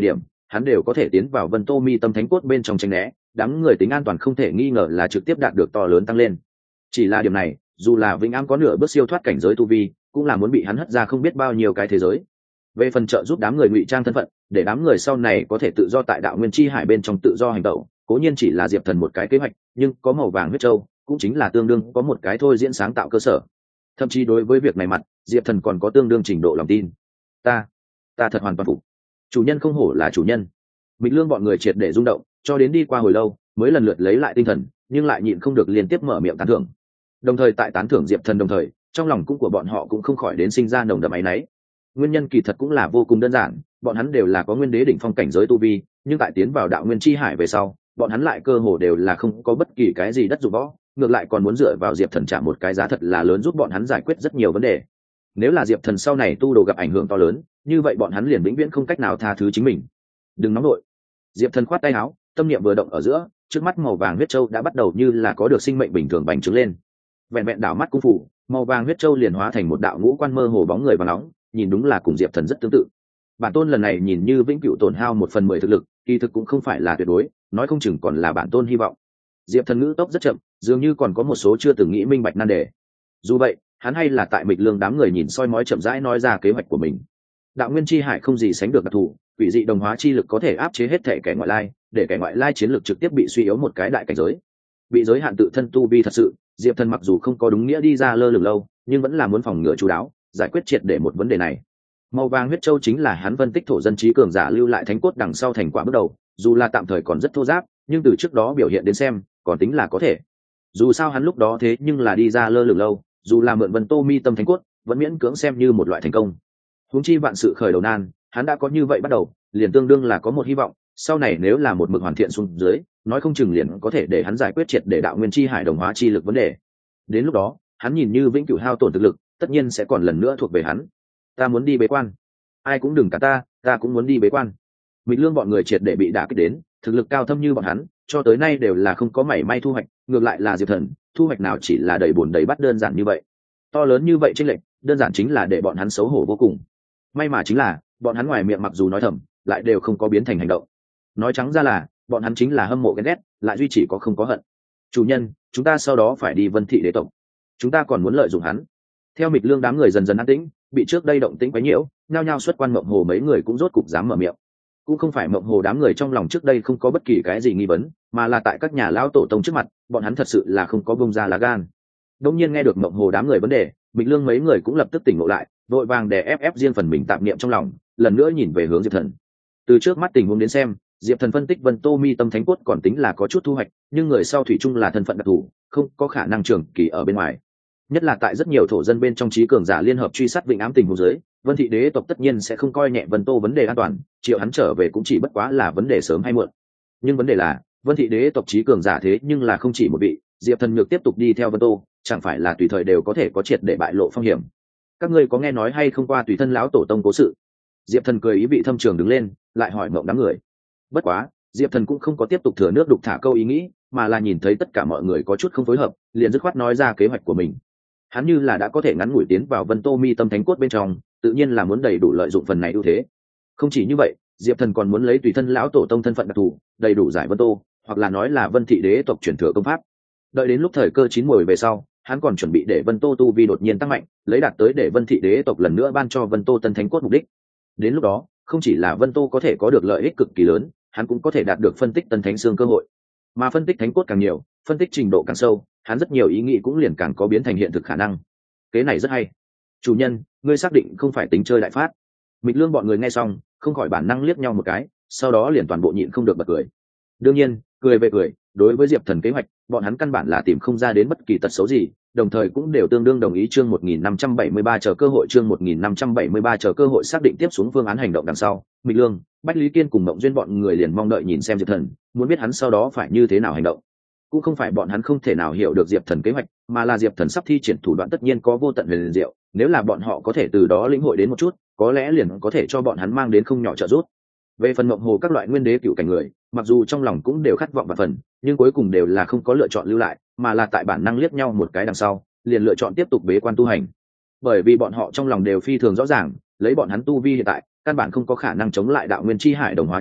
hắn đều có thể tiến vào Vân Tô Mi tâm thánh cốt bên trong tránh né, đám người tính an toàn không thể nghi ngờ là trực tiếp đạt được to lớn tăng lên. Chỉ là điểm này, dù là Vĩnh Am có nửa bước siêu thoát cảnh giới tu vi, cũng là muốn bị hắn hất ra không biết bao nhiêu cái thế giới. Về phần trợ giúp đám người ngụy trang thân phận, để đám người sau này có thể tự do tại đạo nguyên chi hải bên trong tự do hành động, cố nhiên chỉ là Diệp Thần một cái kế hoạch, nhưng có màu vàng huyết châu, cũng chính là tương đương có một cái thôi diễn sáng tạo cơ sở. Thậm chí đối với việc này mặt, Diệp Thần còn có tương đương trình độ lòng tin. Ta thật hoàn toàn phục. Chủ nhân không hổ là chủ nhân. Mịch Lương bọn người triệt để rung động, cho đến đi qua hồi lâu, mới lần lượt lấy lại tinh thần, nhưng lại nhịn không được liên tiếp mở miệng tán thưởng. Đồng thời tại tán thưởng Diệp Thần đồng thời, trong lòng cũng của bọn họ cũng không khỏi đến sinh ra nồng đậm áy náy. Nguyên nhân kỳ thật cũng là vô cùng đơn giản, bọn hắn đều là có nguyên đế đỉnh phong cảnh giới tu vi, nhưng tại tiến vào đạo nguyên chi hải về sau, bọn hắn lại cơ hồ đều là không có bất kỳ cái gì đất dụng võ, ngược lại còn muốn dựa vào Diệp Thần trả một cái giá thật là lớn giúp bọn hắn giải quyết rất nhiều vấn đề. Nếu là Diệp Thần sau này tu đồ gặp ảnh hưởng to lớn, như vậy bọn hắn liền vĩnh viễn không cách nào tha thứ chính mình. Đừng nóng nổi. Diệp Thần khoát tay áo, tâm niệm vừa động ở giữa, trước mắt màu vàng huyết châu đã bắt đầu như là có được sinh mệnh bình thường bành trướng lên. Vẹn vẹn đảo mắt cung phủ, màu vàng huyết châu liền hóa thành một đạo ngũ quan mơ hồ bóng người và nóng, nhìn đúng là cùng Diệp Thần rất tương tự. Bản tôn lần này nhìn như vĩnh cửu tổn hao 1/10 thực lực, kỳ thực cũng không phải là tuyệt đối, nói không chừng còn là bản tôn hy vọng. Diệp Thần ngữ tốc rất chậm, dường như còn có một số chưa từng nghĩ minh bạch nan đề. Dù vậy, hắn hay là tại Mịch Lương đám người nhìn soi mói chậm rãi nói ra kế hoạch của mình. Đạo nguyên chi hải không gì sánh được đặc thù, quỷ dị đồng hóa chi lực có thể áp chế hết thể kẻ ngoại lai, để kẻ ngoại lai chiến lực trực tiếp bị suy yếu một cái đại cảnh giới. Bị giới hạn tự thân tu vi thật sự, Diệp Thần mặc dù không có đúng nghĩa đi ra lơ lửng lâu, nhưng vẫn là muốn phòng ngừa chú đáo, giải quyết triệt để một vấn đề này. Màu vàng huyết châu chính là hắn phân tích thổ dân trí cường giả lưu lại thánh cốt đằng sau thành quả bước đầu, dù là tạm thời còn rất thô ráp, nhưng từ trước đó biểu hiện đến xem, còn tính là có thể. Dù sao hắn lúc đó thế nhưng là đi ra lơ lửng lâu, dù là mượn Vân Tô Mi tâm thánh cốt, vẫn miễn cưỡng xem như một loại thành công. Huống chi vạn sự khởi đầu nan, hắn đã có như vậy bắt đầu, liền tương đương là có một hy vọng, sau này nếu là một mực hoàn thiện xuống dưới, nói không chừng liền có thể để hắn giải quyết triệt để đạo nguyên chi hải đồng hóa chi lực vấn đề. Đến lúc đó, hắn nhìn như vĩnh cửu hao tổn thực lực, tất nhiên sẽ còn lần nữa thuộc về hắn. Ta muốn đi bế quan. Ai cũng đừng cả ta cũng muốn đi bế quan. Mịch Lương bọn người triệt để bị đả kích đến, thực lực cao thâm như bọn hắn, cho tới nay đều là không có mảy may thu hoạch, ngược lại là Diệp Thần, thu hoạch nào chỉ là đầy buồn đầy bắt đơn giản như vậy. To lớn như vậy chênh lệch, đơn giản chính là để bọn hắn xấu hổ vô cùng. May mà chính là, bọn hắn ngoài miệng mặc dù nói thầm, lại đều không có biến thành hành động. Nói trắng ra là, bọn hắn chính là hâm mộ ghen ghét, lại duy chỉ có không có hận. Chủ nhân, chúng ta sau đó phải đi Vân Thị đế tộc. Chúng ta còn muốn lợi dụng hắn. Theo Mịch Lương đám người dần dần an tĩnh, bị trước đây động tĩnh quấy nhiễu, nhao nhao xuất quan Mộng Hồ mấy người cũng rốt cục dám mở miệng. Cũng không phải Mộng Hồ đám người trong lòng trước đây không có bất kỳ cái gì nghi vấn, mà là tại các nhà lão tổ tông trước mặt, bọn hắn thật sự là không có bông ra lá gan. Đương nhiên nghe được Mộng Hồ đám người vấn đề, Mịch Lương mấy người cũng lập tức tỉnh ngộ lại, vội vàng đè ép riêng phần mình tạp niệm trong lòng, lần nữa nhìn về hướng Diệp Thần. Từ trước mắt tình huống đến xem, Diệp Thần phân tích Vân Tô Mi tâm thánh cốt còn tính là có chút thu hoạch, nhưng người sau thủy chung là thân phận đặc thù, không có khả năng trường kỳ ở bên ngoài. Nhất là tại rất nhiều thổ dân bên trong trí cường giả liên hợp truy sát Vịnh Ám tình huống dưới, Vân Thị đế tộc tất nhiên sẽ không coi nhẹ Vân Tô vấn đề an toàn, triệu hắn trở về cũng chỉ bất quá là vấn đề sớm hay muộn. Nhưng vấn đề là, Vân Thị đế tộc trí cường giả thế nhưng là không chỉ một vị, Diệp Thần nhược tiếp tục đi theo Vân Tô, chẳng phải là tùy thời đều có thể có triệt để bại lộ phong hiểm. Các ngươi có nghe nói hay không qua tùy thân lão tổ tông cố sự? Diệp Thần cười ý vị thâm trường đứng lên, lại hỏi Mộng đám người. Bất quá, Diệp Thần cũng không có tiếp tục thừa nước đục thả câu ý nghĩ, mà là nhìn thấy tất cả mọi người có chút không phối hợp, liền dứt khoát nói ra kế hoạch của mình. Hắn như là đã có thể ngắn ngủi tiến vào Vân Tô Mi tâm thánh cốt bên trong, tự nhiên là muốn đầy đủ lợi dụng phần này ưu thế. Không chỉ như vậy, Diệp Thần còn muốn lấy tùy thân lão tổ tông thân phận đặc thù, đầy đủ giải Vân Tô, hoặc là nói là Vân Thị đế tộc truyền thừa công pháp. Đợi đến lúc thời cơ chín muồi về sau, hắn còn chuẩn bị để Vân Tô tu vi đột nhiên tăng mạnh, lấy đạt tới để Vân Thị đế tộc lần nữa ban cho Vân Tô tân thánh cốt mục đích. Đến lúc đó, không chỉ là Vân Tô có thể có được lợi ích cực kỳ lớn, hắn cũng có thể đạt được phân tích tân thánh xương cơ hội. Mà phân tích thánh cốt càng nhiều, phân tích trình độ càng sâu, hắn rất nhiều ý nghĩ cũng liền càng có biến thành hiện thực khả năng. Kế này rất hay. Chủ nhân, ngươi xác định không phải tính chơi đại phát? Mịch Lương bọn người nghe xong, không khỏi bản năng liếc nhau một cái, sau đó liền toàn bộ nhịn không được bật cười. Đương nhiên, cười về cười, đối với Diệp Thần kế hoạch, bọn hắn căn bản là tìm không ra đến bất kỳ tật xấu gì, đồng thời cũng đều tương đương đồng ý. Chương 1573 chờ cơ hội. Chương 1573 chờ cơ hội xác định tiếp xuống phương án hành động đằng sau, Mịch Lương, Bách Lý Kiên cùng Mộng Duyên bọn người liền mong đợi nhìn xem Diệp Thần, muốn biết hắn sau đó phải như thế nào hành động. Cũng không phải bọn hắn không thể nào hiểu được Diệp Thần kế hoạch, mà là Diệp Thần sắp thi triển thủ đoạn tất nhiên có vô tận huyền diệu, nếu là bọn họ có thể từ đó lĩnh hội đến một chút, có lẽ liền có thể cho bọn hắn mang đến không nhỏ trợ giúp. Về phần Mộng Hồ các loại nguyên đế cựu cảnh người, mặc dù trong lòng cũng đều khát vọng và phần, nhưng cuối cùng đều là không có lựa chọn lưu lại, mà là tại bản năng liếc nhau một cái đằng sau, liền lựa chọn tiếp tục bế quan tu hành. Bởi vì bọn họ trong lòng đều phi thường rõ ràng, lấy bọn hắn tu vi hiện tại, căn bản không có khả năng chống lại đạo nguyên chi hải đồng hóa chi lực,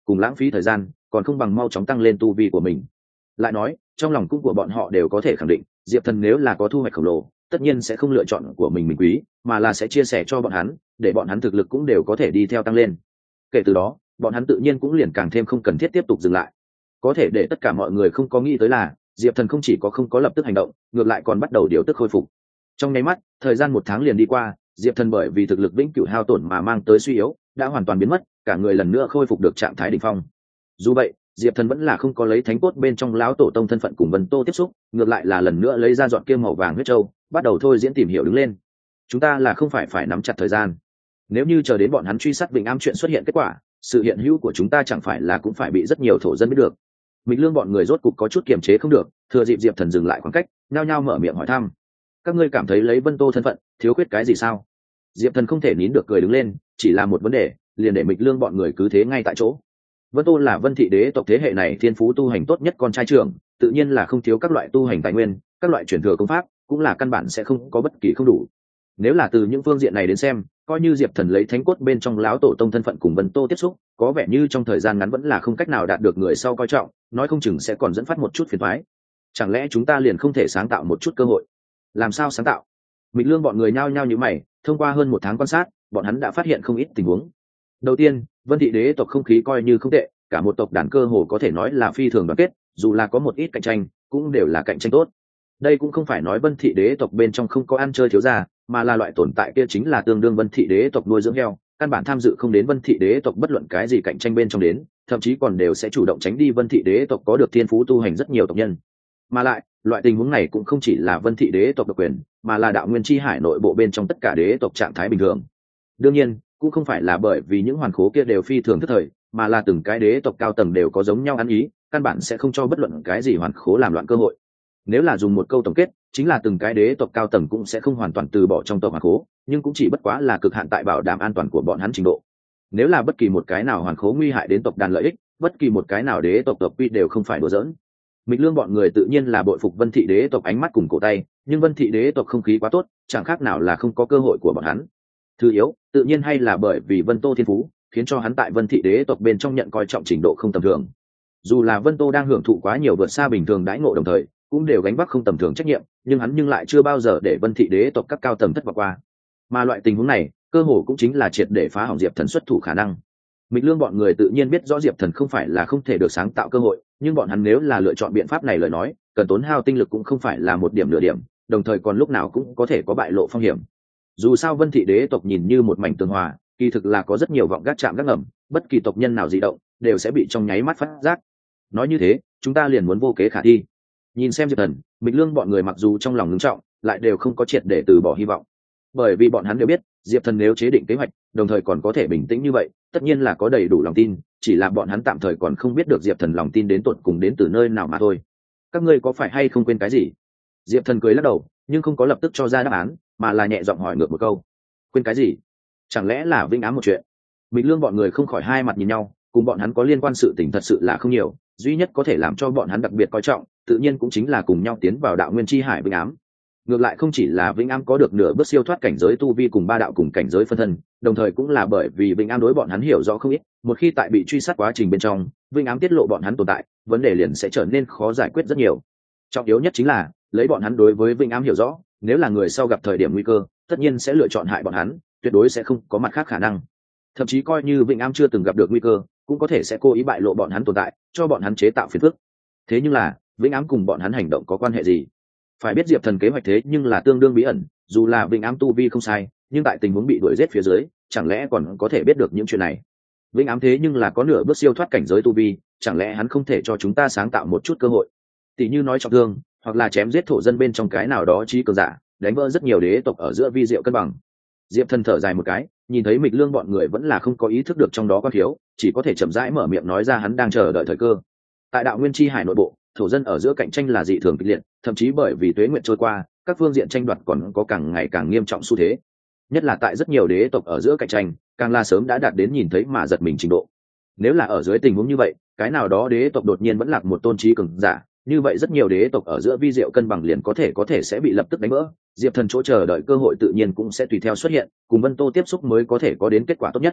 cùng lãng phí thời gian còn không bằng mau chóng tăng lên tu vi của mình. Lại nói trong lòng cung của bọn họ đều có thể khẳng định diệp thần nếu là có thu hoạch khổng lồ tất nhiên sẽ không lựa chọn của mình quý mà là sẽ chia sẻ cho bọn hắn để bọn hắn thực lực cũng đều có thể đi theo tăng lên. Kể từ đó bọn hắn tự nhiên cũng liền càng thêm không cần thiết tiếp tục dừng lại. Có thể để tất cả mọi người không có nghĩ tới là diệp thần không chỉ có không có lập tức hành động ngược lại còn bắt đầu điều tức khôi phục. Trong nháy mắt thời gian 1 tháng liền đi qua, diệp thần bởi vì thực lực vĩnh cửu hao tổn mà mang tới suy yếu đã hoàn toàn biến mất, cả người lần nữa khôi phục được trạng thái đỉnh phong. Dù vậy diệp thần vẫn là không có lấy thánh cốt bên trong lão tổ tông thân phận cùng Vân Tô tiếp xúc, ngược lại là lần nữa lấy ra dọn kia màu vàng huyết châu bắt đầu thôi diễn tìm hiểu đứng lên. Chúng ta là không phải nắm chặt thời gian, nếu như chờ đến bọn hắn truy sát Vĩnh Am chuyện xuất hiện kết quả, sự hiện hữu của chúng ta chẳng phải là cũng phải bị rất nhiều thổ dân biết được. Mịch Lương bọn người rốt cục có chút kiềm chế không được, thừa dịp diệp thần dừng lại khoảng cách nhao nhao mở miệng hỏi thăm. Các ngươi cảm thấy lấy Vân Tô thân phận thiếu khuyết cái gì sao? Diệp thần không thể nín được cười đứng lên, chỉ là một vấn đề liền để Mịch Lương bọn người cứ thế ngay tại chỗ. Vân Tô là Vân thị đế tộc thế hệ này thiên phú tu hành tốt nhất con trai trưởng, tự nhiên là không thiếu các loại tu hành tài nguyên, các loại truyền thừa công pháp cũng là căn bản sẽ không có bất kỳ không đủ. Nếu là từ những phương diện này đến xem, coi như diệp thần lấy thánh cốt bên trong lão tổ tông thân phận cùng Vân Tô tiếp xúc, có vẻ như trong thời gian ngắn vẫn là không cách nào đạt được người sau coi trọng, nói không chừng sẽ còn dẫn phát một chút phiền toái. Chẳng lẽ chúng ta liền không thể sáng tạo một chút cơ hội? Làm sao sáng tạo? Mịch Lương bọn người nhao nhao như mày, thông qua hơn 1 tháng quan sát bọn hắn đã phát hiện không ít tình huống. Đầu tiên, Vân thị đế tộc không khí coi như không tệ, cả một tộc đàn cơ hồ có thể nói là phi thường đoàn kết, dù là có một ít cạnh tranh cũng đều là cạnh tranh tốt. Đây cũng không phải nói Vân thị đế tộc bên trong không có ăn chơi thiếu gia, mà là loại tồn tại kia chính là tương đương Vân thị đế tộc nuôi dưỡng heo, căn bản tham dự không đến Vân thị đế tộc bất luận cái gì cạnh tranh bên trong đến, thậm chí còn đều sẽ chủ động tránh đi Vân thị đế tộc có được thiên phú tu hành rất nhiều tộc nhân. Mà lại loại tình huống này cũng không chỉ là Vân thị đế tộc độc quyền, mà là đạo nguyên chi hải nội bộ bên trong tất cả đế tộc trạng thái bình thường. Đương nhiên cũng không phải là bởi vì những hoàn khố kia đều phi thường thức thời, mà là từng cái đế tộc cao tầng đều có giống nhau ăn ý, căn bản sẽ không cho bất luận cái gì hoàn khố làm loạn cơ hội. Nếu là dùng một câu tổng kết, chính là từng cái đế tộc cao tầng cũng sẽ không hoàn toàn từ bỏ trong tộc hoàn khố, nhưng cũng chỉ bất quá là cực hạn tại bảo đảm an toàn của bọn hắn trình độ. Nếu là bất kỳ một cái nào hoàn khố nguy hại đến tộc đàn lợi ích, bất kỳ một cái nào đế tộc tộc quy đều không phải đùa giỡn. Mịch Lương bọn người tự nhiên là bội phục Vân thị đế tộc ánh mắt cùng cổ tay, nhưng Vân thị đế tộc không khí quá tốt, chẳng khác nào là không có cơ hội của bọn hắn. Thứ yếu, tự nhiên hay là bởi vì Vân Tô thiên phú, khiến cho hắn tại Vân thị đế tộc bên trong nhận coi trọng trình độ không tầm thường. Dù là Vân Tô đang hưởng thụ quá nhiều vượt xa bình thường đãi ngộ đồng thời, cũng đều gánh vác không tầm thường trách nhiệm, nhưng hắn nhưng lại chưa bao giờ để Vân thị đế tộc các cao tầng thất vọng qua. Mà loại tình huống này, cơ hồ cũng chính là triệt để phá hỏng Diệp Thần xuất thủ khả năng. Mịch Lương bọn người tự nhiên biết rõ Diệp Thần không phải là không thể được sáng tạo cơ hội, nhưng bọn hắn nếu là lựa chọn biện pháp này lời nói, cần tốn hao tinh lực cũng không phải là một điểm nửa điểm, đồng thời còn lúc nào cũng có thể có bại lộ phong hiểm. Dù sao Vân thị đế tộc nhìn như một mảnh tường hòa, kỳ thực là có rất nhiều vọng gác chạm gác ngầm, bất kỳ tộc nhân nào dị động đều sẽ bị trong nháy mắt phát giác. Nói như thế, chúng ta liền muốn vô kế khả thi. Nhìn xem Diệp Thần, Mịch Lương bọn người mặc dù trong lòng ngưng trọng, lại đều không có triệt để từ bỏ hy vọng. Bởi vì bọn hắn đều biết, Diệp Thần nếu chế định kế hoạch, đồng thời còn có thể bình tĩnh như vậy, tất nhiên là có đầy đủ lòng tin, chỉ là bọn hắn tạm thời còn không biết được Diệp Thần lòng tin đến tột cùng đến từ nơi nào mà thôi. Các ngươi có phải hay không quên cái gì? Diệp Thần cười lắc đầu, nhưng không có lập tức cho ra đáp án, mà là nhẹ giọng hỏi ngược một câu. Quên cái gì? Chẳng lẽ là Vinh Ám một chuyện? Mịch Lương bọn người không khỏi hai mặt nhìn nhau, cùng bọn hắn có liên quan sự tình thật sự là không nhiều, duy nhất có thể làm cho bọn hắn đặc biệt coi trọng, tự nhiên cũng chính là cùng nhau tiến vào đạo nguyên chi hải Vinh Ám. Ngược lại không chỉ là Vinh Ám có được nửa bước siêu thoát cảnh giới tu vi cùng 3 đạo cùng cảnh giới phân thân, đồng thời cũng là bởi vì Vinh Ám đối bọn hắn hiểu rõ không ít, một khi tại bị truy sát quá trình bên trong, Vinh Ám tiết lộ bọn hắn tồn tại, vấn đề liền sẽ trở nên khó giải quyết rất nhiều. Trọng yếu nhất chính là lấy bọn hắn đối với Vinh Ám hiểu rõ, nếu là người sau gặp thời điểm nguy cơ, tất nhiên sẽ lựa chọn hại bọn hắn, tuyệt đối sẽ không có mặt khác khả năng. Thậm chí coi như Vinh Ám chưa từng gặp được nguy cơ, cũng có thể sẽ cố ý bại lộ bọn hắn tồn tại, cho bọn hắn chế tạo phiền phức. Thế nhưng là Vinh Ám cùng bọn hắn hành động có quan hệ gì? Phải biết Diệp Thần kế hoạch thế nhưng là tương đương bí ẩn, dù là Vinh Ám tu vi không sai, nhưng tại tình huống bị đuổi giết phía dưới, chẳng lẽ còn có thể biết được những chuyện này? Vinh Ám thế nhưng là có nửa bước siêu thoát cảnh giới tu vi, chẳng lẽ hắn không thể cho chúng ta sáng tạo một chút cơ hội? Tỷ như nói trọng thương, hoặc là chém giết thổ dân bên trong cái nào đó trí cường giả, đánh vỡ rất nhiều đế tộc ở giữa vi diệu cân bằng. Diệp Thần thở dài một cái, nhìn thấy Mịch Lương bọn người vẫn là không có ý thức được trong đó có thiếu, chỉ có thể chậm rãi mở miệng nói ra hắn đang chờ đợi thời cơ. Tại đạo nguyên chi hải nội bộ, thổ dân ở giữa cạnh tranh là dị thường kịch liệt, thậm chí bởi vì tuế nguyện trôi qua, các phương diện tranh đoạt còn có càng ngày càng nghiêm trọng xu thế. Nhất là tại rất nhiều đế tộc ở giữa cạnh tranh, càng là sớm đã đạt đến nhìn thấy mà giật mình trình độ. Nếu là ở dưới tình huống như vậy, cái nào đó đế tộc đột nhiên vẫn lạc một tôn trí cường giả, như vậy rất nhiều đế tộc ở giữa vi diệu cân bằng liền có thể sẽ bị lập tức đánh vỡ. Diệp Thần chỗ chờ đợi cơ hội tự nhiên cũng sẽ tùy theo xuất hiện, cùng Vân Tô tiếp xúc mới có thể có đến kết quả tốt nhất.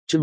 Chương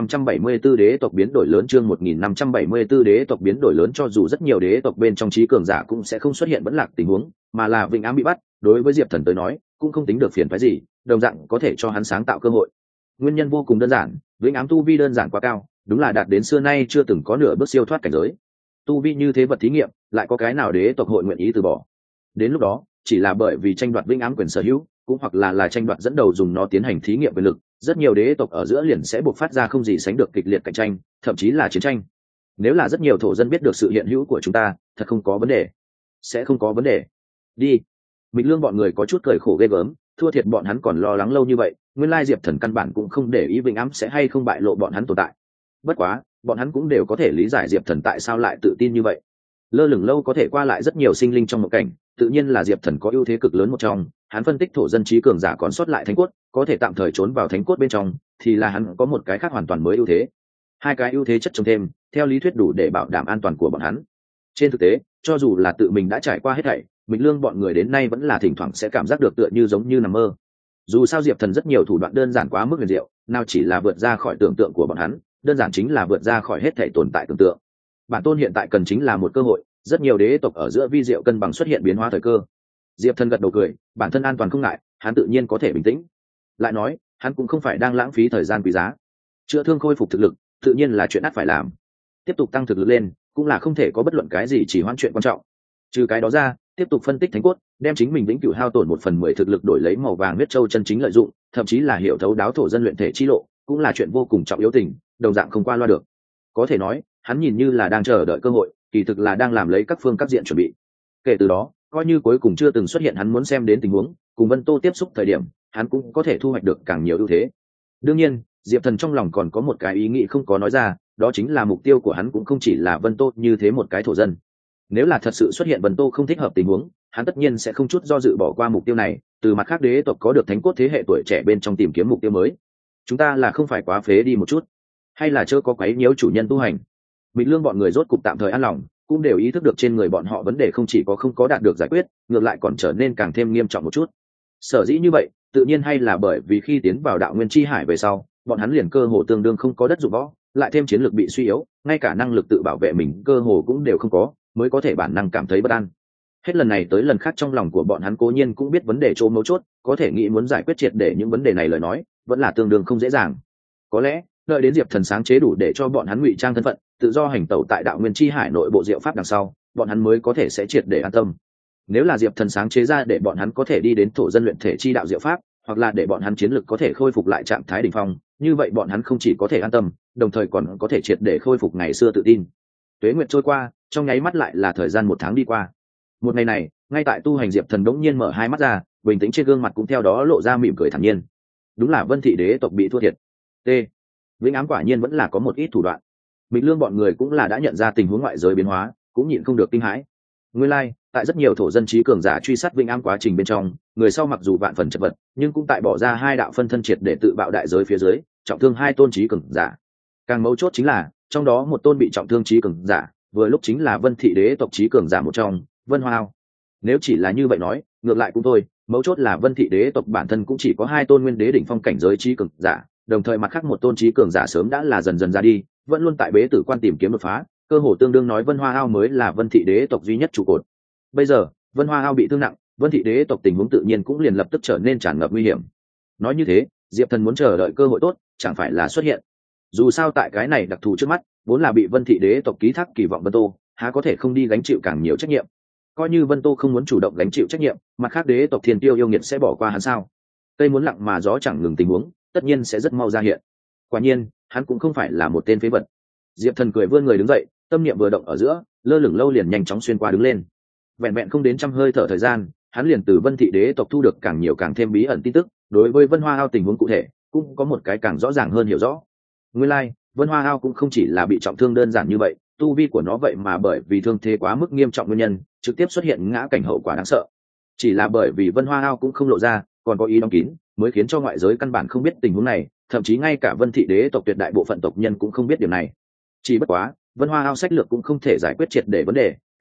1574 đế tộc biến đổi lớn. Chương 1574 đế tộc biến đổi lớn. Cho dù rất nhiều đế tộc bên trong trí cường giả cũng sẽ không xuất hiện vẫn lạc tình huống, mà là Vĩnh Ám bị bắt, đối với Diệp Thần tới nói, cũng không tính được phiền phức gì, đồng dạng có thể cho hắn sáng tạo cơ hội. Nguyên nhân vô cùng đơn giản, Vĩnh Ám tu vi đơn giản quá cao, đúng là đạt đến xưa nay chưa từng có nửa bước siêu thoát cảnh giới. Tu vi như thế vật thí nghiệm, lại có cái nào đế tộc hội nguyện ý từ bỏ? Đến lúc đó, chỉ là bởi vì tranh đoạt Vĩnh Ám quyền sở hữu, cũng hoặc là tranh đoạt dẫn đầu dùng nó tiến hành thí nghiệm quyền lực, rất nhiều đế tộc ở giữa liền sẽ buộc phát ra không gì sánh được kịch liệt cạnh tranh, thậm chí là chiến tranh. Nếu là rất nhiều thổ dân biết được sự hiện hữu của chúng ta, thật không có vấn đề. Sẽ không có vấn đề. Đi. Mịch Lương bọn người có chút cười khổ ghê gớm, thua thiệt bọn hắn còn lo lắng lâu như vậy, nguyên lai Diệp Thần căn bản cũng không để ý Vĩnh Ám sẽ hay không bại lộ bọn hắn tồn tại. Bất quá, bọn hắn cũng đều có thể lý giải Diệp Thần tại sao lại tự tin như vậy. Lơ lửng lâu có thể qua lại rất nhiều sinh linh trong một cảnh, tự nhiên là Diệp Thần có ưu thế cực lớn một trong. Hắn phân tích thổ dân trí cường giả còn sót lại thánh cốt, có thể tạm thời trốn vào thánh cốt bên trong, thì là hắn có một cái khác hoàn toàn mới ưu thế. Hai cái ưu thế chất chồng thêm, theo lý thuyết đủ để bảo đảm an toàn của bọn hắn. Trên thực tế, cho dù là tự mình đã trải qua hết thảy, Mịch Lương bọn người đến nay vẫn là thỉnh thoảng sẽ cảm giác được tựa như giống như nằm mơ. Dù sao Diệp Thần rất nhiều thủ đoạn đơn giản quá mức huyền diệu, nào chỉ là vượt ra khỏi tưởng tượng của bọn hắn, đơn giản chính là vượt ra khỏi hết thảy tồn tại tưởng tượng. Bản tôn hiện tại cần chính là một cơ hội, rất nhiều đế tộc ở giữa vi diệu cân bằng xuất hiện biến hóa thời cơ. Diệp Thần gật đầu cười, bản thân an toàn không ngại, hắn tự nhiên có thể bình tĩnh. Lại nói, hắn cũng không phải đang lãng phí thời gian quý giá. Chữa thương khôi phục thực lực, tự nhiên là chuyện ắt phải làm. Tiếp tục tăng thực lực lên, cũng là không thể có bất luận cái gì chỉ hoãn chuyện quan trọng. Trừ cái đó ra, tiếp tục phân tích thánh cốt, đem chính mình vĩnh cửu hao tổn 1/10 thực lực đổi lấy màu vàng huyết châu chân chính lợi dụng, thậm chí là hiểu thấu đáo thổ dân luyện thể chi lộ, cũng là chuyện vô cùng trọng yếu tình, đồng dạng không qua loa được. Có thể nói, hắn nhìn như là đang chờ đợi cơ hội, kỳ thực là đang làm lấy các phương các diện chuẩn bị. Kể từ đó, coi như cuối cùng chưa từng xuất hiện hắn muốn xem đến tình huống, cùng Vân Tô tiếp xúc thời điểm, hắn cũng có thể thu hoạch được càng nhiều ưu thế. Đương nhiên, Diệp Thần trong lòng còn có một cái ý nghĩ không có nói ra, đó chính là mục tiêu của hắn cũng không chỉ là Vân Tô như thế một cái thổ dân. Nếu là thật sự xuất hiện Vân Tô không thích hợp tình huống, hắn tất nhiên sẽ không chút do dự bỏ qua mục tiêu này, từ mặt khác đế tộc có được thánh cốt thế hệ tuổi trẻ bên trong tìm kiếm mục tiêu mới. Chúng ta là không phải quá phế đi một chút, hay là chớ có quấy nhiễu chủ nhân tu hành. Mịch Lương bọn người rốt cục tạm thời an lòng, cũng đều ý thức được trên người bọn họ vấn đề không chỉ có không có đạt được giải quyết, ngược lại còn trở nên càng thêm nghiêm trọng một chút. Sở dĩ như vậy, tự nhiên hay là bởi vì khi tiến vào đạo nguyên chi hải về sau, bọn hắn liền cơ hồ tương đương không có đất dụng võ, lại thêm chiến lược bị suy yếu, ngay cả năng lực tự bảo vệ mình cơ hồ cũng đều không có, mới có thể bản năng cảm thấy bất an. Hết lần này tới lần khác trong lòng của bọn hắn cố nhiên cũng biết vấn đề chỗ mấu chốt, có thể nghĩ muốn giải quyết triệt để những vấn đề này lời nói, vẫn là tương đương không dễ dàng. Có lẽ, đợi đến Diệp Thần sáng chế đủ để cho bọn hắn ngụy trang thân phận, tự do hành tẩu tại đạo nguyên chi hải nội bộ diệu pháp đằng sau, bọn hắn mới có thể sẽ triệt để an tâm. Nếu là Diệp Thần sáng chế ra để bọn hắn có thể đi đến thổ dân luyện thể chi đạo diệu pháp, hoặc là để bọn hắn chiến lực có thể khôi phục lại trạng thái đỉnh phong, như vậy bọn hắn không chỉ có thể an tâm, đồng thời còn có thể triệt để khôi phục ngày xưa tự tin. Tuế nguyệt trôi qua, trong nháy mắt lại là thời gian 1 tháng đi qua. Một ngày này, ngay tại tu hành Diệp Thần đống nhiên mở hai mắt ra, bình tĩnh trên gương mặt cũng theo đó lộ ra mỉm cười thản nhiên. Đúng là Vân Thị đế tộc bị thua thiệt. T. Vĩnh Ám quả nhiên vẫn là có một ít thủ đoạn. Mịch Lương bọn người cũng là đã nhận ra tình huống ngoại giới biến hóa, cũng nhịn không được kinh hãi. Nguyên lai, tại rất nhiều thổ dân trí cường giả truy sát Vĩnh Ám quá trình bên trong, người sau mặc dù vạn phần chật vật, nhưng cũng tại bỏ ra 2 đạo phân thân triệt để tự bạo đại giới phía dưới, trọng thương 2 tôn trí cường giả. Càng mấu chốt chính là, trong đó một tôn bị trọng thương trí cường giả, vừa lúc chính là Vân Thị đế tộc trí cường giả một trong, Vân Hoa Ao. Nếu chỉ là như vậy nói, ngược lại cũng thôi, mấu chốt là Vân Thị đế tộc bản thân cũng chỉ có 2 tôn nguyên đế đỉnh phong cảnh giới trí cường giả, đồng thời mặt khác một tôn trí cường giả sớm đã là dần dần ra đi, vẫn luôn tại bế tử quan tìm kiếm đột phá, cơ hồ tương đương nói Vân Hoa Ao mới là Vân Thị đế tộc duy nhất trụ cột. Bây giờ, Vân Hoa Ao bị thương nặng, Vân Thị đế tộc tình huống tự nhiên cũng liền lập tức trở nên tràn ngập nguy hiểm. Nói như thế, Diệp Thần muốn chờ đợi cơ hội tốt, chẳng phải là xuất hiện. Dù sao tại cái này đặc thù trước mắt, vốn là bị Vân Thị đế tộc ký thác kỳ vọng Vân Tô, há có thể không đi gánh chịu càng nhiều trách nhiệm. Coi như Vân Tô không muốn chủ động gánh chịu trách nhiệm, mặt khác đế tộc Thiên Tiêu yêu nghiệt sẽ bỏ qua hắn sao? Cây muốn lặng mà gió chẳng ngừng tình huống, tất nhiên sẽ rất mau ra hiện. Quả nhiên, hắn cũng không phải là một tên phế vật. Diệp Thần cười vươn người đứng dậy, tâm niệm vừa động ở giữa, lơ lửng lâu liền nhanh chóng xuyên qua đứng lên. Vẹn vẹn không đến trăm hơi thở thời gian, hắn liền từ Vân Thị đế tộc thu được càng nhiều càng thêm bí ẩn tin tức, đối với Vân Hoa Ao tình huống cụ thể, cũng có một cái càng rõ ràng hơn hiểu rõ. Nguyên lai, Vân Hoa Ao cũng không chỉ là bị trọng thương đơn giản như vậy, tu vi của nó vậy mà bởi vì thương thế quá mức nghiêm trọng nguyên nhân, trực tiếp xuất hiện ngã cảnh hậu quả đáng sợ. Chỉ là bởi vì Vân Hoa Ao cũng không lộ ra, còn có ý đóng kín, mới khiến cho ngoại giới căn bản không biết tình huống này, thậm chí ngay cả Vân Thị đế tộc tuyệt đại bộ phận tộc nhân cũng không biết điều này. Chỉ bất quá, Vân Hoa Ao sách lược cũng không thể giải quyết triệt để vấn đề,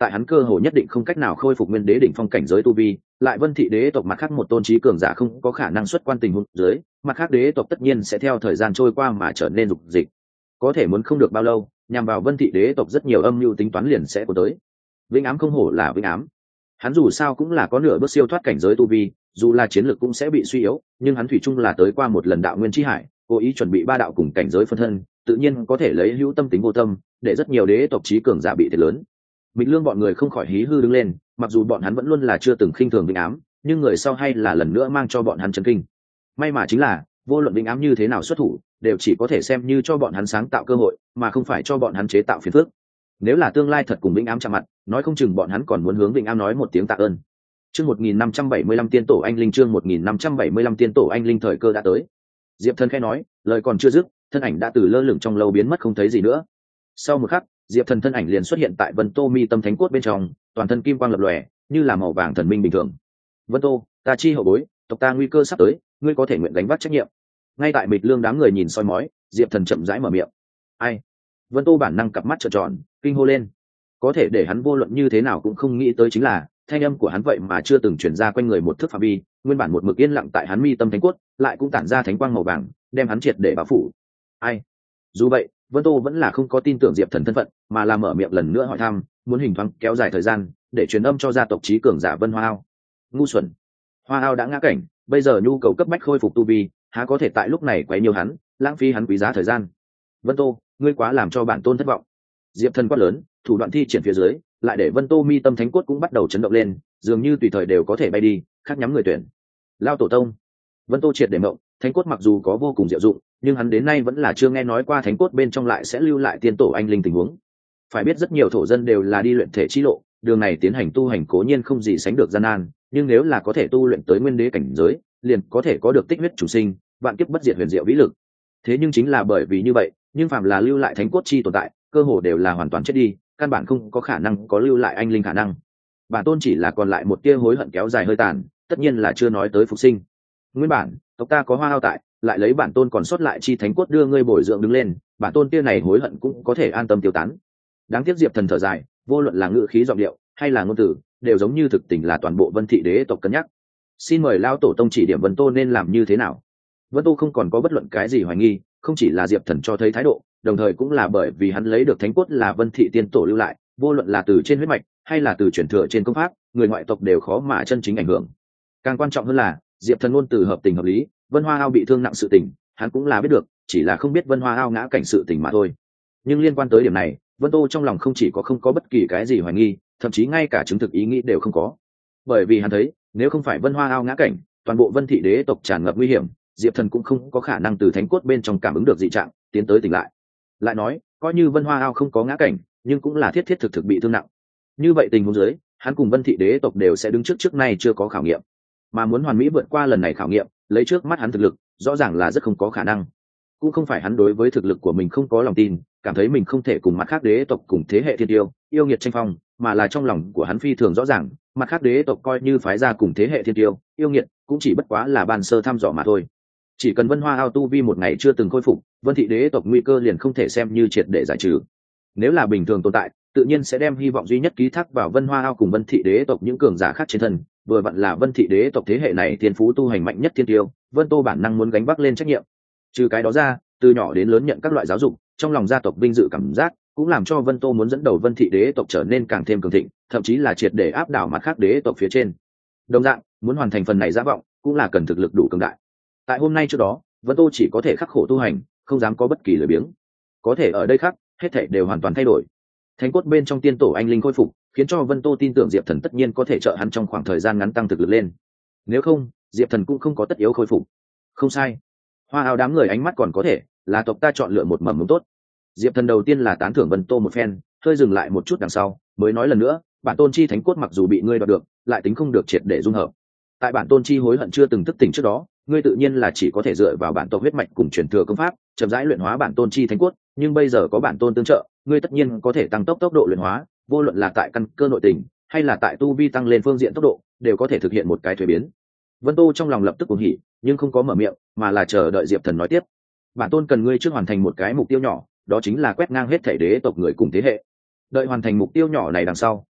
tại hắn cơ hồ nhất định không cách nào khôi phục nguyên đế đỉnh phong cảnh giới tu vi, lại vân thị đế tộc mặt khác một tôn trí cường giả không có khả năng xuất quan tình huống dưới, mặt khác đế tộc tất nhiên sẽ theo thời gian trôi qua mà trở nên dục dịch. Có thể muốn không được bao lâu, nhằm vào vân thị đế tộc rất nhiều âm mưu tính toán liền sẽ có tới. Vĩnh ám không hổ là vĩnh ám, hắn dù sao cũng là có nửa bước siêu thoát cảnh giới tu vi, dù là chiến lược cũng sẽ bị suy yếu, nhưng hắn thủy chung là tới qua một lần đạo nguyên chi hải, cố ý chuẩn bị ba đạo cùng cảnh giới phân thân, tự nhiên có thể lấy hữu tâm tính vô tâm, để rất nhiều đế tộc trí cường giả bị thiệt lớn. Mịch Lương bọn người không khỏi hí hư đứng lên, mặc dù bọn hắn vẫn luôn là chưa từng khinh thường Vĩnh Ám, nhưng người sau hay là lần nữa mang cho bọn hắn chấn kinh. May mà chính là, vô luận Vĩnh Ám như thế nào xuất thủ, đều chỉ có thể xem như cho bọn hắn sáng tạo cơ hội, mà không phải cho bọn hắn chế tạo phiền phức. Nếu là tương lai thật cùng Vĩnh Ám chạm mặt, nói không chừng bọn hắn còn muốn hướng Vĩnh Ám nói một tiếng tạ ơn. Chương 1575 tiên tổ anh linh, chương 1575 tiên tổ anh linh, thời cơ đã tới. Diệp Thần khẽ nói, lời còn chưa dứt, thân ảnh đã từ lơ lửng trong lâu biến mất không thấy gì nữa. Sau một khắc, Diệp Thần thân ảnh liền xuất hiện tại Vân Tô mi tâm thánh cốt bên trong, toàn thân kim quang lập lòe, như là màu vàng thần minh bình thường. Vân Tô, ta chi hậu bối, tộc ta nguy cơ sắp tới, ngươi có thể nguyện gánh vác trách nhiệm. Ngay tại Mịch Lương đám người nhìn soi mói, Diệp Thần chậm rãi mở miệng. Ai? Vân Tô bản năng cặp mắt trợn tròn, kinh hô lên. Có thể để hắn vô luận như thế nào cũng không nghĩ tới chính là, thanh âm của hắn vậy mà chưa từng truyền ra quanh người một thước phạm vi, nguyên bản một mực yên lặng tại hắn mi tâm thánh cốt, lại cũng tản ra thánh quang màu vàng, đem hắn triệt để bao phủ. Ai? Dù vậy, Vân Tô vẫn là không có tin tưởng Diệp Thần thân phận, mà là mở miệng lần nữa hỏi thăm, muốn hình thoáng kéo dài thời gian, để truyền âm cho gia tộc trí cường giả Vân Hoa Ao. Ngu xuẩn! Hoa Ao đã ngã cảnh, bây giờ nhu cầu cấp bách khôi phục tu vi, há có thể tại lúc này quấy nhiều hắn, lãng phí hắn quý giá thời gian. Vân Tô, ngươi quá làm cho bản tôn thất vọng. Diệp Thần quát lớn, thủ đoạn thi triển phía dưới, lại để Vân Tô mi tâm thánh cốt cũng bắt đầu chấn động lên, dường như tùy thời đều có thể bay đi, khác nhắm người tuyển. Lao tổ tông! Vân Tô triệt để mộng, thánh cốt mặc dù có vô cùng diệu dụng, nhưng hắn đến nay vẫn là chưa nghe nói qua thánh cốt bên trong lại sẽ lưu lại tiên tổ anh linh tình huống. Phải biết rất nhiều thổ dân đều là đi luyện thể chi lộ, đường này tiến hành tu hành cố nhiên không gì sánh được gian nan, nhưng nếu là có thể tu luyện tới nguyên đế cảnh giới, liền có thể có được tích huyết chủ sinh, vạn kiếp bất diệt huyền diệu vĩ lực. Thế nhưng chính là bởi vì như vậy, nhưng phàm là lưu lại thánh cốt chi tồn tại, cơ hồ đều là hoàn toàn chết đi, căn bản không có khả năng có lưu lại anh linh khả năng. Bản tôn chỉ là còn lại một tia hối hận kéo dài hơi tàn, tất nhiên là chưa nói tới phục sinh. Nguyên bản, tộc ta có Hoa Ao tại, lại lấy bản tôn còn sót lại chi thánh cốt đưa ngươi bồi dưỡng đứng lên, bản tôn tia này hối hận cũng có thể an tâm tiêu tán. Đáng tiếc Diệp Thần thở dài, vô luận là ngữ khí giọng điệu hay là ngôn từ, đều giống như thực tình là toàn bộ Vân thị đế tộc cân nhắc. Xin mời lao tổ tông chỉ điểm Vân Tô nên làm như thế nào. Vân Tô không còn có bất luận cái gì hoài nghi, không chỉ là Diệp Thần cho thấy thái độ, đồng thời cũng là bởi vì hắn lấy được thánh cốt là Vân thị tiên tổ lưu lại, vô luận là từ trên huyết mạch hay là từ truyền thừa trên công pháp, người ngoại tộc đều khó mà chân chính ảnh hưởng. Càng quan trọng hơn là, Diệp Thần ngôn từ hợp tình hợp lý, Vân Hoa Ao bị thương nặng sự tình, hắn cũng là biết được, chỉ là không biết Vân Hoa Ao ngã cảnh sự tình mà thôi. Nhưng liên quan tới điểm này, Vân Tô trong lòng không chỉ không có bất kỳ cái gì hoài nghi, thậm chí ngay cả chứng thực ý nghĩ đều không có. Bởi vì hắn thấy, nếu không phải Vân Hoa Ao ngã cảnh, toàn bộ Vân thị đế tộc tràn ngập nguy hiểm, Diệp Thần cũng không có khả năng từ thánh cốt bên trong cảm ứng được dị trạng, tiến tới tỉnh lại. Lại nói, coi như Vân Hoa Ao không có ngã cảnh, nhưng cũng là thiết thiết thực thực bị thương nặng. Như vậy tình huống dưới, hắn cùng Vân thị đế tộc đều sẽ đứng trước nay chưa có khảo nghiệm, mà muốn hoàn mỹ vượt qua lần này khảo nghiệm, lấy trước mắt hắn thực lực, rõ ràng là rất không có khả năng. Cũng không phải hắn đối với thực lực của mình không có lòng tin, cảm thấy mình không thể cùng mặt khác đế tộc cùng thế hệ thiên tiêu yêu nghiệt tranh phong, mà là trong lòng của hắn phi thường rõ ràng, mặt khác đế tộc coi như phái ra cùng thế hệ thiên tiêu yêu nghiệt, cũng chỉ bất quá là ban sơ thăm dò mà thôi. Chỉ cần Vân Hoa Ao tu vi một ngày chưa từng khôi phục, Vân thị đế tộc nguy cơ liền không thể xem như triệt để giải trừ. Nếu là bình thường tồn tại, tự nhiên sẽ đem hy vọng duy nhất ký thác vào Vân Hoa Ao cùng Vân thị đế tộc những cường giả khác trên thân, vừa vặn là Vân thị đế tộc thế hệ này thiên phú tu hành mạnh nhất thiên tiêu, Vân Tô bản năng muốn gánh vác lên trách nhiệm. Trừ cái đó ra, từ nhỏ đến lớn nhận các loại giáo dục, trong lòng gia tộc vinh dự cảm giác cũng làm cho Vân Tô muốn dẫn đầu Vân thị đế tộc trở nên càng thêm cường thịnh, thậm chí là triệt để áp đảo mặt khác đế tộc phía trên. Đồng dạng, muốn hoàn thành phần này giả vọng, cũng là cần thực lực đủ cường đại. Tại hôm nay trước đó, Vân Tô chỉ có thể khắc khổ tu hành, không dám có bất kỳ lười biếng. Có thể ở đây khác, hết thảy đều hoàn toàn thay đổi. Thánh cốt bên trong tiên tổ anh linh khôi phục, khiến cho Vân Tô tin tưởng Diệp Thần tất nhiên có thể trợ hắn trong khoảng thời gian ngắn tăng thực lực lên. Nếu không, Diệp Thần cũng không có tất yếu khôi phục. Không sai. Hoa Ao đám người ánh mắt còn có thể, là tộc ta chọn lựa một mầm mống tốt. Diệp Thần đầu tiên là tán thưởng Vân Tô một phen, hơi dừng lại một chút đằng sau, mới nói lần nữa, bản tôn chi thánh cốt mặc dù bị ngươi đoạt được, lại tính không được triệt để dung hợp. Tại bản tôn chi hối hận chưa từng thức tỉnh trước đó, ngươi tự nhiên là chỉ có thể dựa vào bản tộc huyết mạch cùng truyền thừa công pháp, chậm rãi luyện hóa bản tôn chi thánh cốt, nhưng bây giờ có bản tôn tương trợ, ngươi tất nhiên có thể tăng tốc độ luyện hóa, vô luận là tại căn cơ nội tình, hay là tại tu vi tăng lên phương diện tốc độ, đều có thể thực hiện một cái thuế biến. Vân Tô trong lòng lập tức cuồng hỉ, nhưng không có mở miệng, mà là chờ đợi Diệp Thần nói tiếp. Bản tôn cần ngươi trước hoàn thành một cái mục tiêu nhỏ, đó chính là quét ngang hết thể đế tộc người cùng thế hệ. Đợi hoàn thành mục tiêu nhỏ này đằng sau,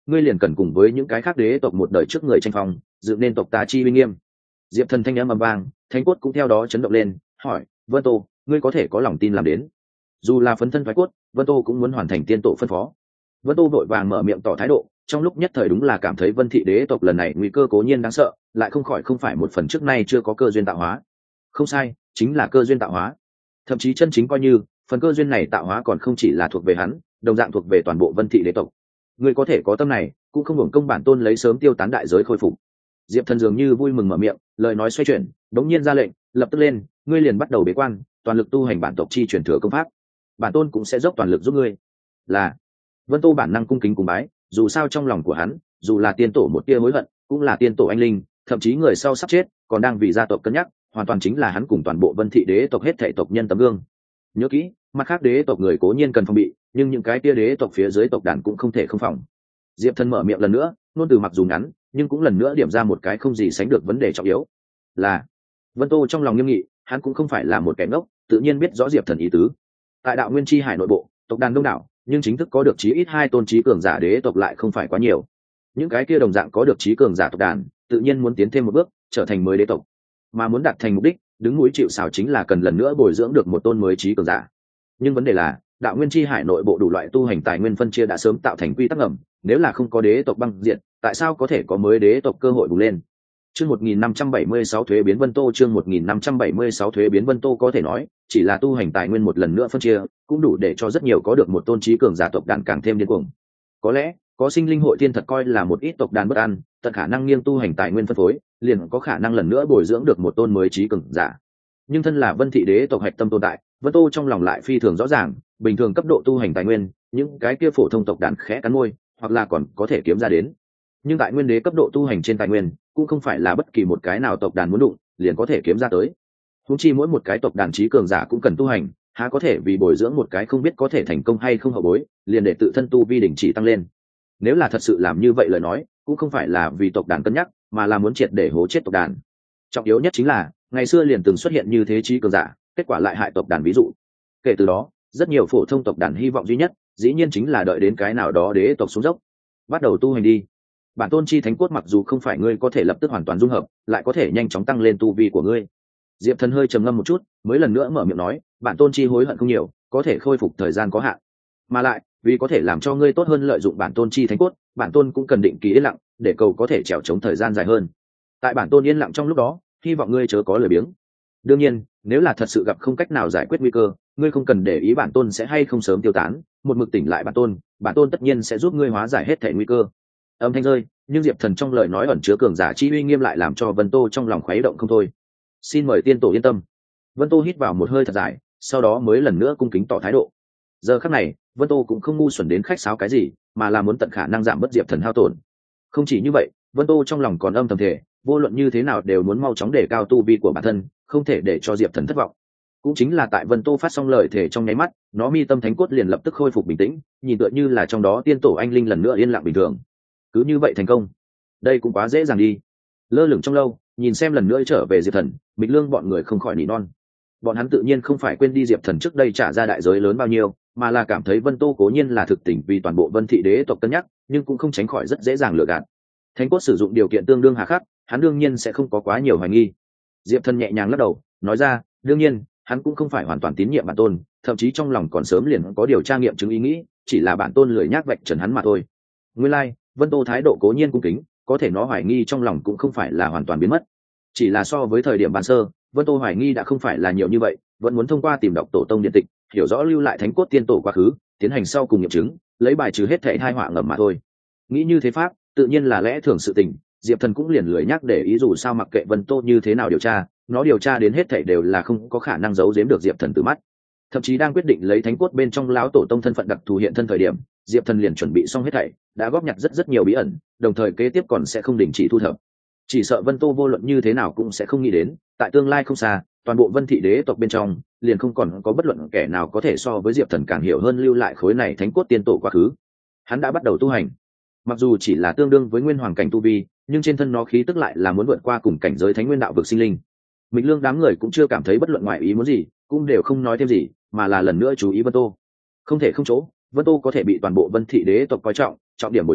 ngươi liền cần cùng với những cái khác đế tộc một đời trước người tranh phong, dựng nên tộc ta chi uy nghiêm. Diệp Thần thanh âm ầm vang, thánh cốt cũng theo đó chấn động lên, hỏi: Vân Tô, ngươi có thể có lòng tin làm đến? Dù là phấn thân thoái cốt, Vân Tô cũng muốn hoàn thành tiên tổ phân phó. Vân Tô vội vàng mở miệng tỏ thái độ, trong lúc nhất thời đúng là cảm thấy Vân thị đế tộc lần này nguy cơ cố nhiên đáng sợ, lại không phải một phần trước nay chưa có cơ duyên tạo hóa. Không sai, chính là cơ duyên tạo hóa. Thậm chí chân chính coi như phần cơ duyên này tạo hóa còn không chỉ là thuộc về hắn, đồng dạng thuộc về toàn bộ Vân thị đế tộc. Ngươi có thể có tâm này, cũng không hưởng công bản tôn lấy sớm tiêu tán đại giới khôi phục. Diệp Thần dường như vui mừng mở miệng, lời nói xoay chuyển, đống nhiên ra lệnh, lập tức lên, ngươi liền bắt đầu bế quan, toàn lực tu hành bản tộc chi truyền thừa công pháp. Bản tôn cũng sẽ dốc toàn lực giúp ngươi. Là. Vân Tô bản năng cung kính cùng bái, dù sao trong lòng của hắn, dù là tiên tổ một tia hối hận, cũng là tiên tổ anh linh, thậm chí người sau sắp chết, còn đang vì gia tộc cân nhắc, hoàn toàn chính là hắn cùng toàn bộ Vân thị đế tộc hết thảy tộc nhân tấm gương. Nhớ kỹ, mặt khác đế tộc người cố nhiên cần phòng bị, nhưng những cái tia đế tộc phía dưới tộc đàn cũng không thể không phòng. Diệp Thần mở miệng lần nữa, nôn từ mặc dù ngắn, nhưng cũng lần nữa điểm ra một cái không gì sánh được vấn đề trọng yếu. Là. Vân Tô trong lòng nghiêm nghị, hắn cũng không phải là một kẻ ngốc, tự nhiên biết rõ Diệp Thần ý tứ. Tại Đạo Nguyên Chi Hải nội bộ, tộc đàn đông đảo, nhưng chính thức có được chí ít 2 tôn chí cường giả đế tộc lại không phải quá nhiều. Những cái kia đồng dạng có được chí cường giả tộc đàn, tự nhiên muốn tiến thêm một bước, trở thành mới đế tộc. Mà muốn đạt thành mục đích, đứng núi chịu sào chính là cần lần nữa bồi dưỡng được một tôn mới chí cường giả. Nhưng vấn đề là, Đạo Nguyên Chi Hải nội bộ đủ loại tu hành tài nguyên phân chia đã sớm tạo thành quy tắc ngầm, nếu là không có đế tộc băng diện, tại sao có thể có mới đế tộc cơ hội bùng lên? Chương 1576 thuế biến Vân Tô, chương 1576 thuế biến Vân Tô có thể nói, chỉ là tu hành tài nguyên một lần nữa phân chia, cũng đủ để cho rất nhiều có được một tôn chí cường giả tộc đàn càng thêm điên cuồng. Có lẽ, có sinh linh hội thiên thật coi là một ít tộc đàn bất an, tận khả năng nghiêng tu hành tài nguyên phân phối, liền có khả năng lần nữa bồi dưỡng được một tôn mới chí cường giả. Nhưng thân là Vân thị đế tộc hạch tâm tồn tại, Vân Tô trong lòng lại phi thường rõ ràng, bình thường cấp độ tu hành tài nguyên, những cái kia phổ thông tộc đàn khẽ cắn môi, hoặc là còn có thể kiếm ra đến. Nhưng tại nguyên đế cấp độ tu hành trên tài nguyên, cũng không phải là bất kỳ một cái nào tộc đàn muốn đụng liền có thể kiếm ra tới. Huống chi mỗi một cái tộc đàn chí cường giả cũng cần tu hành, há có thể vì bồi dưỡng một cái không biết có thể thành công hay không hậu bối, liền để tự thân tu vi đỉnh chỉ tăng lên. Nếu là thật sự làm như vậy lời nói, cũng không phải là vì tộc đàn cân nhắc, mà là muốn triệt để hố chết tộc đàn. Trọng yếu nhất chính là, ngày xưa liền từng xuất hiện như thế chí cường giả, kết quả lại hại tộc đàn ví dụ. Kể từ đó, rất nhiều phổ thông tộc đàn hy vọng duy nhất, dĩ nhiên chính là đợi đến cái nào đó đế tộc xuống dốc, bắt đầu tu hành đi. Bản tôn chi thánh cốt mặc dù không phải ngươi có thể lập tức hoàn toàn dung hợp, lại có thể nhanh chóng tăng lên tu vi của ngươi. Diệp Thần hơi trầm ngâm một chút, mới lần nữa mở miệng nói, bản tôn chi hối hận không nhiều, có thể khôi phục thời gian có hạn. Mà lại, vì có thể làm cho ngươi tốt hơn lợi dụng bản tôn chi thánh cốt, bản tôn cũng cần định kỳ yên lặng, để cầu có thể trèo chống thời gian dài hơn. Tại bản tôn yên lặng trong lúc đó, hy vọng ngươi chớ có lười biếng. Đương nhiên, nếu là thật sự gặp không cách nào giải quyết nguy cơ, ngươi không cần để ý bản tôn sẽ hay không sớm tiêu tán, một mực tỉnh lại bản tôn tất nhiên sẽ giúp ngươi hóa giải hết thể nguy cơ. Âm thanh rơi, nhưng Diệp Thần trong lời nói ẩn chứa cường giả chi uy nghiêm lại làm cho Vân Tô trong lòng khuấy động không thôi. Xin mời tiên tổ yên tâm. Vân Tô hít vào một hơi thật dài, sau đó mới lần nữa cung kính tỏ thái độ. Giờ khắc này, Vân Tô cũng không ngu xuẩn đến khách sáo cái gì, mà là muốn tận khả năng giảm bớt Diệp Thần hao tổn. Không chỉ như vậy, Vân Tô trong lòng còn âm thầm thể, vô luận như thế nào đều muốn mau chóng đề cao tu vi của bản thân, không thể để cho Diệp Thần thất vọng. Cũng chính là tại Vân Tô phát xong lời thể trong nháy mắt, nó mi tâm thánh cốt liền lập tức khôi phục bình tĩnh, nhìn tựa như là trong đó tiên tổ anh linh lần nữa yên lặng bình thường. Cứ như vậy thành công, đây cũng quá dễ dàng đi. Lơ lửng trong lâu, nhìn xem lần nữa trở về Diệp Thần, Bịch Lương bọn người không khỏi nỉ non. Bọn hắn tự nhiên không phải quên đi Diệp Thần trước đây trả ra đại giới lớn bao nhiêu, mà là cảm thấy Vân Tô cố nhiên là thực tình vì toàn bộ Vân thị đế tộc cân nhắc, nhưng cũng không tránh khỏi rất dễ dàng lừa gạt. Thánh cốt sử dụng điều kiện tương đương hà khắc, hắn đương nhiên sẽ không có quá nhiều hoài nghi. Diệp Thần nhẹ nhàng lắc đầu, nói ra, đương nhiên, hắn cũng không phải hoàn toàn tín nhiệm bản tôn, thậm chí trong lòng còn sớm liền có điều tra nghiệm chứng ý nghĩ, chỉ là bản tôn lười nhác vạch trần hắn mà thôi. Nguyên lai, Vân Tô thái độ cố nhiên cung kính, có thể nó hoài nghi trong lòng cũng không phải là hoàn toàn biến mất. Chỉ là so với thời điểm ban sơ, Vân Tô hoài nghi đã không phải là nhiều như vậy, vẫn muốn thông qua tìm đọc tổ tông điện tịch, hiểu rõ lưu lại thánh cốt tiên tổ quá khứ, tiến hành sau cùng nghiệm chứng, lấy bài trừ hết thảy tai họa ngầm mà thôi. Nghĩ như thế pháp, tự nhiên là lẽ thường sự tình, Diệp Thần cũng liền lười nhắc để ý dù sao mặc kệ Vân Tô như thế nào điều tra, nó điều tra đến hết thảy đều là không có khả năng giấu giếm được Diệp Thần từ mắt. Thậm chí đang quyết định lấy thánh cốt bên trong lão tổ tông thân phận đặc thù hiện thân thời điểm, Diệp Thần liền chuẩn bị xong hết thảy, đã góp nhặt rất nhiều bí ẩn, đồng thời kế tiếp còn sẽ không đình chỉ thu thập. Chỉ sợ Vân Tô vô luận như thế nào cũng sẽ không nghĩ đến, tại tương lai không xa, toàn bộ Vân thị đế tộc bên trong, liền không còn có bất luận kẻ nào có thể so với Diệp Thần càng hiểu hơn lưu lại khối này thánh cốt tiên tổ quá khứ. Hắn đã bắt đầu tu hành. Mặc dù chỉ là tương đương với nguyên hoàng cảnh tu vi, nhưng trên thân nó khí tức lại là muốn vượt qua cùng cảnh giới thánh nguyên đạo vực sinh linh. Mịch Lương đám người cũng chưa cảm thấy bất luận ngoại ý muốn gì, cũng đều không nói thêm gì, mà là lần nữa chú ý Vân Tô. Không thể không chỗ, Vân Tô có thể bị toàn bộ Vân thị đế tộc coi trọng, trọng điểm bồi dưỡng,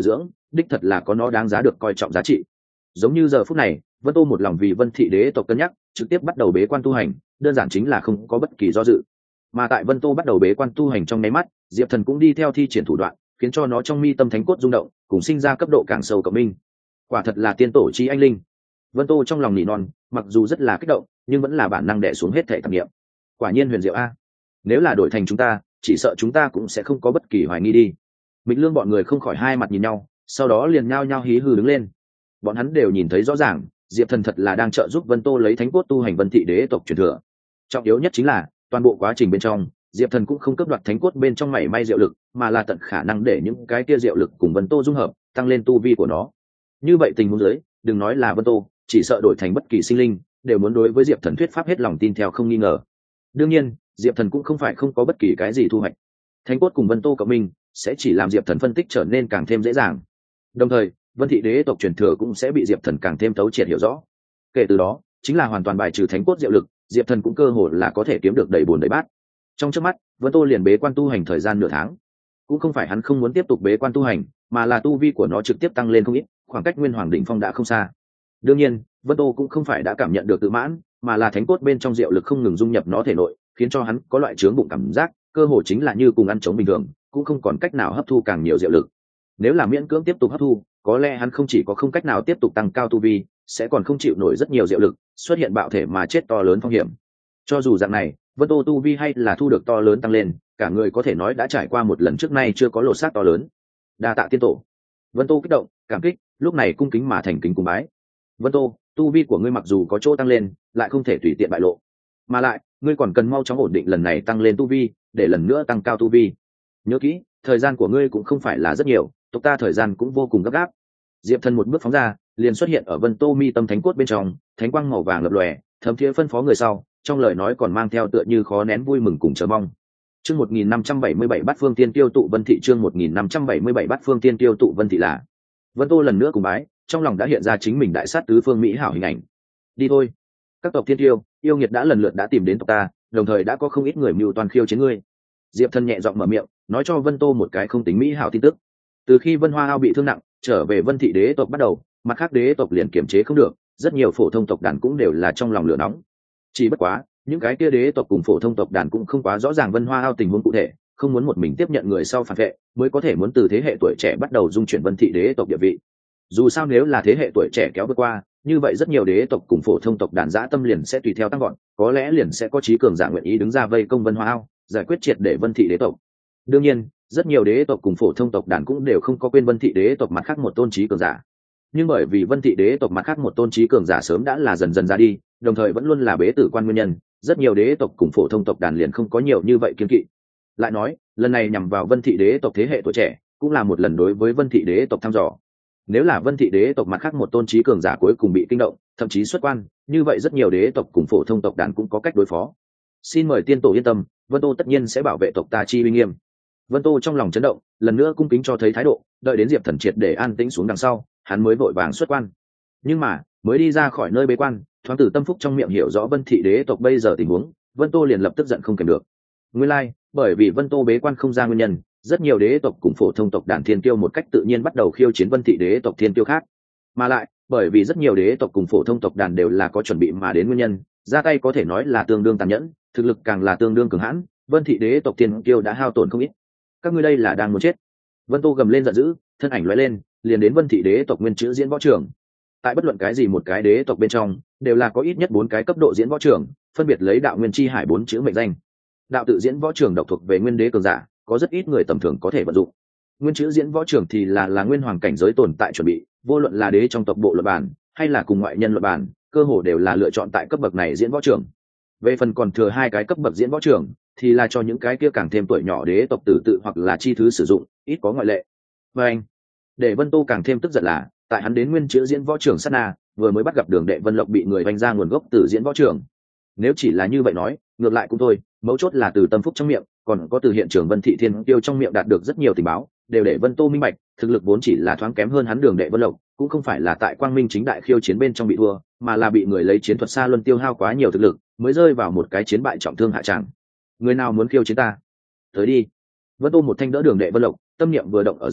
đích thật là có nó đáng giá được coi trọng giá trị. Giống như giờ phút này, Vân Tô một lòng vì Vân Thị đế tộc cân nhắc, trực tiếp bắt đầu bế quan tu hành, đơn giản chính là không có bất kỳ do dự. Mà tại Vân Tô bắt đầu bế quan tu hành trong nháy mắt, Diệp Thần cũng đi theo thi triển thủ đoạn, khiến cho nó trong mi tâm thánh cốt rung động, cùng sinh ra cấp độ càng sâu cộng minh. Quả thật là tiên tổ chi anh linh. Vân Tô trong lòng nỉ non, mặc dù rất là kích động, nhưng vẫn là bản năng đè xuống hết thể tạp niệm. Quả nhiên huyền diệu a. Nếu là đổi thành chúng ta, chỉ sợ chúng ta cũng sẽ không có bất kỳ hoài nghi đi. Mịch Lương bọn người không khỏi hai mặt nhìn nhau, sau đó liền nhao nhao hí hư đứng lên. Bọn hắn đều nhìn thấy rõ ràng, Diệp Thần thật là đang trợ giúp Vân Tô lấy thánh cốt tu hành Vân Thị đế tộc truyền thừa. Trọng yếu nhất chính là, toàn bộ quá trình bên trong, Diệp Thần cũng không cướp đoạt thánh cốt bên trong mảy may diệu lực, mà là tận khả năng để những cái kia diệu lực cùng Vân Tô dung hợp, tăng lên tu vi của nó. Như vậy tình huống dưới, đừng nói là Vân Tô, chỉ sợ đổi thành bất kỳ sinh linh, đều muốn đối với Diệp Thần thuyết pháp hết lòng tin theo không nghi ngờ. Đương nhiên, Diệp Thần cũng không phải không có bất kỳ cái gì thu hoạch. Thánh cốt cùng Vân Tô cộng minh, sẽ chỉ làm Diệp Thần phân tích trở nên càng thêm dễ dàng. Đồng thời, Vân Thị đế tộc truyền thừa cũng sẽ bị Diệp Thần càng thêm thấu triệt hiểu rõ. Kể từ đó, chính là hoàn toàn bài trừ thánh cốt diệu lực, Diệp Thần cũng cơ hội là có thể kiếm được đầy bùn đầy bát. Trong chớp mắt, Vân Tô liền bế quan tu hành thời gian nửa tháng. Cũng không phải hắn không muốn tiếp tục bế quan tu hành, mà là tu vi của nó trực tiếp tăng lên không ít, khoảng cách Nguyên Hoàng đỉnh phong đã không xa. Đương nhiên, Vân Tô cũng không phải đã cảm nhận được tự mãn, mà là thánh cốt bên trong diệu lực không ngừng dung nhập nó thể nội, khiến cho hắn có loại chướng bụng cảm giác, cơ hội chính là như cùng ăn trống bình thường, cũng không còn cách nào hấp thu càng nhiều diệu lực. Nếu là miễn cưỡng tiếp tục hấp thu, có lẽ hắn không chỉ có không cách nào tiếp tục tăng cao tu vi, sẽ còn không chịu nổi rất nhiều diệu lực, xuất hiện bạo thể mà chết to lớn phong hiểm. Cho dù dạng này, Vân Tô tu vi hay là thu được to lớn tăng lên, cả người có thể nói đã trải qua một lần trước nay chưa có lột xác to lớn. Đa tạ tiên tổ. Vân Tô kích động, cảm kích, lúc này cung kính mà thành kính cung bái. Vân Tô, tu vi của ngươi mặc dù có chỗ tăng lên, lại không thể tùy tiện bại lộ, mà lại ngươi còn cần mau chóng ổn định lần này tăng lên tu vi, để lần nữa tăng cao tu vi. Nhớ kỹ, thời gian của ngươi cũng không phải là rất nhiều, tộc ta thời gian cũng vô cùng gấp gáp. Diệp Thần một bước phóng ra, liền xuất hiện ở Vân Tô mi tâm thánh cốt bên trong, thánh quang màu vàng lập lòe, thấm thiế phân phó người sau, trong lời nói còn mang theo tựa như khó nén vui mừng cùng chờ mong. Chương 1577 Bát Phương Tiên Tiêu tụ Vân Thị, chương 1577 Bát Phương Tiên Tiêu tụ Vân Thị là. Vân Tô lần nữa cùng bái, trong lòng đã hiện ra chính mình đại sát tứ phương mỹ hảo hình ảnh. Đi thôi. Các tộc thiên tiêu, yêu nghiệt đã lần lượt đã tìm đến tộc ta, đồng thời đã có không ít người mưu toàn khiêu chiến ngươi. Diệp Thần nhẹ giọng mở miệng, nói cho Vân Tô một cái không tính mỹ hảo tin tức. Từ khi Vân Hoa Ao bị thương nặng, trở về Vân Thị đế tộc bắt đầu, mặt khác đế tộc liền kiểm chế không được, rất nhiều phổ thông tộc đàn cũng đều là trong lòng lửa nóng. Chỉ bất quá, những cái kia đế tộc cùng phổ thông tộc đàn cũng không quá rõ ràng Vân Hoa Ao tình huống cụ thể, không muốn một mình tiếp nhận người sau phản vệ, mới có thể muốn từ thế hệ tuổi trẻ bắt đầu dung chuyển Vân Thị đế tộc địa vị. Dù sao nếu là thế hệ tuổi trẻ kéo vượt qua, như vậy rất nhiều đế tộc cùng phổ thông tộc đàn dã tâm liền sẽ tùy theo tăng gọn, có lẽ liền sẽ có trí cường giả nguyện ý đứng ra vây công Vân Hoa Ao, giải quyết triệt để Vân Thị đế tộc. Đương nhiên, rất nhiều đế tộc cùng phổ thông tộc đàn cũng đều không có quên Vân Thị đế tộc mặt khác một tôn trí cường giả. Nhưng bởi vì Vân Thị đế tộc mặt khác một tôn trí cường giả sớm đã là dần dần ra đi, đồng thời vẫn luôn là bế tử quan nguyên nhân, rất nhiều đế tộc cùng phổ thông tộc đàn liền không có nhiều như vậy kiên kỵ. Lại nói, lần này nhằm vào Vân Thị đế tộc thế hệ tuổi trẻ, cũng là một lần đối với Vân Thị đế tộc thăm dò. Nếu là Vân Thị đế tộc mặt khác một tôn trí cường giả cuối cùng bị kinh động, thậm chí xuất quan, như vậy rất nhiều đế tộc cùng phổ thông tộc đàn cũng có cách đối phó. Xin mời tiên tổ yên tâm, Vân Tô tất nhiên sẽ bảo vệ tộc ta chi uy nghiêm. Vân Tô trong lòng chấn động, lần nữa cung kính cho thấy thái độ, đợi đến Diệp Thần triệt để an tĩnh xuống đằng sau, hắn mới vội vàng xuất quan. Nhưng mà, mới đi ra khỏi nơi bế quan, thoáng tử tâm phúc trong miệng hiểu rõ Vân Thị đế tộc bây giờ tình huống, Vân Tô liền lập tức giận không kèm được. Nguyên lai, bởi vì Vân Tô bế quan không ra nguyên nhân, rất nhiều đế tộc cùng phổ thông tộc đàn thiên kiêu một cách tự nhiên bắt đầu khiêu chiến Vân Thị đế tộc thiên kiêu khác. Mà lại, bởi vì rất nhiều đế tộc cùng phổ thông tộc đàn đều là có chuẩn bị mà đến nguyên nhân, ra tay có thể nói là tương đương tàn nhẫn, thực lực càng là tương đương cường hãn, Vân Thị đế tộc thiên kiêu đã hao tổn không ít. Các ngươi đây là đang muốn chết. Vân Tô gầm lên giận dữ, thân ảnh lóe lên, liền đến Vân Thị đế tộc nguyên chữ diễn võ trường. Tại bất luận cái gì một cái đế tộc bên trong, đều là có ít nhất 4 cái cấp độ diễn võ trường, phân biệt lấy đạo nguyên chi hải 4 chữ mệnh danh. Đạo tự diễn võ trường độc thuộc về nguyên đế cường giả, có rất ít người tầm thường có thể vận dụng. Nguyên chữ diễn võ trường thì là nguyên hoàng cảnh giới tồn tại chuẩn bị, vô luận là đế trong tộc bộ luận bản, hay là cùng ngoại nhân luận bản, cơ hồ đều là lựa chọn tại cấp bậc này diễn võ trường. Về phần còn thừa 2 cái cấp bậc diễn võ trường, thì là cho những cái kia càng thêm tuổi nhỏ đế tộc tử tự hoặc là chi thứ sử dụng, ít có ngoại lệ. Và anh, để Vân Tô càng thêm tức giận là, tại hắn đến nguyên chữ diễn võ trường sát na, vừa mới bắt gặp Đường Đệ Vân Lộc bị người vanh ra nguồn gốc từ diễn võ trường. Nếu chỉ là như vậy nói, ngược lại cũng thôi, mấu chốt là từ tâm phúc trong miệng, còn có từ hiện trường Vân Thị Thiên Tiêu trong miệng đạt được rất nhiều tình báo, đều để Vân Tô minh bạch, thực lực vốn chỉ là thoáng kém hơn hắn Đường Đệ Vân Lộc, cũng không phải là tại quang minh chính đại khiêu chiến bên trong bị thua, mà là bị người lấy chiến thuật xa luân tiêu hao quá nhiều thực lực, mới rơi vào một cái chiến bại trọng thương hạ tràng. Người nào muốn khiêu chiến ta? Tới đi. Vân Tô một thanh đỡ Đường Đệ Vân Lộc, tâm niệm vừa động ở giữa,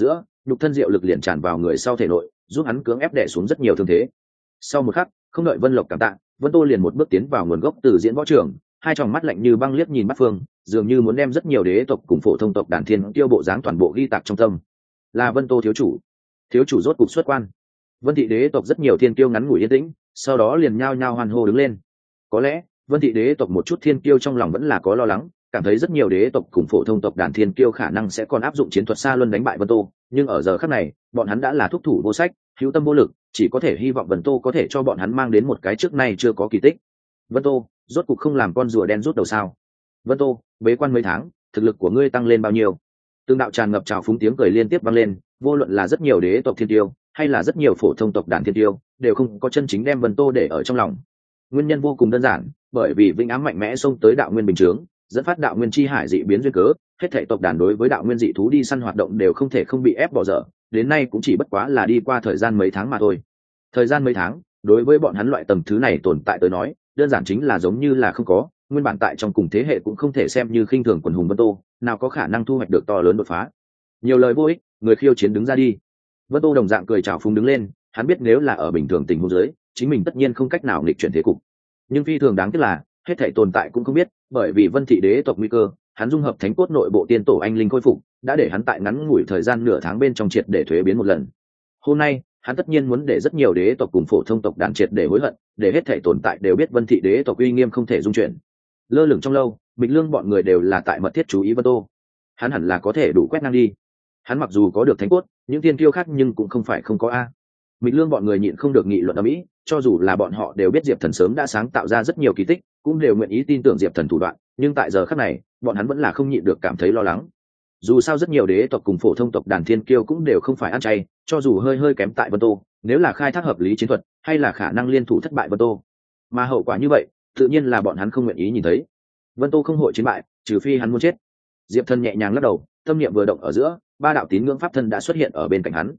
nhục thân diệu lực liền tràn vào người sau thể nội, giúp hắn cưỡng ép đè xuống rất nhiều thương thế. Sau một khắc, không đợi Vân Lộc cảm tạ, Vân Tô liền một bước tiến vào nguồn gốc từ diễn võ trường, hai tròng mắt lạnh như băng liếc nhìn bát phương, dường như muốn đem rất nhiều đế tộc cùng phổ thông tộc đàn thiên tiêu bộ dáng toàn bộ ghi tạc trong tâm. Là Vân Tô thiếu chủ. Thiếu chủ rốt cục xuất quan. Vân thị đế tộc rất nhiều thiên tiêu ngắn ngủi yên tĩnh, sau đó liền nhao nhao hoan hô đứng lên. Có lẽ Vân thị đế tộc một chút thiên tiêu trong lòng vẫn là có lo lắng, cảm thấy rất nhiều đế tộc cùng phổ thông tộc đàn thiên kiêu khả năng sẽ còn áp dụng chiến thuật xa luân đánh bại Vân Tô, nhưng ở giờ khắc này, bọn hắn đã là thúc thủ vô sách, hữu tâm vô lực, chỉ có thể hy vọng Vân Tô có thể cho bọn hắn mang đến một cái trước nay chưa có kỳ tích. Vân Tô, rốt cục không làm con rùa đen rút đầu sao? Vân Tô, bế quan mấy tháng, thực lực của ngươi tăng lên bao nhiêu? Tương đạo tràn ngập trào phúng tiếng cười liên tiếp vang lên, vô luận là rất nhiều đế tộc thiên tiêu, hay là rất nhiều phổ thông tộc đàn thiên tiêu, đều không có chân chính đem Vân Tô để ở trong lòng. Nguyên nhân vô cùng đơn giản, bởi vì Vĩnh Ám mạnh mẽ xông tới đạo nguyên bình chướng, dẫn phát đạo nguyên chi hải dị biến duyên cớ, hết thảy tộc đàn đối với đạo nguyên dị thú đi săn hoạt động đều không thể không bị ép bỏ dở, đến nay cũng chỉ bất quá là đi qua thời gian mấy tháng mà thôi. Thời gian mấy tháng, đối với bọn hắn loại tầng thứ này tồn tại tới nói, đơn giản chính là giống như là không có, nguyên bản tại trong cùng thế hệ cũng không thể xem như khinh thường quần hùng Vân Tô, nào có khả năng thu hoạch được to lớn đột phá. Nhiều lời vô ích, người khiêu chiến đứng ra đi. Vân Tô đồng dạng cười chào phúng đứng lên, hắn biết nếu là ở bình thường tình huống dưới, chính mình tất nhiên không cách nào nghịch chuyển thế cục. Nhưng phi thường đáng tiếc là, hết thảy tồn tại cũng không biết, bởi vì Vân thị đế tộc nguy cơ, hắn dung hợp thánh cốt nội bộ tiên tổ anh linh khôi phục, đã để hắn tại ngắn ngủi thời gian nửa tháng bên trong triệt để thuế biến một lần. Hôm nay, hắn tất nhiên muốn để rất nhiều đế tộc cùng phổ thông tộc đàn triệt để hối hận, để hết thảy tồn tại đều biết Vân thị đế tộc uy nghiêm không thể dung chuyển. Lơ lửng trong lâu, Mịch Lương bọn người đều là tại mật thiết chú ý Vân Tô. Hắn hẳn là có thể đủ quét ngang đi. Hắn mặc dù có được thánh cốt, những tiên kiêu khác nhưng cũng không phải không có a. Mịch Lương bọn người nhịn không được nghị luận ầm ĩ, cho dù là bọn họ đều biết Diệp Thần sớm đã sáng tạo ra rất nhiều kỳ tích, cũng đều nguyện ý tin tưởng Diệp Thần thủ đoạn, nhưng tại giờ khắc này, bọn hắn vẫn là không nhịn được cảm thấy lo lắng. Dù sao rất nhiều đế tộc cùng phổ thông tộc đàn thiên kiêu cũng đều không phải ăn chay, cho dù hơi kém tại Vân Tô, nếu là khai thác hợp lý chiến thuật, hay là khả năng liên thủ thất bại Vân Tô. Mà hậu quả như vậy, tự nhiên là bọn hắn không nguyện ý nhìn thấy. Vân Tô không hội chiến bại, trừ phi hắn muốn chết. Diệp Thần nhẹ nhàng lắc đầu, tâm niệm vừa động ở giữa, ba đạo tín ngưỡng pháp thân đã xuất hiện ở bên cạnh hắn.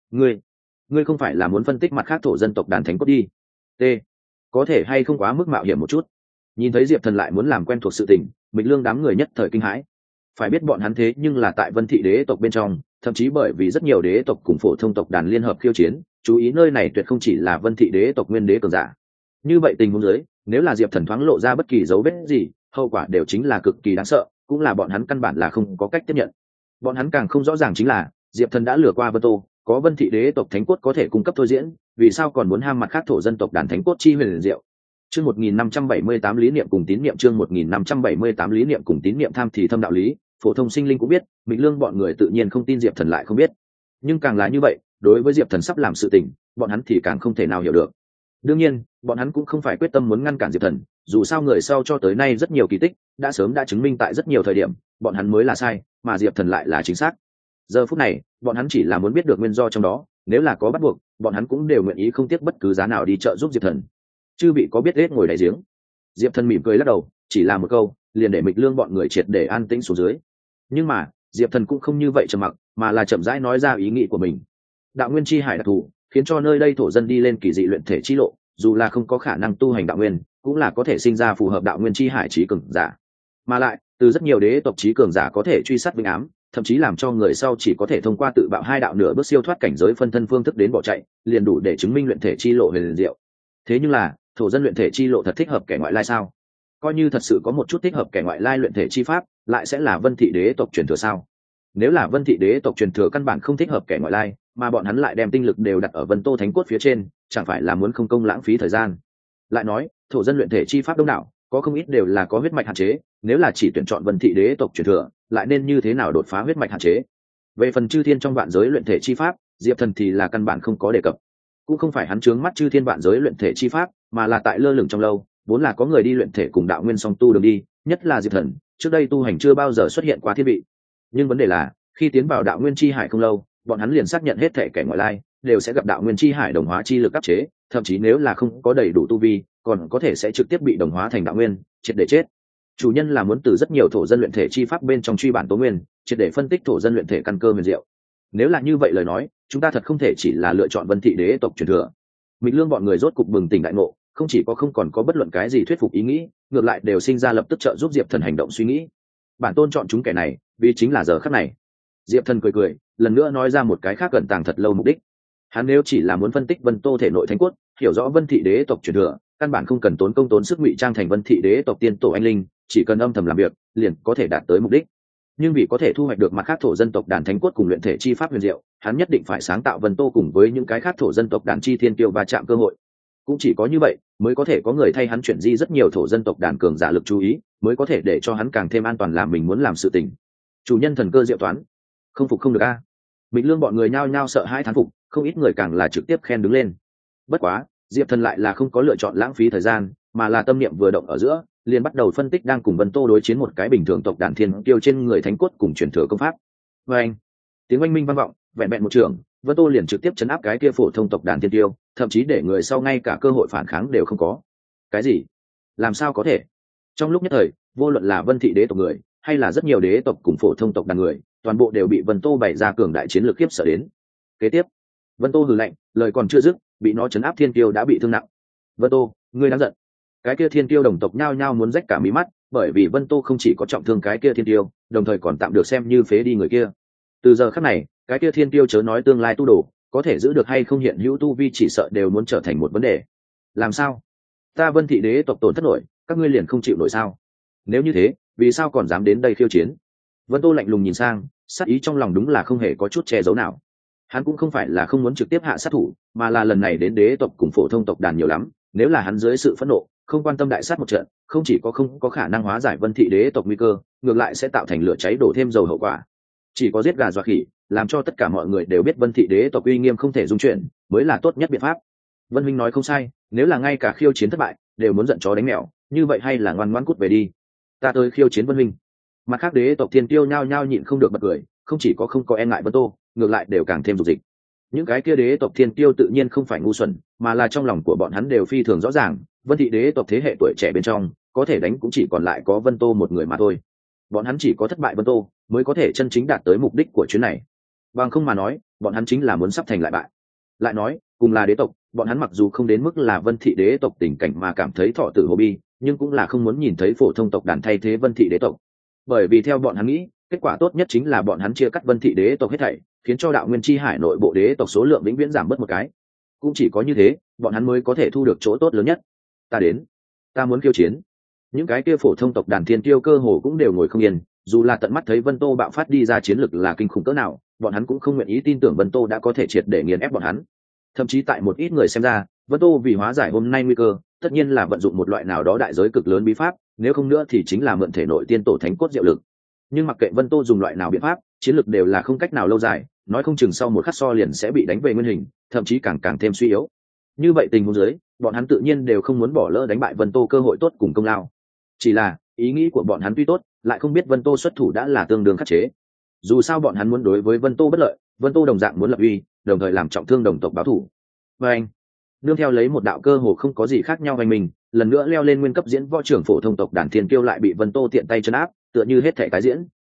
Ngươi không phải là muốn phân tích mặt khác thổ dân tộc đàn thánh cốt đi? T. Có thể hay không quá mức mạo hiểm một chút? Nhìn thấy Diệp Thần lại muốn làm quen thuộc sự tình, Mịch Lương đám người nhất thời kinh hãi. Phải biết bọn hắn thế nhưng là tại Vân thị đế tộc bên trong, thậm chí bởi vì rất nhiều đế tộc cùng phổ thông tộc đàn liên hợp khiêu chiến, chú ý nơi này tuyệt không chỉ là Vân thị đế tộc nguyên đế cường giả. Như vậy tình huống dưới, nếu là Diệp Thần thoáng lộ ra bất kỳ dấu vết gì, hậu quả đều chính là cực kỳ đáng sợ, cũng là bọn hắn căn bản là không có cách tiếp nhận. Bọn hắn càng không rõ ràng chính là, Diệp Thần đã lừa qua Vân Tô, có Vân thị đế tộc thánh cốt có thể cung cấp thôi diễn, vì sao còn muốn ham mặt khác thổ dân tộc đàn thánh cốt chi huyền diệu. Chương 1578 lý niệm cùng tín niệm, chương 1578 lý niệm cùng tín niệm tham thì thâm đạo lý, phổ thông sinh linh cũng biết, Mịch Lương bọn người tự nhiên không tin Diệp Thần lại không biết. Nhưng càng là như vậy, đối với Diệp Thần sắp làm sự tình, bọn hắn thì càng không thể nào hiểu được. Đương nhiên, bọn hắn cũng không phải quyết tâm muốn ngăn cản Diệp Thần, dù sao người sau cho tới nay rất nhiều kỳ tích, đã sớm đã chứng minh tại rất nhiều thời điểm, bọn hắn mới là sai, mà Diệp Thần lại là chính xác. Giờ phút này, bọn hắn chỉ là muốn biết được nguyên do trong đó, nếu là có bắt buộc, bọn hắn cũng đều nguyện ý không tiếc bất cứ giá nào đi trợ giúp Diệp Thần. Chư vị có biết hết ngồi đáy giếng. Diệp Thần mỉm cười lắc đầu, chỉ là một câu, liền để Mịch Lương bọn người triệt để an tĩnh xuống dưới. Nhưng mà, Diệp Thần cũng không như vậy trầm mặc, mà là chậm rãi nói ra ý nghĩ của mình. Đạo nguyên chi hải đặc thù, khiến cho nơi đây thổ dân đi lên kỳ dị luyện thể chi lộ, dù là không có khả năng tu hành đạo nguyên, cũng là có thể sinh ra phù hợp đạo nguyên chi hải trí cường giả. Mà lại, từ rất nhiều đế tộc trí cường giả có thể truy sát Vĩnh Ám, thậm chí làm cho người sau chỉ có thể thông qua tự bạo hai đạo nửa bước siêu thoát cảnh giới phân thân phương thức đến bỏ chạy, liền đủ để chứng minh luyện thể chi lộ huyền diệu. Thế nhưng là, thổ dân luyện thể chi lộ thật thích hợp kẻ ngoại lai sao? Coi như thật sự có một chút thích hợp kẻ ngoại lai luyện thể chi pháp, lại sẽ là Vân thị đế tộc truyền thừa sao? Nếu là Vân thị đế tộc truyền thừa căn bản không thích hợp kẻ ngoại lai, mà bọn hắn lại đem tinh lực đều đặt ở Vân Tô Thánh cốt phía trên, chẳng phải là muốn không công lãng phí thời gian? Lại nói, thổ dân luyện thể chi pháp đông đảo, có không ít đều là có huyết mạch hạn chế, nếu là chỉ tuyển chọn Vân thị đế tộc truyền thừa, lại nên như thế nào đột phá huyết mạch hạn chế? Về phần chư thiên trong vạn giới luyện thể chi pháp, Diệp Thần thì là căn bản không có đề cập. Cũng không phải hắn chướng mắt chư thiên vạn giới luyện thể chi pháp, mà là tại lơ lửng trong lâu, vốn là có người đi luyện thể cùng đạo nguyên song tu đường đi, nhất là Diệp Thần, trước đây tu hành chưa bao giờ xuất hiện qua thiết bị. Nhưng vấn đề là, khi tiến vào đạo nguyên chi hải không lâu, bọn hắn liền xác nhận hết thể kẻ ngoại lai đều sẽ gặp đạo nguyên chi hải đồng hóa chi lực áp chế, thậm chí nếu là không có đầy đủ tu vi, còn có thể sẽ trực tiếp bị đồng hóa thành đạo nguyên, triệt để chết. Chủ nhân là muốn từ rất nhiều thổ dân luyện thể chi pháp bên trong truy bản tố nguyên, triệt để phân tích thổ dân luyện thể căn cơ huyền diệu. Nếu là như vậy lời nói, chúng ta thật không thể chỉ là lựa chọn Vân thị đế tộc truyền thừa. Mịch Lương bọn người rốt cục bừng tỉnh đại ngộ, không chỉ có không còn có bất luận cái gì thuyết phục ý nghĩ, ngược lại đều sinh ra lập tức trợ giúp Diệp Thần hành động suy nghĩ. Bản tôn chọn chúng kẻ này, vì chính là giờ khắc này. Diệp Thần cười cười, lần nữa nói ra một cái khác cẩn tàng thật lâu mục đích. Hắn nếu chỉ là muốn phân tích Vân Tô thể nội thánh cốt, hiểu rõ Vân thị đế tộc truyền thừa, căn bản không cần tốn công tốn sức ngụy trang thành Vân thị đế tộc tiên tổ anh linh, chỉ cần âm thầm làm việc, liền có thể đạt tới mục đích. Nhưng vì có thể thu hoạch được mặt khác thổ dân tộc đàn thánh cốt cùng luyện thể chi pháp huyền diệu, hắn nhất định phải sáng tạo Vân Tô cùng với những cái khác thổ dân tộc đàn chi thiên kiêu va chạm cơ hội. Cũng chỉ có như vậy mới có thể có người thay hắn chuyển di rất nhiều thổ dân tộc đàn cường giả lực chú ý, mới có thể để cho hắn càng thêm an toàn làm mình muốn làm sự tình. Chủ nhân thần cơ diệu toán, không phục không được a. Bình Lương bọn người nhao nhao sợ hãi thán phục, không ít người càng là trực tiếp khen đứng lên. Bất quá, Diệp Thần lại là không có lựa chọn lãng phí thời gian, mà là tâm niệm vừa động ở giữa, liền bắt đầu phân tích đang cùng Vân Tô đối chiến một cái bình thường tộc đàn thiên kiêu trên người thánh cốt cùng truyền thừa công pháp. Và anh, tiếng oanh minh vang vọng, vẹn vẹn một trường, Vân Tô liền trực tiếp chấn áp cái kia phổ thông tộc đàn thiên kiêu, thậm chí để người sau ngay cả cơ hội phản kháng đều không có. Cái gì? Làm sao có thể? Trong lúc nhất thời, vô luận là Vân thị đế tộc người, hay là rất nhiều đế tộc cùng phổ thông tộc đàn người, toàn bộ đều bị Vân Tô bày ra cường đại chiến lược khiếp sợ đến. Kế tiếp, Vân Tô hừ lạnh, lời còn chưa dứt, bị nó chấn áp thiên kiêu đã bị thương nặng. Vân Tô, ngươi đáng giận. Cái kia thiên kiêu đồng tộc nhao nhao muốn rách cả mí mắt, bởi vì Vân Tô không chỉ có trọng thương cái kia thiên kiêu, đồng thời còn tạm được xem như phế đi người kia. Từ giờ khắc này, cái kia thiên kiêu chớ nói tương lai tu đồ, có thể giữ được hay không hiện hữu tu vi chỉ sợ đều muốn trở thành một vấn đề. Làm sao? Ta Vân thị đế tộc tổn thất nổi, các ngươi liền không chịu nổi sao? Nếu như thế, vì sao còn dám đến đây khiêu chiến? Vân Tô lạnh lùng nhìn sang, sát ý trong lòng đúng là không hề có chút che giấu nào. Hắn cũng không phải là không muốn trực tiếp hạ sát thủ, mà là lần này đến đế tộc cùng phổ thông tộc đàn nhiều lắm, nếu là hắn dưới sự phẫn nộ, không quan tâm đại sát một trận, không chỉ có không có khả năng hóa giải Vân thị đế tộc nguy cơ, ngược lại sẽ tạo thành lửa cháy đổ thêm dầu hậu quả. Chỉ có giết gà dọa khỉ, làm cho tất cả mọi người đều biết Vân thị đế tộc uy nghiêm không thể dung chuyển, mới là tốt nhất biện pháp. Vân Minh nói không sai, nếu là ngay cả khiêu chiến thất bại, đều muốn giận chó đánh mèo, như vậy hay là ngoan ngoãn cút về đi. Ta tới khiêu chiến Vân Minh. Mặt khác đế tộc thiên tiêu nhao nhao nhịn không được bật cười, không chỉ có không có e ngại Vân Tô, ngược lại đều càng thêm dục dịch. Những cái kia đế tộc thiên tiêu tự nhiên không phải ngu xuẩn, mà là trong lòng của bọn hắn đều phi thường rõ ràng, Vân thị đế tộc thế hệ tuổi trẻ bên trong, có thể đánh cũng chỉ còn lại có Vân Tô một người mà thôi. Bọn hắn chỉ có thất bại Vân Tô, mới có thể chân chính đạt tới mục đích của chuyến này. Bằng không mà nói, bọn hắn chính là muốn sắp thành lại bại. Lại nói, cùng là đế tộc, bọn hắn mặc dù không đến mức là Vân thị đế tộc tình cảnh mà cảm thấy thọ tử hồ bi, nhưng cũng là không muốn nhìn thấy phổ thông tộc đàn thay thế Vân thị đế tộc. Bởi vì theo bọn hắn nghĩ, kết quả tốt nhất chính là bọn hắn chia cắt Vân thị đế tộc hết thảy, khiến cho đạo nguyên chi hải nội bộ đế tộc số lượng vĩnh viễn giảm bớt một cái. Cũng chỉ có như thế, bọn hắn mới có thể thu được chỗ tốt lớn nhất. Ta đến, ta muốn khiêu chiến. Những cái kia phổ thông tộc đàn thiên tiêu cơ hồ cũng đều ngồi không yên, dù là tận mắt thấy Vân Tô bạo phát đi ra chiến lực là kinh khủng cỡ nào, bọn hắn cũng không nguyện ý tin tưởng Vân Tô đã có thể triệt để nghiền ép bọn hắn. Thậm chí tại một ít người xem ra, Vân Tô vì hóa giải hôm nay nguy cơ, tất nhiên là vận dụng một loại nào đó đại giới cực lớn bí pháp, nếu không nữa thì chính là mượn thể nội tiên tổ thánh cốt diệu lực. Nhưng mặc kệ Vân Tô dùng loại nào biện pháp, chiến lực đều là không cách nào lâu dài, nói không chừng sau một khắc so liền sẽ bị đánh về nguyên hình, thậm chí càng thêm suy yếu. Như vậy tình huống dưới, bọn hắn tự nhiên đều không muốn bỏ lỡ đánh bại Vân Tô cơ hội tốt cùng công lao. Chỉ là, ý nghĩ của bọn hắn tuy tốt, lại không biết Vân Tô xuất thủ đã là tương đương khắc chế. Dù sao bọn hắn muốn đối với Vân Tô bất lợi, Vân Tô đồng dạng muốn lập uy, đồng thời làm trọng thương đồng tộc báo thủ. Và anh, nương theo lấy một đạo cơ hồ không có gì khác nhau hành mình, lần nữa leo lên nguyên cấp diễn võ trưởng phổ thông tộc đàn thiên kiêu lại bị Vân Tô tiện tay trấn áp, tựa như hết thể tái diễn,